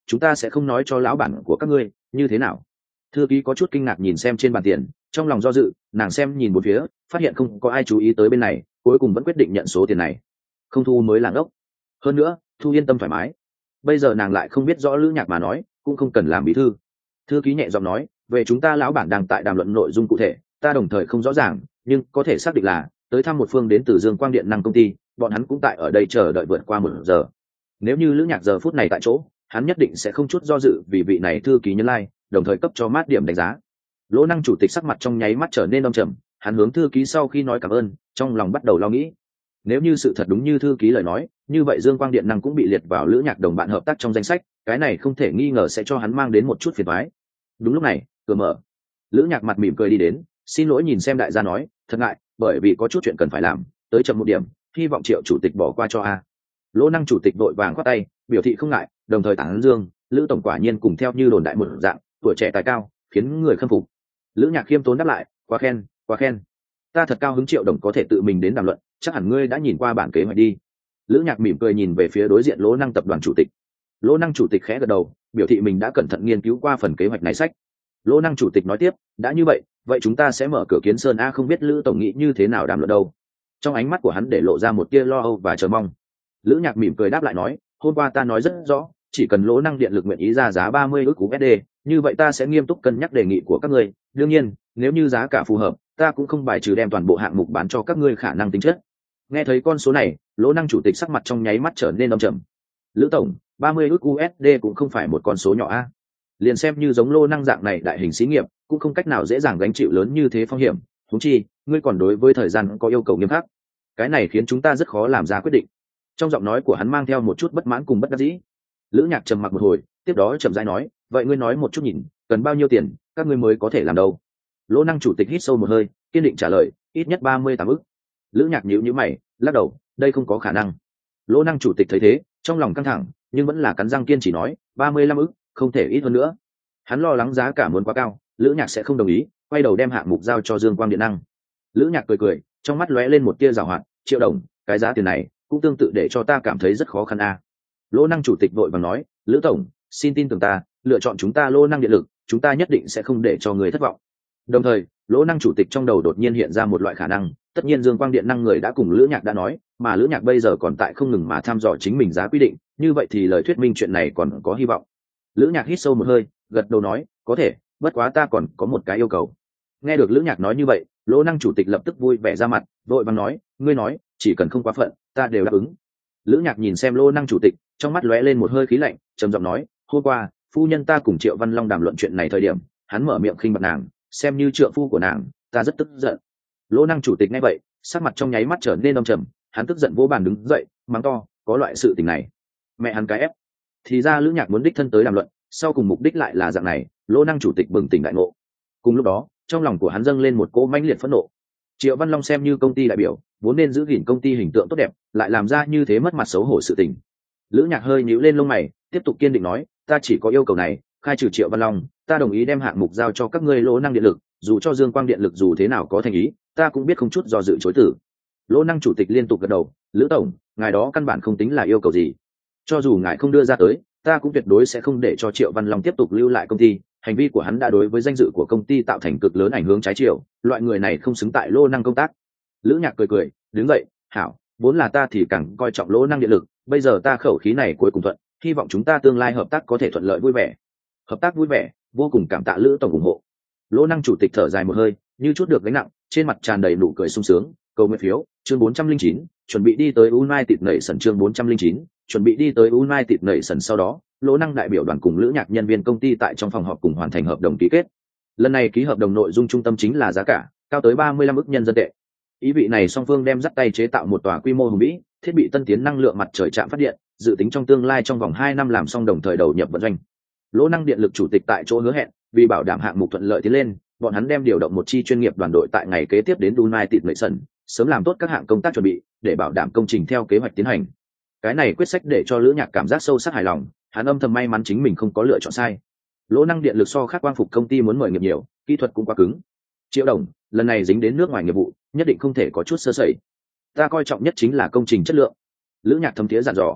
chúng ta sẽ không nói cho lão bản của các ngươi, như thế nào? Thư ký có chút kinh ngạc nhìn xem trên bàn tiền, trong lòng do dự, nàng xem nhìn một phía, phát hiện không có ai chú ý tới bên này, cuối cùng vẫn quyết định nhận số tiền này. Không thu mới là ngốc. Hơn nữa, thu yên tâm thoải mái. Bây giờ nàng lại không biết rõ Lữ Nhạc mà nói, cũng không cần làm bí thư. Thư ký nhẹ giọng nói, về chúng ta lão bản đang tại đàm luận nội dung cụ thể, ta đồng thời không rõ ràng, nhưng có thể xác định là tới thăm một phương đến từ Dương Quang Điện năng công ty, bọn hắn cũng tại ở đây chờ đợi vượt qua một giờ. Nếu như Lữ Nhạc giờ phút này tại chỗ, hắn nhất định sẽ không chút do dự vì vị này thư ký nhân lai, like, đồng thời cấp cho mát điểm đánh giá. Lỗ Năng chủ tịch sắc mặt trong nháy mắt trở nên âm trầm, hắn hướng thư ký sau khi nói cảm ơn, trong lòng bắt đầu lo nghĩ. Nếu như sự thật đúng như thư ký lời nói, như vậy Dương Quang Điện năng cũng bị liệt vào Lữ Nhạc đồng bạn hợp tác trong danh sách, cái này không thể nghi ngờ sẽ cho hắn mang đến một chút phiền toái. Đúng lúc này, cửa mở. Lữ Nhạc mặt mỉm cười đi đến, xin lỗi nhìn xem đại gia nói, thật ngại, bởi vì có chút chuyện cần phải làm, tới chậm một điểm, hy vọng Triệu chủ tịch bỏ qua cho a. Lỗ Năng chủ tịch đội vàng khoát tay, biểu thị không ngại, đồng thời tán dương, Lữ tổng quả nhiên cùng theo như đồn đại một dạng, tuổi trẻ tài cao, khiến người khâm phục. Lữ Nhạc khiêm tốn đáp lại, quá khen, quá khen. Ta thật cao hứng Triệu đồng có thể tự mình đến đàm luận, chắc hẳn ngươi đã nhìn qua bản kế hoạch đi. Lữ Nhạc mỉm cười nhìn về phía đối diện Lỗ Năng tập đoàn chủ tịch. Lỗ Năng chủ tịch khẽ gật đầu, biểu thị mình đã cẩn thận nghiên cứu qua phần kế hoạch này sách. Lỗ Năng chủ tịch nói tiếp, đã như vậy, vậy chúng ta sẽ mở cửa kiến sơn a, không biết Lữ tổng nghĩ như thế nào đàm luận đâu. Trong ánh mắt của hắn để lộ ra một tia lo âu và chờ mong. Lữ Nhạc mỉm cười đáp lại nói, hôm qua ta nói rất rõ, chỉ cần Lỗ Năng điện lực nguyện ý ra giá ba mươi ức u ét đê, như vậy ta sẽ nghiêm túc cân nhắc đề nghị của các ngươi, đương nhiên, nếu như giá cả phù hợp, ta cũng không bài trừ đem toàn bộ hạng mục bán cho các ngươi khả năng tính chất. Nghe thấy con số này, Lỗ Năng chủ tịch sắc mặt trong nháy mắt trở nên âm trầm. Lữ tổng, ba mươi ức u ét đê cũng không phải một con số nhỏ a. Liền xem như giống Lô Năng dạng này đại hình xí nghiệp, cũng không cách nào dễ dàng gánh chịu lớn như thế phong hiểm, huống chi, ngươi còn đối với thời gian có yêu cầu nghiêm khắc. Cái này khiến chúng ta rất khó làm ra quyết định. Trong giọng nói của hắn mang theo một chút bất mãn cùng bất đắc dĩ. Lữ Nhạc trầm mặc một hồi, tiếp đó chậm rãi nói, vậy ngươi nói một chút nhìn, cần bao nhiêu tiền, các ngươi mới có thể làm đâu? Lỗ Năng chủ tịch hít sâu một hơi, kiên định trả lời, ít nhất ba mươi tám ức. Lữ Nhạc nhíu nhíu mày, lắc đầu, đây không có khả năng. Lỗ Năng chủ tịch thấy thế, trong lòng căng thẳng, nhưng vẫn là cắn răng kiên trì nói, ba mươi lăm ức, không thể ít hơn nữa. Hắn lo lắng giá cả muốn quá cao, Lữ Nhạc sẽ không đồng ý, quay đầu đem hạng mục giao cho Dương Quang Điện năng. Lữ Nhạc cười cười, trong mắt lóe lên một tia giảo hoạt, Triệu đồng, cái giá tiền này cũng tương tự để cho ta cảm thấy rất khó khăn a. À. Lỗ Năng chủ tịch vội vàng nói, Lữ tổng, xin tin tưởng ta, lựa chọn chúng ta Lỗ Năng điện lực, chúng ta nhất định sẽ không để cho người thất vọng. Đồng thời, Lỗ Năng chủ tịch trong đầu đột nhiên hiện ra một loại khả năng, tất nhiên Dương Quang Điện năng người đã cùng Lữ Nhạc đã nói, mà Lữ Nhạc bây giờ còn tại không ngừng mà thăm dò chính mình giá quy định, như vậy thì lời thuyết minh chuyện này còn có hy vọng. Lữ Nhạc hít sâu một hơi, gật đầu nói, có thể, bất quá ta còn có một cái yêu cầu. Nghe được Lữ Nhạc nói như vậy, Lỗ Năng chủ tịch lập tức vui vẻ ra mặt, vội vàng nói, ngươi nói, chỉ cần không quá phận, ta đều đáp ứng. Lữ Nhạc nhìn xem Lỗ Năng chủ tịch, trong mắt lóe lên một hơi khí lạnh, trầm giọng nói, hôm qua, phu nhân ta cùng Triệu Văn Long đàm luận chuyện này thời điểm, hắn mở miệng khinh bạc nàng, xem như trượng phu của nàng, ta rất tức giận. Lỗ Năng chủ tịch nghe vậy, sắc mặt trong nháy mắt trở nên âm trầm, hắn tức giận vỗ bàn đứng dậy, mắng to, có loại sự tình này, mẹ hắn cái ép. Thì ra Lữ Nhạc muốn đích thân tới đàm luận, sau cùng mục đích lại là dạng này. Lỗ Năng chủ tịch bừng tỉnh đại ngộ. Cùng lúc đó, trong lòng của hắn dâng lên một cỗ mãnh liệt phẫn nộ. Triệu Văn Long xem như công ty đại biểu, vốn nên giữ gìn công ty hình tượng tốt đẹp, lại làm ra như thế mất mặt xấu hổ sự tình. Lữ Nhạc hơi nhíu lên lông mày, tiếp tục kiên định nói, ta chỉ có yêu cầu này, khai trừ Triệu Văn Long, ta đồng ý đem hạng mục giao cho các ngươi Lỗ Năng điện lực, dù cho Dương Quang điện lực dù thế nào có thành ý, ta cũng biết không chút do dự chối từ. Lỗ Năng chủ tịch liên tục gật đầu, Lữ tổng, ngài đó căn bản không tính là yêu cầu gì. Cho dù ngài không đưa ra tới, ta cũng tuyệt đối sẽ không để cho Triệu Văn Long tiếp tục lưu lại công ty, hành vi của hắn đã đối với danh dự của công ty tạo thành cực lớn ảnh hưởng trái chiều, loại người này không xứng tại Lỗ Năng công tác. Lữ Nhạc cười cười, đứng dậy, hảo, vốn là ta thì càng coi trọng Lỗ Năng điện lực, bây giờ ta khẩu khí này cuối cùng thuận, hy vọng chúng ta tương lai hợp tác có thể thuận lợi vui vẻ. Hợp tác vui vẻ, vô cùng cảm tạ Lữ tổng ủng hộ. Lỗ Năng chủ tịch thở dài một hơi, như chút được gánh nặng, trên mặt tràn đầy nụ cười sung sướng, cầu nguyện phiếu, chương bốn trăm linh chín, chuẩn bị đi tới United nảy sần chương bốn trăm linh chín, chuẩn bị đi tới United nảy sần sau đó, Lỗ Năng đại biểu đoàn cùng Lữ Nhạc nhân viên công ty tại trong phòng họp cùng hoàn thành hợp đồng ký kết. Lần này ký hợp đồng nội dung trung tâm chính là giá cả cao tới ba mươi lăm ức nhân dân tệ. Ý vị này song phương đem dắt tay chế tạo một tòa quy mô hùng vĩ, thiết bị tân tiến năng lượng mặt trời trạm phát điện, dự tính trong tương lai trong vòng hai năm làm xong đồng thời đầu nhập vận doanh. Lỗ Năng điện lực chủ tịch tại chỗ hứa hẹn, vì bảo đảm hạng mục thuận lợi tiến lên, bọn hắn đem điều động một chi chuyên nghiệp đoàn đội tại ngày kế tiếp đến United Nation, sớm làm tốt các hạng công tác chuẩn bị để bảo đảm công trình theo kế hoạch tiến hành. Cái này quyết sách để cho Lữ Nhạc cảm giác sâu sắc hài lòng, hắn âm thầm may mắn chính mình không có lựa chọn sai. Lỗ Năng điện lực so khác quang phục công ty muốn mời nghiệp nhiều, kỹ thuật cũng quá cứng. Triệu đồng, lần này dính đến nước ngoài nghiệp vụ, nhất định không thể có chút sơ sẩy. Ta coi trọng nhất chính là công trình chất lượng. Lữ Nhạc thâm thiế dặn dò.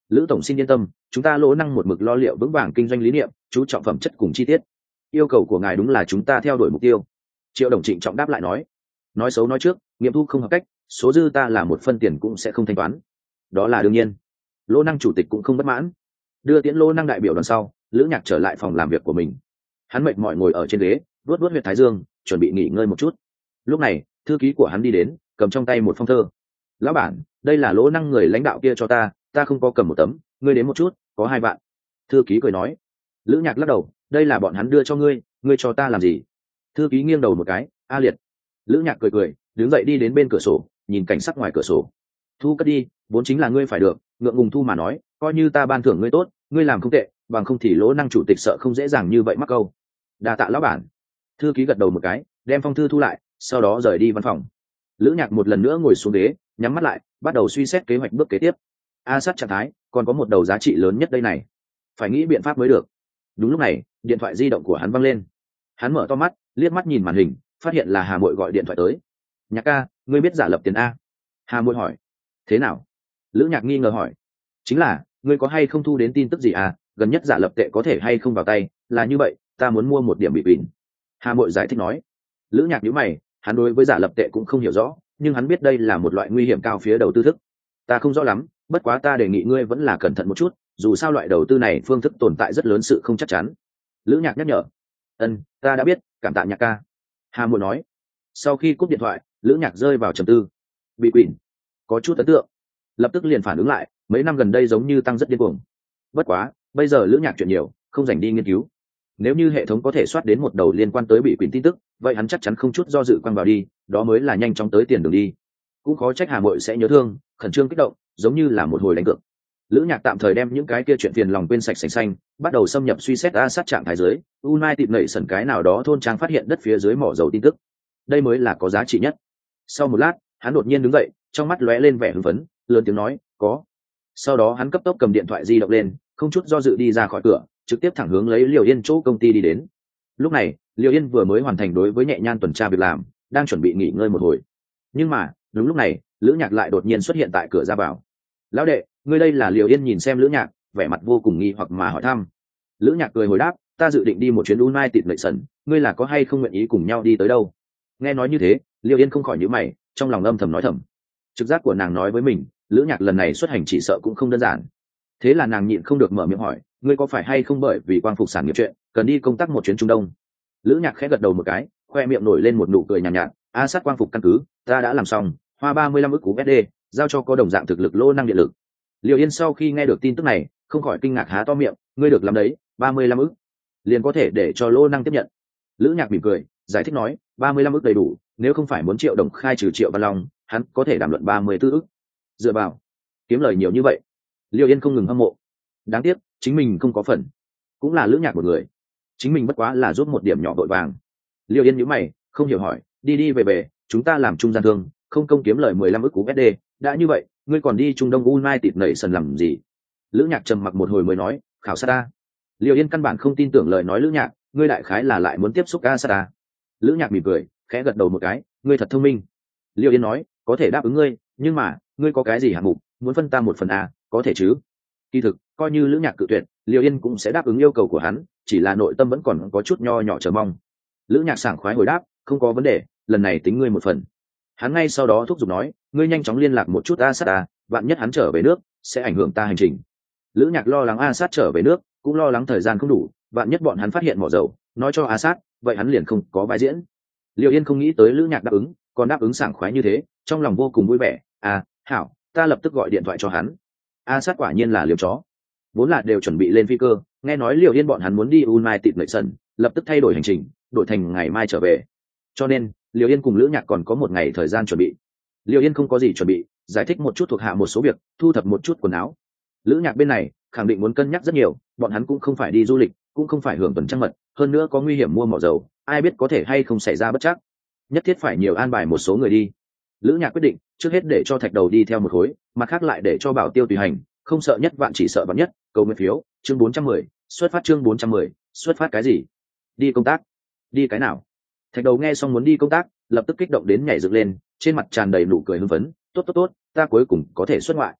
Lữ tổng xin yên tâm, chúng ta Lỗ Năng một mực lo liệu vững vàng kinh doanh lý niệm, chú trọng phẩm chất cùng chi tiết. Yêu cầu của ngài đúng là chúng ta theo đuổi mục tiêu. Triệu Đồng trịnh trọng đáp lại nói. Nói xấu nói trước, nghiệm thu không hợp cách, số dư ta là một phân tiền cũng sẽ không thanh toán. Đó là đương nhiên. Lỗ Năng chủ tịch cũng không bất mãn. Đưa tiễn Lỗ Năng đại biểu đoàn sau, Lữ Nhạc trở lại phòng làm việc của mình. Hắn mệt mỏi ngồi ở trên ghế, vuốt vuốt huyệt thái dương, chuẩn bị nghỉ ngơi một chút. Lúc này, thư ký của hắn đi đến, cầm trong tay một phong thơ. Lão bản, đây là Lỗ Năng người lãnh đạo kia cho ta, ta không có cầm một tấm, ngươi đến một chút, có hai vạn. Thư ký cười nói. Lữ Nhạc lắc đầu, đây là bọn hắn đưa cho ngươi, ngươi cho ta làm gì? Thư ký nghiêng đầu một cái, a liệt. Lữ Nhạc cười cười, đứng dậy đi đến bên cửa sổ, nhìn cảnh sắc ngoài cửa sổ. Thu cất đi, vốn chính là ngươi phải được, ngượng ngùng thu mà nói, coi như ta ban thưởng ngươi tốt, ngươi làm không tệ, bằng không thì Lỗ Năng chủ tịch sợ không dễ dàng như vậy mắc câu. Đa tạ lão bản. Thư ký gật đầu một cái, đem phong thư thu lại, sau đó rời đi văn phòng. Lữ Nhạc một lần nữa ngồi xuống ghế, nhắm mắt lại, bắt đầu suy xét kế hoạch bước kế tiếp. A sát trạng thái còn có một đầu giá trị lớn nhất đây này, phải nghĩ biện pháp mới được. Đúng lúc này, điện thoại di động của hắn văng lên. Hắn mở to mắt, liếc mắt nhìn màn hình, phát hiện là Hà Mội gọi điện thoại tới. Nhạc ca, ngươi biết giả lập tiền a? Hà Mội hỏi. Thế nào? Lữ Nhạc nghi ngờ hỏi. Chính là, ngươi có hay không thu đến tin tức gì à? Gần nhất giả lập tệ có thể hay không vào tay, là như vậy, ta muốn mua một điểm bị bỉn. Hà Mội giải thích nói. Lữ Nhạc nhíu mày, hắn đối với giả lập tệ cũng không hiểu rõ, nhưng hắn biết đây là một loại nguy hiểm cao phía đầu tư thức. Ta không rõ lắm, bất quá ta đề nghị ngươi vẫn là cẩn thận một chút, dù sao loại đầu tư này phương thức tồn tại rất lớn sự không chắc chắn. Lữ Nhạc nhắc nhở. Ân, ta đã biết, cảm tạ Nhạc ca. Hà Mội nói. Sau khi cúp điện thoại, Lữ Nhạc rơi vào trầm tư. Bị quỷ, có chút ấn tượng, lập tức liền phản ứng lại, mấy năm gần đây giống như tăng rất điên cuồng. Bất quá, bây giờ Lữ Nhạc chuyện nhiều, không dành đi nghiên cứu. Nếu như hệ thống có thể soát đến một đầu liên quan tới bị quỷ tin tức, vậy hắn chắc chắn không chút do dự quăng vào đi, đó mới là nhanh chóng tới tiền đường đi. Cũng khó trách Hà Mội sẽ nhớ thương, khẩn trương kích động, giống như là một hồi đánh cược. Lữ Nhạc tạm thời đem những cái kia chuyện phiền lòng quên sạch sành xanh, bắt đầu xâm nhập suy xét a sát trạng thái dưới. Unai tìm nảy sẩn cái nào đó thôn trang phát hiện đất phía dưới mỏ dầu tin tức, đây mới là có giá trị nhất. Sau một lát, hắn đột nhiên đứng dậy, trong mắt lóe lên vẻ hưng phấn, lớn tiếng nói, có. Sau đó hắn cấp tốc cầm điện thoại di động lên, không chút do dự đi ra khỏi cửa, trực tiếp thẳng hướng lấy Liều Yên chỗ công ty đi đến. Lúc này, Liều Yên vừa mới hoàn thành đối với nhẹ nhan tuần tra việc làm, đang chuẩn bị nghỉ ngơi một hồi. Nhưng mà, đúng lúc này, Lữ Nhạc lại đột nhiên xuất hiện tại cửa ra vào. Lão đệ, ngươi đây là Liều Yên nhìn xem Lữ Nhạc, vẻ mặt vô cùng nghi hoặc mà hỏi thăm. Lữ Nhạc cười hồi đáp, ta dự định đi một chuyến Unai tịt lợi sần, ngươi là có hay không nguyện ý cùng nhau đi tới đâu? Nghe nói như thế, Liều Yên không khỏi nhíu mày, trong lòng âm thầm nói thầm. Trực giác của nàng nói với mình, Lữ Nhạc lần này xuất hành chỉ sợ cũng không đơn giản. Thế là nàng nhịn không được mở miệng hỏi, ngươi có phải hay không bởi vì quang phục sản nghiệp chuyện, cần đi công tác một chuyến Trung Đông? Lữ Nhạc khẽ gật đầu một cái, khoe miệng nổi lên một nụ cười nhàn nhạt, nhạt, a sát quang phục căn cứ, ta đã làm xong, hoa ba mươi lăm ức u ét đê, giao cho có đồng dạng thực lực Lô Năng điện lực. Liều Yên sau khi nghe được tin tức này, không khỏi kinh ngạc há to miệng, ngươi được làm đấy, ba mươi lăm ức, liền có thể để cho Lô Năng tiếp nhận. Lữ Nhạc mỉm cười, giải thích nói, ba mươi lăm ức đầy đủ, nếu không phải muốn Triệu Đồng khai trừ Triệu Văn Long, hắn có thể đàm luận ba mươi tư ức. Dựa vào, kiếm lời nhiều như vậy. Liêu Yên không ngừng hâm mộ. Đáng tiếc, chính mình không có phần. Cũng là Lữ Nhạc một người, chính mình bất quá là giúp một điểm nhỏ vội vàng. Liêu Yên nhíu mày, không hiểu hỏi, đi đi về về, chúng ta làm trung gian thương, không công kiếm lời mười lăm ức u ét đê, đã như vậy, ngươi còn đi Trung Đông United nảy sần làm gì? Lữ Nhạc trầm mặc một hồi mới nói, khảo sát ta. Liêu Yên căn bản không tin tưởng lời nói Lữ Nhạc, ngươi đại khái là lại muốn tiếp xúc a sát ta. Lữ Nhạc mỉm cười, khẽ gật đầu một cái, ngươi thật thông minh. Liêu Yên nói, có thể đáp ứng ngươi, nhưng mà, ngươi có cái gì hạng mục, muốn phân ta một phần à, có thể chứ? Kỳ thực, coi như Lữ Nhạc cự tuyệt, Liêu Yên cũng sẽ đáp ứng yêu cầu của hắn, chỉ là nội tâm vẫn còn có chút nho nhỏ chờ mong. Lữ Nhạc sảng khoái hồi đáp, không có vấn đề, lần này tính ngươi một phần. Hắn ngay sau đó thúc giục nói, ngươi nhanh chóng liên lạc một chút a sát à, vạn nhất hắn trở về nước, sẽ ảnh hưởng ta hành trình. Lữ Nhạc lo lắng a sát trở về nước, cũng lo lắng thời gian không đủ, vạn nhất bọn hắn phát hiện mỏ dầu, nói cho a sát, vậy hắn liền không có vai diễn. Liêu Yên không nghĩ tới Lữ Nhạc đáp ứng, còn đáp ứng sảng khoái như thế, trong lòng vô cùng vui vẻ. À, hảo, ta lập tức gọi điện thoại cho hắn. A sát quả nhiên là liều chó, vốn là đều chuẩn bị lên phi cơ, nghe nói Liêu Yên bọn hắn muốn đi United lợi sân, lập tức thay đổi hành trình, đổi thành ngày mai trở về. Cho nên, Liêu Yên cùng Lữ Nhạc còn có một ngày thời gian chuẩn bị. Liêu Yên không có gì chuẩn bị, giải thích một chút thuộc hạ một số việc, thu thập một chút quần áo. Lữ Nhạc bên này khẳng định muốn cân nhắc rất nhiều, bọn hắn cũng không phải đi du lịch, cũng không phải hưởng tuần trăng mật, hơn nữa có nguy hiểm mua mỏ dầu, ai biết có thể hay không xảy ra bất trắc, nhất thiết phải nhiều an bài một số người đi. Lữ Nhạc quyết định trước hết để cho Thạch Đầu đi theo một khối, mặt khác lại để cho Bảo Tiêu tùy hành, không sợ nhất vạn chỉ sợ vạn nhất. Cầu nguyện phiếu, chương bốn trăm mười, xuất phát chương bốn trăm mười, xuất phát cái gì? Đi công tác? Đi cái nào? Thạch Đầu nghe xong muốn đi công tác, lập tức kích động đến nhảy dựng lên, trên mặt tràn đầy nụ cười hưng phấn, tốt tốt tốt, ta cuối cùng có thể xuất ngoại.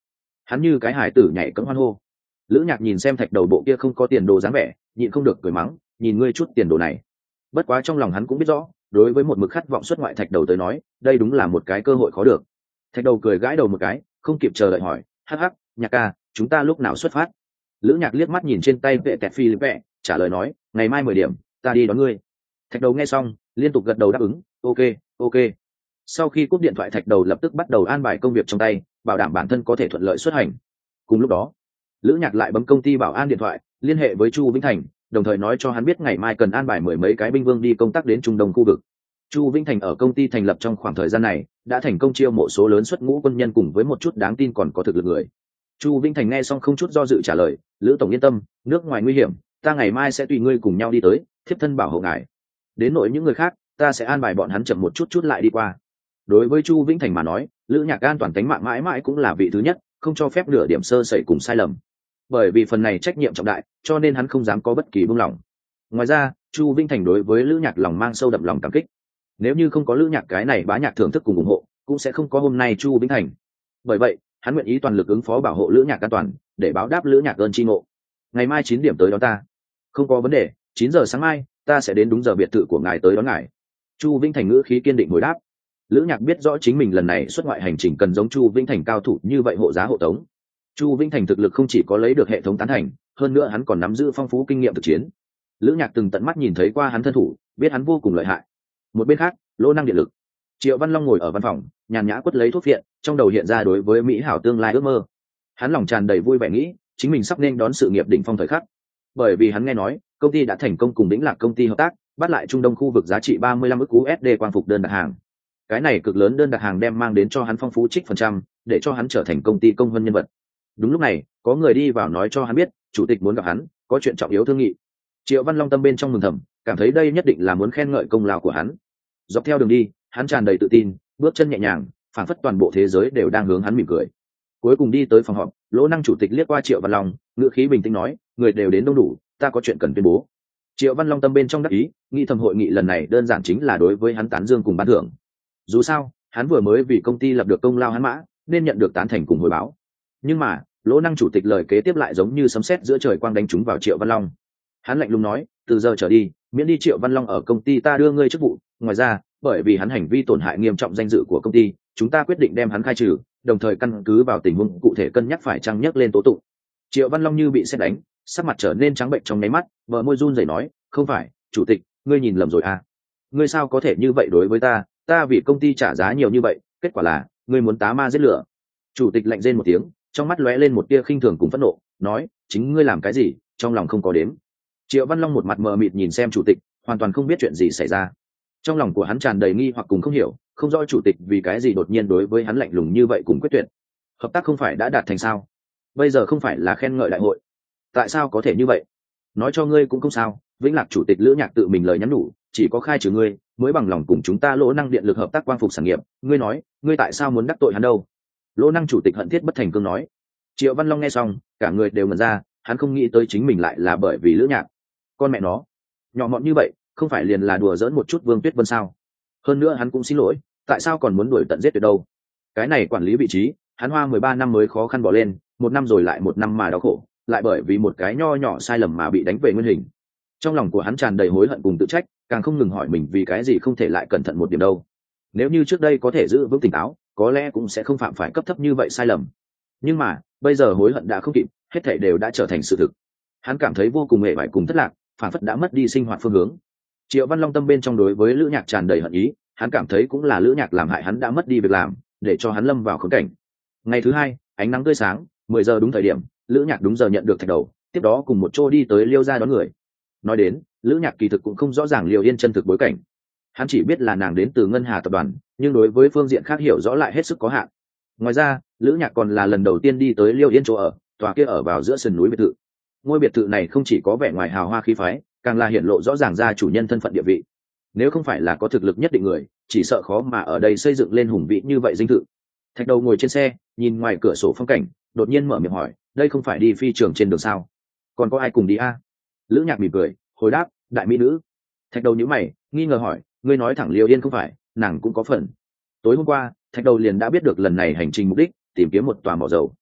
hắn như cái hải tử nhảy cẫng hoan hô. Lữ Nhạc nhìn xem thạch đầu bộ kia không có tiền đồ dáng vẻ, nhịn không được cười mắng, nhìn ngươi chút tiền đồ này. Bất quá trong lòng hắn cũng biết rõ, đối với một mực khát vọng xuất ngoại thạch đầu tới nói, đây đúng là một cái cơ hội khó được. Thạch đầu cười gãi đầu một cái, không kịp chờ đợi hỏi, hắc hắc, Nhạc ca, chúng ta lúc nào xuất phát? Lữ Nhạc liếc mắt nhìn trên tay vệ tẹt phi vẽ, trả lời nói, ngày mai mười điểm, ta đi đón ngươi. Thạch đầu nghe xong, liên tục gật đầu đáp ứng, ok, ok. Sau khi cúp điện thoại, thạch đầu lập tức bắt đầu an bài công việc trong tay, bảo đảm bản thân có thể thuận lợi xuất hành. Cùng lúc đó, Lữ Nhạc lại bấm công ty bảo an điện thoại, liên hệ với Chu Vĩnh Thành, đồng thời nói cho hắn biết ngày mai cần an bài mười mấy cái binh vương đi công tác đến Trung Đông khu vực. Chu Vĩnh Thành ở công ty thành lập trong khoảng thời gian này, đã thành công chiêu mộ số lớn xuất ngũ quân nhân cùng với một chút đáng tin còn có thực lực người. Chu Vĩnh Thành nghe xong không chút do dự trả lời, Lữ tổng yên tâm, nước ngoài nguy hiểm, ta ngày mai sẽ tùy ngươi cùng nhau đi tới, thiếp thân bảo hộ ngài. Đến nội những người khác, ta sẽ an bài bọn hắn chậm một chút chút lại đi qua. Đối với Chu Vĩnh Thành mà nói, Lữ Nhạc an toàn tính mạng mãi mãi cũng là vị thứ nhất, không cho phép nửa điểm sơ sẩy cùng sai lầm. Bởi vì phần này trách nhiệm trọng đại, cho nên hắn không dám có bất kỳ buông lỏng. Ngoài ra, Chu Vĩnh Thành đối với Lữ Nhạc lòng mang sâu đậm lòng cảm kích. Nếu như không có Lữ Nhạc cái này bá nhạc thưởng thức cùng ủng hộ, cũng sẽ không có hôm nay Chu Vĩnh Thành. Bởi vậy, hắn nguyện ý toàn lực ứng phó bảo hộ Lữ Nhạc an toàn, để báo đáp Lữ Nhạc ơn tri ngộ. Ngày mai chín điểm tới đón ta. Không có vấn đề, chín giờ sáng mai, ta sẽ đến đúng giờ biệt thự của ngài tới đón ngài. Chu Vĩnh Thành ngữ khí kiên định hồi đáp. Lữ Nhạc biết rõ chính mình lần này xuất ngoại hành trình cần giống Chu Vĩnh Thành cao thủ như vậy hộ giá hộ tống. Chu Vĩnh Thành thực lực không chỉ có lấy được hệ thống tán thành, hơn nữa hắn còn nắm giữ phong phú kinh nghiệm thực chiến. Lữ Nhạc từng tận mắt nhìn thấy qua hắn thân thủ, biết hắn vô cùng lợi hại. Một bên khác, lỗ năng điện lực. Triệu Văn Long ngồi ở văn phòng, nhàn nhã quất lấy thuốc viện, trong đầu hiện ra đối với mỹ hảo tương lai ước mơ. Hắn lòng tràn đầy vui vẻ nghĩ, chính mình sắp nên đón sự nghiệp đỉnh phong thời khắc. Bởi vì hắn nghe nói, công ty đã thành công cùng Vĩnh Lạc công ty hợp tác, bắt lại Trung Đông khu vực giá trị ba mươi lăm ức u ét đê quang phục đơn đặt hàng. Cái này cực lớn đơn đặt hàng đem mang đến cho hắn phong phú trích phần trăm, để cho hắn trở thành công ty công vân nhân vật. Đúng lúc này, có người đi vào nói cho hắn biết, chủ tịch muốn gặp hắn, có chuyện trọng yếu thương nghị. Triệu Văn Long tâm bên trong mừng thầm, cảm thấy đây nhất định là muốn khen ngợi công lao của hắn. Dọc theo đường đi, hắn tràn đầy tự tin, bước chân nhẹ nhàng, phảng phất toàn bộ thế giới đều đang hướng hắn mỉm cười. Cuối cùng đi tới phòng họp, Lỗ Năng chủ tịch liếc qua Triệu Văn Long, ngữ khí bình tĩnh nói, người đều đến đông đủ, ta có chuyện cần tuyên bố. Triệu Văn Long tâm bên trong đắc ý, nghĩ thầm hội nghị lần này đơn giản chính là đối với hắn tán dương cùng ban thưởng. Dù sao, hắn vừa mới vì công ty lập được công lao hắn mã, nên nhận được tán thành cùng hồi báo. Nhưng mà, Lỗ Năng chủ tịch lời kế tiếp lại giống như sấm sét giữa trời quang đánh trúng vào Triệu Văn Long. Hắn lạnh lùng nói, từ giờ trở đi, miễn đi Triệu Văn Long ở công ty ta đưa ngươi chức vụ, ngoài ra, bởi vì hắn hành vi tổn hại nghiêm trọng danh dự của công ty, chúng ta quyết định đem hắn khai trừ, đồng thời căn cứ vào tình huống cụ thể cân nhắc phải chăng nhắc lên tố tụng. Triệu Văn Long như bị sét đánh, sắc mặt trở nên trắng bệnh trong nháy mắt, bờ môi run rẩy nói, không phải, chủ tịch, ngươi nhìn lầm rồi à? Ngươi sao có thể như vậy đối với ta, ta vì công ty trả giá nhiều như vậy, kết quả là, ngươi muốn tá ma giết lửa. Chủ tịch lạnh rên một tiếng, trong mắt lóe lên một tia khinh thường cùng phẫn nộ, nói, chính ngươi làm cái gì, trong lòng không có đếm. Triệu Văn Long một mặt mờ mịt nhìn xem chủ tịch, hoàn toàn không biết chuyện gì xảy ra. Trong lòng của hắn tràn đầy nghi hoặc cùng không hiểu, không rõ chủ tịch vì cái gì đột nhiên đối với hắn lạnh lùng như vậy cùng quyết tuyệt. Hợp tác không phải đã đạt thành sao? Bây giờ không phải là khen ngợi đại hội, tại sao có thể như vậy? Nói cho ngươi cũng không sao, Vĩnh Lạc chủ tịch Lữ Nhạc tự mình lời nhắn nhủ, chỉ có khai trừ ngươi mới bằng lòng cùng chúng ta Lỗ Năng điện lực hợp tác quang phục sản nghiệp, ngươi nói, ngươi tại sao muốn đắc tội hắn đâu? Lỗ Năng chủ tịch hận thiết bất thành cương nói. Triệu Văn Long nghe xong, cả người đều ngẩn ra, hắn không nghĩ tới chính mình lại là bởi vì Lữ Nhạc. Con mẹ nó, nhỏ mọn như vậy, không phải liền là đùa giỡn một chút Vương Tuyết Vân sao? Hơn nữa hắn cũng xin lỗi, tại sao còn muốn đuổi tận giết tuyệt đâu? Cái này quản lý vị trí, hắn hoa mười ba năm mới khó khăn bỏ lên, một năm rồi lại một năm mà đau khổ, lại bởi vì một cái nho nhỏ sai lầm mà bị đánh về nguyên hình. Trong lòng của hắn tràn đầy hối hận cùng tự trách, càng không ngừng hỏi mình vì cái gì không thể lại cẩn thận một điểm đâu. Nếu như trước đây có thể giữ vững tỉnh táo, có lẽ cũng sẽ không phạm phải cấp thấp như vậy sai lầm. Nhưng mà, bây giờ hối hận đã không kịp, hết thảy đều đã trở thành sự thực. Hắn cảm thấy vô cùng mệt mỏi cùng thất lạc, phản phất đã mất đi sinh hoạt phương hướng. Triệu Văn Long tâm bên trong đối với Lữ Nhạc tràn đầy hận ý, hắn cảm thấy cũng là Lữ Nhạc làm hại hắn đã mất đi việc làm, để cho hắn lâm vào khốn cảnh. Ngày thứ hai, ánh nắng tươi sáng, mười giờ đúng thời điểm, Lữ Nhạc đúng giờ nhận được thạch đầu, tiếp đó cùng một chỗ đi tới Liêu gia đón người. Nói đến, Lữ Nhạc kỳ thực cũng không rõ ràng Liêu Yên chân thực bối cảnh. Hắn chỉ biết là nàng đến từ Ngân Hà tập đoàn, nhưng đối với phương diện khác hiểu rõ lại hết sức có hạn. Ngoài ra, Lữ Nhạc còn là lần đầu tiên đi tới Liêu Yên chỗ ở, tòa kia ở vào giữa sườn núi biệt thự. Ngôi biệt thự này không chỉ có vẻ ngoài hào hoa khí phái, càng là hiện lộ rõ ràng ra chủ nhân thân phận địa vị. Nếu không phải là có thực lực nhất định người, chỉ sợ khó mà ở đây xây dựng lên hùng vĩ như vậy dinh thự. Thạch đầu ngồi trên xe, nhìn ngoài cửa sổ phong cảnh, đột nhiên mở miệng hỏi, đây không phải đi phi trường trên đường sao? Còn có ai cùng đi a? Lữ Nhạc mỉm cười, hồi đáp, đại mỹ nữ. Thạch đầu nhíu mày, nghi ngờ hỏi, ngươi nói thẳng Liêu Yên không phải, nàng cũng có phần. Tối hôm qua, Thạch đầu liền đã biết được lần này hành trình mục đích, tìm kiếm một tòa mỏ dầu.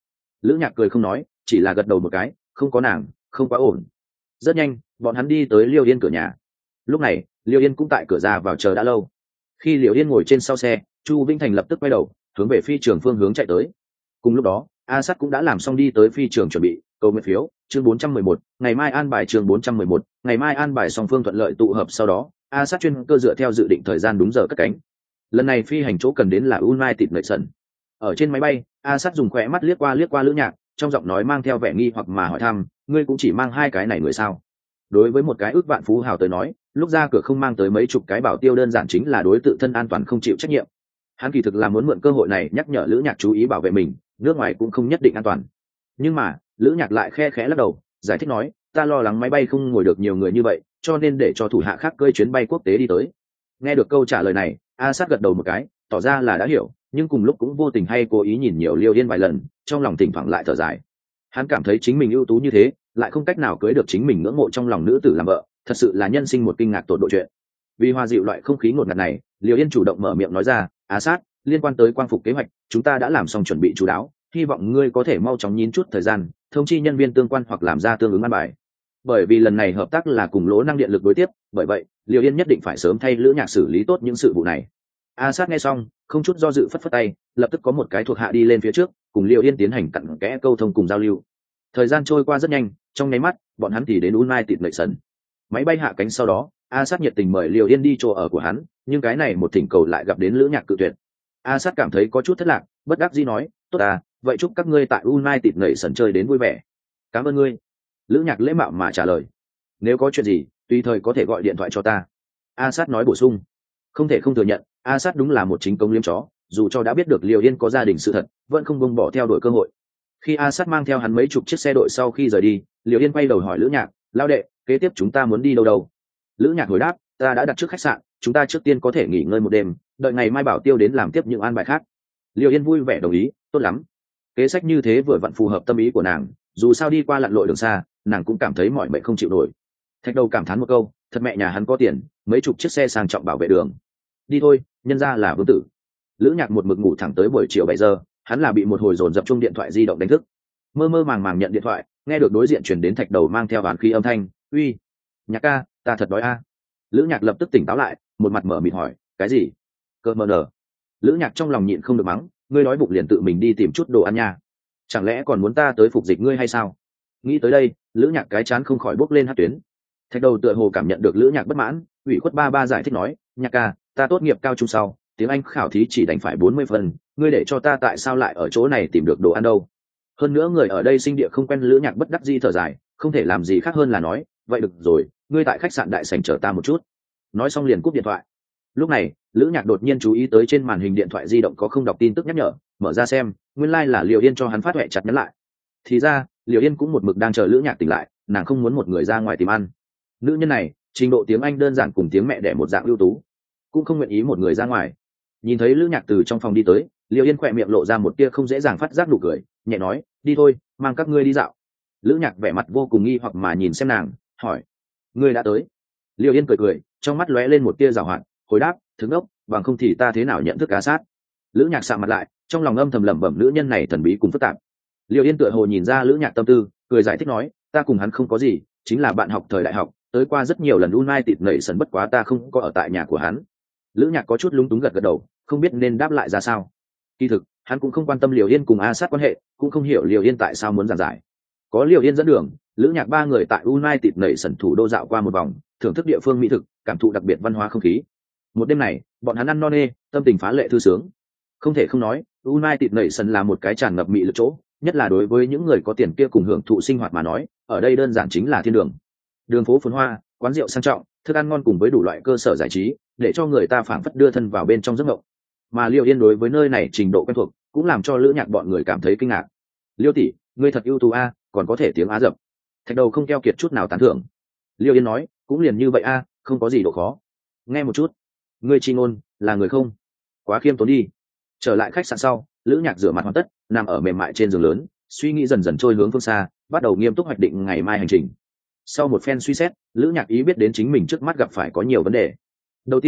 Lữ Nhạc cười không nói, chỉ là gật đầu một cái, không có nàng không quá ổn. Rất nhanh bọn hắn đi tới Liêu Yên cửa nhà. Lúc này Liêu Yên cũng tại cửa ra vào chờ đã lâu. Khi Liêu Yên ngồi trên sau xe, Chu Vinh Thành lập tức quay đầu hướng về phi trường phương hướng chạy tới. Cùng lúc đó A Sát cũng đã làm xong đi tới phi trường chuẩn bị câu nguyện phiếu. Chương bốn trăm mười một, ngày mai an bài. Chương bốn trăm mười một, ngày mai an bài. Song phương thuận lợi tụ hợp sau đó, A Sát chuyên cơ dựa theo dự định thời gian đúng giờ cất cánh. Lần này phi hành chỗ cần đến là United Nations. Ở trên máy bay, A Sát dùng khỏe mắt liếc qua liếc qua Lữ Nhạc, trong giọng nói mang theo vẻ nghi hoặc mà hỏi thăm, ngươi cũng chỉ mang hai cái này người sao? Đối với một cái ước vạn phú hào tới nói, lúc ra cửa không mang tới mấy chục cái bảo tiêu đơn giản chính là đối tự thân an toàn không chịu trách nhiệm. Hắn kỳ thực là muốn mượn cơ hội này nhắc nhở Lữ Nhạc chú ý bảo vệ mình, nước ngoài cũng không nhất định an toàn. Nhưng mà Lữ Nhạc lại khe khẽ lắc đầu, giải thích nói, ta lo lắng máy bay không ngồi được nhiều người như vậy, cho nên để cho thủ hạ khác cơi chuyến bay quốc tế đi tới. Nghe được câu trả lời này, A Sát gật đầu một cái, tỏ ra là đã hiểu, nhưng cùng lúc cũng vô tình hay cố ý nhìn nhiều Liêu Yên vài lần, trong lòng thỉnh thoảng lại thở dài. Hắn cảm thấy chính mình ưu tú như thế, lại không cách nào cưới được chính mình ngưỡng mộ trong lòng nữ tử làm vợ, thật sự là nhân sinh một kinh ngạc tột độ chuyện. Vì hòa dịu loại không khí ngột ngạt này, Liêu Yên chủ động mở miệng nói ra, A Sát, liên quan tới quang phục kế hoạch, chúng ta đã làm xong chuẩn bị chú đáo, hy vọng ngươi có thể mau chóng nhín chút thời gian, thông chi nhân viên tương quan hoặc làm ra tương ứng an bài. Bởi vì lần này hợp tác là cùng Lỗ Năng Điện lực đối tiếp, bởi vậy Liêu Yên nhất định phải sớm thay Lữ Nhạc xử lý tốt những sự vụ này. A Sát nghe xong, không chút do dự phất phất tay, lập tức có một cái thuộc hạ đi lên phía trước, cùng Liêu Yên tiến hành cặn kẽ câu thông cùng giao lưu. Thời gian trôi qua rất nhanh, trong nháy mắt, bọn hắn thì đến United Nations. Máy bay hạ cánh sau đó, A Sát nhiệt tình mời Liêu Yên đi chỗ ở của hắn, nhưng cái này một thỉnh cầu lại gặp đến Lữ Nhạc cự tuyệt. A Sát cảm thấy có chút thất lạc, bất đắc dĩ nói, tốt à, vậy chúc các ngươi tại United Nations chơi đến vui vẻ. Cảm ơn ngươi. Lữ Nhạc lễ mạo mà trả lời, nếu có chuyện gì tùy thời có thể gọi điện thoại cho ta. A Sát nói bổ sung. Không thể không thừa nhận, A Sát đúng là một chính công liêm chó, dù cho đã biết được Liêu Yên có gia đình sự thật, vẫn không buông bỏ theo đuổi cơ hội. Khi A Sát mang theo hắn mấy chục chiếc xe đội sau khi rời đi, Liêu Yên quay đầu hỏi Lữ Nhạc, lao đệ, kế tiếp chúng ta muốn đi đâu đâu? Lữ Nhạc hồi đáp, ta đã đặt trước khách sạn, chúng ta trước tiên có thể nghỉ ngơi một đêm, đợi ngày mai bảo tiêu đến làm tiếp những an bài khác. Liêu Yên vui vẻ đồng ý, tốt lắm. Kế sách như thế vừa vặn phù hợp tâm ý của nàng, dù sao đi qua lặn lội đường xa, nàng cũng cảm thấy mỏi mệt không chịu nổi. Thạch Đầu cảm thán một câu, thật mẹ nhà hắn có tiền, mấy chục chiếc xe sang trọng bảo vệ đường. Đi thôi, nhân ra là vương tử. Lữ Nhạc một mực ngủ thẳng tới buổi chiều bảy giờ, hắn là bị một hồi dồn dập chung điện thoại di động đánh thức. Mơ mơ màng màng nhận điện thoại, nghe được đối diện truyền đến Thạch Đầu mang theo oán khí âm thanh, uy, Nhạc ca, ta thật đói a. Lữ Nhạc lập tức tỉnh táo lại, một mặt mở mịt hỏi, cái gì? Cơ mờ nở. Lữ Nhạc trong lòng nhịn không được mắng, ngươi đói bụng liền tự mình đi tìm chút đồ ăn nha, chẳng lẽ còn muốn ta tới phục dịch ngươi hay sao? Nghĩ tới đây, Lữ Nhạc cái chán không khỏi bốc lên hát tuyến. Thạch Đầu tựa hồ cảm nhận được Lữ Nhạc bất mãn, ủy khuất ba ba giải thích nói, Nhạc ca, ta tốt nghiệp cao trung sau, tiếng Anh khảo thí chỉ đành phải bốn mươi phần, ngươi để cho ta tại sao lại ở chỗ này tìm được đồ ăn đâu? Hơn nữa người ở đây sinh địa không quen. Lữ Nhạc bất đắc dĩ thở dài, không thể làm gì khác hơn là nói, vậy được rồi, ngươi tại khách sạn đại sảnh chờ ta một chút. Nói xong liền cúp điện thoại. Lúc này Lữ Nhạc đột nhiên chú ý tới trên màn hình điện thoại di động có không đọc tin tức nhắc nhở, mở ra xem, nguyên lai là Liêu Yên cho hắn phát huệ chặt nhắn lại. Thì ra Liêu Yên cũng một mực đang chờ Lữ Nhạc tỉnh lại, nàng không muốn một người ra ngoài tìm ăn. Nữ nhân này trình độ tiếng Anh đơn giản cùng tiếng mẹ đẻ một dạng ưu tú, cũng không nguyện ý một người ra ngoài. Nhìn thấy Lữ Nhạc từ trong phòng đi tới, Liêu Yên khỏe miệng lộ ra một tia không dễ dàng phát giác nụ cười, nhẹ nói, đi thôi, mang các ngươi đi dạo. Lữ Nhạc vẻ mặt vô cùng nghi hoặc mà nhìn xem nàng, hỏi, ngươi đã tới? Liêu Yên cười cười, trong mắt lóe lên một tia giảo hoạt, hồi đáp, thức ốc, bằng không thì ta thế nào nhận thức cá sát? Lữ Nhạc sạm mặt lại, trong lòng âm thầm lẩm bẩm nữ nhân này thần bí cùng phức tạp. Liêu Yên tựa hồ nhìn ra Lữ Nhạc tâm tư, cười giải thích nói, ta cùng hắn không có gì, chính là bạn học thời đại học, tới qua rất nhiều lần United Nations, bất quá ta không có ở tại nhà của hắn. Lữ Nhạc có chút lúng túng gật gật đầu, không biết nên đáp lại ra sao. Kỳ thực hắn cũng không quan tâm Liêu Yên cùng A Sát quan hệ, cũng không hiểu Liêu Yên tại sao muốn giảng giải. Có Liêu Yên dẫn đường, Lữ Nhạc ba người tại United Nations thủ đô dạo qua một vòng, thưởng thức địa phương mỹ thực, cảm thụ đặc biệt văn hóa không khí. Một đêm này bọn hắn ăn no nê, tâm tình phá lệ thư sướng. Không thể không nói, United Nations là một cái tràn ngập mị lực chỗ, nhất là đối với những người có tiền kia cùng hưởng thụ sinh hoạt mà nói, ở đây đơn giản chính là thiên đường. Đường phố phồn hoa, quán rượu sang trọng, thức ăn ngon cùng với đủ loại cơ sở giải trí, để cho người ta phảng phất đưa thân vào bên trong giấc mộng. Mà Liêu Yên đối với nơi này trình độ quen thuộc, cũng làm cho Lữ Nhạc bọn người cảm thấy kinh ngạc. Liêu tỷ, ngươi thật ưu tú a, còn có thể tiếng Á dập. Thạch Đầu không keo kiệt chút nào tán thưởng. Liêu Yên nói, cũng liền như vậy a, không có gì độ khó. Nghe một chút, ngươi chi ngôn là người không? Quá khiêm tốn đi. Trở lại khách sạn sau, Lữ Nhạc rửa mặt hoàn tất, nằm ở mềm mại trên giường lớn, suy nghĩ dần dần trôi hướng phương xa, bắt đầu nghiêm túc hoạch định ngày mai hành trình. Sau một phen suy xét, Lữ Nhạc ý biết đến chính mình trước mắt gặp phải có nhiều vấn đề. Đầu tiên,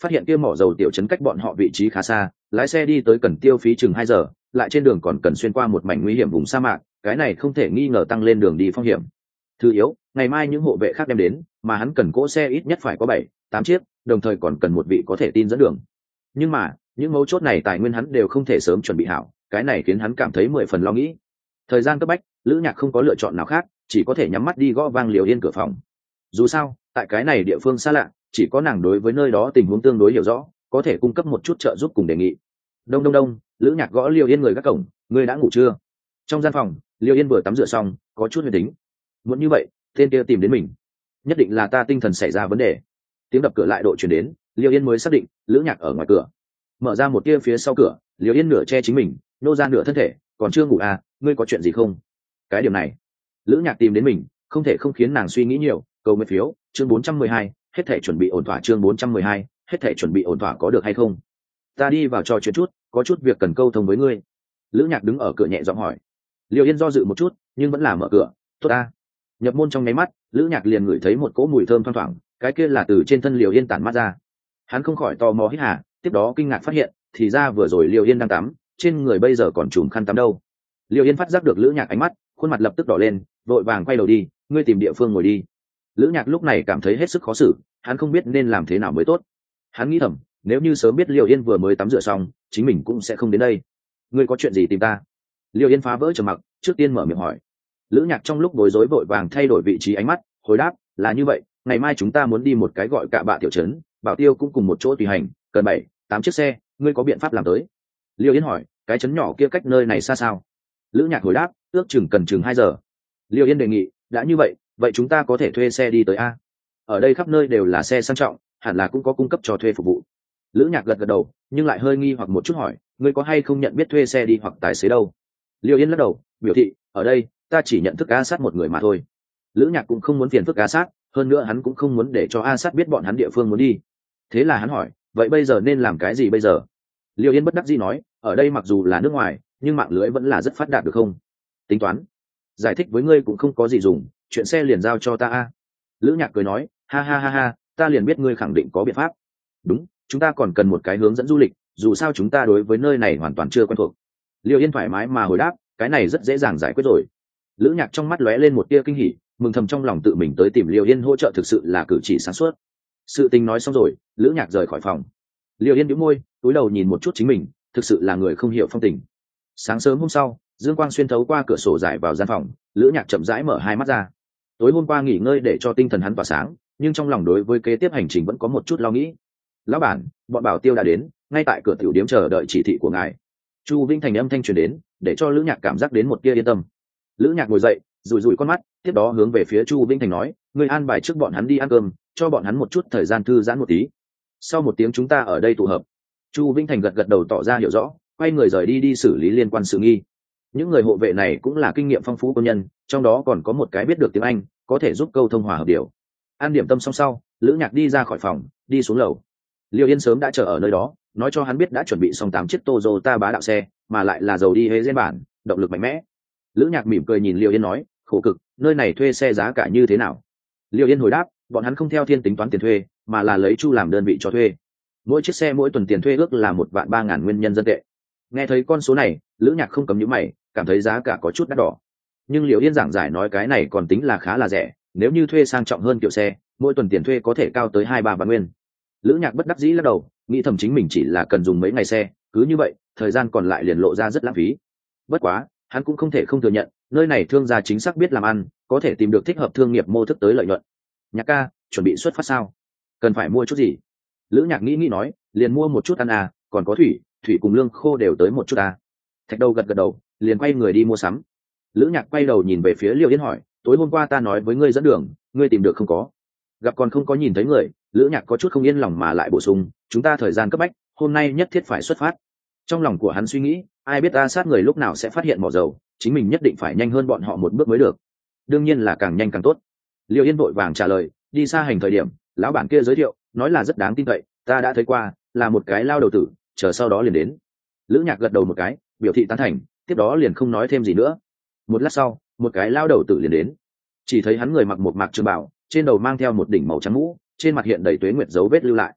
phát hiện kia mỏ dầu tiểu trấn cách bọn họ vị trí khá xa, lái xe đi tới cần tiêu phí chừng hai giờ, lại trên đường còn cần xuyên qua một mảnh nguy hiểm vùng sa mạc, cái này không thể nghi ngờ tăng lên đường đi phong hiểm. Thứ yếu, ngày mai những hộ vệ khác đem đến, mà hắn cần cỗ xe ít nhất phải có bảy, tám chiếc, đồng thời còn cần một vị có thể tin dẫn đường. Nhưng mà, những mấu chốt này tài nguyên hắn đều không thể sớm chuẩn bị hảo, cái này khiến hắn cảm thấy mười phần lo nghĩ. Thời gian cấp bách, Lữ Nhạc không có lựa chọn nào khác, chỉ có thể nhắm mắt đi gõ vang Liều Yên cửa phòng. Dù sao, tại cái này địa phương xa lạ, chỉ có nàng đối với nơi đó tình huống tương đối hiểu rõ, có thể cung cấp một chút trợ giúp cùng đề nghị. Đông đông đông, Lữ Nhạc gõ Liều Yên người gác cổng, ngươi đã ngủ chưa? Trong gian phòng, Liều Yên vừa tắm rửa xong, có chút huyền tính. Muốn như vậy, tên kia tìm đến mình, nhất định là ta tinh thần xảy ra vấn đề. Tiếng đập cửa lại độ chuyển đến, Liều Yên mới xác định Lữ Nhạc ở ngoài cửa. Mở ra một tia phía sau cửa, Liều Yên nửa che chính mình, nô ra nửa thân thể, còn chưa ngủ à, ngươi có chuyện gì không? Cái điểm này, Lữ Nhạc tìm đến mình, không thể không khiến nàng suy nghĩ nhiều. Cầu nguyện phiếu, chương bốn trăm mười hai, hết thể chuẩn bị ổn thỏa. Chương bốn trăm mười hai, hết thể chuẩn bị ổn thỏa có được hay không? Ta đi vào trò chuyện chút, có chút việc cần câu thông với ngươi. Lữ Nhạc đứng ở cửa nhẹ giọng hỏi. Liều Yên do dự một chút, nhưng vẫn là mở cửa. Tốt ta. Nhập môn trong nháy mắt, Lữ Nhạc liền ngửi thấy một cỗ mùi thơm thoang thoảng, cái kia là từ trên thân Liều Yên tản mát ra. Hắn không khỏi tò mò hít hà, tiếp đó kinh ngạc phát hiện, thì ra vừa rồi Liều Yên đang tắm, trên người bây giờ còn trùm khăn tắm đâu. Liều Yên phát giác được Lữ Nhạc ánh mắt, khuôn mặt lập tức đỏ lên, vội vàng quay đầu đi, ngươi tìm địa phương ngồi đi. Lữ Nhạc lúc này cảm thấy hết sức khó xử, hắn không biết nên làm thế nào mới tốt. Hắn nghĩ thầm, nếu như sớm biết Liều Yên vừa mới tắm rửa xong, chính mình cũng sẽ không đến đây. Ngươi có chuyện gì tìm ta? Liều Yên phá vỡ trầm mặc, trước tiên mở miệng hỏi. Lữ Nhạc trong lúc bối rối vội vàng thay đổi vị trí ánh mắt, hồi đáp, là như vậy, ngày mai chúng ta muốn đi một cái gọi Cạ Bạ tiểu trấn, Bảo Tiêu cũng cùng một chỗ tùy hành, cần bảy, tám chiếc xe, ngươi có biện pháp làm tới? Liều Yên hỏi, cái trấn nhỏ kia cách nơi này xa sao? Lữ Nhạc hồi đáp, ước chừng cần chừng hai giờ. Liều Yên đề nghị, đã như vậy, vậy chúng ta có thể thuê xe đi tới a? Ở đây khắp nơi đều là xe sang trọng, hẳn là cũng có cung cấp cho thuê phục vụ. Lữ Nhạc gật gật đầu, nhưng lại hơi nghi hoặc một chút hỏi, ngươi có hay không nhận biết thuê xe đi hoặc tài xế đâu? Liều Yên lắc đầu, biểu thị, ở đây ta chỉ nhận thức A Sát một người mà thôi. Lữ Nhạc cũng không muốn phiền phức A Sát, hơn nữa hắn cũng không muốn để cho A Sát biết bọn hắn địa phương muốn đi. Thế là hắn hỏi, vậy bây giờ nên làm cái gì bây giờ? Liều Yên bất đắc dĩ nói, ở đây mặc dù là nước ngoài, nhưng mạng lưới vẫn là rất phát đạt được không? Tính toán, giải thích với ngươi cũng không có gì dùng, chuyện xe liền giao cho ta a. Lữ Nhạc cười nói, ha ha ha ha, ta liền biết ngươi khẳng định có biện pháp. Đúng, chúng ta còn cần một cái hướng dẫn du lịch, dù sao chúng ta đối với nơi này hoàn toàn chưa quen thuộc. Liêu Yên thoải mái mà hồi đáp, cái này rất dễ dàng giải quyết rồi. Lữ Nhạc trong mắt lóe lên một tia kinh hỉ, mừng thầm trong lòng tự mình tới tìm Liêu Yên hỗ trợ thực sự là cử chỉ sáng suốt. Sự tình nói xong rồi, Lữ Nhạc rời khỏi phòng. Liêu Yên nhíu môi, cúi đầu nhìn một chút chính mình, thực sự là người không hiểu phong tình. Sáng sớm hôm sau, dương quang xuyên thấu qua cửa sổ rải vào gian phòng, Lữ Nhạc chậm rãi mở hai mắt ra. Tối hôm qua nghỉ ngơi để cho tinh thần hắn tỏa sáng, nhưng trong lòng đối với kế tiếp hành trình vẫn có một chút lo nghĩ. Lão bản, bọn Bảo Tiêu đã đến, ngay tại cửa tiểu điếm chờ đợi chỉ thị của ngài. Chu Vinh Thành âm thanh truyền đến, để cho Lữ Nhạc cảm giác đến một tia yên tâm. Lữ Nhạc ngồi dậy, rủi rủi con mắt, tiếp đó hướng về phía Chu Vinh Thành nói, ngươi an bài trước bọn hắn đi ăn cơm, cho bọn hắn một chút thời gian thư giãn một tí. Sau một tiếng chúng ta ở đây tụ hợp. Chu Vinh Thành gật gật đầu tỏ ra hiểu rõ, quay người rời đi đi xử lý liên quan sự nghi. Những người hộ vệ này cũng là kinh nghiệm phong phú công nhân, trong đó còn có một cái biết được tiếng Anh, có thể giúp câu thông hòa hợp điều. An điểm tâm xong sau, Lữ Nhạc đi ra khỏi phòng, đi xuống lầu. Liêu Yên sớm đã chờ ở nơi đó, nói cho hắn biết đã chuẩn bị xong tám chiếc Toyota bá đạo xe, mà lại là dầu đi hế gen bản, động lực mạnh mẽ. Lữ Nhạc mỉm cười nhìn Liêu Yên nói, khổ cực, nơi này thuê xe giá cả như thế nào? Liêu Yên hồi đáp, bọn hắn không theo thiên tính toán tiền thuê, mà là lấy Chu làm đơn vị cho thuê. Mỗi chiếc xe mỗi tuần tiền thuê ước là một vạn ba ngàn nguyên nhân dân tệ. Nghe thấy con số này, Lữ Nhạc không cấm nhíu mày, cảm thấy giá cả có chút đắt đỏ. Nhưng Liêu Yên giảng giải nói cái này còn tính là khá là rẻ, nếu như thuê sang trọng hơn kiểu xe, mỗi tuần tiền thuê có thể cao tới hai ba vạn nguyên. Lữ Nhạc bất đắc dĩ lắc đầu, nghĩ thầm chính mình chỉ là cần dùng mấy ngày xe, cứ như vậy, thời gian còn lại liền lộ ra rất lãng phí. Bất quá, hắn cũng không thể không thừa nhận, nơi này thương gia chính xác biết làm ăn, có thể tìm được thích hợp thương nghiệp mô thức tới lợi nhuận. Nhạc ca, chuẩn bị xuất phát sao? Cần phải mua chút gì? Lữ Nhạc nghĩ nghĩ nói, liền mua một chút ăn à, còn có thủy, thủy cùng lương khô đều tới một chút à. Thạch Đầu gật gật đầu, liền quay người đi mua sắm. Lữ Nhạc quay đầu nhìn về phía Liêu Yên hỏi, tối hôm qua ta nói với ngươi dẫn đường, ngươi tìm được không có? Gặp còn không có nhìn thấy người, Lữ Nhạc có chút không yên lòng mà lại bổ sung, chúng ta thời gian cấp bách, hôm nay nhất thiết phải xuất phát. Trong lòng của hắn suy nghĩ, ai biết ta sát người lúc nào sẽ phát hiện mỏ dầu, chính mình nhất định phải nhanh hơn bọn họ một bước mới được. Đương nhiên là càng nhanh càng tốt. Liêu Yên vội vàng trả lời, đi xa hành thời điểm, lão bản kia giới thiệu, nói là rất đáng tin cậy, ta đã thấy qua, là một cái lao đầu tử, chờ sau đó liền đến. Lữ Nhạc gật đầu một cái, biểu thị tán thành, tiếp đó liền không nói thêm gì nữa. Một lát sau, một cái lao đầu tử liền đến. Chỉ thấy hắn người mặc một mạc trường bào, trên đầu mang theo một đỉnh màu trắng mũ, trên mặt hiện đầy tuế nguyệt dấu vết lưu lại.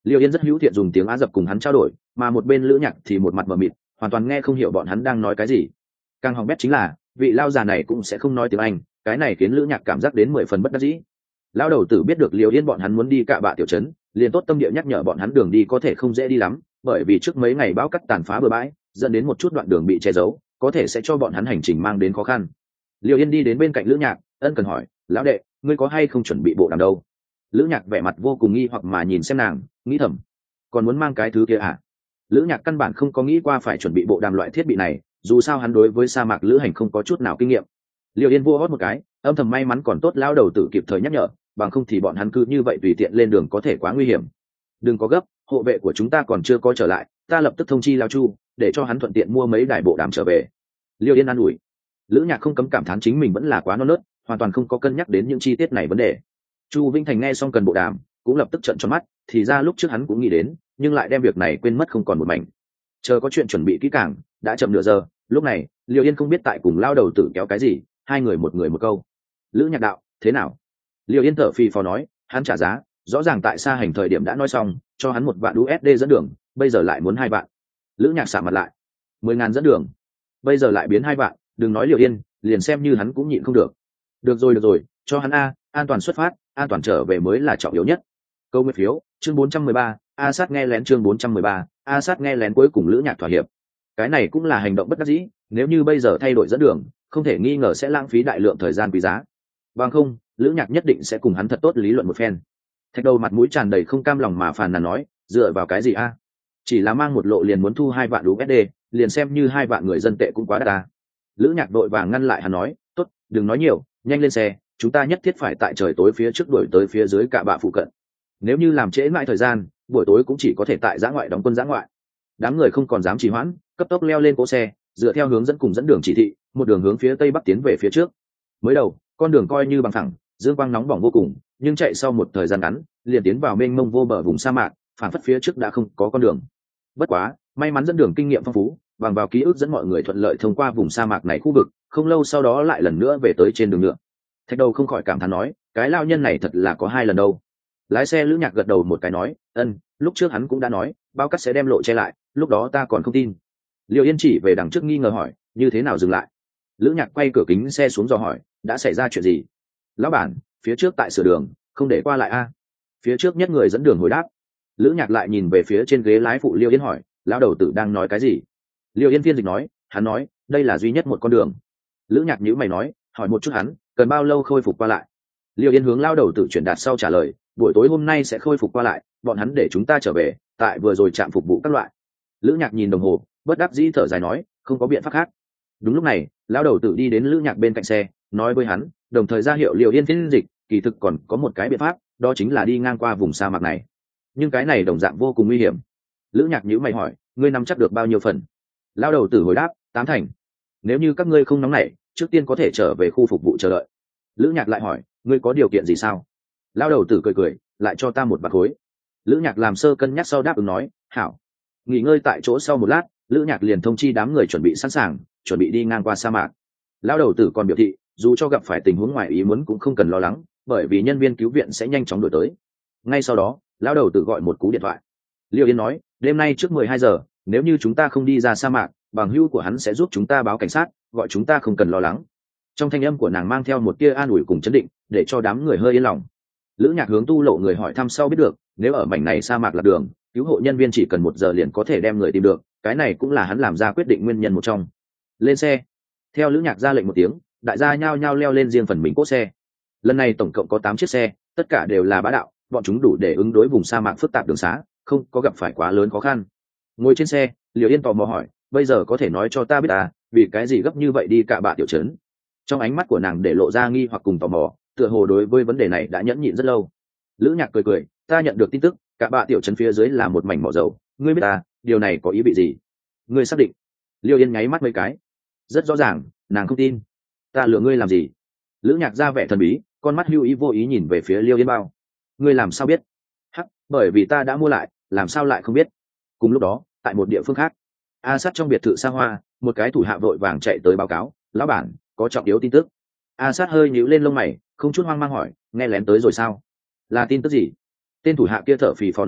Liêu Yên rất hữu thiện dùng tiếng Á Dập cùng hắn trao đổi, mà một bên Lữ Nhạc thì một mặt mờ mịt, hoàn toàn nghe không hiểu bọn hắn đang nói cái gì. Càng hỏng bét chính là vị lao già này cũng sẽ không nói tiếng Anh, cái này khiến Lữ Nhạc cảm giác đến mười phần bất đắc dĩ. Lão đầu tử biết được Liêu Yên bọn hắn muốn đi Cạ Bạ tiểu trấn, liền tốt tâm địa nhắc nhở bọn hắn đường đi có thể không dễ đi lắm, bởi vì trước mấy ngày bão cắt tàn phá bừa bãi, dẫn đến một chút đoạn đường bị che giấu, có thể sẽ cho bọn hắn hành trình mang đến khó khăn. Liêu Yên đi đến bên cạnh Lữ Nhạc, ân cần hỏi, lão đệ, ngươi có hay không chuẩn bị bộ đàm đâu? Lữ Nhạc vẻ mặt vô cùng nghi hoặc mà nhìn xem nàng, nghĩ thầm, còn muốn mang cái thứ kia à? Lữ Nhạc căn bản không có nghĩ qua phải chuẩn bị bộ đàm loại thiết bị này, dù sao hắn đối với sa mạc lữ hành không có chút nào kinh nghiệm. Liêu Yên vua hót một cái, âm thầm may mắn còn tốt lão đầu tử kịp thời nhắc nhở, bằng không thì bọn hắn cứ như vậy tùy tiện lên đường có thể quá nguy hiểm. Đừng có gấp, hộ vệ của chúng ta còn chưa có trở lại, ta lập tức thông chi Lao Chu, để cho hắn thuận tiện mua mấy đài bộ đàm trở về. Liêu Yên an ủi. Lữ Nhạc không cấm cảm thán chính mình vẫn là quá non nớt, hoàn toàn không có cân nhắc đến những chi tiết này vấn đề. Chu Vinh Thành nghe xong cần bộ đàm, cũng lập tức trợn tròn mắt, thì ra lúc trước hắn cũng nghĩ đến, nhưng lại đem việc này quên mất không còn một mảnh. Chờ có chuyện chuẩn bị kỹ càng, đã chậm nửa giờ, lúc này, Liêu Yên không biết tại cùng lao đầu tử kéo cái gì, hai người một người một câu. Lữ Nhạc đạo, thế nào? Liêu Yên thở phì phò nói, hắn trả giá, rõ ràng tại xa hành thời điểm đã nói xong, cho hắn một vạn u ét đê dẫn đường, bây giờ lại muốn hai vạn. Lữ Nhạc xả mặt lại, mười ngàn dẫn đường, bây giờ lại biến hai vạn, đừng nói Liêu Yên, liền xem như hắn cũng nhịn không được. Được rồi được rồi, cho hắn a, an toàn xuất phát, an toàn trở về mới là trọng yếu nhất. Câu nguyên phiếu, chương bốn trăm mười ba, A Sát nghe lén chương bốn trăm mười ba, A Sát nghe lén cuối cùng Lữ Nhạc thỏa hiệp. Cái này cũng là hành động bất đắc dĩ, nếu như bây giờ thay đổi dẫn đường, không thể nghi ngờ sẽ lãng phí đại lượng thời gian quý giá. Bằng không, Lữ Nhạc nhất định sẽ cùng hắn thật tốt lý luận một phen. Thạch Đầu mặt mũi tràn đầy không cam lòng mà phàn nàn nói, dựa vào cái gì a? Chỉ là mang một lộ liền muốn thu hai vạn u ét đê, liền xem như hai vạn người dân tệ cũng quá đắt ta. Lữ Nhạc đội vàng ngăn lại hắn nói, tốt, đừng nói nhiều, nhanh lên xe, chúng ta nhất thiết phải tại trời tối phía trước đuổi tới phía dưới Cạ Bạ phụ cận. Nếu như làm trễ mãi thời gian, buổi tối cũng chỉ có thể tại giã ngoại đóng quân giã ngoại. Đám người không còn dám trì hoãn, cấp tốc leo lên cỗ xe, dựa theo hướng dẫn cùng dẫn đường chỉ thị, một đường hướng phía tây bắc tiến về phía trước. Mới đầu, con đường coi như bằng thẳng, dương quang nóng bỏng vô cùng, nhưng chạy sau một thời gian ngắn, liền tiến vào mênh mông vô bờ vùng sa mạc, phản phất phía trước đã không có con đường. Bất quá, may mắn dẫn đường kinh nghiệm phong phú, bằng vào ký ức dẫn mọi người thuận lợi thông qua vùng sa mạc này khu vực, không lâu sau đó lại lần nữa về tới trên đường nhựa. Thạch Đầu không khỏi cảm thán nói, cái lao nhân này thật là có hai lần đâu. Lái xe Lữ Nhạc gật đầu một cái nói, ân, lúc trước hắn cũng đã nói, bao cắt sẽ đem lộ che lại, lúc đó ta còn không tin. Liêu Yên chỉ về đằng trước nghi ngờ hỏi, như thế nào dừng lại? Lữ Nhạc quay cửa kính xe xuống dò hỏi, đã xảy ra chuyện gì? Lão bản, phía trước tại sửa đường, không để qua lại a. Phía trước nhất người dẫn đường hồi đáp. Lữ Nhạc lại nhìn về phía trên ghế lái phụ Liêu Yên hỏi, lão đầu tử đang nói cái gì? Liêu Yên phiên dịch nói, hắn nói, đây là duy nhất một con đường. Lữ Nhạc nhíu mày nói, hỏi một chút hắn, cần bao lâu khôi phục qua lại? Liêu Yên hướng lao đầu tử chuyển đạt sau trả lời, buổi tối hôm nay sẽ khôi phục qua lại, bọn hắn để chúng ta trở về, tại vừa rồi trạm phục vụ các loại. Lữ Nhạc nhìn đồng hồ, bất đắc dĩ thở dài nói, không có biện pháp khác. Đúng lúc này, lão đầu tử đi đến Lữ Nhạc bên cạnh xe, nói với hắn, đồng thời ra hiệu Liêu Yên phiên dịch, kỳ thực còn có một cái biện pháp, đó chính là đi ngang qua vùng sa mạc này. Nhưng cái này đồng dạng vô cùng nguy hiểm. Lữ Nhạc nhíu mày hỏi, ngươi nắm chắc được bao nhiêu phần? Lão đầu tử hồi đáp, tám thành. Nếu như các ngươi không nóng nảy, trước tiên có thể trở về khu phục vụ chờ đợi. Lữ Nhạc lại hỏi, ngươi có điều kiện gì sao? Lão đầu tử cười cười, lại cho ta một bạc khối. Lữ Nhạc làm sơ cân nhắc sau đáp ứng nói, hảo. Nghỉ ngơi tại chỗ sau một lát, Lữ Nhạc liền thông chi đám người chuẩn bị sẵn sàng, chuẩn bị đi ngang qua sa mạc. Lão đầu tử còn biểu thị, dù cho gặp phải tình huống ngoài ý muốn cũng không cần lo lắng, bởi vì nhân viên cứu viện sẽ nhanh chóng đuổi tới. Ngay sau đó, lão đầu tử gọi một cú điện thoại. Liêu Yên nói, đêm nay trước mười hai giờ, nếu như chúng ta không đi ra sa mạc, bằng hữu của hắn sẽ giúp chúng ta báo cảnh sát, gọi chúng ta không cần lo lắng. Trong thanh âm của nàng mang theo một tia an ủi cùng chấn định, để cho đám người hơi yên lòng. Lữ Nhạc hướng tu lộ người hỏi thăm sau biết được, nếu ở mảnh này sa mạc là đường, cứu hộ nhân viên chỉ cần một giờ liền có thể đem người tìm được, cái này cũng là hắn làm ra quyết định nguyên nhân một trong. Lên xe. Theo Lữ Nhạc ra lệnh một tiếng, đại gia nhao nhao leo lên riêng phần mình cỗ xe. Lần này tổng cộng có tám chiếc xe, tất cả đều là bá đạo, bọn chúng đủ để ứng đối vùng sa mạc phức tạp đường xá, không có gặp phải quá lớn khó khăn. Ngồi trên xe, Liêu Yên tò mò hỏi, bây giờ có thể nói cho ta biết à, vì cái gì gấp như vậy đi Cạ Bạ tiểu trấn? Trong ánh mắt của nàng để lộ ra nghi hoặc cùng tò mò, tựa hồ đối với vấn đề này đã nhẫn nhịn rất lâu. Lữ Nhạc cười cười, ta nhận được tin tức, Cạ Bạ tiểu trấn phía dưới là một mảnh mỏ dầu, ngươi biết à, điều này có ý vị gì? Ngươi xác định? Liêu Yên nháy mắt mấy cái. Rất rõ ràng, nàng không tin. Ta lừa ngươi làm gì? Lữ Nhạc ra vẻ thần bí, con mắt hưu ý vô ý nhìn về phía Liêu Yên bao. Ngươi làm sao biết? Hắc, bởi vì ta đã mua lại, làm sao lại không biết? Cùng lúc đó, tại một địa phương khác, A Sát trong biệt thự xa hoa, một cái thủ hạ vội vàng chạy tới báo cáo, lão bản, có trọng yếu tin tức. A Sát hơi nhíu lên lông mày, không chút hoang mang hỏi, nghe lén tới rồi sao? Là tin tức gì? Tên thủ hạ kia thở phì phò nói,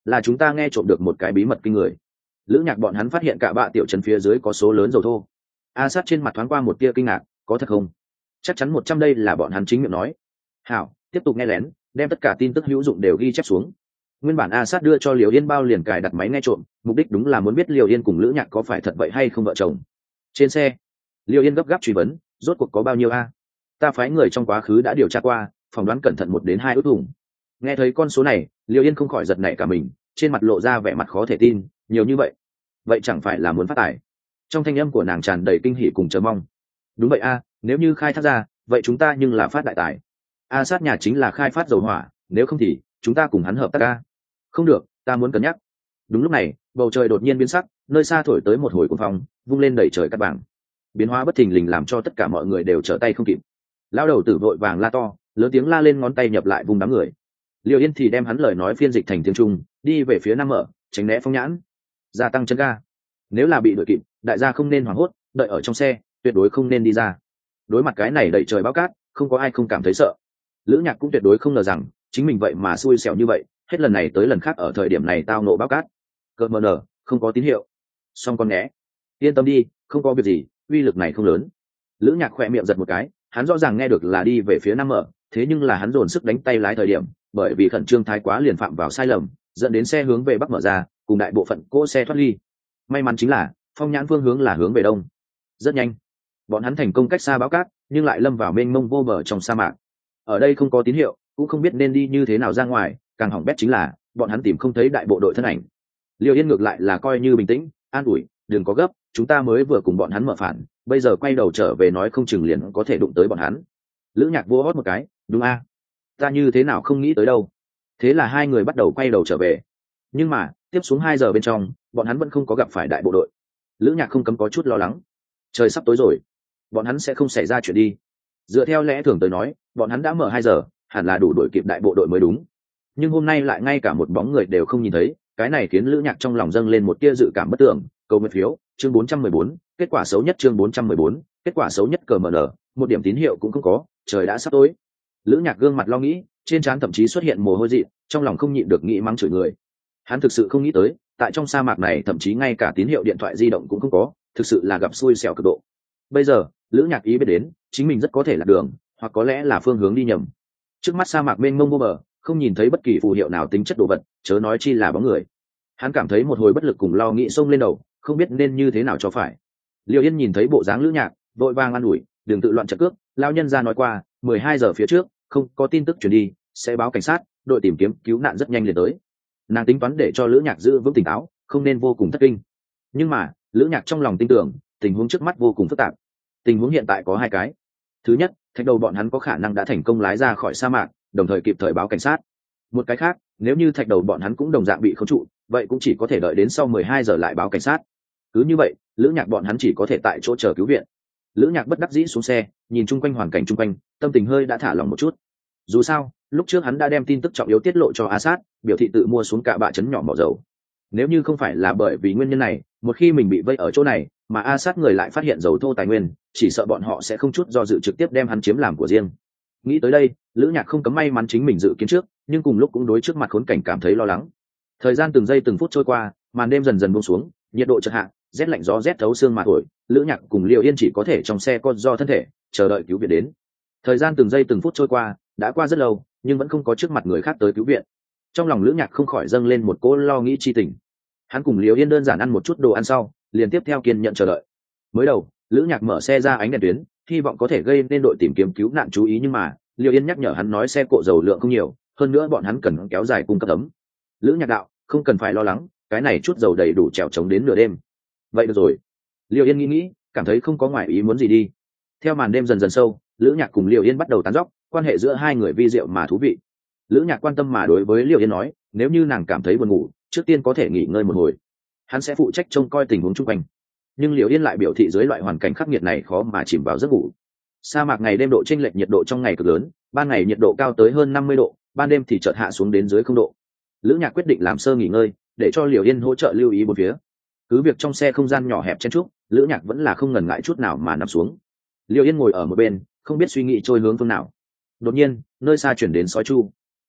là chúng ta nghe trộm được một cái bí mật kinh người. Lữ Nhạc bọn hắn phát hiện cả bạ tiểu trấn phía dưới có số lớn dầu thô. A Sát trên mặt thoáng qua một tia kinh ngạc, có thật không? Chắc chắn một trăm đây là bọn hắn chính miệng nói. Hảo, tiếp tục nghe lén, đem tất cả tin tức hữu dụng đều ghi chép xuống. Nguyên bản A Sát đưa cho Liều Yên bao liền cài đặt máy nghe trộm, mục đích đúng là muốn biết Liều Yên cùng Lữ Nhạc có phải thật vậy hay không vợ chồng. Trên xe, Liều Yên gấp gáp truy vấn, rốt cuộc có bao nhiêu a? Ta phái người trong quá khứ đã điều tra qua, phỏng đoán cẩn thận một đến hai ước thùng. Nghe thấy con số này, Liều Yên không khỏi giật nảy cả mình, trên mặt lộ ra vẻ mặt khó thể tin, nhiều như vậy, vậy chẳng phải là muốn phát tài? Trong thanh âm của nàng tràn đầy kinh hỉ cùng chờ mong. Đúng vậy a, nếu như khai thác ra, vậy chúng ta nhưng là phát đại tài. A Sát nhà chính là khai phát dầu hỏa, nếu không thì chúng ta cùng hắn hợp tác a. Không được, ta muốn cân nhắc. Đúng lúc này, bầu trời đột nhiên biến sắc, nơi xa thổi tới một hồi cuồng phong, vung lên đẩy trời cát bảng. Biến hóa bất thình lình làm cho tất cả mọi người đều trở tay không kịp. Lão đầu tử vội vàng la to, lớn tiếng la lên, ngón tay nhập lại vùng đám người. Liêu Yên thì đem hắn lời nói phiên dịch thành tiếng Trung, đi về phía Nam Mở, tránh né phong nhãn, gia tăng chân ga. Nếu là bị đuổi kịp, đại gia không nên hoảng hốt, đợi ở trong xe, tuyệt đối không nên đi ra. Đối mặt cái này đẩy trời báo cát, không có ai không cảm thấy sợ. Lữ Nhạc cũng tuyệt đối không ngờ rằng chính mình vậy mà xui xẻo như vậy, hết lần này tới lần khác ở thời điểm này tao nộ báo cát. Cơn mờ nở, không có tín hiệu. Xong con né, yên tâm đi, không có việc gì, uy lực này không lớn. Lữ Nhạc khỏe miệng giật một cái, hắn rõ ràng nghe được là đi về phía Nam Mở, thế nhưng là hắn dồn sức đánh tay lái thời điểm, bởi vì khẩn trương thái quá liền phạm vào sai lầm, dẫn đến xe hướng về bắc mở ra, cùng đại bộ phận cỗ xe thoát ly. May mắn chính là phong nhãn phương hướng là hướng về đông. Rất nhanh, bọn hắn thành công cách xa bão cát, nhưng lại lâm vào mênh mông vô bờ trong sa mạc. Ở đây không có tín hiệu, cũng không biết nên đi như thế nào ra ngoài, càng hỏng bét chính là bọn hắn tìm không thấy đại bộ đội thân ảnh. Liêu Yên ngược lại là coi như bình tĩnh, an ủi, đừng có gấp, chúng ta mới vừa cùng bọn hắn mở phản, bây giờ quay đầu trở về nói không chừng liền có thể đụng tới bọn hắn. Lữ Nhạc vô hót một cái, đúng a, ta như thế nào không nghĩ tới đâu. Thế là hai người bắt đầu quay đầu trở về. Nhưng mà tiếp xuống hai giờ bên trong, bọn hắn vẫn không có gặp phải đại bộ đội. Lữ Nhạc không cấm có chút lo lắng, trời sắp tối rồi, bọn hắn sẽ không xảy ra chuyện đi. Dựa theo lẽ thường tới nói, bọn hắn đã mở hai giờ, hẳn là đủ đuổi kịp đại bộ đội mới đúng. Nhưng hôm nay lại ngay cả một bóng người đều không nhìn thấy, cái này khiến Lữ Nhạc trong lòng dâng lên một tia dự cảm bất tưởng. Cầu nguyện phiếu, chương bốn trăm mười bốn, kết quả xấu nhất chương bốn trăm mười bốn, kết quả xấu nhất cờ mờ nở, một điểm tín hiệu cũng không có, trời đã sắp tối. Lữ Nhạc gương mặt lo nghĩ, trên trán thậm chí xuất hiện mồ hôi dị, trong lòng không nhịn được nghĩ mắng chửi người. Hắn thực sự không nghĩ tới, tại trong sa mạc này thậm chí ngay cả tín hiệu điện thoại di động cũng không có, thực sự là gặp xui xẻo cực độ. Bây giờ, Lữ Nhạc ý biết đến, chính mình rất có thể lạc đường, hoặc có lẽ là phương hướng đi nhầm. Trước mắt sa mạc mênh mông vô bờ, không nhìn thấy bất kỳ phù hiệu nào tính chất đồ vật, chớ nói chi là bóng người. Hắn cảm thấy một hồi bất lực cùng lo nghĩ xông lên đầu, không biết nên như thế nào cho phải. Liêu Yên nhìn thấy bộ dáng Lữ Nhạc, vội vàng an ủi, đừng tự loạn trận cước, lão nhân gia nói qua, mười hai giờ phía trước không có tin tức truyền đi, sẽ báo cảnh sát, đội tìm kiếm cứu nạn rất nhanh liền tới. Nàng tính toán để cho Lữ Nhạc giữ vững tỉnh táo, không nên vô cùng thất kinh. Nhưng mà Lữ Nhạc trong lòng tin tưởng, tình huống trước mắt vô cùng phức tạp. Tình huống hiện tại có hai cái. Thứ nhất, thạch đầu bọn hắn có khả năng đã thành công lái ra khỏi sa mạc, đồng thời kịp thời báo cảnh sát. Một cái khác, nếu như thạch đầu bọn hắn cũng đồng dạng bị khống trụ, vậy cũng chỉ có thể đợi đến sau mười hai giờ lại báo cảnh sát. Cứ như vậy, Lữ Nhạc bọn hắn chỉ có thể tại chỗ chờ cứu viện. Lữ Nhạc bất đắc dĩ xuống xe, nhìn chung quanh hoàn cảnh chung quanh, tâm tình hơi đã thả lỏng một chút. Dù sao, lúc trước hắn đã đem tin tức trọng yếu tiết lộ cho A Sát, biểu thị tự mua xuống cả bạ trấn nhỏ mỏ dầu. Nếu như không phải là bởi vì nguyên nhân này, một khi mình bị vây ở chỗ này, mà A Sát người lại phát hiện dầu thô tài nguyên, chỉ sợ bọn họ sẽ không chút do dự trực tiếp đem hắn chiếm làm của riêng. Nghĩ tới đây, Lữ Nhạc không cấm may mắn chính mình dự kiến trước, nhưng cùng lúc cũng đối trước mặt khốn cảnh cảm thấy lo lắng. Thời gian từng giây từng phút trôi qua, màn đêm dần dần buông xuống, nhiệt độ chợt hạ, rét lạnh gió rét thấu xương mà thổi. Lữ Nhạc cùng Liêu Yên chỉ có thể trong xe con do thân thể chờ đợi cứu viện đến. Thời gian từng giây từng phút trôi qua, đã qua rất lâu, nhưng vẫn không có trước mặt người khác tới cứu viện. Trong lòng Lữ Nhạc không khỏi dâng lên một cỗ lo nghĩ chi tình. Hắn cùng Liêu Yên đơn giản ăn một chút đồ ăn sau, liền tiếp theo kiên nhận chờ đợi. Mới đầu, Lữ Nhạc mở xe ra ánh đèn tuyến, hy vọng có thể gây nên đội tìm kiếm cứu nạn chú ý, nhưng mà Liêu Yên nhắc nhở hắn nói xe cộ dầu lượng không nhiều, hơn nữa bọn hắn cần kéo dài cung cấp ấm. Lữ Nhạc đạo, không cần phải lo lắng, cái này chút dầu đầy đủ trèo chống đến nửa đêm. Vậy được rồi. Liêu Yên nghĩ nghĩ, cảm thấy không có ngoại ý muốn gì đi. Theo màn đêm dần dần sâu, Lữ Nhạc cùng Liêu Yên bắt đầu tán dóc, quan hệ giữa hai người vi diệu mà thú vị. Lữ Nhạc quan tâm mà đối với Liêu Yên nói, nếu như nàng cảm thấy buồn ngủ, trước tiên có thể nghỉ ngơi một hồi, hắn sẽ phụ trách trông coi tình huống chung quanh. Nhưng Liêu Yên lại biểu thị dưới loại hoàn cảnh khắc nghiệt này khó mà chìm vào giấc ngủ. Sa mạc ngày đêm độ chênh lệch nhiệt độ trong ngày cực lớn, ban ngày nhiệt độ cao tới hơn năm mươi độ, ban đêm thì chợt hạ xuống đến dưới không độ. Lữ Nhạc quyết định làm sơ nghỉ ngơi, để cho Liêu Yên hỗ trợ lưu ý bốn phía. Cứ việc trong xe không gian nhỏ hẹp chen chúc, Lữ Nhạc vẫn là không ngần ngại chút nào mà nằm xuống. Liêu Yên ngồi ở một bên, không biết suy nghĩ trôi hướng phương nào. Đột nhiên, nơi xa chuyển đến sói chu.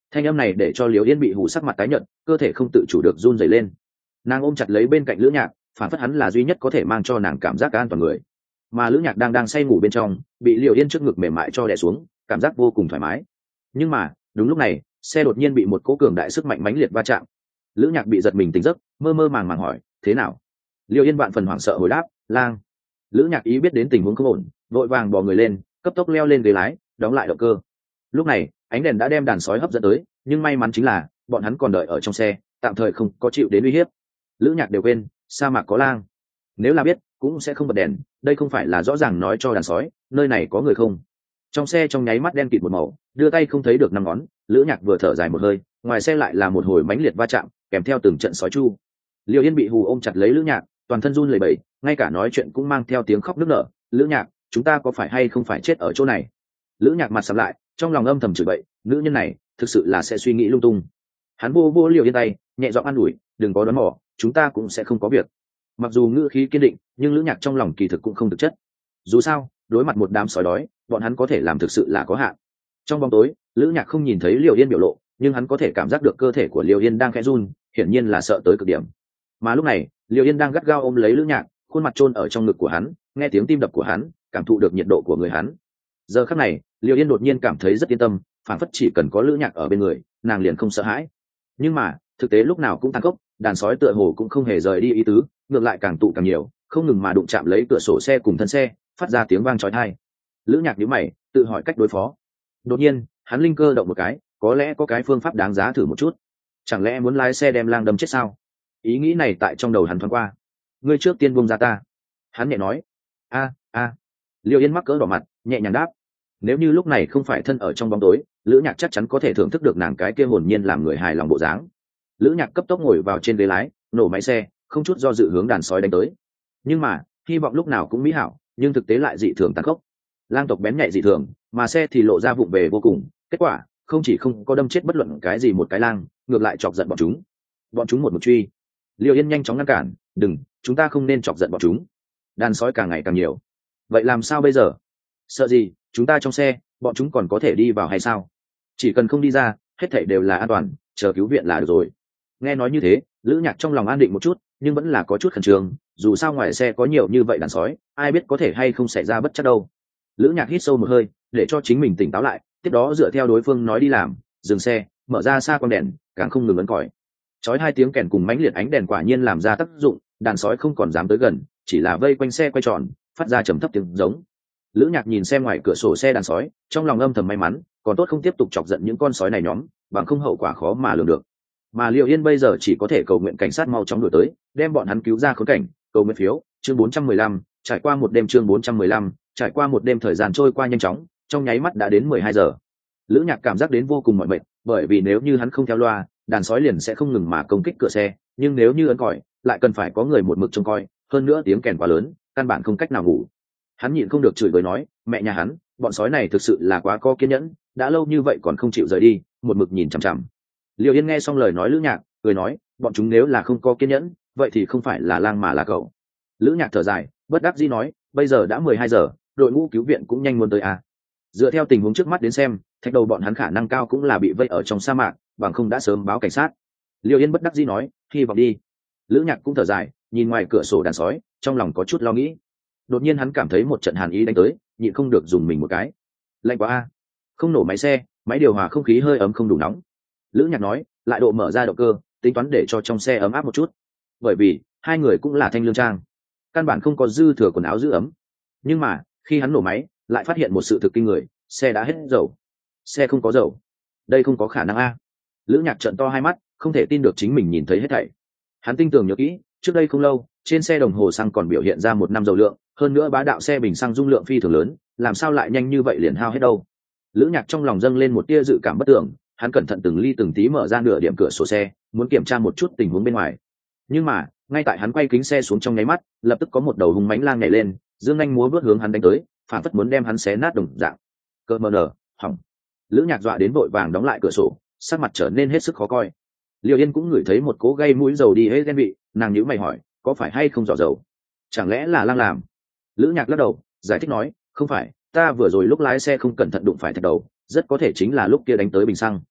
Thanh âm này để cho Liễu Yên bị hù sắc mặt tái nhợt, cơ thể không tự chủ được run rẩy lên. Nàng ôm chặt lấy bên cạnh Lữ Nhạc, phản phất hắn là duy nhất có thể mang cho nàng cảm giác an toàn người. Mà Lữ Nhạc đang đang say ngủ bên trong, bị Liễu Yên trước ngực mềm mại cho đè xuống, cảm giác vô cùng thoải mái. Nhưng mà đúng lúc này, xe đột nhiên bị một cỗ cường đại sức mạnh mãnh liệt va chạm. Lữ Nhạc bị giật mình tỉnh giấc, mơ mơ màng màng hỏi, thế nào? Liễu Yên vạn phần hoảng sợ hồi đáp, lang. Lữ Nhạc ý biết đến tình huống không ổn, vội vàng bò người lên, cấp tốc leo lên ghế lái, đóng lại động cơ. Lúc này ánh đèn đã đem đàn sói hấp dẫn tới, nhưng may mắn chính là bọn hắn còn đợi ở trong xe, tạm thời không có chịu đến uy hiếp. Lữ Nhạc đều quên sa mạc có lang, nếu là biết cũng sẽ không bật đèn, đây không phải là rõ ràng nói cho đàn sói nơi này có người không. Trong xe trong nháy mắt đen kịt một màu, đưa tay không thấy được năm ngón. Lữ Nhạc vừa thở dài một hơi, ngoài xe lại là một hồi mãnh liệt va chạm, kèm theo từng trận sói chu. Liêu Yên bị hù ôm chặt lấy Lữ Nhạc, toàn thân run lẩy bẩy, ngay cả nói chuyện cũng mang theo tiếng khóc nức nở. Lữ Nhạc, chúng ta có phải hay không phải chết ở chỗ này? Lữ Nhạc mặt sầm lại, trong lòng âm thầm chửi bậy, nữ nhân này thực sự là sẽ suy nghĩ lung tung. Hắn vô vô Liêu Yên tay, nhẹ giọng an ủi, đừng có đoán mò, chúng ta cũng sẽ không có việc. Mặc dù ngữ khí kiên định, nhưng Lữ Nhạc trong lòng kỳ thực cũng không thực chất. Dù sao đối mặt một đám sói đói, bọn hắn có thể làm thực sự là có hạn. Trong bóng tối, Lữ Nhạc không nhìn thấy Liêu Yên biểu lộ, nhưng hắn có thể cảm giác được cơ thể của Liêu Yên đang khẽ run, hiển nhiên là sợ tới cực điểm. Mà lúc này Liêu Yên đang gắt gao ôm lấy Lữ Nhạc, khuôn mặt chôn ở trong ngực của hắn, nghe tiếng tim đập của hắn, cảm thụ được nhiệt độ của người hắn. Giờ khắc này Liêu Yên đột nhiên cảm thấy rất yên tâm, phản phất chỉ cần có Lữ Nhạc ở bên người, nàng liền không sợ hãi. Nhưng mà thực tế lúc nào cũng tăng cốc, đàn sói tựa hồ cũng không hề rời đi ý tứ, ngược lại càng tụ càng nhiều, không ngừng mà đụng chạm lấy cửa sổ xe cùng thân xe, phát ra tiếng vang chói tai. Lữ Nhạc nhíu mày, tự hỏi cách đối phó. Đột nhiên hắn linh cơ động một cái, có lẽ có cái phương pháp đáng giá thử một chút. Chẳng lẽ muốn lái xe đem lang đâm chết sao? Ý nghĩ này tại trong đầu hắn thoáng qua. Ngươi trước tiên buông ra ta, hắn nhẹ nói. A a. Liêu Yên mắc cỡ đỏ mặt, nhẹ nhàng đáp. Nếu như lúc này không phải thân ở trong bóng tối, Lữ Nhạc chắc chắn có thể thưởng thức được nàng cái kia hồn nhiên làm người hài lòng bộ dáng. Lữ Nhạc cấp tốc ngồi vào trên ghế lái, nổ máy xe, không chút do dự hướng đàn sói đánh tới. Nhưng mà hy vọng lúc nào cũng mỹ hảo, nhưng thực tế lại dị thường tàn khốc. Lang tộc bén nhạy dị thường, mà xe thì lộ ra vụng về vô cùng. Kết quả không chỉ không có đâm chết bất luận cái gì một cái lang, ngược lại chọc giận bọn chúng. Bọn chúng một một truy. Liêu Yên nhanh chóng ngăn cản, đừng, chúng ta không nên chọc giận bọn chúng. Đàn sói càng ngày càng nhiều, vậy làm sao bây giờ? Sợ gì, chúng ta trong xe, bọn chúng còn có thể đi vào hay sao? Chỉ cần không đi ra, hết thảy đều là an toàn, chờ cứu viện là được rồi. Nghe nói như thế, Lữ Nhạc trong lòng an định một chút, nhưng vẫn là có chút khẩn trương, dù sao ngoài xe có nhiều như vậy đàn sói, ai biết có thể hay không xảy ra bất trắc đâu. Lữ Nhạc hít sâu một hơi, để cho chính mình tỉnh táo lại, tiếp đó dựa theo đối phương nói đi làm, dừng xe, mở ra xa con đèn, càng không ngừng ấn còi. Chói hai tiếng kèn cùng mãnh liệt ánh đèn quả nhiên làm ra tác dụng, đàn sói không còn dám tới gần, chỉ là vây quanh xe quay tròn, phát ra trầm thấp tiếng giống. Lữ Nhạc nhìn xem ngoài cửa sổ xe đàn sói, trong lòng âm thầm may mắn, còn tốt không tiếp tục chọc giận những con sói này nhóm, bằng không hậu quả khó mà lường được. Mà Liêu Yên bây giờ chỉ có thể cầu nguyện cảnh sát mau chóng đuổi tới, đem bọn hắn cứu ra khốn cảnh. Cầu nguyện phiếu, chương bốn trăm mười lăm, trải qua một đêm chương bốn trăm mười lăm, trải qua một đêm thời gian trôi qua nhanh chóng, trong nháy mắt đã đến mười hai giờ. Lữ Nhạc cảm giác đến vô cùng mỏi mệt, bởi vì nếu như hắn không theo loa, đàn sói liền sẽ không ngừng mà công kích cửa xe, nhưng nếu như ấn còi, lại cần phải có người một mực trông coi, hơn nữa tiếng kèn quá lớn, căn bản không cách nào ngủ. Hắn nhịn không được chửi bới nói, mẹ nhà hắn, bọn sói này thực sự là quá có kiên nhẫn, đã lâu như vậy còn không chịu rời đi, một mực nhìn chằm chằm. Liêu Yên nghe xong lời nói Lữ Nhạc, cười nói, bọn chúng nếu là không có kiên nhẫn, vậy thì không phải là lang mà là cậu. Lữ Nhạc thở dài, bất đắc dĩ nói, bây giờ đã mười hai giờ, đội ngũ cứu viện cũng nhanh muốn tới à. Dựa theo tình huống trước mắt đến xem, thạch đầu bọn hắn khả năng cao cũng là bị vây ở trong sa mạc, bằng không đã sớm báo cảnh sát. Liêu Yên bất đắc dĩ nói, hy vọng đi. Lữ Nhạc cũng thở dài, nhìn ngoài cửa sổ đàn sói, trong lòng có chút lo nghĩ. Đột nhiên hắn cảm thấy một trận hàn ý đánh tới, nhịn không được dùng mình một cái. Lạnh quá a. Không nổ máy xe, máy điều hòa không khí hơi ấm không đủ nóng. Lữ Nhạc nói, lại độ mở ra động cơ, tính toán để cho trong xe ấm áp một chút. Bởi vì hai người cũng là thanh lương trang, căn bản không có dư thừa quần áo giữ ấm. Nhưng mà khi hắn nổ máy, lại phát hiện một sự thực kinh người, xe đã hết dầu. Xe không có dầu, đây không có khả năng a. Lữ Nhạc trợn to hai mắt, không thể tin được chính mình nhìn thấy hết thảy. Hắn tinh tường nhớ kỹ, trước đây không lâu, trên xe đồng hồ xăng còn biểu hiện ra một năm dầu lượng, hơn nữa bá đạo xe bình xăng dung lượng phi thường lớn, làm sao lại nhanh như vậy liền hao hết đâu. Lữ Nhạc trong lòng dâng lên một tia dự cảm bất tưởng, hắn cẩn thận từng ly từng tí mở ra nửa điểm cửa sổ xe, muốn kiểm tra một chút tình huống bên ngoài. Nhưng mà ngay tại hắn quay kính xe xuống trong nháy mắt, lập tức có một đầu hung mãnh lang nhảy lên, dương nhanh múa vớt hướng hắn đánh tới, phản phất muốn đem hắn xé nát đồng dạng. Cơ mờ nở, hỏng. Lữ Nhạc dọa đến vội vàng đóng lại cửa sổ, sắc mặt trở nên hết sức khó coi. Liêu Yên cũng ngửi thấy một cỗ gây mũi dầu đi hết ghen vị, nàng nhíu mày hỏi, có phải hay không dò dầu? Chẳng lẽ là lang làm? Lữ Nhạc lắc đầu, giải thích nói, không phải, ta vừa rồi lúc lái xe không cẩn thận đụng phải thạch đầu, rất có thể chính là lúc kia đánh tới bình xăng.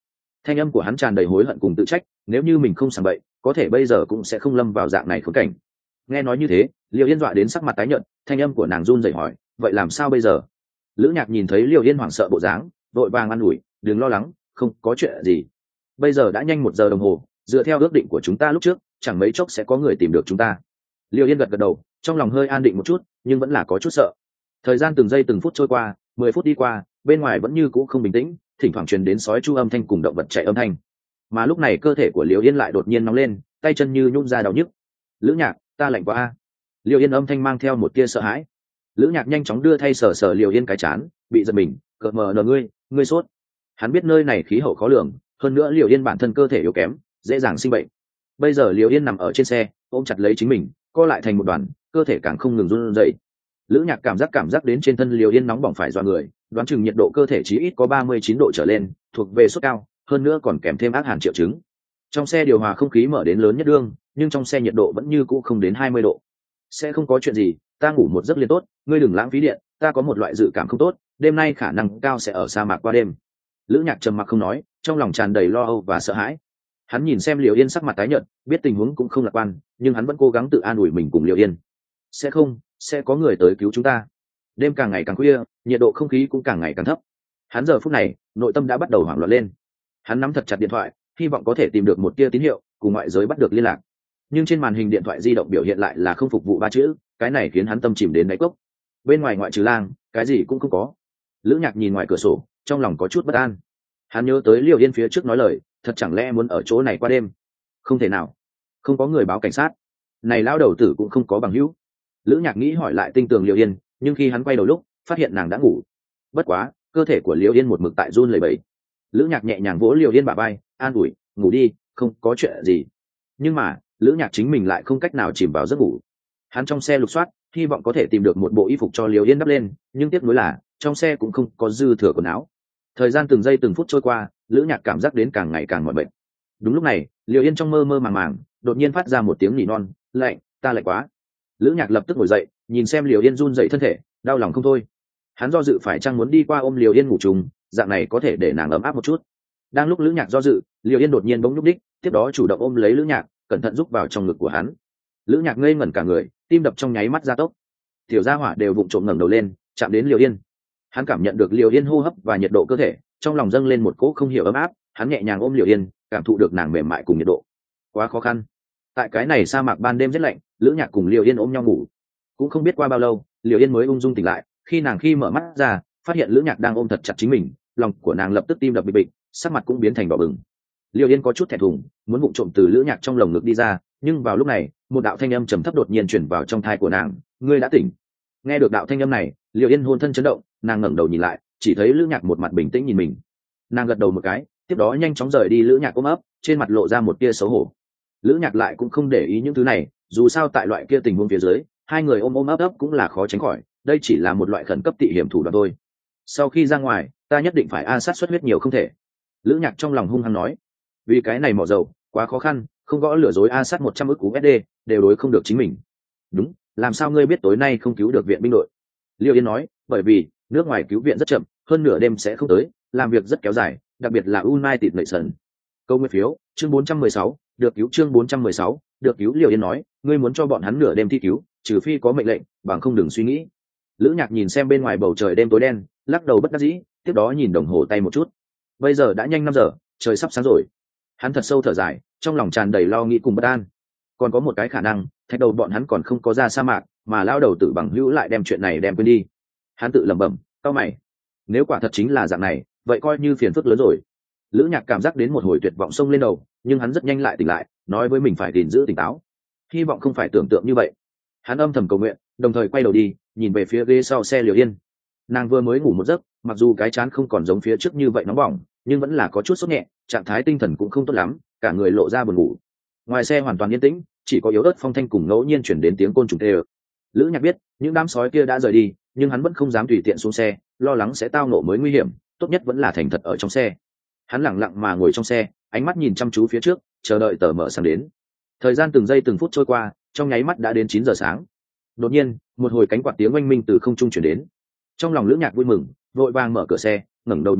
Thanh âm của hắn tràn đầy hối hận cùng tự trách, nếu như mình không sảng bậy có thể bây giờ cũng sẽ không lâm vào dạng này khốn cảnh. Nghe nói như thế, Liêu Yên dọa đến sắc mặt tái nhợt, thanh âm của nàng run rẩy hỏi, vậy làm sao bây giờ? Lữ Nhạc nhìn thấy Liêu Yên hoảng sợ bộ dáng, vội vàng an ủi, đừng lo lắng, không có chuyện gì. Bây giờ đã nhanh một giờ đồng hồ, dựa theo ước định của chúng ta lúc trước, chẳng mấy chốc sẽ có người tìm được chúng ta. Liêu Yên gật gật đầu, trong lòng hơi an định một chút, nhưng vẫn là có chút sợ. Thời gian từng giây từng phút trôi qua, mười phút đi qua, bên ngoài vẫn như cũ không bình tĩnh, thỉnh thoảng truyền đến sói chu âm thanh cùng động vật chạy âm thanh. Mà lúc này cơ thể của Liêu Yên lại đột nhiên nóng lên, tay chân như nhũn ra đau nhức. Lữ Nhạc, ta lạnh quá a. Liêu Yên âm thanh mang theo một tia sợ hãi. Lữ Nhạc nhanh chóng đưa thay sờ sờ Liêu Yên cái chán, bị giật mình, cợt mờ nờ ngươi, ngươi sốt. Hắn biết nơi này khí hậu khó lường, hơn nữa Liêu Yên bản thân cơ thể yếu kém, dễ dàng sinh bệnh. Bây giờ Liêu Yên nằm ở trên xe, ôm chặt lấy chính mình, co lại thành một đoàn, cơ thể càng không ngừng run rẩy. Lữ Nhạc cảm giác cảm giác đến trên thân Liêu Yên nóng bỏng phải dọa người, đoán chừng nhiệt độ cơ thể chí ít có ba mươi chín độ trở lên, thuộc về sốt cao, hơn nữa còn kèm thêm ác hàn triệu chứng. Trong xe điều hòa không khí mở đến lớn nhất đương, nhưng trong xe nhiệt độ vẫn như cũ không đến hai mươi độ. Sẽ không có chuyện gì, ta ngủ một giấc liền tốt, ngươi đừng lãng phí điện, ta có một loại dự cảm không tốt, đêm nay khả năng cao sẽ ở sa mạc qua đêm. Lữ Nhạc trầm mặc không nói, trong lòng tràn đầy lo âu và sợ hãi. Hắn nhìn xem Liêu Yên sắc mặt tái nhợt, biết tình huống cũng không lạc quan, nhưng hắn vẫn cố gắng tự an ủi mình cùng Liêu Yên. Sẽ không, sẽ có người tới cứu chúng ta. Đêm càng ngày càng khuya, nhiệt độ không khí cũng càng ngày càng thấp. Hắn giờ phút này, nội tâm đã bắt đầu hoảng loạn lên. Hắn nắm thật chặt điện thoại, hy vọng có thể tìm được một tia tín hiệu, cùng ngoại giới bắt được liên lạc. Nhưng trên màn hình điện thoại di động biểu hiện lại là không phục vụ ba chữ, cái này khiến hắn tâm chìm đến đáy cốc. Bên ngoài ngoại trừ lang, cái gì cũng không có. Lữ Nhạc nhìn ngoài cửa sổ, trong lòng có chút bất an. Hắn nhớ tới Liêu Yên phía trước nói lời, thật chẳng lẽ muốn ở chỗ này qua đêm? Không thể nào, không có người báo cảnh sát, này lão đầu tử cũng không có bằng hữu. Lữ Nhạc nghĩ hỏi lại tinh tường Liêu Yên, nhưng khi hắn quay đầu lúc, phát hiện nàng đã ngủ. Bất quá, cơ thể của Liêu Yên một mực tại run lẩy bẩy. Lữ Nhạc nhẹ nhàng vỗ Liêu Yên bả vai, an ủi, ngủ đi, không có chuyện gì. Nhưng mà Lữ Nhạc chính mình lại không cách nào chìm vào giấc ngủ. Hắn trong xe lục soát, hy vọng có thể tìm được một bộ y phục cho Liêu Yên đắp lên, nhưng tiếc nuối là trong xe cũng không có dư thừa quần áo. Thời gian từng giây từng phút trôi qua, Lữ Nhạc cảm giác đến càng ngày càng mỏi mệt. Đúng lúc này, Liêu Yên trong mơ mơ màng màng, đột nhiên phát ra một tiếng nỉ non, lạnh, ta lạnh quá. Lữ Nhạc lập tức ngồi dậy, nhìn xem Liêu Yên run dậy thân thể, đau lòng không thôi. Hắn do dự phải chăng muốn đi qua ôm Liêu Yên ngủ chung, dạng này có thể để nàng ấm áp một chút. Đang lúc Lữ Nhạc do dự, Liêu Yên đột nhiên bỗng nhúc đích, tiếp đó chủ động ôm lấy Lữ Nhạc, cẩn thận rúc vào trong ngực của hắn. Lữ Nhạc ngây ngẩn cả người, tim đập trong nháy mắt gia tốc. Tiểu gia hỏa đều vụng trộm ngẩng đầu lên, chạm đến Liêu Yên. Hắn cảm nhận được Liêu Yên hô hấp và nhiệt độ cơ thể, trong lòng dâng lên một cỗ không hiểu ấm áp. Hắn nhẹ nhàng ôm Liêu Yên, cảm thụ được nàng mềm mại cùng nhiệt độ. Quá khó khăn. Tại cái này sa mạc ban đêm rất lạnh, Lữ Nhạc cùng Liêu Yên ôm nhau ngủ. Cũng không biết qua bao lâu, Liêu Yên mới ung dung tỉnh lại. Khi nàng khi mở mắt ra, phát hiện Lữ Nhạc đang ôm thật chặt chính mình, lòng của nàng lập tức tim đập bịch bịch, sắc mặt cũng biến thành đỏ bừng. Liêu Yên có chút thẹn thùng, muốn vụng trộm từ Lữ Nhạc trong lồng ngực đi ra, nhưng vào lúc này, một đạo thanh âm trầm thấp đột nhiên truyền vào trong tai của nàng, ngươi đã tỉnh. Nghe được đạo thanh âm này, Liêu Yên hôn thân chấn động, nàng ngẩng đầu nhìn lại, chỉ thấy Lữ Nhạc một mặt bình tĩnh nhìn mình. Nàng gật đầu một cái, tiếp đó nhanh chóng rời đi Lữ Nhạc ôm ấp, trên mặt lộ ra một tia xấu hổ. Lữ Nhạc lại cũng không để ý những thứ này, dù sao tại loại kia tình huống phía dưới, hai người ôm ôm ấp ấp cũng là khó tránh khỏi, đây chỉ là một loại khẩn cấp tị hiểm thủ đoạn thôi. Sau khi ra ngoài, ta nhất định phải a sát xuất huyết nhiều không thể. Lữ Nhạc trong lòng hung hăng nói, vì cái này mỏ dầu quá khó khăn, không gõ lừa dối a sát một trăm ức cú ét đê đều đối không được chính mình. Đúng, làm sao ngươi biết tối nay không cứu được viện binh đội? Liêu Yên nói, bởi vì nước ngoài cứu viện rất chậm, hơn nửa đêm sẽ không tới, làm việc rất kéo dài, đặc biệt là United Nations. Câu nguyên phiếu, chương bốn trăm mười sáu, được cứu chương bốn trăm mười sáu, được cứu. Liêu Yên nói, ngươi muốn cho bọn hắn nửa đêm thi cứu, trừ phi có mệnh lệnh, bằng không đừng suy nghĩ. Lữ Nhạc nhìn xem bên ngoài bầu trời đêm tối đen, lắc đầu bất đắc dĩ, tiếp đó nhìn đồng hồ tay một chút. Bây giờ đã nhanh năm giờ, trời sắp sáng rồi. Hắn thật sâu thở dài, trong lòng tràn đầy lo nghĩ cùng bất an. Còn có một cái khả năng, thạch đầu bọn hắn còn không có ra sa mạc, mà lao đầu tử bằng hữu lại đem chuyện này đem quên đi. Hắn tự lẩm bẩm, cau mày. Nếu quả thật chính là dạng này, vậy coi như phiền phức lớn rồi. Lữ Nhạc cảm giác đến một hồi tuyệt vọng xông lên đầu, nhưng hắn rất nhanh lại tỉnh lại, nói với mình phải gìn giữ tỉnh táo. Hy vọng không phải tưởng tượng như vậy. Hắn âm thầm cầu nguyện, đồng thời quay đầu đi, nhìn về phía ghế sau xe Liêu Yên. Nàng vừa mới ngủ một giấc, mặc dù cái trán không còn giống phía trước như vậy nóng bỏng, nhưng vẫn là có chút sốt nhẹ, trạng thái tinh thần cũng không tốt lắm, cả người lộ ra buồn ngủ. Ngoài xe hoàn toàn yên tĩnh, chỉ có yếu ớt phong thanh cùng ngẫu nhiên chuyển đến tiếng côn trùng tê ơ. Lữ Nhạc biết những đám sói kia đã rời đi, nhưng hắn vẫn không dám tùy tiện xuống xe, lo lắng sẽ tao nộ mới nguy hiểm, tốt nhất vẫn là thành thật ở trong xe. Hắn lặng lặng mà ngồi trong xe, ánh mắt nhìn chăm chú phía trước, chờ đợi tờ mở sáng đến. Thời gian từng giây từng phút trôi qua, trong nháy mắt đã đến chín giờ sáng. Đột nhiên, một hồi cánh quạt tiếng oanh minh từ không trung chuyển đến. Trong lòng Lữ Nhạc vui mừng, vội vàng mở cửa xe, ngẩng đầu nhìn lại,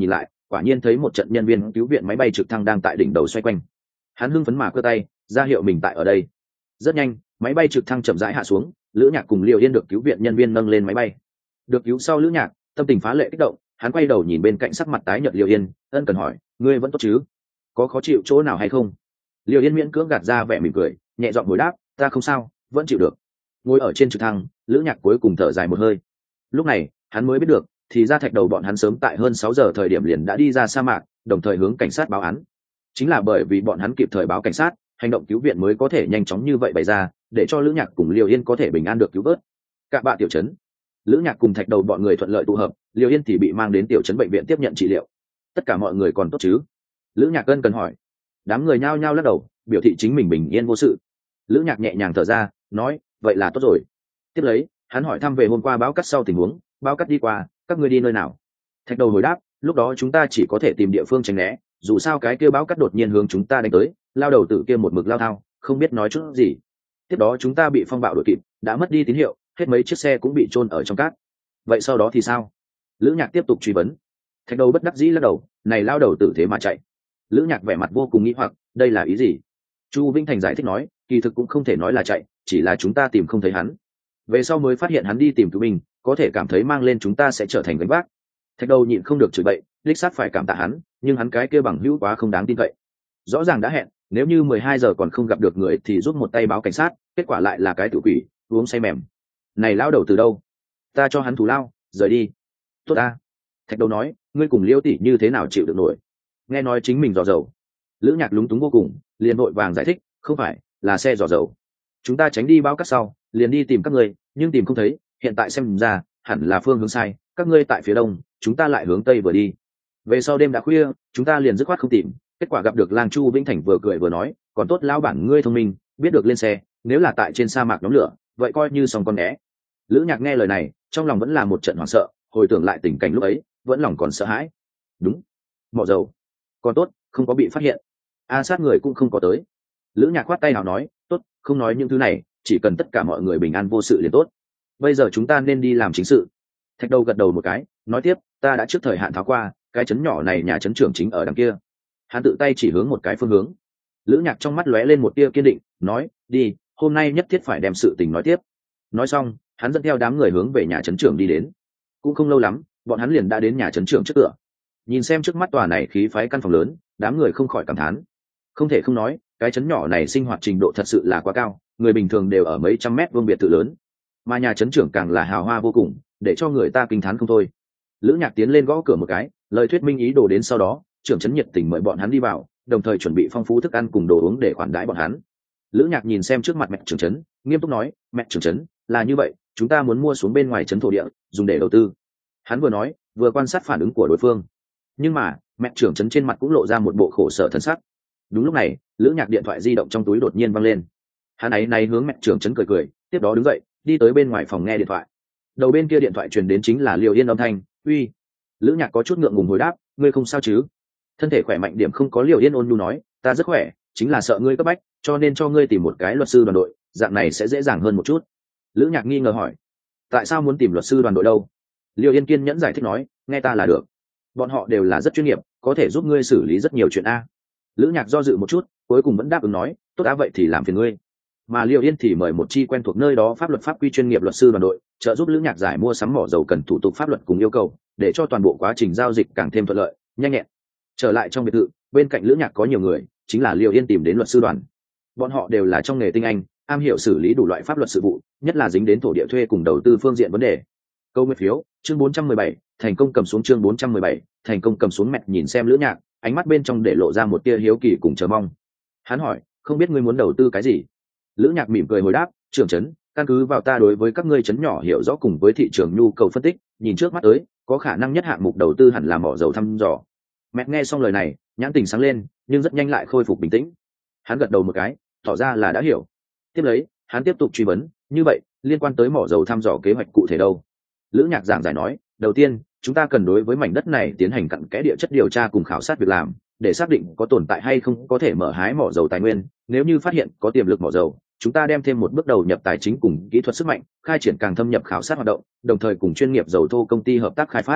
quả nhiên thấy một trận nhân viên cứu viện máy bay trực thăng đang tại đỉnh đầu xoay quanh. Hắn hưng phấn mà cơ tay ra hiệu mình tại ở đây. Rất nhanh, máy bay trực thăng chậm rãi hạ xuống, Lữ Nhạc cùng Liêu Yên được cứu viện nhân viên nâng lên máy bay. Được cứu sau Lữ Nhạc tâm tình phá lệ kích động, hắn quay đầu nhìn bên cạnh sắc mặt tái nhợt Liêu Yên, ân cần hỏi, ngươi vẫn tốt chứ, có khó chịu chỗ nào hay không? Liêu Yên miễn cưỡng gạt ra vẻ mỉm cười, nhẹ giọng hồi đáp, ta không sao, vẫn chịu được. Ngồi ở trên trực thăng, Lữ Nhạc cuối cùng thở dài một hơi. Lúc này hắn mới biết được, thì ra Thạch Đầu bọn hắn sớm tại hơn sáu giờ thời điểm liền đã đi ra sa mạc, đồng thời hướng cảnh sát báo án. Chính là bởi vì bọn hắn kịp thời báo cảnh sát, hành động cứu viện mới có thể nhanh chóng như vậy bày ra, để cho Lữ Nhạc cùng Liêu Yên có thể bình an được cứu vớt. Cả bạ tiểu trấn, Lữ Nhạc cùng Thạch Đầu bọn người thuận lợi tụ hợp, Liêu Yên thì bị mang đến tiểu trấn bệnh viện tiếp nhận trị liệu. Tất cả mọi người còn tốt chứ? Lữ Nhạc ân cần hỏi. Đám người nhao nhao lắc đầu, biểu thị chính mình bình yên vô sự. Lữ Nhạc nhẹ nhàng thở ra, nói, vậy là tốt rồi. Tiếp lấy, hắn hỏi thăm về hôm qua báo cắt sau tình huống, báo cắt đi qua, các ngươi đi nơi nào? Thạch Đầu hồi đáp, lúc đó chúng ta chỉ có thể tìm địa phương tránh né, dù sao cái kia báo cắt đột nhiên hướng chúng ta đánh tới, lao đầu tử kia một mực lao thao, không biết nói chút gì. Tiếp đó chúng ta bị phong bạo đuổi kịp, đã mất đi tín hiệu, hết mấy chiếc xe cũng bị chôn ở trong cát. Vậy sau đó thì sao? Lữ Nhạc tiếp tục truy vấn. Thạch Đầu bất đắc dĩ lắc đầu, này lao đầu tử thế mà chạy. Lữ Nhạc vẻ mặt vô cùng nghĩ hoặc, đây là ý gì? Chu Vĩnh Thành giải thích nói, kỳ thực cũng không thể nói là chạy, chỉ là chúng ta tìm không thấy hắn. Về sau mới phát hiện hắn đi tìm cứu binh, có thể cảm thấy mang lên chúng ta sẽ trở thành gánh vác. Thạch Đầu nhịn không được chửi bậy, đích xác phải cảm tạ hắn, nhưng hắn cái kia bằng hữu quá không đáng tin cậy. Rõ ràng đã hẹn, nếu như mười hai giờ còn không gặp được người thì giúp một tay báo cảnh sát, kết quả lại là cái tự quỷ, uống say mềm. Này lão đầu từ đâu? Ta cho hắn thù lao, rời đi. Tốt ta. Thạch Đầu nói, ngươi cùng Liêu tỷ như thế nào chịu được nổi? Nghe nói chính mình dò dầu. Lữ Nhạc lúng túng vô cùng, liền vội vàng giải thích, không phải, là xe dò dầu. Chúng ta tránh đi báo cát sau, liền đi tìm các ngươi, nhưng tìm không thấy, hiện tại xem ra, hẳn là phương hướng sai, các ngươi tại phía đông, chúng ta lại hướng tây vừa đi. Về sau đêm đã khuya, chúng ta liền dứt khoát không tìm, kết quả gặp được Lang Chu Vĩnh Thành vừa cười vừa nói, còn tốt lão bản ngươi thông minh, biết được lên xe, nếu là tại trên sa mạc nhóm lửa, vậy coi như xong con né. Lữ Nhạc nghe lời này, trong lòng vẫn là một trận hoảng sợ, hồi tưởng lại tình cảnh lúc ấy, vẫn lòng còn sợ hãi. Đúng, mỏ dầu, còn tốt, không có bị phát hiện. A sát người cũng không có tới. Lữ Nhạc khoát tay nào nói, tốt, không nói những thứ này, chỉ cần tất cả mọi người bình an vô sự liền tốt. Bây giờ chúng ta nên đi làm chính sự. Thạch Đầu gật đầu một cái, nói tiếp, ta đã trước thời hạn tháo qua, cái trấn nhỏ này nhà trấn trưởng chính ở đằng kia. Hắn tự tay chỉ hướng một cái phương hướng. Lữ Nhạc trong mắt lóe lên một tia kiên định, nói, đi, hôm nay nhất thiết phải đem sự tình nói tiếp. Nói xong, hắn dẫn theo đám người hướng về nhà trấn trưởng đi đến. Cũng không lâu lắm, bọn hắn liền đã đến nhà trấn trưởng trước cửa. Nhìn xem trước mắt tòa này khí phái căn phòng lớn, đám người không khỏi cảm thán. Không thể không nói, cái trấn nhỏ này sinh hoạt trình độ thật sự là quá cao, người bình thường đều ở mấy trăm mét vuông biệt thự lớn, mà nhà trấn trưởng càng là hào hoa vô cùng, để cho người ta kinh thán không thôi. Lữ Nhạc tiến lên gõ cửa một cái, lời thuyết minh ý đồ đến sau đó, trưởng trấn nhiệt tình mời bọn hắn đi vào, đồng thời chuẩn bị phong phú thức ăn cùng đồ uống để khoản đãi bọn hắn. Lữ Nhạc nhìn xem trước mặt mẹ trưởng trấn, nghiêm túc nói, mẹ trưởng trấn, là như vậy, chúng ta muốn mua xuống bên ngoài trấn thổ địa, dùng để đầu tư. Hắn vừa nói, vừa quan sát phản ứng của đối phương. Nhưng mà, mẹ trưởng trấn trên mặt cũng lộ ra một bộ khổ sở thân sắc. Đúng lúc này, Lữ Nhạc điện thoại di động trong túi đột nhiên văng lên. Hắn ấy này hướng mẹ trưởng trấn cười cười, tiếp đó đứng dậy, đi tới bên ngoài phòng nghe điện thoại. Đầu bên kia điện thoại truyền đến chính là Liêu Yên âm thanh, uy. Lữ Nhạc có chút ngượng ngùng hồi đáp, ngươi không sao chứ? Thân thể khỏe mạnh điểm không có Liêu Yên ôn nhu nói, ta rất khỏe, chính là sợ ngươi cấp bách, cho nên cho ngươi tìm một cái luật sư đoàn đội, dạng này sẽ dễ dàng hơn một chút. Lữ Nhạc nghi ngờ hỏi, tại sao muốn tìm luật sư đoàn đội đâu? Liêu Yên kiên nhẫn giải thích nói, nghe ta là được, bọn họ đều là rất chuyên nghiệp, có thể giúp ngươi xử lý rất nhiều chuyện a. Lữ Nhạc do dự một chút, cuối cùng vẫn đáp ứng nói, tốt đã vậy thì làm phiền ngươi. Mà Liêu Yên thì mời một chi quen thuộc nơi đó pháp luật pháp quy chuyên nghiệp luật sư đoàn đội, trợ giúp Lữ Nhạc giải mua sắm mỏ dầu cần thủ tục pháp luật cùng yêu cầu, để cho toàn bộ quá trình giao dịch càng thêm thuận lợi, nhanh nhẹn. Trở lại trong biệt thự, bên cạnh Lữ Nhạc có nhiều người, chính là Liêu Yên tìm đến luật sư đoàn. Bọn họ đều là trong nghề tinh anh, am hiểu xử lý đủ loại pháp luật sự vụ, nhất là dính đến thổ địa thuê cùng đầu tư phương diện vấn đề. Câu nguyên phiếu, chương bốn trăm mười bảy, thành công cầm xuống chương bốn trăm mười bảy, thành công cầm xuống. Mẹ nhìn xem Lữ Nhạc, ánh mắt bên trong để lộ ra một tia hiếu kỳ cùng chờ mong. Hắn hỏi, không biết ngươi muốn đầu tư cái gì? Lữ Nhạc mỉm cười hồi đáp, trưởng trấn, căn cứ vào ta đối với các ngươi trấn nhỏ hiểu rõ cùng với thị trường nhu cầu phân tích, nhìn trước mắt tới, có khả năng nhất hạng mục đầu tư hẳn là mỏ dầu thăm dò. Mẹ nghe xong lời này, nhãn tình sáng lên, nhưng rất nhanh lại khôi phục bình tĩnh. Hắn gật đầu một cái, tỏ ra là đã hiểu. Tiếp lấy, hắn tiếp tục truy vấn, như vậy, liên quan tới mỏ dầu thăm dò kế hoạch cụ thể đâu? Lữ Nhạc giảng giải nói, đầu tiên, chúng ta cần đối với mảnh đất này tiến hành cặn kẽ địa chất điều tra cùng khảo sát việc làm, để xác định có tồn tại hay không có thể mở hái mỏ dầu tài nguyên. Nếu như phát hiện có tiềm lực mỏ dầu, chúng ta đem thêm một bước đầu nhập tài chính cùng kỹ thuật sức mạnh, khai triển càng thâm nhập khảo sát hoạt động, đồng thời cùng chuyên nghiệp dầu thô công ty hợp tác khai phát.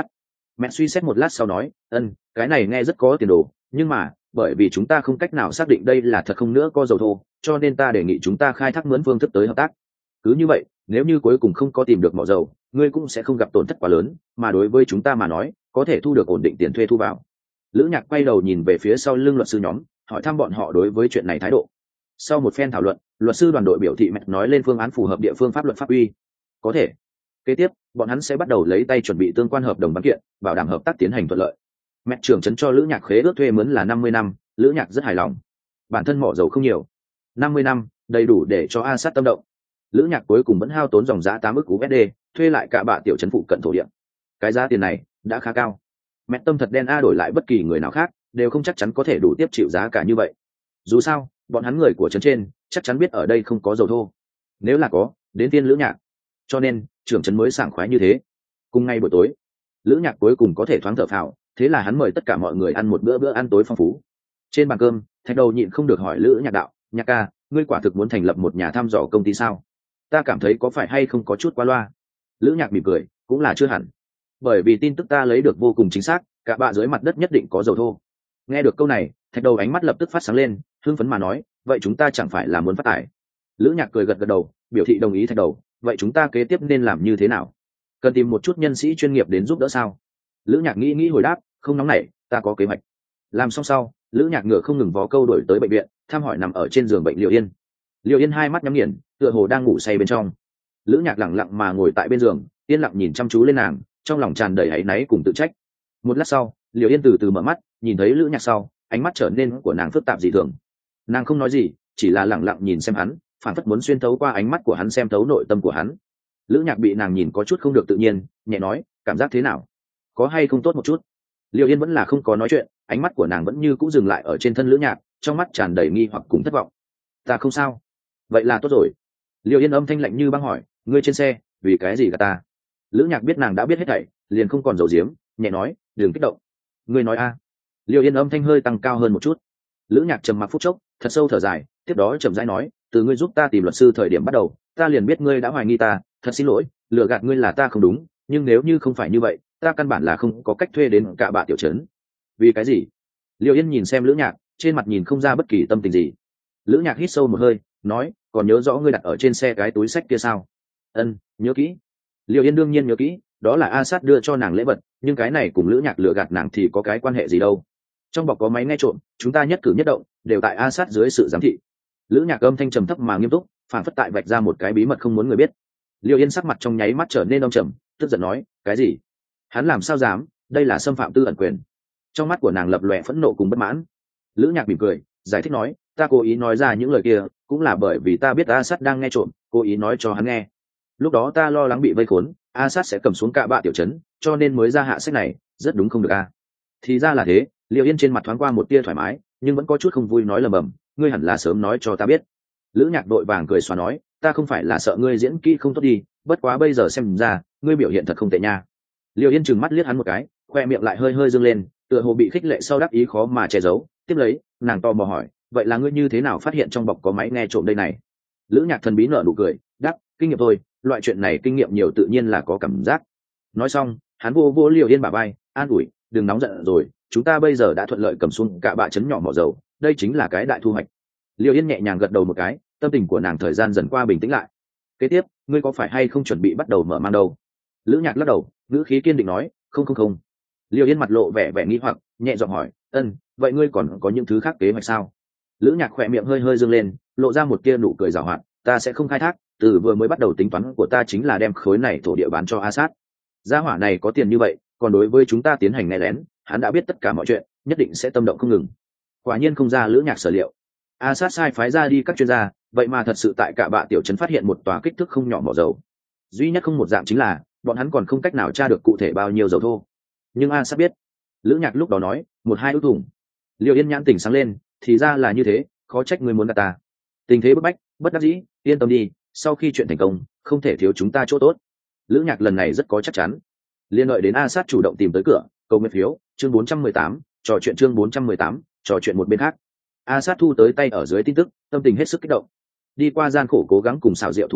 Mẹ suy xét một lát sau nói, ân, cái này nghe rất có tiền đồ, nhưng mà bởi vì chúng ta không cách nào xác định đây là thật không nữa có dầu thô, cho nên ta đề nghị chúng ta khai thác mướn phương thức tới hợp tác. Cứ như vậy, nếu như cuối cùng không có tìm được mỏ dầu, ngươi cũng sẽ không gặp tổn thất quá lớn, mà đối với chúng ta mà nói, có thể thu được ổn định tiền thuê thu vào. Lữ Nhạc quay đầu nhìn về phía sau lưng luật sư nhóm, hỏi thăm bọn họ đối với chuyện này thái độ. Sau một phen thảo luận, luật sư đoàn đội biểu thị mẹ nói lên phương án phù hợp địa phương pháp luật pháp uy. Có thể. Kế tiếp, bọn hắn sẽ bắt đầu lấy tay chuẩn bị tương quan hợp đồng văn kiện, bảo đảm hợp tác tiến hành thuận lợi. Mẹ trưởng trấn cho Lữ Nhạc khế ước thuê mướn là năm mươi năm, Lữ Nhạc rất hài lòng. Bản thân mỏ dầu không nhiều, năm mươi năm đầy đủ để cho A Sát tâm động. Lữ Nhạc cuối cùng vẫn hao tốn dòng giá tám ức u ét đê, thuê lại cả bạ tiểu trấn phụ cận thổ địa. Cái giá tiền này đã khá cao. Mẹ tâm thật đen a đổi lại bất kỳ người nào khác đều không chắc chắn có thể đủ tiếp chịu giá cả như vậy. Dù sao, bọn hắn người của trấn trên chắc chắn biết ở đây không có dầu thô. Nếu là có, đến tiên Lữ Nhạc. Cho nên, trưởng trấn mới sảng khoái như thế. Cùng ngay buổi tối, Lữ Nhạc cuối cùng có thể thoáng thở phào, thế là hắn mời tất cả mọi người ăn một bữa bữa ăn tối phong phú. Trên bàn cơm, Thạch Đầu nhịn không được hỏi Lữ Nhạc đạo, Nhạc ca, ngươi quả thực muốn thành lập một nhà thăm dò công ty sao? Ta cảm thấy có phải hay không có chút quá loa. Lữ Nhạc mỉm cười, cũng là chưa hẳn, bởi vì tin tức ta lấy được vô cùng chính xác, cả bạ dưới mặt đất nhất định có dầu thô. Nghe được câu này, Thạch Đầu ánh mắt lập tức phát sáng lên, hưng phấn mà nói, vậy chúng ta chẳng phải là muốn phát tài? Lữ Nhạc cười gật gật đầu, biểu thị đồng ý. Thạch Đầu, vậy chúng ta kế tiếp nên làm như thế nào? Cần tìm một chút nhân sĩ chuyên nghiệp đến giúp đỡ sao? Lữ Nhạc nghĩ nghĩ hồi đáp, không nóng nảy, ta có kế hoạch. Làm xong sau, Lữ Nhạc ngựa không ngừng vó câu đổi tới bệnh viện, thăm hỏi nằm ở trên giường bệnh Liệu Yên. Liệu Yên hai mắt nhắm nghiền, tựa hồ đang ngủ say bên trong. Lữ Nhạc lặng lặng mà ngồi tại bên giường, yên lặng nhìn chăm chú lên nàng, trong lòng tràn đầy áy náy cùng tự trách. Một lát sau, Liệu Yên từ từ mở mắt, nhìn thấy Lữ Nhạc sau, ánh mắt trở nên của nàng phức tạp dị thường. Nàng không nói gì, chỉ là lặng lặng nhìn xem hắn, phản phất muốn xuyên thấu qua ánh mắt của hắn xem thấu nội tâm của hắn. Lữ Nhạc bị nàng nhìn có chút không được tự nhiên, nhẹ nói, cảm giác thế nào? Có hay không tốt một chút? Liệu Yên vẫn là không có nói chuyện, ánh mắt của nàng vẫn như cũ dừng lại ở trên thân Lữ Nhạc, trong mắt tràn đầy nghi hoặc cùng thất vọng. Ta không sao. Vậy là tốt rồi. Liệu Yên âm thanh lạnh như băng hỏi, ngươi trên xe vì cái gì gạt ta? Lữ Nhạc biết nàng đã biết hết thảy, liền không còn giấu giếm, nhẹ nói, đừng kích động. Ngươi nói a? À. Liệu Yên âm thanh hơi tăng cao hơn một chút. Lữ Nhạc trầm mặc phút chốc, thật sâu thở dài, tiếp đó chậm rãi nói, từ ngươi giúp ta tìm luật sư thời điểm bắt đầu, ta liền biết ngươi đã hoài nghi ta, thật xin lỗi, lừa gạt ngươi là ta không đúng, nhưng nếu như không phải như vậy, ta căn bản là không có cách thuê đến cả bạ tiểu trấn. Vì cái gì? Liệu Yên nhìn xem Lữ Nhạc, trên mặt nhìn không ra bất kỳ tâm tình gì. Lữ Nhạc hít sâu một hơi, nói, còn nhớ rõ ngươi đặt ở trên xe cái túi sách kia sao? Ân, nhớ kỹ. Liệu Yên đương nhiên nhớ kỹ, đó là A Sát đưa cho nàng lễ vật, nhưng cái này cùng Lữ Nhạc lừa gạt nàng thì có cái quan hệ gì đâu? Trong bọc có máy nghe trộm, chúng ta nhất cử nhất động đều tại A Sát dưới sự giám thị. Lữ Nhạc âm thanh trầm thấp mà nghiêm túc, phản phất tại vạch ra một cái bí mật không muốn người biết. Liệu Yên sắc mặt trong nháy mắt trở nên âm trầm, tức giận nói, cái gì? Hắn làm sao dám? Đây là xâm phạm tư ẩn quyền. Trong mắt của nàng lập lòe phẫn nộ cùng bất mãn. Lữ Nhạc mỉm cười, giải thích nói, ta cố ý nói ra những lời kia cũng là bởi vì ta biết A Sát đang nghe trộm, cố ý nói cho hắn nghe. Lúc đó ta lo lắng bị vây khốn, A Sát sẽ cầm xuống cả bạ tiểu trấn, cho nên mới ra hạ sách này, rất đúng không được a? À? Thì ra là thế. Liệu Yên trên mặt thoáng qua một tia thoải mái, nhưng vẫn có chút không vui nói lầm bầm, ngươi hẳn là sớm nói cho ta biết. Lữ Nhạc đội vàng cười xóa nói, ta không phải là sợ ngươi diễn kỹ không tốt đi, bất quá bây giờ xem ra ngươi biểu hiện thật không tệ nha. Liệu Yên trừng mắt liếc hắn một cái, khoe miệng lại hơi hơi dương lên, tựa hồ bị khích lệ sau đắc ý khó mà che giấu. Tiếp lấy, nàng to mò hỏi, vậy là ngươi như thế nào phát hiện trong bọc có máy nghe trộm đây này? Lữ Nhạc thần bí nở nụ cười, đáp, kinh nghiệm thôi, loại chuyện này kinh nghiệm nhiều tự nhiên là có cảm giác. Nói xong, hắn vô vô Liệu Yên bả vai, an ủi, đừng nóng giận rồi, chúng ta bây giờ đã thuận lợi cầm xuống cả bạ trấn nhỏ mỏ dầu, đây chính là cái đại thu hoạch. Liệu Yên nhẹ nhàng gật đầu một cái, tâm tình của nàng thời gian dần qua bình tĩnh lại. Kế tiếp, ngươi có phải hay không chuẩn bị bắt đầu mở mang đâu? Lữ Nhạc lắc đầu, ngữ khí kiên định nói, không không không. Liệu Yên mặt lộ vẻ vẻ nghi hoặc, nhẹ giọng hỏi, ân, vậy ngươi còn có những thứ khác kế hoạch sao? Lữ Nhạc khỏe miệng hơi hơi dương lên, lộ ra một tia nụ cười giảo hoạt, ta sẽ không khai thác, từ vừa mới bắt đầu tính toán của ta chính là đem khối này thổ địa bán cho A Sát. Gia hỏa này có tiền như vậy, còn đối với chúng ta tiến hành nghe lén, hắn đã biết tất cả mọi chuyện, nhất định sẽ tâm động không ngừng. Quả nhiên không ra Lữ Nhạc sở liệu. A Sát sai phái ra đi các chuyên gia, vậy mà thật sự tại cả bạ tiểu trấn phát hiện một tòa kích thước không nhỏ mỏ dầu. Duy nhất không một dạng chính là, bọn hắn còn không cách nào tra được cụ thể bao nhiêu dầu thô. Nhưng A Sát biết. Lữ Nhạc lúc đó nói, một hai ước thùng. Liệu Yên nhãn tỉnh sáng lên, thì ra là như thế, khó trách ngươi muốn gạt ta. Tình thế bức bách, bất đắc dĩ, yên tâm đi, sau khi chuyện thành công, không thể thiếu chúng ta chỗ tốt. Lữ Nhạc lần này rất có chắc chắn. Liên đợi đến A Sát chủ động tìm tới cửa, câu nguyện phiếu, chương bốn trăm mười tám, trò chuyện chương bốn trăm mười tám, trò chuyện một bên khác. A Sát thu tới tay ở dưới tin tức, tâm tình hết sức kích động. Đi qua gian khổ cố gắng cùng xảo diệu thủ đoạn,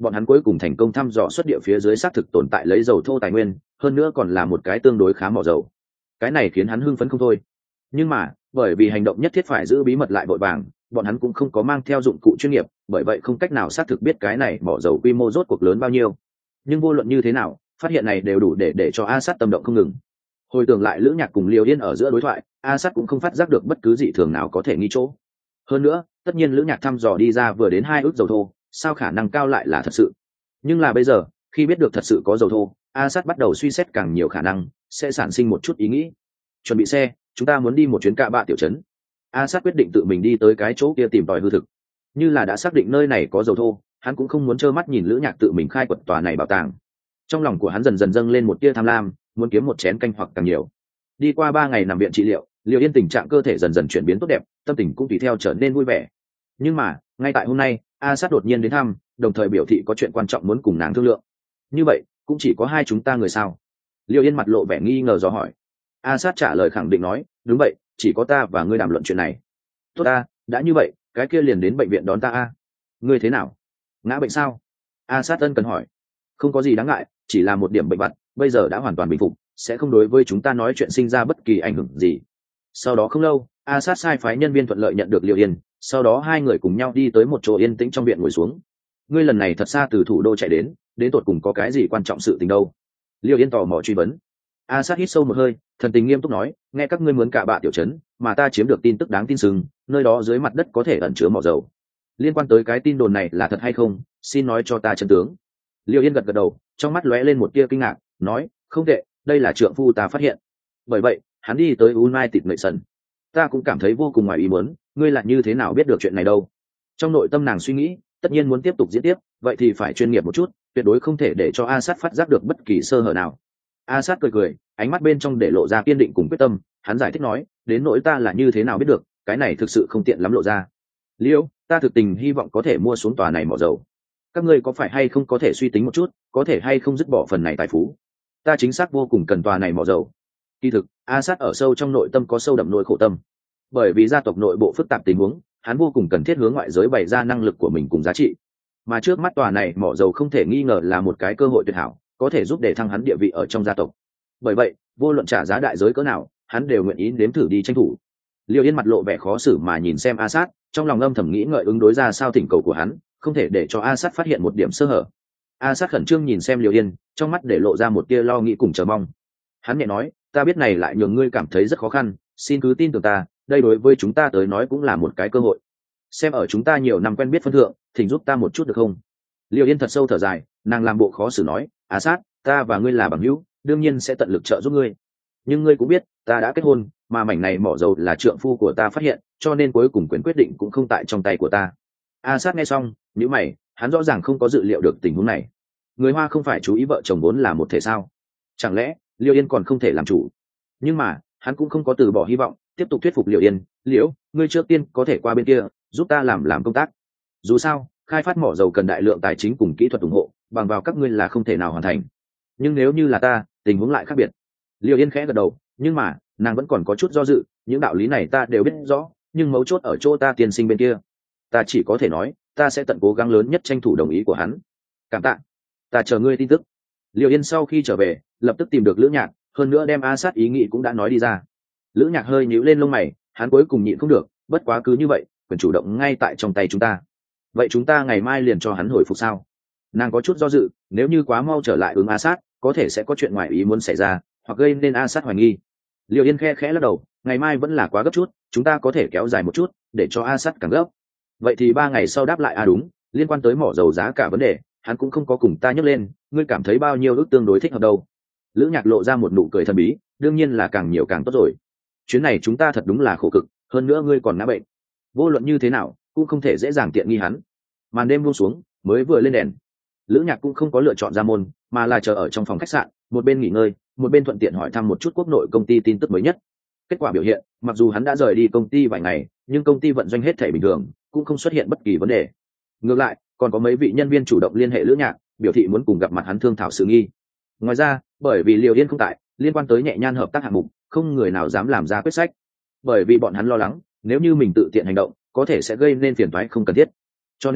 bọn hắn cuối cùng thành công thăm dò xuất địa phía dưới xác thực tồn tại lấy dầu thô tài nguyên, hơn nữa còn là một cái tương đối khá mỏ dầu. Cái này khiến hắn hưng phấn không thôi. Nhưng mà bởi vì hành động nhất thiết phải giữ bí mật lại vội vàng, bọn hắn cũng không có mang theo dụng cụ chuyên nghiệp, bởi vậy không cách nào xác thực biết cái này mỏ dầu quy mô rốt cuộc lớn bao nhiêu. Nhưng vô luận như thế nào, phát hiện này đều đủ để để cho A Sát tâm động không ngừng. Hồi tưởng lại Lữ Nhạc cùng Liêu Yên ở giữa đối thoại, A Sát cũng không phát giác được bất cứ dị thường nào có thể nghi chỗ. Hơn nữa, tất nhiên Lữ Nhạc thăm dò đi ra vừa đến hai ước dầu thô, sao khả năng cao lại là thật sự. Nhưng là bây giờ, khi biết được thật sự có dầu thô, A Sát bắt đầu suy xét càng nhiều khả năng, sẽ sản sinh một chút ý nghĩ. Chuẩn bị xe, chúng ta muốn đi một chuyến Cạ Bạ tiểu trấn. A Sát quyết định tự mình đi tới cái chỗ kia tìm tòi hư thực. Như là đã xác định nơi này có dầu thô, hắn cũng không muốn trơ mắt nhìn Lữ Nhạc tự mình khai quật tòa này bảo tàng. Trong lòng của hắn dần dần dâng lên một tia tham lam, muốn kiếm một chén canh hoặc càng nhiều. Đi qua ba ngày nằm viện trị liệu, Liêu Yên tình trạng cơ thể dần dần chuyển biến tốt đẹp, tâm tình cũng tùy theo trở nên vui vẻ. Nhưng mà ngay tại hôm nay, A Sát đột nhiên đến thăm, đồng thời biểu thị có chuyện quan trọng muốn cùng nàng thương lượng. Như vậy cũng chỉ có hai chúng ta người sao? Liêu Yên mặt lộ vẻ nghi ngờ dò hỏi. A Sát trả lời khẳng định nói, đúng vậy, chỉ có ta và ngươi đàm luận chuyện này. Tốt ta, đã như vậy, cái kia liền đến bệnh viện đón ta a. Ngươi thế nào? Ngã bệnh sao? A Sát ân cần hỏi. Không có gì đáng ngại, chỉ là một điểm bệnh vặt, bây giờ đã hoàn toàn bình phục, sẽ không đối với chúng ta nói chuyện sinh ra bất kỳ ảnh hưởng gì. Sau đó không lâu, A Sát sai phái nhân viên thuận lợi nhận được Liêu Yên, sau đó hai người cùng nhau đi tới một chỗ yên tĩnh trong viện ngồi xuống. Ngươi lần này thật xa từ thủ đô chạy đến, đến tột cùng có cái gì quan trọng sự tình đâu? Liêu Yên tò mò truy vấn. A Sát hít sâu một hơi, thần tình nghiêm túc nói, nghe các ngươi muốn Cạ Bạ tiểu trấn, mà ta chiếm được tin tức đáng tin sừng, nơi đó dưới mặt đất có thể ẩn chứa mỏ dầu. Liên quan tới cái tin đồn này là thật hay không, xin nói cho ta chân tướng. Liêu Yên gật gật đầu, trong mắt lóe lên một tia kinh ngạc, nói, không tệ, đây là trượng phu ta phát hiện. Bởi vậy, hắn đi tới United Nations. Ta cũng cảm thấy vô cùng ngoài ý muốn, ngươi là như thế nào biết được chuyện này đâu? Trong nội tâm nàng suy nghĩ, tất nhiên muốn tiếp tục diễn tiếp, vậy thì phải chuyên nghiệp một chút, tuyệt đối không thể để cho A Sát phát giác được bất kỳ sơ hở nào. A Sát cười cười, ánh mắt bên trong để lộ ra kiên định cùng quyết tâm, hắn giải thích nói, đến nỗi ta là như thế nào biết được, cái này thực sự không tiện lắm lộ ra. Liêu, ta thực tình hy vọng có thể mua xuống tòa này mỏ dầu. Các ngươi có phải hay không có thể suy tính một chút, có thể hay không dứt bỏ phần này tài phú? Ta chính xác vô cùng cần tòa này mỏ dầu. Kỳ thực, A Sát ở sâu trong nội tâm có sâu đậm nỗi khổ tâm. Bởi vì gia tộc nội bộ phức tạp tình huống, hắn vô cùng cần thiết hướng ngoại giới bày ra năng lực của mình cùng giá trị. Mà trước mắt tòa này mỏ dầu không thể nghi ngờ là một cái cơ hội tuyệt hảo, có thể giúp để thăng hắn địa vị ở trong gia tộc. Bởi vậy, vô luận trả giá đại giới cỡ nào, hắn đều nguyện ý nếm thử đi tranh thủ. Liêu Yên mặt lộ vẻ khó xử mà nhìn xem A Sát, trong lòng âm thầm nghĩ ngợi ứng đối ra sao thỉnh cầu của hắn, không thể để cho A Sát phát hiện một điểm sơ hở. A Sát khẩn trương nhìn xem Liêu Yên, trong mắt để lộ ra một tia lo nghĩ cùng chờ mong. Hắn nhẹ nói, ta biết này lại nhường ngươi cảm thấy rất khó khăn, xin cứ tin tưởng ta, đây đối với chúng ta tới nói cũng là một cái cơ hội. Xem ở chúng ta nhiều năm quen biết phân thượng, thỉnh giúp ta một chút được không? Liêu Yên thật sâu thở dài, nàng làm bộ khó xử nói, A Sát, ta và ngươi là bằng hữu, đương nhiên sẽ tận lực trợ giúp ngươi. Nhưng ngươi cũng biết, ta đã kết hôn, mà mảnh này mỏ dầu là trượng phu của ta phát hiện, cho nên cuối cùng quyền quyết định cũng không tại trong tay của ta. A Sát nghe xong, nhíu mày, hắn rõ ràng không có dự liệu được tình huống này. Người Hoa không phải chú ý vợ chồng vốn là một thể sao? Chẳng lẽ Liêu Yên còn không thể làm chủ? Nhưng mà hắn cũng không có từ bỏ hy vọng, tiếp tục thuyết phục Liêu Yên, liễu, ngươi trước tiên có thể qua bên kia giúp ta làm làm công tác. Dù sao khai phát mỏ dầu cần đại lượng tài chính cùng kỹ thuật ủng hộ, bằng vào các ngươi là không thể nào hoàn thành. Nhưng nếu như là ta, tình huống lại khác biệt. Liêu Yên khẽ gật đầu, nhưng mà nàng vẫn còn có chút do dự, những đạo lý này ta đều biết rõ, nhưng mấu chốt ở chỗ ta tiên sinh bên kia. Ta chỉ có thể nói, ta sẽ tận cố gắng lớn nhất tranh thủ đồng ý của hắn. Cảm tạ, ta chờ ngươi tin tức. Liêu Yên sau khi trở về, lập tức tìm được Lữ Nhạc, hơn nữa đem A Sát ý nghĩ cũng đã nói đi ra. Lữ Nhạc hơi nhíu lên lông mày, hắn cuối cùng nhịn không được, bất quá cứ như vậy, quyền chủ động ngay tại trong tay chúng ta. Vậy chúng ta ngày mai liền cho hắn hồi phục sao? Nàng có chút do dự, nếu như quá mau trở lại ứng A Sát, có thể sẽ có chuyện ngoài ý muốn xảy ra, hoặc gây nên A Sát hoài nghi. Liêu Yên khe khẽ lắc đầu, ngày mai vẫn là quá gấp chút, chúng ta có thể kéo dài một chút, để cho A Sát càng gấp. Vậy thì ba ngày sau đáp lại a đúng, liên quan tới mỏ dầu giá cả vấn đề, hắn cũng không có cùng ta nhắc lên, ngươi cảm thấy bao nhiêu ước tương đối thích hợp đâu? Lữ Nhạc lộ ra một nụ cười thần bí, đương nhiên là càng nhiều càng tốt rồi. Chuyến này chúng ta thật đúng là khổ cực, hơn nữa ngươi còn ngã bệnh, vô luận như thế nào cũng không thể dễ dàng tiện nghi hắn. Màn đêm buông xuống, mới vừa lên đèn, Lữ Nhạc cũng không có lựa chọn ra môn, mà là chờ ở trong phòng khách sạn, một bên nghỉ ngơi, một bên thuận tiện hỏi thăm một chút quốc nội công ty tin tức mới nhất. Kết quả biểu hiện, mặc dù hắn đã rời đi công ty vài ngày, nhưng công ty vận doanh hết thể bình thường, cũng không xuất hiện bất kỳ vấn đề. Ngược lại, còn có mấy vị nhân viên chủ động liên hệ Lữ Nhạc, biểu thị muốn cùng gặp mặt hắn thương thảo sự nghi. Ngoài ra, bởi vì Liêu Yên không tại, liên quan tới nhẹ nhan hợp tác hạng mục, không người nào dám làm ra quyết sách. Bởi vì bọn hắn lo lắng, nếu như mình tự tiện hành động, có thể sẽ gây nên phiền toái không cần thiết. Cho nên,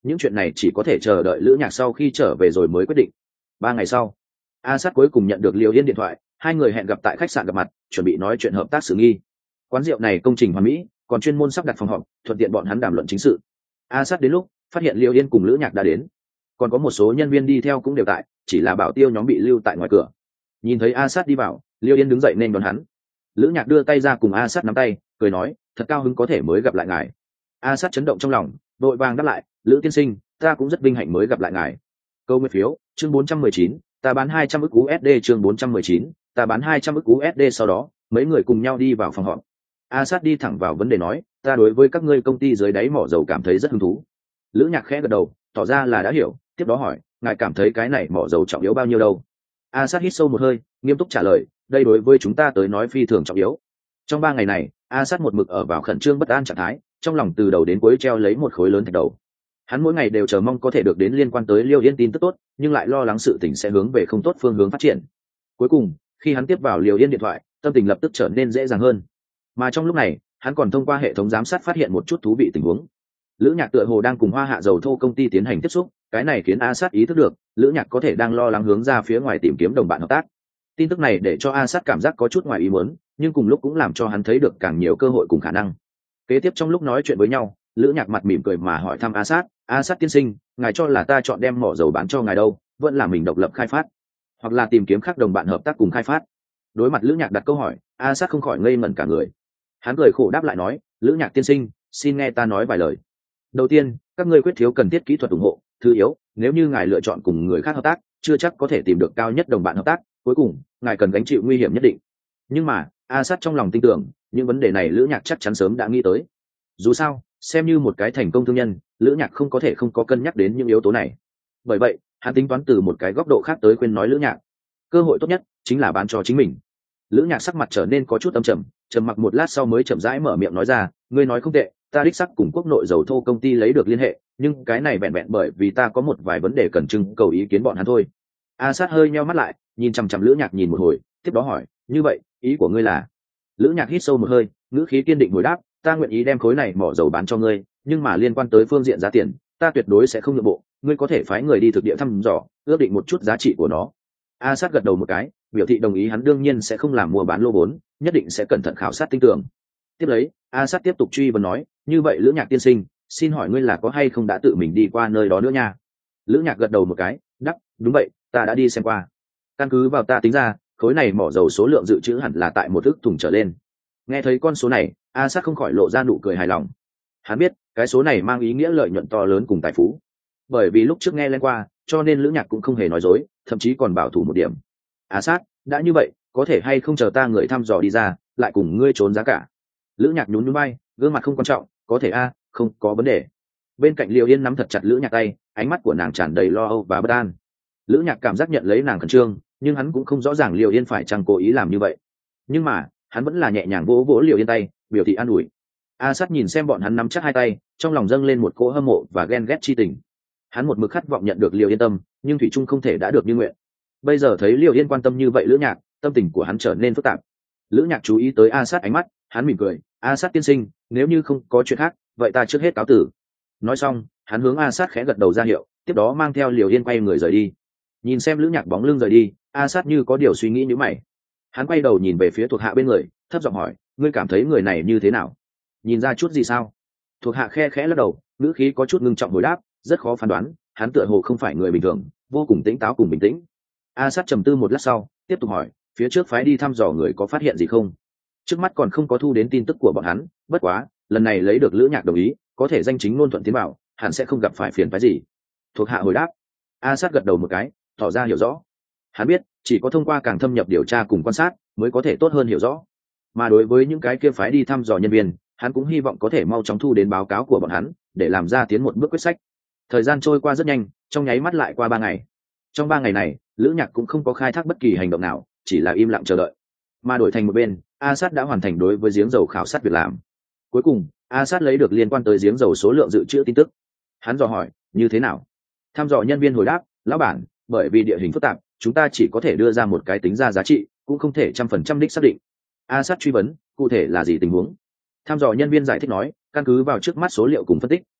những chuyện này chỉ có thể chờ đợi lữ nhạc sau khi trở về rồi mới quyết định. Ba ngày sau, a sát cuối cùng nhận được Liêu Yên điện thoại, hai người hẹn gặp tại khách sạn gặp mặt, chuẩn bị nói chuyện hợp tác xử nghi. Quán rượu này công trình hoàn mỹ, còn chuyên môn sắp đặt phòng họp, thuận tiện bọn hắn đàm luận chính sự. a sát đến lúc phát hiện Liêu Yên cùng lữ nhạc đã đến, còn có một số nhân viên đi theo cũng đều tại, chỉ là bảo tiêu nhóm bị lưu tại ngoài cửa. Nhìn thấy a sát đi vào, Liêu Yên đứng dậy nên đón hắn. Lữ nhạc đưa tay ra cùng a sát nắm tay, cười nói, thật cao hứng có thể mới gặp lại ngài. A sát chấn động trong lòng, vội vàng đáp lại, lữ tiên sinh, ta cũng rất vinh hạnh mới gặp lại ngài. Câu nguyên phiếu, chương bốn trăm mười chín, ta bán hai trăm ức u ét đê. Chương bốn trăm mười chín, ta bán hai trăm ức u ét đê. Sau đó mấy người cùng nhau đi vào phòng họp. A sát đi thẳng vào vấn đề nói, ta đối với các ngươi công ty dưới đáy mỏ dầu cảm thấy rất hứng thú. Lữ nhạc khẽ gật đầu, tỏ ra là đã hiểu, tiếp đó hỏi, ngài cảm thấy cái này mỏ dầu trọng yếu bao nhiêu đâu? A sát hít sâu một hơi, nghiêm túc trả lời, đây đối với chúng ta tới nói phi thường trọng yếu. Trong ba ngày này, a sát một mực ở vào khẩn trương bất an trạng thái, trong lòng từ đầu đến cuối treo lấy một khối lớn thạch đầu. Hắn mỗi ngày đều chờ mong có thể được đến liên quan tới Liêu Yên tin tức tốt, nhưng lại lo lắng sự tình sẽ hướng về không tốt phương hướng phát triển. Cuối cùng, khi hắn tiếp vào Liêu Yên điện thoại, tâm tình lập tức trở nên dễ dàng hơn. Mà trong lúc này, hắn còn thông qua hệ thống giám sát phát hiện một chút thú vị tình huống. Lữ nhạc tựa hồ đang cùng Hoa Hạ dầu thô công ty tiến hành tiếp xúc, cái này khiến a sát ý thức được lữ nhạc có thể đang lo lắng hướng ra phía ngoài tìm kiếm đồng bạn hợp tác. Tin tức này để cho a sát cảm giác có chút ngoài ý muốn, nhưng cùng lúc cũng làm cho hắn thấy được càng nhiều cơ hội cùng khả năng. Kế tiếp trong lúc nói chuyện với nhau, lữ nhạc mặt mỉm cười mà hỏi thăm a sát, a sát tiên sinh, ngài cho là ta chọn đem mỏ dầu bán cho ngài đâu, vẫn là mình độc lập khai phát, hoặc là tìm kiếm khác đồng bạn hợp tác cùng khai phát? Đối mặt lữ nhạc đặt câu hỏi, a sát không khỏi ngây ngẩn cả người. Hắn cười khổ đáp lại nói, lữ nhạc tiên sinh, xin nghe ta nói vài lời. Đầu tiên, các ngươi quyết thiếu cần thiết kỹ thuật ủng hộ. Thứ yếu, nếu như ngài lựa chọn cùng người khác hợp tác, chưa chắc có thể tìm được cao nhất đồng bạn hợp tác. Cuối cùng, ngài cần gánh chịu nguy hiểm nhất định. Nhưng mà a sát trong lòng tin tưởng, những vấn đề này lữ nhạc chắc chắn sớm đã nghĩ tới. Dù sao, xem như một cái thành công thương nhân, lữ nhạc không có thể không có cân nhắc đến những yếu tố này. Bởi vậy, hắn tính toán từ một cái góc độ khác tới khuyên nói lữ nhạc, cơ hội tốt nhất chính là bán cho chính mình. Lữ nhạc sắc mặt trở nên có chút âm trầm, trầm mặc một lát sau mới chậm rãi mở miệng nói ra, ngươi nói không tệ, ta đích xác cùng quốc nội dầu thô công ty lấy được liên hệ, nhưng cái này vẹn vẹn bởi vì ta có một vài vấn đề cần trưng cầu ý kiến bọn hắn thôi. A sát hơi nheo mắt lại, nhìn chằm chằm lữ nhạc nhìn một hồi, tiếp đó hỏi, như vậy ý của ngươi là? Lữ nhạc hít sâu một hơi, ngữ khí kiên định hồi đáp, ta nguyện ý đem khối này mỏ dầu bán cho ngươi, nhưng mà liên quan tới phương diện giá tiền, ta tuyệt đối sẽ không nhượng bộ, ngươi có thể phái người đi thực địa thăm dò, ước định một chút giá trị của nó. A sát gật đầu một cái, biểu thị đồng ý, hắn đương nhiên sẽ không làm mua bán lô vốn, nhất định sẽ cẩn thận khảo sát tinh tường. Tiếp lấy, a sát tiếp tục truy vấn nói, như vậy lữ nhạc tiên sinh, xin hỏi ngươi là có hay không đã tự mình đi qua nơi đó nữa nha? Lữ nhạc gật đầu một cái, đáp, đúng vậy, ta đã đi xem qua. Căn cứ vào ta tính ra, khối này mỏ dầu số lượng dự trữ hẳn là tại một ức thùng trở lên. Nghe thấy con số này, a sát không khỏi lộ ra nụ cười hài lòng. Hắn biết cái số này mang ý nghĩa lợi nhuận to lớn cùng tài phú, bởi vì lúc trước nghe lên qua, cho nên lữ nhạc cũng không hề nói dối, thậm chí còn bảo thủ một điểm. A sát, đã như vậy, có thể hay không chờ ta người thăm dò đi ra, lại cùng ngươi trốn giá cả? Lữ nhạc nhún nhún bay, gương mặt không quan trọng, có thể a, không có vấn đề. Bên cạnh Liêu Yên nắm thật chặt lữ nhạc tay, ánh mắt của nàng tràn đầy lo âu và bất an. Lữ nhạc cảm giác nhận lấy nàng khẩn trương, nhưng hắn cũng không rõ ràng Liêu Yên phải chăng cố ý làm như vậy. Nhưng mà hắn vẫn là nhẹ nhàng vỗ vỗ Liêu Yên tay, biểu thị an ủi. A sát nhìn xem bọn hắn nắm chắc hai tay, trong lòng dâng lên một cỗ hâm mộ và ghen ghét chi tình. Hắn một mực khát vọng nhận được Liêu Yên tâm, nhưng thủy chung không thể đã được như nguyện. Bây giờ thấy Liêu Yên quan tâm như vậy lữ nhạc, tâm tình của hắn trở nên phức tạp. Lữ nhạc chú ý tới a sát ánh mắt, hắn mỉm cười, a sát tiên sinh, nếu như không có chuyện khác, vậy ta trước hết cáo tử. Nói xong, hắn hướng a sát khẽ gật đầu ra hiệu, tiếp đó mang theo Liêu Yên quay người rời đi. Nhìn xem lữ nhạc bóng lưng rời đi, a sát như có điều suy nghĩ như mày. Hắn quay đầu nhìn về phía thuộc hạ bên người, thấp giọng hỏi, ngươi cảm thấy người này như thế nào? Nhìn ra chút gì sao? Thuộc hạ khe khẽ lắc đầu, ngữ khí có chút ngưng trọng hồi đáp, rất khó phán đoán, hắn tựa hồ không phải người bình thường, vô cùng tỉnh táo cùng bình tĩnh. A sát trầm tư một lát sau, tiếp tục hỏi, phía trước phái đi thăm dò người có phát hiện gì không? Trước mắt còn không có thu đến tin tức của bọn hắn, bất quá lần này lấy được lữ nhạc đồng ý, có thể danh chính ngôn thuận tiến bảo, hẳn sẽ không gặp phải phiền phái gì. Thuộc hạ hồi đáp. A sát gật đầu một cái, tỏ ra hiểu rõ. Hắn biết chỉ có thông qua càng thâm nhập điều tra cùng quan sát mới có thể tốt hơn hiểu rõ. Mà đối với những cái kia phái đi thăm dò nhân viên, hắn cũng hy vọng có thể mau chóng thu đến báo cáo của bọn hắn, để làm ra tiến một bước quyết sách. Thời gian trôi qua rất nhanh, trong nháy mắt lại qua ba ngày. Trong ba ngày này, lữ nhạc cũng không có khai thác bất kỳ hành động nào, chỉ là im lặng chờ đợi. Mà đổi thành một bên, a sát đã hoàn thành đối với giếng dầu khảo sát việc làm. Cuối cùng, a sát lấy được liên quan tới giếng dầu số lượng dự trữ tin tức. Hắn dò hỏi, như thế nào? Thăm dò nhân viên hồi đáp, lão bản, bởi vì địa hình phức tạp, chúng ta chỉ có thể đưa ra một cái tính ra giá trị, cũng không thể trăm phần trăm đích xác định. A sát truy vấn, cụ thể là gì tình huống? Thăm dò nhân viên giải thích nói, căn cứ vào trước mắt số liệu cùng phân tích,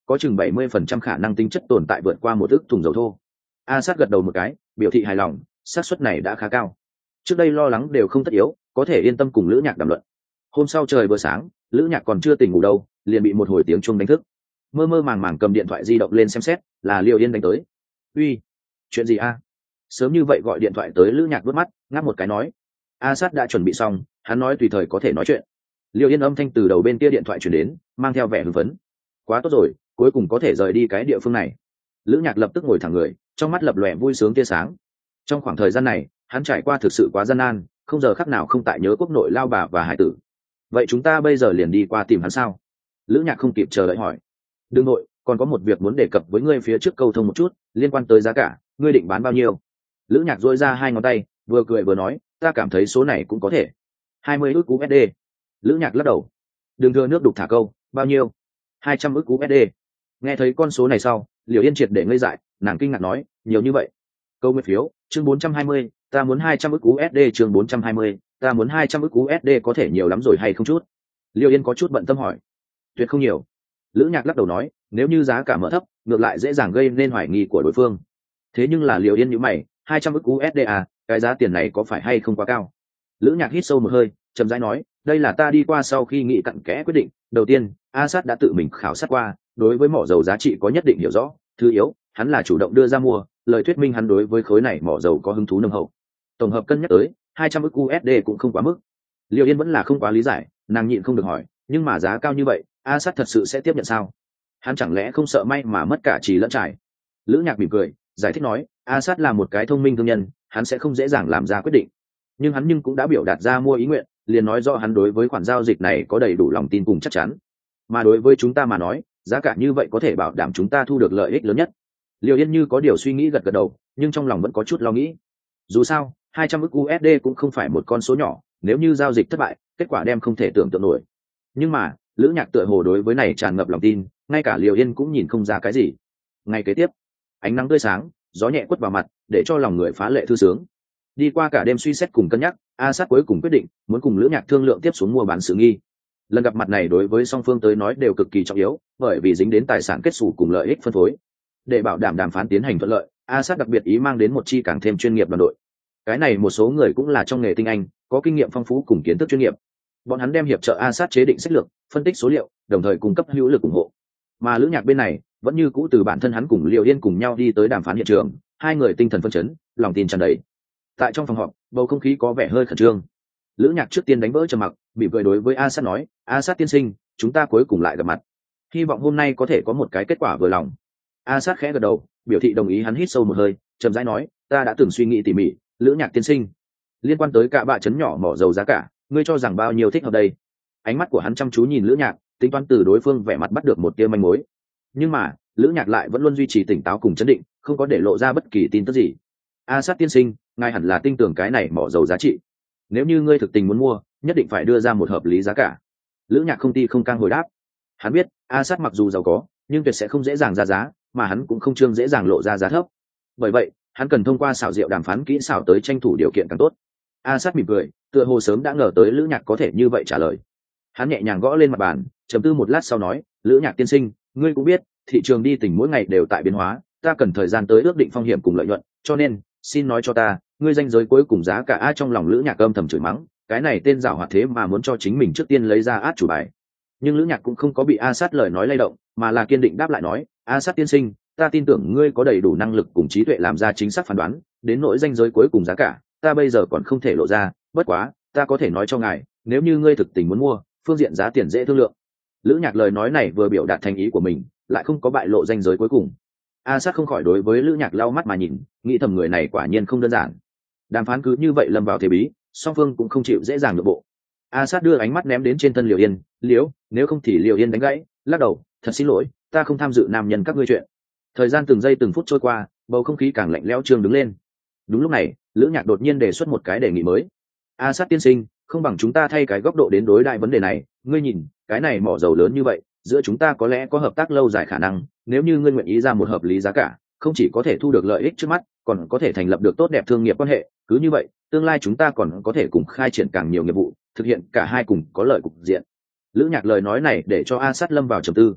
có chừng bảy mươi phần trăm khả năng tính chất tồn tại vượt qua một ức thùng dầu thô. Asad gật đầu một cái, biểu thị hài lòng, xác suất này đã khá cao. Trước đây lo lắng đều không tất yếu, có thể yên tâm cùng Lữ Nhạc đàm luận. Hôm sau trời vừa sáng, Lữ Nhạc còn chưa tỉnh ngủ đâu, liền bị một hồi tiếng chuông đánh thức. Mơ mơ màng màng cầm điện thoại di động lên xem xét, là Liêu Yên đánh tới. "Uy, chuyện gì a?" Sớm như vậy gọi điện thoại tới, Lữ Nhạc đuốt mắt, ngáp một cái nói: "Asad đã chuẩn bị xong, hắn nói tùy thời có thể nói chuyện." Liêu Yên âm thanh từ đầu bên kia điện thoại truyền đến, mang theo vẻ hưng phấn. "Quá tốt rồi, cuối cùng có thể rời đi cái địa phương này." Lữ Nhạc lập tức ngồi thẳng người, trong mắt lập lòe vui sướng tia sáng. Trong khoảng thời gian này, hắn trải qua thực sự quá gian nan, không giờ khắc nào không tại nhớ quốc nội lao bà và hải tử. "Vậy chúng ta bây giờ liền đi qua tìm hắn sao?" Lữ Nhạc không kịp chờ đợi hỏi. "Đừng nội, còn có một việc muốn đề cập với ngươi phía trước câu thông một chút, liên quan tới giá cả, ngươi định bán bao nhiêu?" Lữ Nhạc dỗi ra hai ngón tay, vừa cười vừa nói: "Ta cảm thấy số này cũng có thể." hai mươi ức u ét đê. Lữ Nhạc lắc đầu. "Đừng thừa nước đục thả câu, bao nhiêu?" hai trăm ức u ét đê. Nghe thấy con số này sau, Liễu Yên triệt để ngây dại, nàng kinh ngạc nói: "Nhiều như vậy?" Câu nguyên phiếu, chương bốn trăm hai mươi, ta muốn hai trăm ức u ét đê, chương bốn trăm hai mươi, ta muốn hai trăm ức u ét đê có thể nhiều lắm rồi hay không chút? Liễu Yên có chút bận tâm hỏi. "Tuyệt không nhiều." Lữ Nhạc lắc đầu nói: "Nếu như giá cả mở thấp, ngược lại dễ dàng gây nên hoài nghi của đối phương." Thế nhưng là Liễu Yên nhíu mày, hai trăm ức u ét đê à, cái giá tiền này có phải hay không quá cao? Lữ Nhạc hít sâu một hơi, chậm rãi nói: "Đây là ta đi qua sau khi nghĩ cặn kẽ quyết định. Đầu tiên, Asad đã tự mình khảo sát qua, đối với mỏ dầu giá trị có nhất định hiểu rõ. Thứ yếu, hắn là chủ động đưa ra mua, lời thuyết minh hắn đối với khối này mỏ dầu có hứng thú nồng hậu. Tổng hợp cân nhắc tới, hai trăm ức u ét đê cũng không quá mức." Liêu Yên vẫn là không quá lý giải, nàng nhịn không được hỏi: "Nhưng mà giá cao như vậy, Asad thật sự sẽ tiếp nhận sao? Hắn chẳng lẽ không sợ may mà mất cả trì lẫn trải?" Lữ Nhạc mỉm cười, giải thích nói: "Asad là một cái thông minh thương nhân, hắn sẽ không dễ dàng làm ra quyết định. Nhưng hắn nhưng cũng đã biểu đạt ra mua ý nguyện, liền nói rõ hắn đối với khoản giao dịch này có đầy đủ lòng tin cùng chắc chắn. Mà đối với chúng ta mà nói, giá cả như vậy có thể bảo đảm chúng ta thu được lợi ích lớn nhất." Liêu Yên như có điều suy nghĩ gật gật đầu, nhưng trong lòng vẫn có chút lo nghĩ. Dù sao, hai trăm ức u ét đê cũng không phải một con số nhỏ, nếu như giao dịch thất bại, kết quả đem không thể tưởng tượng nổi. Nhưng mà, Lữ Nhạc tựa hồ đối với này tràn ngập lòng tin, ngay cả Liêu Yên cũng nhìn không ra cái gì. Ngày kế tiếp, ánh nắng tươi sáng, gió nhẹ quất vào mặt, để cho lòng người phá lệ thư sướng. Đi qua cả đêm suy xét cùng cân nhắc, Asad cuối cùng quyết định muốn cùng Lữ Nhạc thương lượng tiếp xuống mua bán sự nghi. Lần gặp mặt này đối với song phương tới nói đều cực kỳ trọng yếu, bởi vì dính đến tài sản kết sủ cùng lợi ích phân phối. Để bảo đảm đàm phán tiến hành thuận lợi, Asad đặc biệt ý mang đến một chi càng thêm chuyên nghiệp đoàn đội. Cái này một số người cũng là trong nghề tinh anh, có kinh nghiệm phong phú cùng kiến thức chuyên nghiệp. Bọn hắn đem hiệp trợ Asad chế định sách lược, phân tích số liệu, đồng thời cung cấp hữu lực ủng hộ. Mà Lữ Nhạc bên này, vẫn như cũ từ bản thân hắn cùng Liêu Yên cùng nhau đi tới đàm phán hiện trường, hai người tinh thần phấn chấn, lòng tin tràn đầy. Tại trong phòng họp, bầu không khí có vẻ hơi khẩn trương. Lữ Nhạc trước tiên đánh vỡ trầm mặc, bị cười đối với Asad nói: "Asad tiên sinh, chúng ta cuối cùng lại gặp mặt. Hy vọng hôm nay có thể có một cái kết quả vừa lòng." Asad khẽ gật đầu, biểu thị đồng ý. Hắn hít sâu một hơi, chậm rãi nói: "Ta đã từng suy nghĩ tỉ mỉ, Lữ Nhạc tiên sinh, liên quan tới cả bạ trấn nhỏ mỏ dầu giá cả, ngươi cho rằng bao nhiêu thích hợp đây?" Ánh mắt của hắn chăm chú nhìn Lữ Nhạc, tính toán từ đối phương vẻ mặt bắt được một tia manh mối. Nhưng mà, Lữ Nhạc lại vẫn luôn duy trì tỉnh táo cùng chấn định, không có để lộ ra bất kỳ tin tức gì. "Asad tiên sinh, ngài hẳn là tin tưởng cái này mỏ dầu giá trị. Nếu như ngươi thực tình muốn mua, nhất định phải đưa ra một hợp lý giá cả." Lữ Nhạc không ti không cang hồi đáp. Hắn biết, Asad mặc dù giàu có, nhưng tuyệt sẽ không dễ dàng ra giá, mà hắn cũng không trương dễ dàng lộ ra giá thấp. Bởi vậy, hắn cần thông qua xảo diệu đàm phán kỹ xảo tới tranh thủ điều kiện càng tốt. Asad mỉm cười, tựa hồ sớm đã ngờ tới Lữ Nhạc có thể như vậy trả lời. Hắn nhẹ nhàng gõ lên mặt bàn, trầm tư một lát sau nói: "Lữ Nhạc tiên sinh, ngươi cũng biết, thị trường đi tỉnh mỗi ngày đều tại biến hóa, ta cần thời gian tới ước định phong hiểm cùng lợi nhuận, cho nên, xin nói cho ta, ngươi danh giới cuối cùng giá cả." A trong lòng Lữ Nhạc âm thầm chửi mắng, cái này tên giảo hoạt thế mà muốn cho chính mình trước tiên lấy ra át chủ bài. Nhưng Lữ Nhạc cũng không có bị Asad lời nói lay động, mà là kiên định đáp lại nói: "Asad tiên sinh, ta tin tưởng ngươi có đầy đủ năng lực cùng trí tuệ làm ra chính xác phán đoán, đến nỗi danh giới cuối cùng giá cả, ta bây giờ còn không thể lộ ra, bất quá, ta có thể nói cho ngài, nếu như ngươi thực tình muốn mua, phương diện giá tiền dễ thương lượng." Lữ Nhạc lời nói này vừa biểu đạt thành ý của mình, lại không có bại lộ danh giới cuối cùng. Asad không khỏi đối với Lữ Nhạc lau mắt mà nhìn, nghĩ thầm người này quả nhiên không đơn giản. Đàm phán cứ như vậy lâm vào thế bí, song phương cũng không chịu dễ dàng nhượng bộ. Asad đưa ánh mắt ném đến trên thân Liêu Yên, "Liễu, nếu không thì Liêu Yên đánh gãy, lắc đầu, thật xin lỗi, ta không tham dự nam nhân các ngươi chuyện." Thời gian từng giây từng phút trôi qua, bầu không khí càng lạnh lẽo trương đứng lên. Đúng lúc này, Lữ Nhạc đột nhiên đề xuất một cái đề nghị mới. "Asad tiên sinh, không bằng chúng ta thay cái góc độ đến đối đại vấn đề này, ngươi nhìn, cái này mỏ dầu lớn như vậy, giữa chúng ta có lẽ có hợp tác lâu dài khả năng, nếu như ngươi nguyện ý ra một hợp lý giá cả, không chỉ có thể thu được lợi ích trước mắt, còn có thể thành lập được tốt đẹp thương nghiệp quan hệ, cứ như vậy, tương lai chúng ta còn có thể cùng khai triển càng nhiều nghiệp vụ, thực hiện cả hai cùng có lợi cục diện." Lữ Nhạc lời nói này để cho Asad lâm vào trầm tư.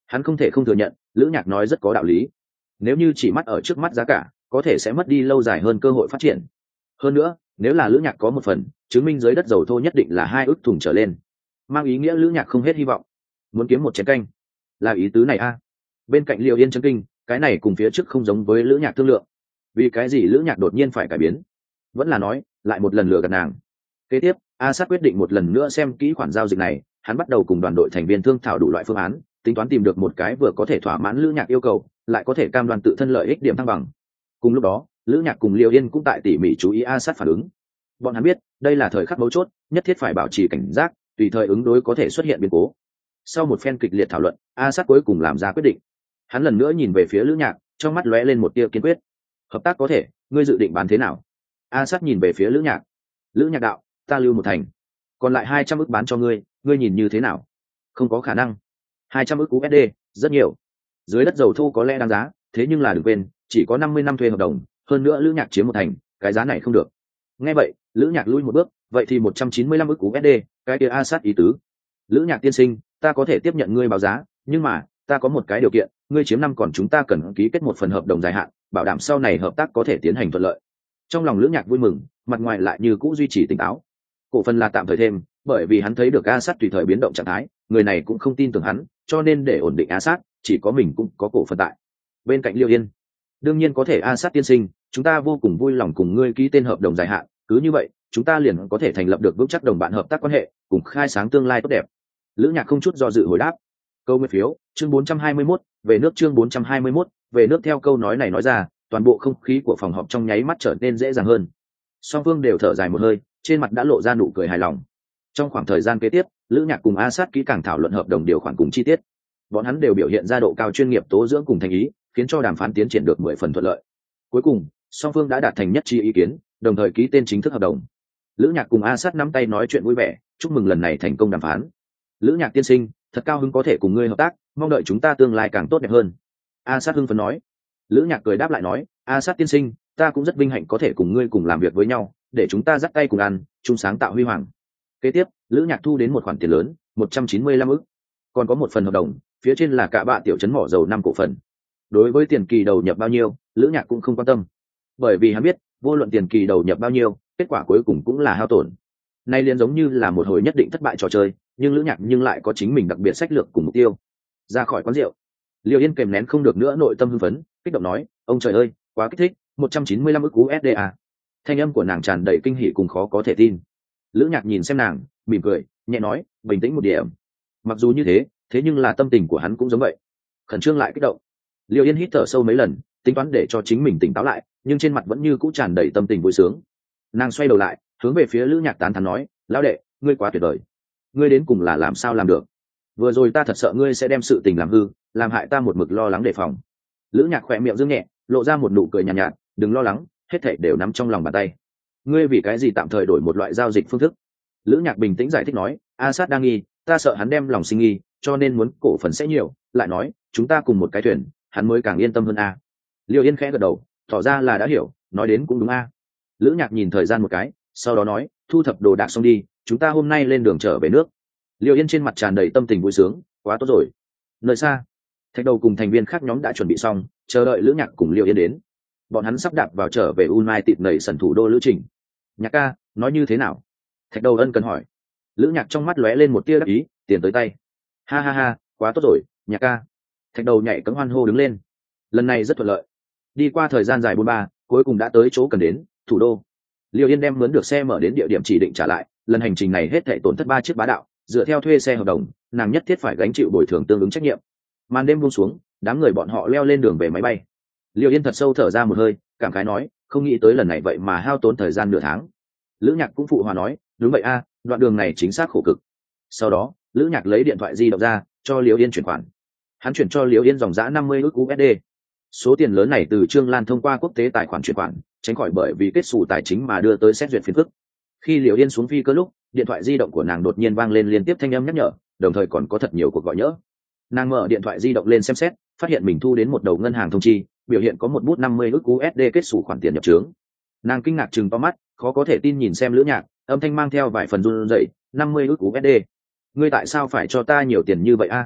Hắn không thể không thừa nhận lữ nhạc nói rất có đạo lý. Nếu như chỉ mắt ở trước mắt giá cả có thể sẽ mất đi lâu dài hơn cơ hội phát triển. Hơn nữa nếu là lữ nhạc có một phần chứng minh dưới đất dầu thô nhất định là hai ước thùng trở lên, mang ý nghĩa lữ nhạc không hết hy vọng. Muốn kiếm một chén canh là ý tứ này a à? Bên cạnh Liệu Yên chấn kinh, cái này cùng phía trước không giống với lữ nhạc thương lượng. Vì cái gì lữ nhạc đột nhiên phải cải biến? Vẫn là nói lại một lần lừa gạt nàng. Kế tiếp a sát quyết định một lần nữa xem kỹ khoản giao dịch này. Hắn bắt đầu cùng đoàn đội thành viên thương thảo đủ loại phương án, tính toán tìm được một cái vừa có thể thỏa mãn lữ nhạc yêu cầu lại có thể cam đoan tự thân lợi ích điểm thăng bằng. Cùng lúc đó lữ nhạc cùng Liệu Yên cũng tại tỉ mỉ chú ý a sát phản ứng. Bọn hắn biết đây là thời khắc mấu chốt, nhất thiết phải bảo trì cảnh giác, tùy thời ứng đối có thể xuất hiện biến cố. Sau một phen kịch liệt thảo luận, a sát cuối cùng làm ra quyết định. Hắn lần nữa nhìn về phía lữ nhạc, trong mắt lóe lên một tia kiên quyết. Hợp tác có thể, ngươi dự định bán thế nào? A sát nhìn về phía lữ nhạc. Lữ nhạc đạo, ta lưu một thành, còn lại hai trăm ức bán cho ngươi, ngươi nhìn như thế nào? Không có khả năng. Hai trăm ức u ét đê rất nhiều. Dưới đất dầu thô có lẽ đáng giá, thế nhưng là đừng quên chỉ có năm mươi năm thuê hợp đồng, hơn nữa lữ nhạc chiếm một thành, cái giá này không được. Nghe vậy lữ nhạc lui một bước, vậy thì một trăm chín mươi lăm ức u ét đê, cái kia a sát ý tứ. Lữ nhạc tiên sinh, ta có thể tiếp nhận ngươi báo giá, nhưng mà ta có một cái điều kiện, ngươi chiếm năm còn chúng ta cần ký kết một phần hợp đồng dài hạn, bảo đảm sau này hợp tác có thể tiến hành thuận lợi. Trong lòng lữ nhạc vui mừng, mặt ngoài lại như cũ duy trì tỉnh táo. Cổ phần là tạm thời thêm, bởi vì hắn thấy được a sát tùy thời biến động trạng thái, người này cũng không tin tưởng hắn, cho nên để ổn định a sát chỉ có mình cũng có cổ phần tại. Bên cạnh Liêu Yên, đương nhiên có thể a sát tiên sinh, chúng ta vô cùng vui lòng cùng ngươi ký tên hợp đồng dài hạn, cứ như vậy chúng ta liền có thể thành lập được vững chắc đồng bạn hợp tác quan hệ, cùng khai sáng tương lai tốt đẹp. Lữ nhạc không chút do dự hồi đáp. Câu nguyên phiếu chương bốn trăm hai mươi mốt, về nước chương bốn trăm hai mươi mốt, về nước. Theo câu nói này nói ra, toàn bộ không khí của phòng họp trong nháy mắt trở nên dễ dàng hơn. Song phương đều thở dài một hơi, trên mặt đã lộ ra nụ cười hài lòng. Trong khoảng thời gian kế tiếp, lữ nhạc cùng a sát kỹ càng thảo luận hợp đồng điều khoản cùng chi tiết. Bọn hắn đều biểu hiện ra độ cao chuyên nghiệp, tố dưỡng cùng thành ý, khiến cho đàm phán tiến triển được mười phần thuận lợi. Cuối cùng song phương đã đạt thành nhất trí ý kiến, đồng thời ký tên chính thức hợp đồng. Lữ nhạc cùng a sát nắm tay nói chuyện vui vẻ, chúc mừng lần này thành công đàm phán. Lữ nhạc tiên sinh, thật cao hứng có thể cùng ngươi hợp tác, mong đợi chúng ta tương lai càng tốt đẹp hơn. A sát hưng phấn nói. Lữ nhạc cười đáp lại nói, a sát tiên sinh, ta cũng rất vinh hạnh có thể cùng ngươi cùng làm việc với nhau, để chúng ta dắt tay cùng ăn chung sáng tạo huy hoàng. Kế tiếp lữ nhạc thu đến một khoản tiền lớn, một trăm chín mươi lăm ức, còn có một phần hợp đồng, phía trên là cả bạ tiểu trấn mỏ dầu năm cổ phần. Đối với tiền kỳ đầu nhập bao nhiêu, lữ nhạc cũng không quan tâm, bởi vì hắn biết vô luận tiền kỳ đầu nhập bao nhiêu, kết quả cuối cùng cũng là hao tổn. Nay liền giống như là một hồi nhất định thất bại trò chơi, nhưng lữ nhạc nhưng lại có chính mình đặc biệt sách lược cùng mục tiêu. Ra khỏi quán rượu, Liêu Yên kèm nén không được nữa nội tâm hưng phấn, kích động nói, ông trời ơi quá kích thích, một trăm chín mươi lăm ức u ét đê à. Thanh âm của nàng tràn đầy kinh hỉ cùng khó có thể tin. Lữ nhạc nhìn xem nàng mỉm cười nhẹ nói, bình tĩnh một điểm. Mặc dù như thế thế nhưng là tâm tình của hắn cũng giống vậy, khẩn trương lại kích động. Liêu Yên hít thở sâu mấy lần, tính toán để cho chính mình tỉnh táo lại, nhưng trên mặt vẫn như cũ tràn đầy tâm tình vui sướng. Nàng xoay đầu lại hướng về phía lữ nhạc tán thán nói, lão đệ, ngươi quá tuyệt vời, ngươi đến cùng là làm sao làm được? Vừa rồi ta thật sợ ngươi sẽ đem sự tình làm hư, làm hại ta một mực lo lắng đề phòng. Lữ nhạc khỏe miệng dương nhẹ, lộ ra một nụ cười nhàn nhạt, nhạt, đừng lo lắng, hết thảy đều nắm trong lòng bàn tay. Ngươi vì cái gì tạm thời đổi một loại giao dịch phương thức? Lữ nhạc bình tĩnh giải thích nói, a sát đang nghi, ta sợ hắn đem lòng sinh nghi, cho nên muốn cổ phần sẽ nhiều, lại nói chúng ta cùng một cái thuyền, hắn mới càng yên tâm hơn a. À. Liêu Yên khẽ gật đầu, tỏ ra là đã hiểu, nói đến cũng đúng a. À. Lữ nhạc nhìn thời gian một cái, sau đó nói, thu thập đồ đạc xong đi, chúng ta hôm nay lên đường trở về nước. Liêu Yên trên mặt tràn đầy tâm tình vui sướng, quá tốt rồi. Nơi xa, Thạch Đầu cùng thành viên khác nhóm đã chuẩn bị xong, chờ đợi Lữ nhạc cùng Liêu Yên đến. Bọn hắn sắp đạp vào trở về Unai tịt nảy sần thủ đô lữ trình. Nhạc ca, nói như thế nào? Thạch Đầu ân cần hỏi. Lữ nhạc trong mắt lóe lên một tia đắc ý, tiền tới tay. Ha ha ha, quá tốt rồi, nhạc ca. Thạch Đầu nhảy cẫng hoan hô đứng lên. Lần này rất thuận lợi. Đi qua thời gian dài bốn ba, cuối cùng đã tới chỗ cần đến, thủ đô. Liêu Yên đem mướn được xe mở đến địa điểm chỉ định trả lại, lần hành trình này hết thảy tổn thất ba chiếc bá đạo, dựa theo thuê xe hợp đồng, nàng nhất thiết phải gánh chịu bồi thường tương ứng trách nhiệm. Màn đêm buông xuống, đám người bọn họ leo lên đường về máy bay. Liêu Yên thật sâu thở ra một hơi, cảm khái nói, không nghĩ tới lần này vậy mà hao tốn thời gian nửa tháng. Lữ nhạc cũng phụ hòa nói, đúng vậy a, đoạn đường này chính xác khổ cực. Sau đó Lữ nhạc lấy điện thoại di động ra cho Liêu Yên chuyển khoản. Hắn chuyển cho Liêu Yên dòng giá năm mươi ức u ét đê. Số tiền lớn này từ Trương Lan thông qua quốc tế tài khoản chuyển khoản, tránh khỏi bởi vì kết xù tài chính mà đưa tới xét duyệt phiền phức. Khi Liêu Yên xuống phi cơ lúc, điện thoại di động của nàng đột nhiên vang lên liên tiếp thanh âm nhắc nhở, đồng thời còn có thật nhiều cuộc gọi nhỡ. Nàng mở điện thoại di động lên xem xét, phát hiện mình thu đến một đầu ngân hàng thông chi, biểu hiện có một bút năm mươi ức u ét đê kết xù khoản tiền nhập trướng. Nàng kinh ngạc trừng to mắt, khó có thể tin nhìn xem Lữ nhạc, âm thanh mang theo vài phần run rẩy, năm mươi ức u ét đê. Ngươi tại sao phải cho ta nhiều tiền như vậy a?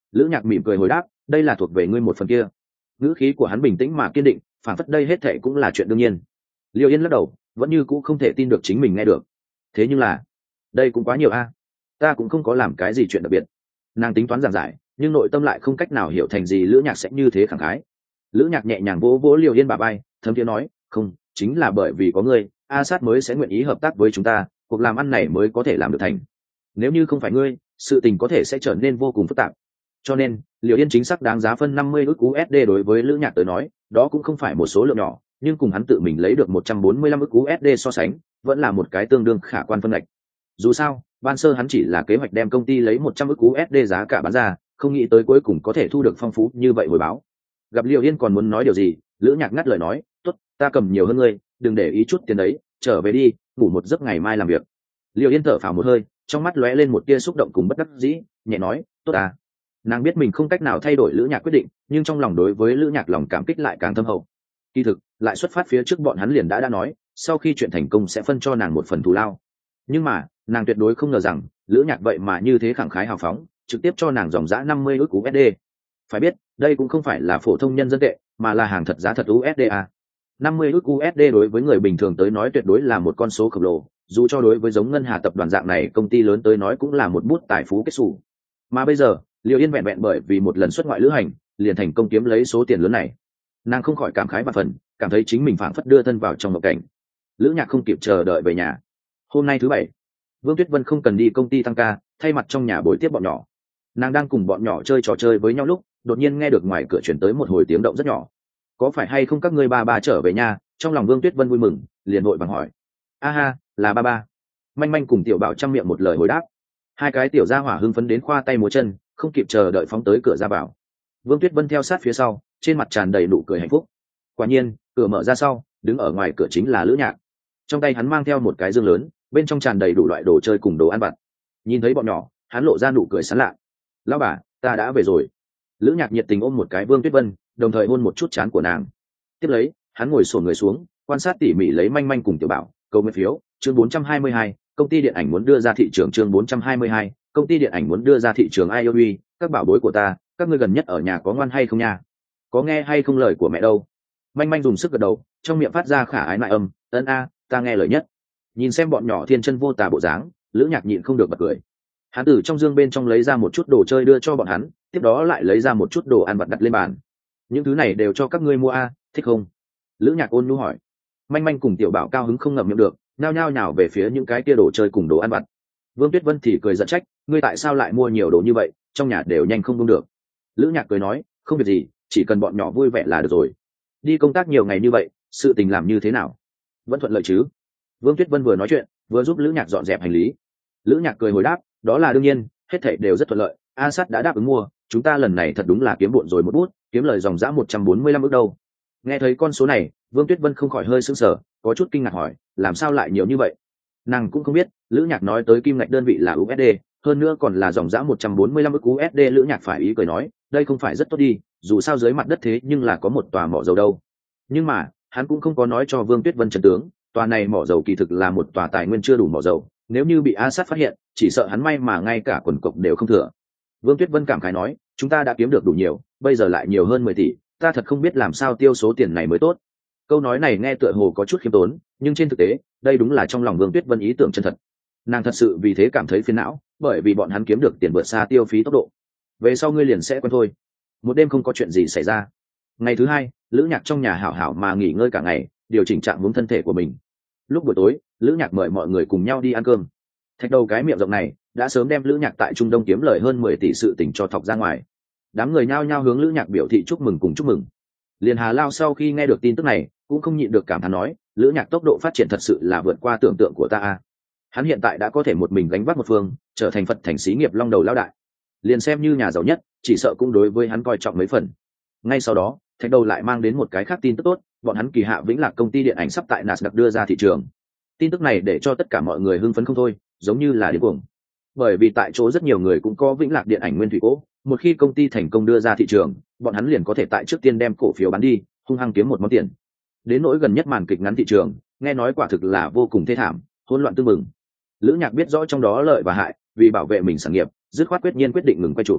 Lữ Nhạc mỉm cười hồi đáp, đây là thuộc về ngươi một phần kia. Ngữ khí của hắn bình tĩnh mà kiên định, phản phất đây hết thệ cũng là chuyện đương nhiên. Liêu Yên lắc đầu, vẫn như cũ không thể tin được chính mình nghe được. Thế nhưng là, đây cũng quá nhiều a, ta cũng không có làm cái gì chuyện đặc biệt. Nàng tính toán giảng giải, nhưng nội tâm lại không cách nào hiểu thành gì Lữ Nhạc sẽ như thế khẳng khái. Lữ Nhạc nhẹ nhàng vỗ vỗ Liêu Yên bả vai, thấm thiế nói, không, chính là bởi vì có ngươi, A Sát mới sẽ nguyện ý hợp tác với chúng ta, cuộc làm ăn này mới có thể làm được thành. Nếu như không phải ngươi, sự tình có thể sẽ trở nên vô cùng phức tạp. Cho nên, Liêu Yên chính xác đáng giá phân năm mươi ức u ét đê đối với Lữ Nhạc tới nói, đó cũng không phải một số lượng nhỏ, nhưng cùng hắn tự mình lấy được một trăm bốn mươi lăm ức u ét đê so sánh, vẫn là một cái tương đương khả quan phân ngạch. Dù sao, ban sơ hắn chỉ là kế hoạch đem công ty lấy một trăm ức u ét đê giá cả bán ra, không nghĩ tới cuối cùng có thể thu được phong phú như vậy hồi báo. Gặp Liêu Yên còn muốn nói điều gì, Lữ Nhạc ngắt lời nói, tốt, ta cầm nhiều hơn ngươi, đừng để ý chút tiền đấy, trở về đi, ngủ một giấc ngày mai làm việc. Liêu Yên thở phào một hơi, trong mắt lóe lên một tia xúc động cùng bất đắc dĩ, nhẹ nói, tốt à. Nàng biết mình không cách nào thay đổi Lữ Nhạc quyết định, nhưng trong lòng đối với Lữ Nhạc lòng cảm kích lại càng thâm hậu. Kỳ thực, lại xuất phát phía trước bọn hắn liền đã đã nói, sau khi chuyện thành công sẽ phân cho nàng một phần thù lao. Nhưng mà, nàng tuyệt đối không ngờ rằng, Lữ Nhạc vậy mà như thế khẳng khái hào phóng, trực tiếp cho nàng dòng giá năm mươi ức u ét đê. Phải biết, đây cũng không phải là phổ thông nhân dân tệ, mà là hàng thật giá thật u ét đê a. năm mươi ức u ét đê đối với người bình thường tới nói tuyệt đối là một con số khổng lồ, dù cho đối với giống Ngân Hà tập đoàn dạng này công ty lớn tới nói cũng là một bút tài phú kết xù. Mà bây giờ, Liêu Yên vẹn vẹn bởi vì một lần xuất ngoại lữ hành, liền thành công kiếm lấy số tiền lớn này. Nàng không khỏi cảm khái và phần, cảm thấy chính mình phảng phất đưa thân vào trong một cảnh. Lữ Nhạc không kịp chờ đợi về nhà. Hôm nay thứ bảy, Vương Tuyết Vân không cần đi công ty tăng ca, thay mặt trong nhà bồi tiếp bọn nhỏ. Nàng đang cùng bọn nhỏ chơi trò chơi với nhau lúc, đột nhiên nghe được ngoài cửa chuyển tới một hồi tiếng động rất nhỏ. Có phải hay không các ngươi ba ba trở về nhà? Trong lòng Vương Tuyết Vân vui mừng, liền vội vàng hỏi. A ha, là ba ba. Manh Manh cùng Tiểu Bảo trong miệng một lời hồi đáp. Hai cái tiểu gia hỏa hưng phấn đến khoa tay múa chân, không kịp chờ đợi phóng tới cửa ra vào. Vương Tuyết Vân theo sát phía sau, trên mặt tràn đầy nụ cười hạnh phúc. Quả nhiên, cửa mở ra sau, đứng ở ngoài cửa chính là Lữ Nhạc. Trong tay hắn mang theo một cái dương lớn, bên trong tràn đầy đủ loại đồ chơi cùng đồ ăn vặt. Nhìn thấy bọn nhỏ, hắn lộ ra nụ cười sán lạ. Lão bà, ta đã về rồi. Lữ Nhạc nhiệt tình ôm một cái Vương Tuyết Vân, đồng thời hôn một chút trán của nàng. Tiếp lấy, hắn ngồi xổm người xuống, quan sát tỉ mỉ lấy Manh Manh cùng Tiểu Bảo, câu nguyên phiếu, chương bốn trăm hai mươi hai, công ty điện ảnh muốn đưa ra thị trường chương bốn trăm hai mươi hai, công ty điện ảnh muốn đưa ra thị trường i o u, các bảo bối của ta, các ngươi gần nhất ở nhà có ngoan hay không nha? Có nghe hay không lời của mẹ đâu? Manh Manh dùng sức gật đầu, trong miệng phát ra khả ái nại âm, ân a, ta nghe lời nhất. Nhìn xem bọn nhỏ thiên chân vô tà bộ dáng, Lữ Nhạc nhịn không được bật cười. Hắn từ trong dương bên trong lấy ra một chút đồ chơi đưa cho bọn hắn, tiếp đó lại lấy ra một chút đồ ăn vặt đặt lên bàn. Những thứ này đều cho các ngươi mua a, thích không? Lữ Nhạc ôn nhu hỏi. Manh Manh cùng Tiểu Bảo cao hứng không ngậm miệng được, nhao nhao nhào về phía những cái kia đồ chơi cùng đồ ăn vặt. Vương Tuyết Vân thì cười giận trách, ngươi tại sao lại mua nhiều đồ như vậy, trong nhà đều nhanh không buông được. Lữ Nhạc cười nói, không việc gì, chỉ cần bọn nhỏ vui vẻ là được rồi. Đi công tác nhiều ngày như vậy, sự tình làm như thế nào? Vẫn thuận lợi chứ? Vương Tuyết Vân vừa nói chuyện, vừa giúp Lữ Nhạc dọn dẹp hành lý. Lữ Nhạc cười hồi đáp, đó là đương nhiên, hết thảy đều rất thuận lợi, A Sát đã đáp ứng mua, chúng ta lần này thật đúng là kiếm bộn rồi một bút, kiếm lời dòng dã một trăm bốn mươi lăm ức đâu. Nghe thấy con số này, Vương Tuyết Vân không khỏi hơi sững sờ, có chút kinh ngạc hỏi, làm sao lại nhiều như vậy? Nàng cũng không biết, Lữ Nhạc nói tới kim ngạch đơn vị là u ét đê, hơn nữa còn là dòng dã một trăm bốn mươi lăm ức u ét đê. Lữ Nhạc phải ý cười nói, đây không phải rất tốt đi, dù sao dưới mặt đất thế nhưng là có một tòa mỏ dầu đâu. Nhưng mà, hắn cũng không có nói cho Vương Tuyết Vân chân tướng, tòa này mỏ dầu kỳ thực là một tòa tài nguyên chưa đủ mỏ dầu, nếu như bị A Sát phát hiện, chỉ sợ hắn may mà ngay cả quần cộc đều không thừa. Vương Tuyết Vân cảm khái nói, chúng ta đã kiếm được đủ nhiều, bây giờ lại nhiều hơn mười tỷ, ta thật không biết làm sao tiêu số tiền này mới tốt. Câu nói này nghe tựa hồ có chút khiêm tốn, nhưng trên thực tế, đây đúng là trong lòng Vương Tuyết Vân ý tưởng chân thật. Nàng thật sự vì thế cảm thấy phiền não, bởi vì bọn hắn kiếm được tiền vượt xa tiêu phí tốc độ. Về sau ngươi liền sẽ quen thôi. Một đêm không có chuyện gì xảy ra. Ngày thứ hai, Lữ Nhạc trong nhà hảo hảo mà nghỉ ngơi cả ngày, điều chỉnh trạng hướng thân thể của mình. Lúc buổi tối, Lữ Nhạc mời mọi người cùng nhau đi ăn cơm. Thạch Đầu cái miệng rộng này đã sớm đem Lữ Nhạc tại Trung Đông kiếm lời hơn mười tỷ sự tình cho thọc ra ngoài. Đám người nhao nhao hướng Lữ Nhạc biểu thị chúc mừng cùng chúc mừng. Liền Hà Lao sau khi nghe được tin tức này, cũng không nhịn được cảm thán nói, Lữ Nhạc tốc độ phát triển thật sự là vượt qua tưởng tượng của ta a. Hắn hiện tại đã có thể một mình gánh vác một phương, trở thành Phật thành xí nghiệp long đầu lao đại. Liền xem như nhà giàu nhất, chỉ sợ cũng đối với hắn coi trọng mấy phần. Ngay sau đó, Thạch Đầu lại mang đến một cái khác tin tức tốt, bọn hắn Kỳ Hạ Vĩnh Lạc công ty điện ảnh sắp tại Nasdaq đưa ra thị trường. Tin tức này để cho tất cả mọi người hưng phấn không thôi, giống như là điên cuồng. Bởi vì tại chỗ rất nhiều người cũng có Vĩnh Lạc điện ảnh nguyên thủy cố, một khi công ty thành công đưa ra thị trường, bọn hắn liền có thể tại trước tiên đem cổ phiếu bán đi, hung hăng kiếm một món tiền. Đến nỗi gần nhất màn kịch ngắn thị trường, nghe nói quả thực là vô cùng thê thảm, hỗn loạn tương mừng. Lữ Nhạc biết rõ trong đó lợi và hại, vì bảo vệ mình sản nghiệp, dứt khoát quyết nhiên quyết định ngừng quay chụp.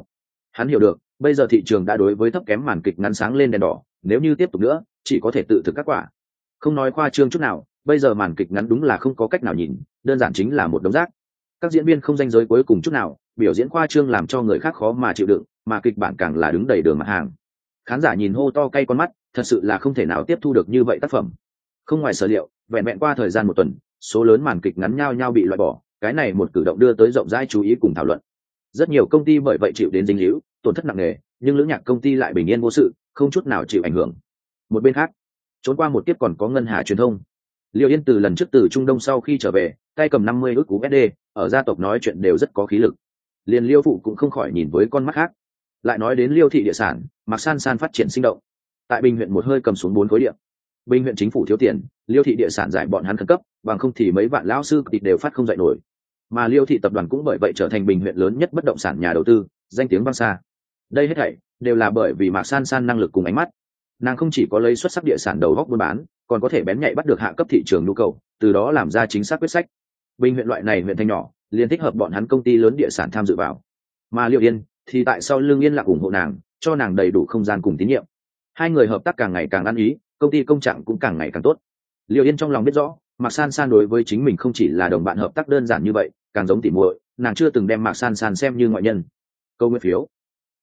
Hắn hiểu được bây giờ thị trường đã đối với thấp kém màn kịch ngắn sáng lên đèn đỏ, nếu như tiếp tục nữa chỉ có thể tự thực các quả. Không nói khoa trương chút nào, bây giờ màn kịch ngắn đúng là không có cách nào nhìn, đơn giản chính là một đống rác. Các diễn viên không ranh giới cuối cùng chút nào, biểu diễn khoa trương làm cho người khác khó mà chịu đựng, mà kịch bản càng là đứng đầy đường mặt hàng. Khán giả nhìn hô to cay con mắt, thật sự là không thể nào tiếp thu được như vậy tác phẩm. Không ngoài sở liệu, vẹn vẹn qua thời gian một tuần, số lớn màn kịch ngắn nhao nhao bị loại bỏ, cái này một cử động đưa tới rộng rãi chú ý cùng thảo luận. Rất nhiều công ty bởi vậy chịu đến dính líu, tổn thất nặng nề, nhưng lữ nhạc công ty lại bình yên vô sự, không chút nào chịu ảnh hưởng. Một bên khác, trốn qua một tiếp còn có ngân hà truyền thông. Liêu Yên từ lần trước từ Trung Đông sau khi trở về, tay cầm năm mươi ức cú ét đê, ở gia tộc nói chuyện đều rất có khí lực. Liền Liêu phụ cũng không khỏi nhìn với con mắt khác. Lại nói đến Liêu thị địa sản, Mạc San San phát triển sinh động. Tại Bình huyện một hơi cầm xuống bốn khối địa. Bình huyện chính phủ thiếu tiền, Liêu thị địa sản giải bọn hắn khẩn cấp, bằng không thì mấy vạn lão sư tịch đều phát không dậy nổi. Mà Liêu thị tập đoàn cũng bởi vậy trở thành Bình huyện lớn nhất bất động sản nhà đầu tư, danh tiếng vang xa. Đây hết thảy đều là bởi vì Mạc San San năng lực cùng ánh mắt. Nàng không chỉ có lấy xuất sắc địa sản đầu góc buôn bán, còn có thể bén nhạy bắt được hạ cấp thị trường nhu cầu, từ đó làm ra chính xác quyết sách. Bình huyện loại này huyện thành nhỏ, liền thích hợp bọn hắn công ty lớn địa sản tham dự vào. Mà Liêu Yên thì tại sau lưng yên lặng ủng hộ nàng, cho nàng đầy đủ không gian cùng tín nhiệm. Hai người hợp tác càng ngày càng ăn ý, công ty công trạng cũng càng ngày càng tốt. Liêu Yên trong lòng biết rõ, Mạc San San đối với chính mình không chỉ là đồng bạn hợp tác đơn giản như vậy, càng giống tỉ muội, nàng chưa từng đem Mạc San San xem như ngoại nhân. Câu nguyên phiếu,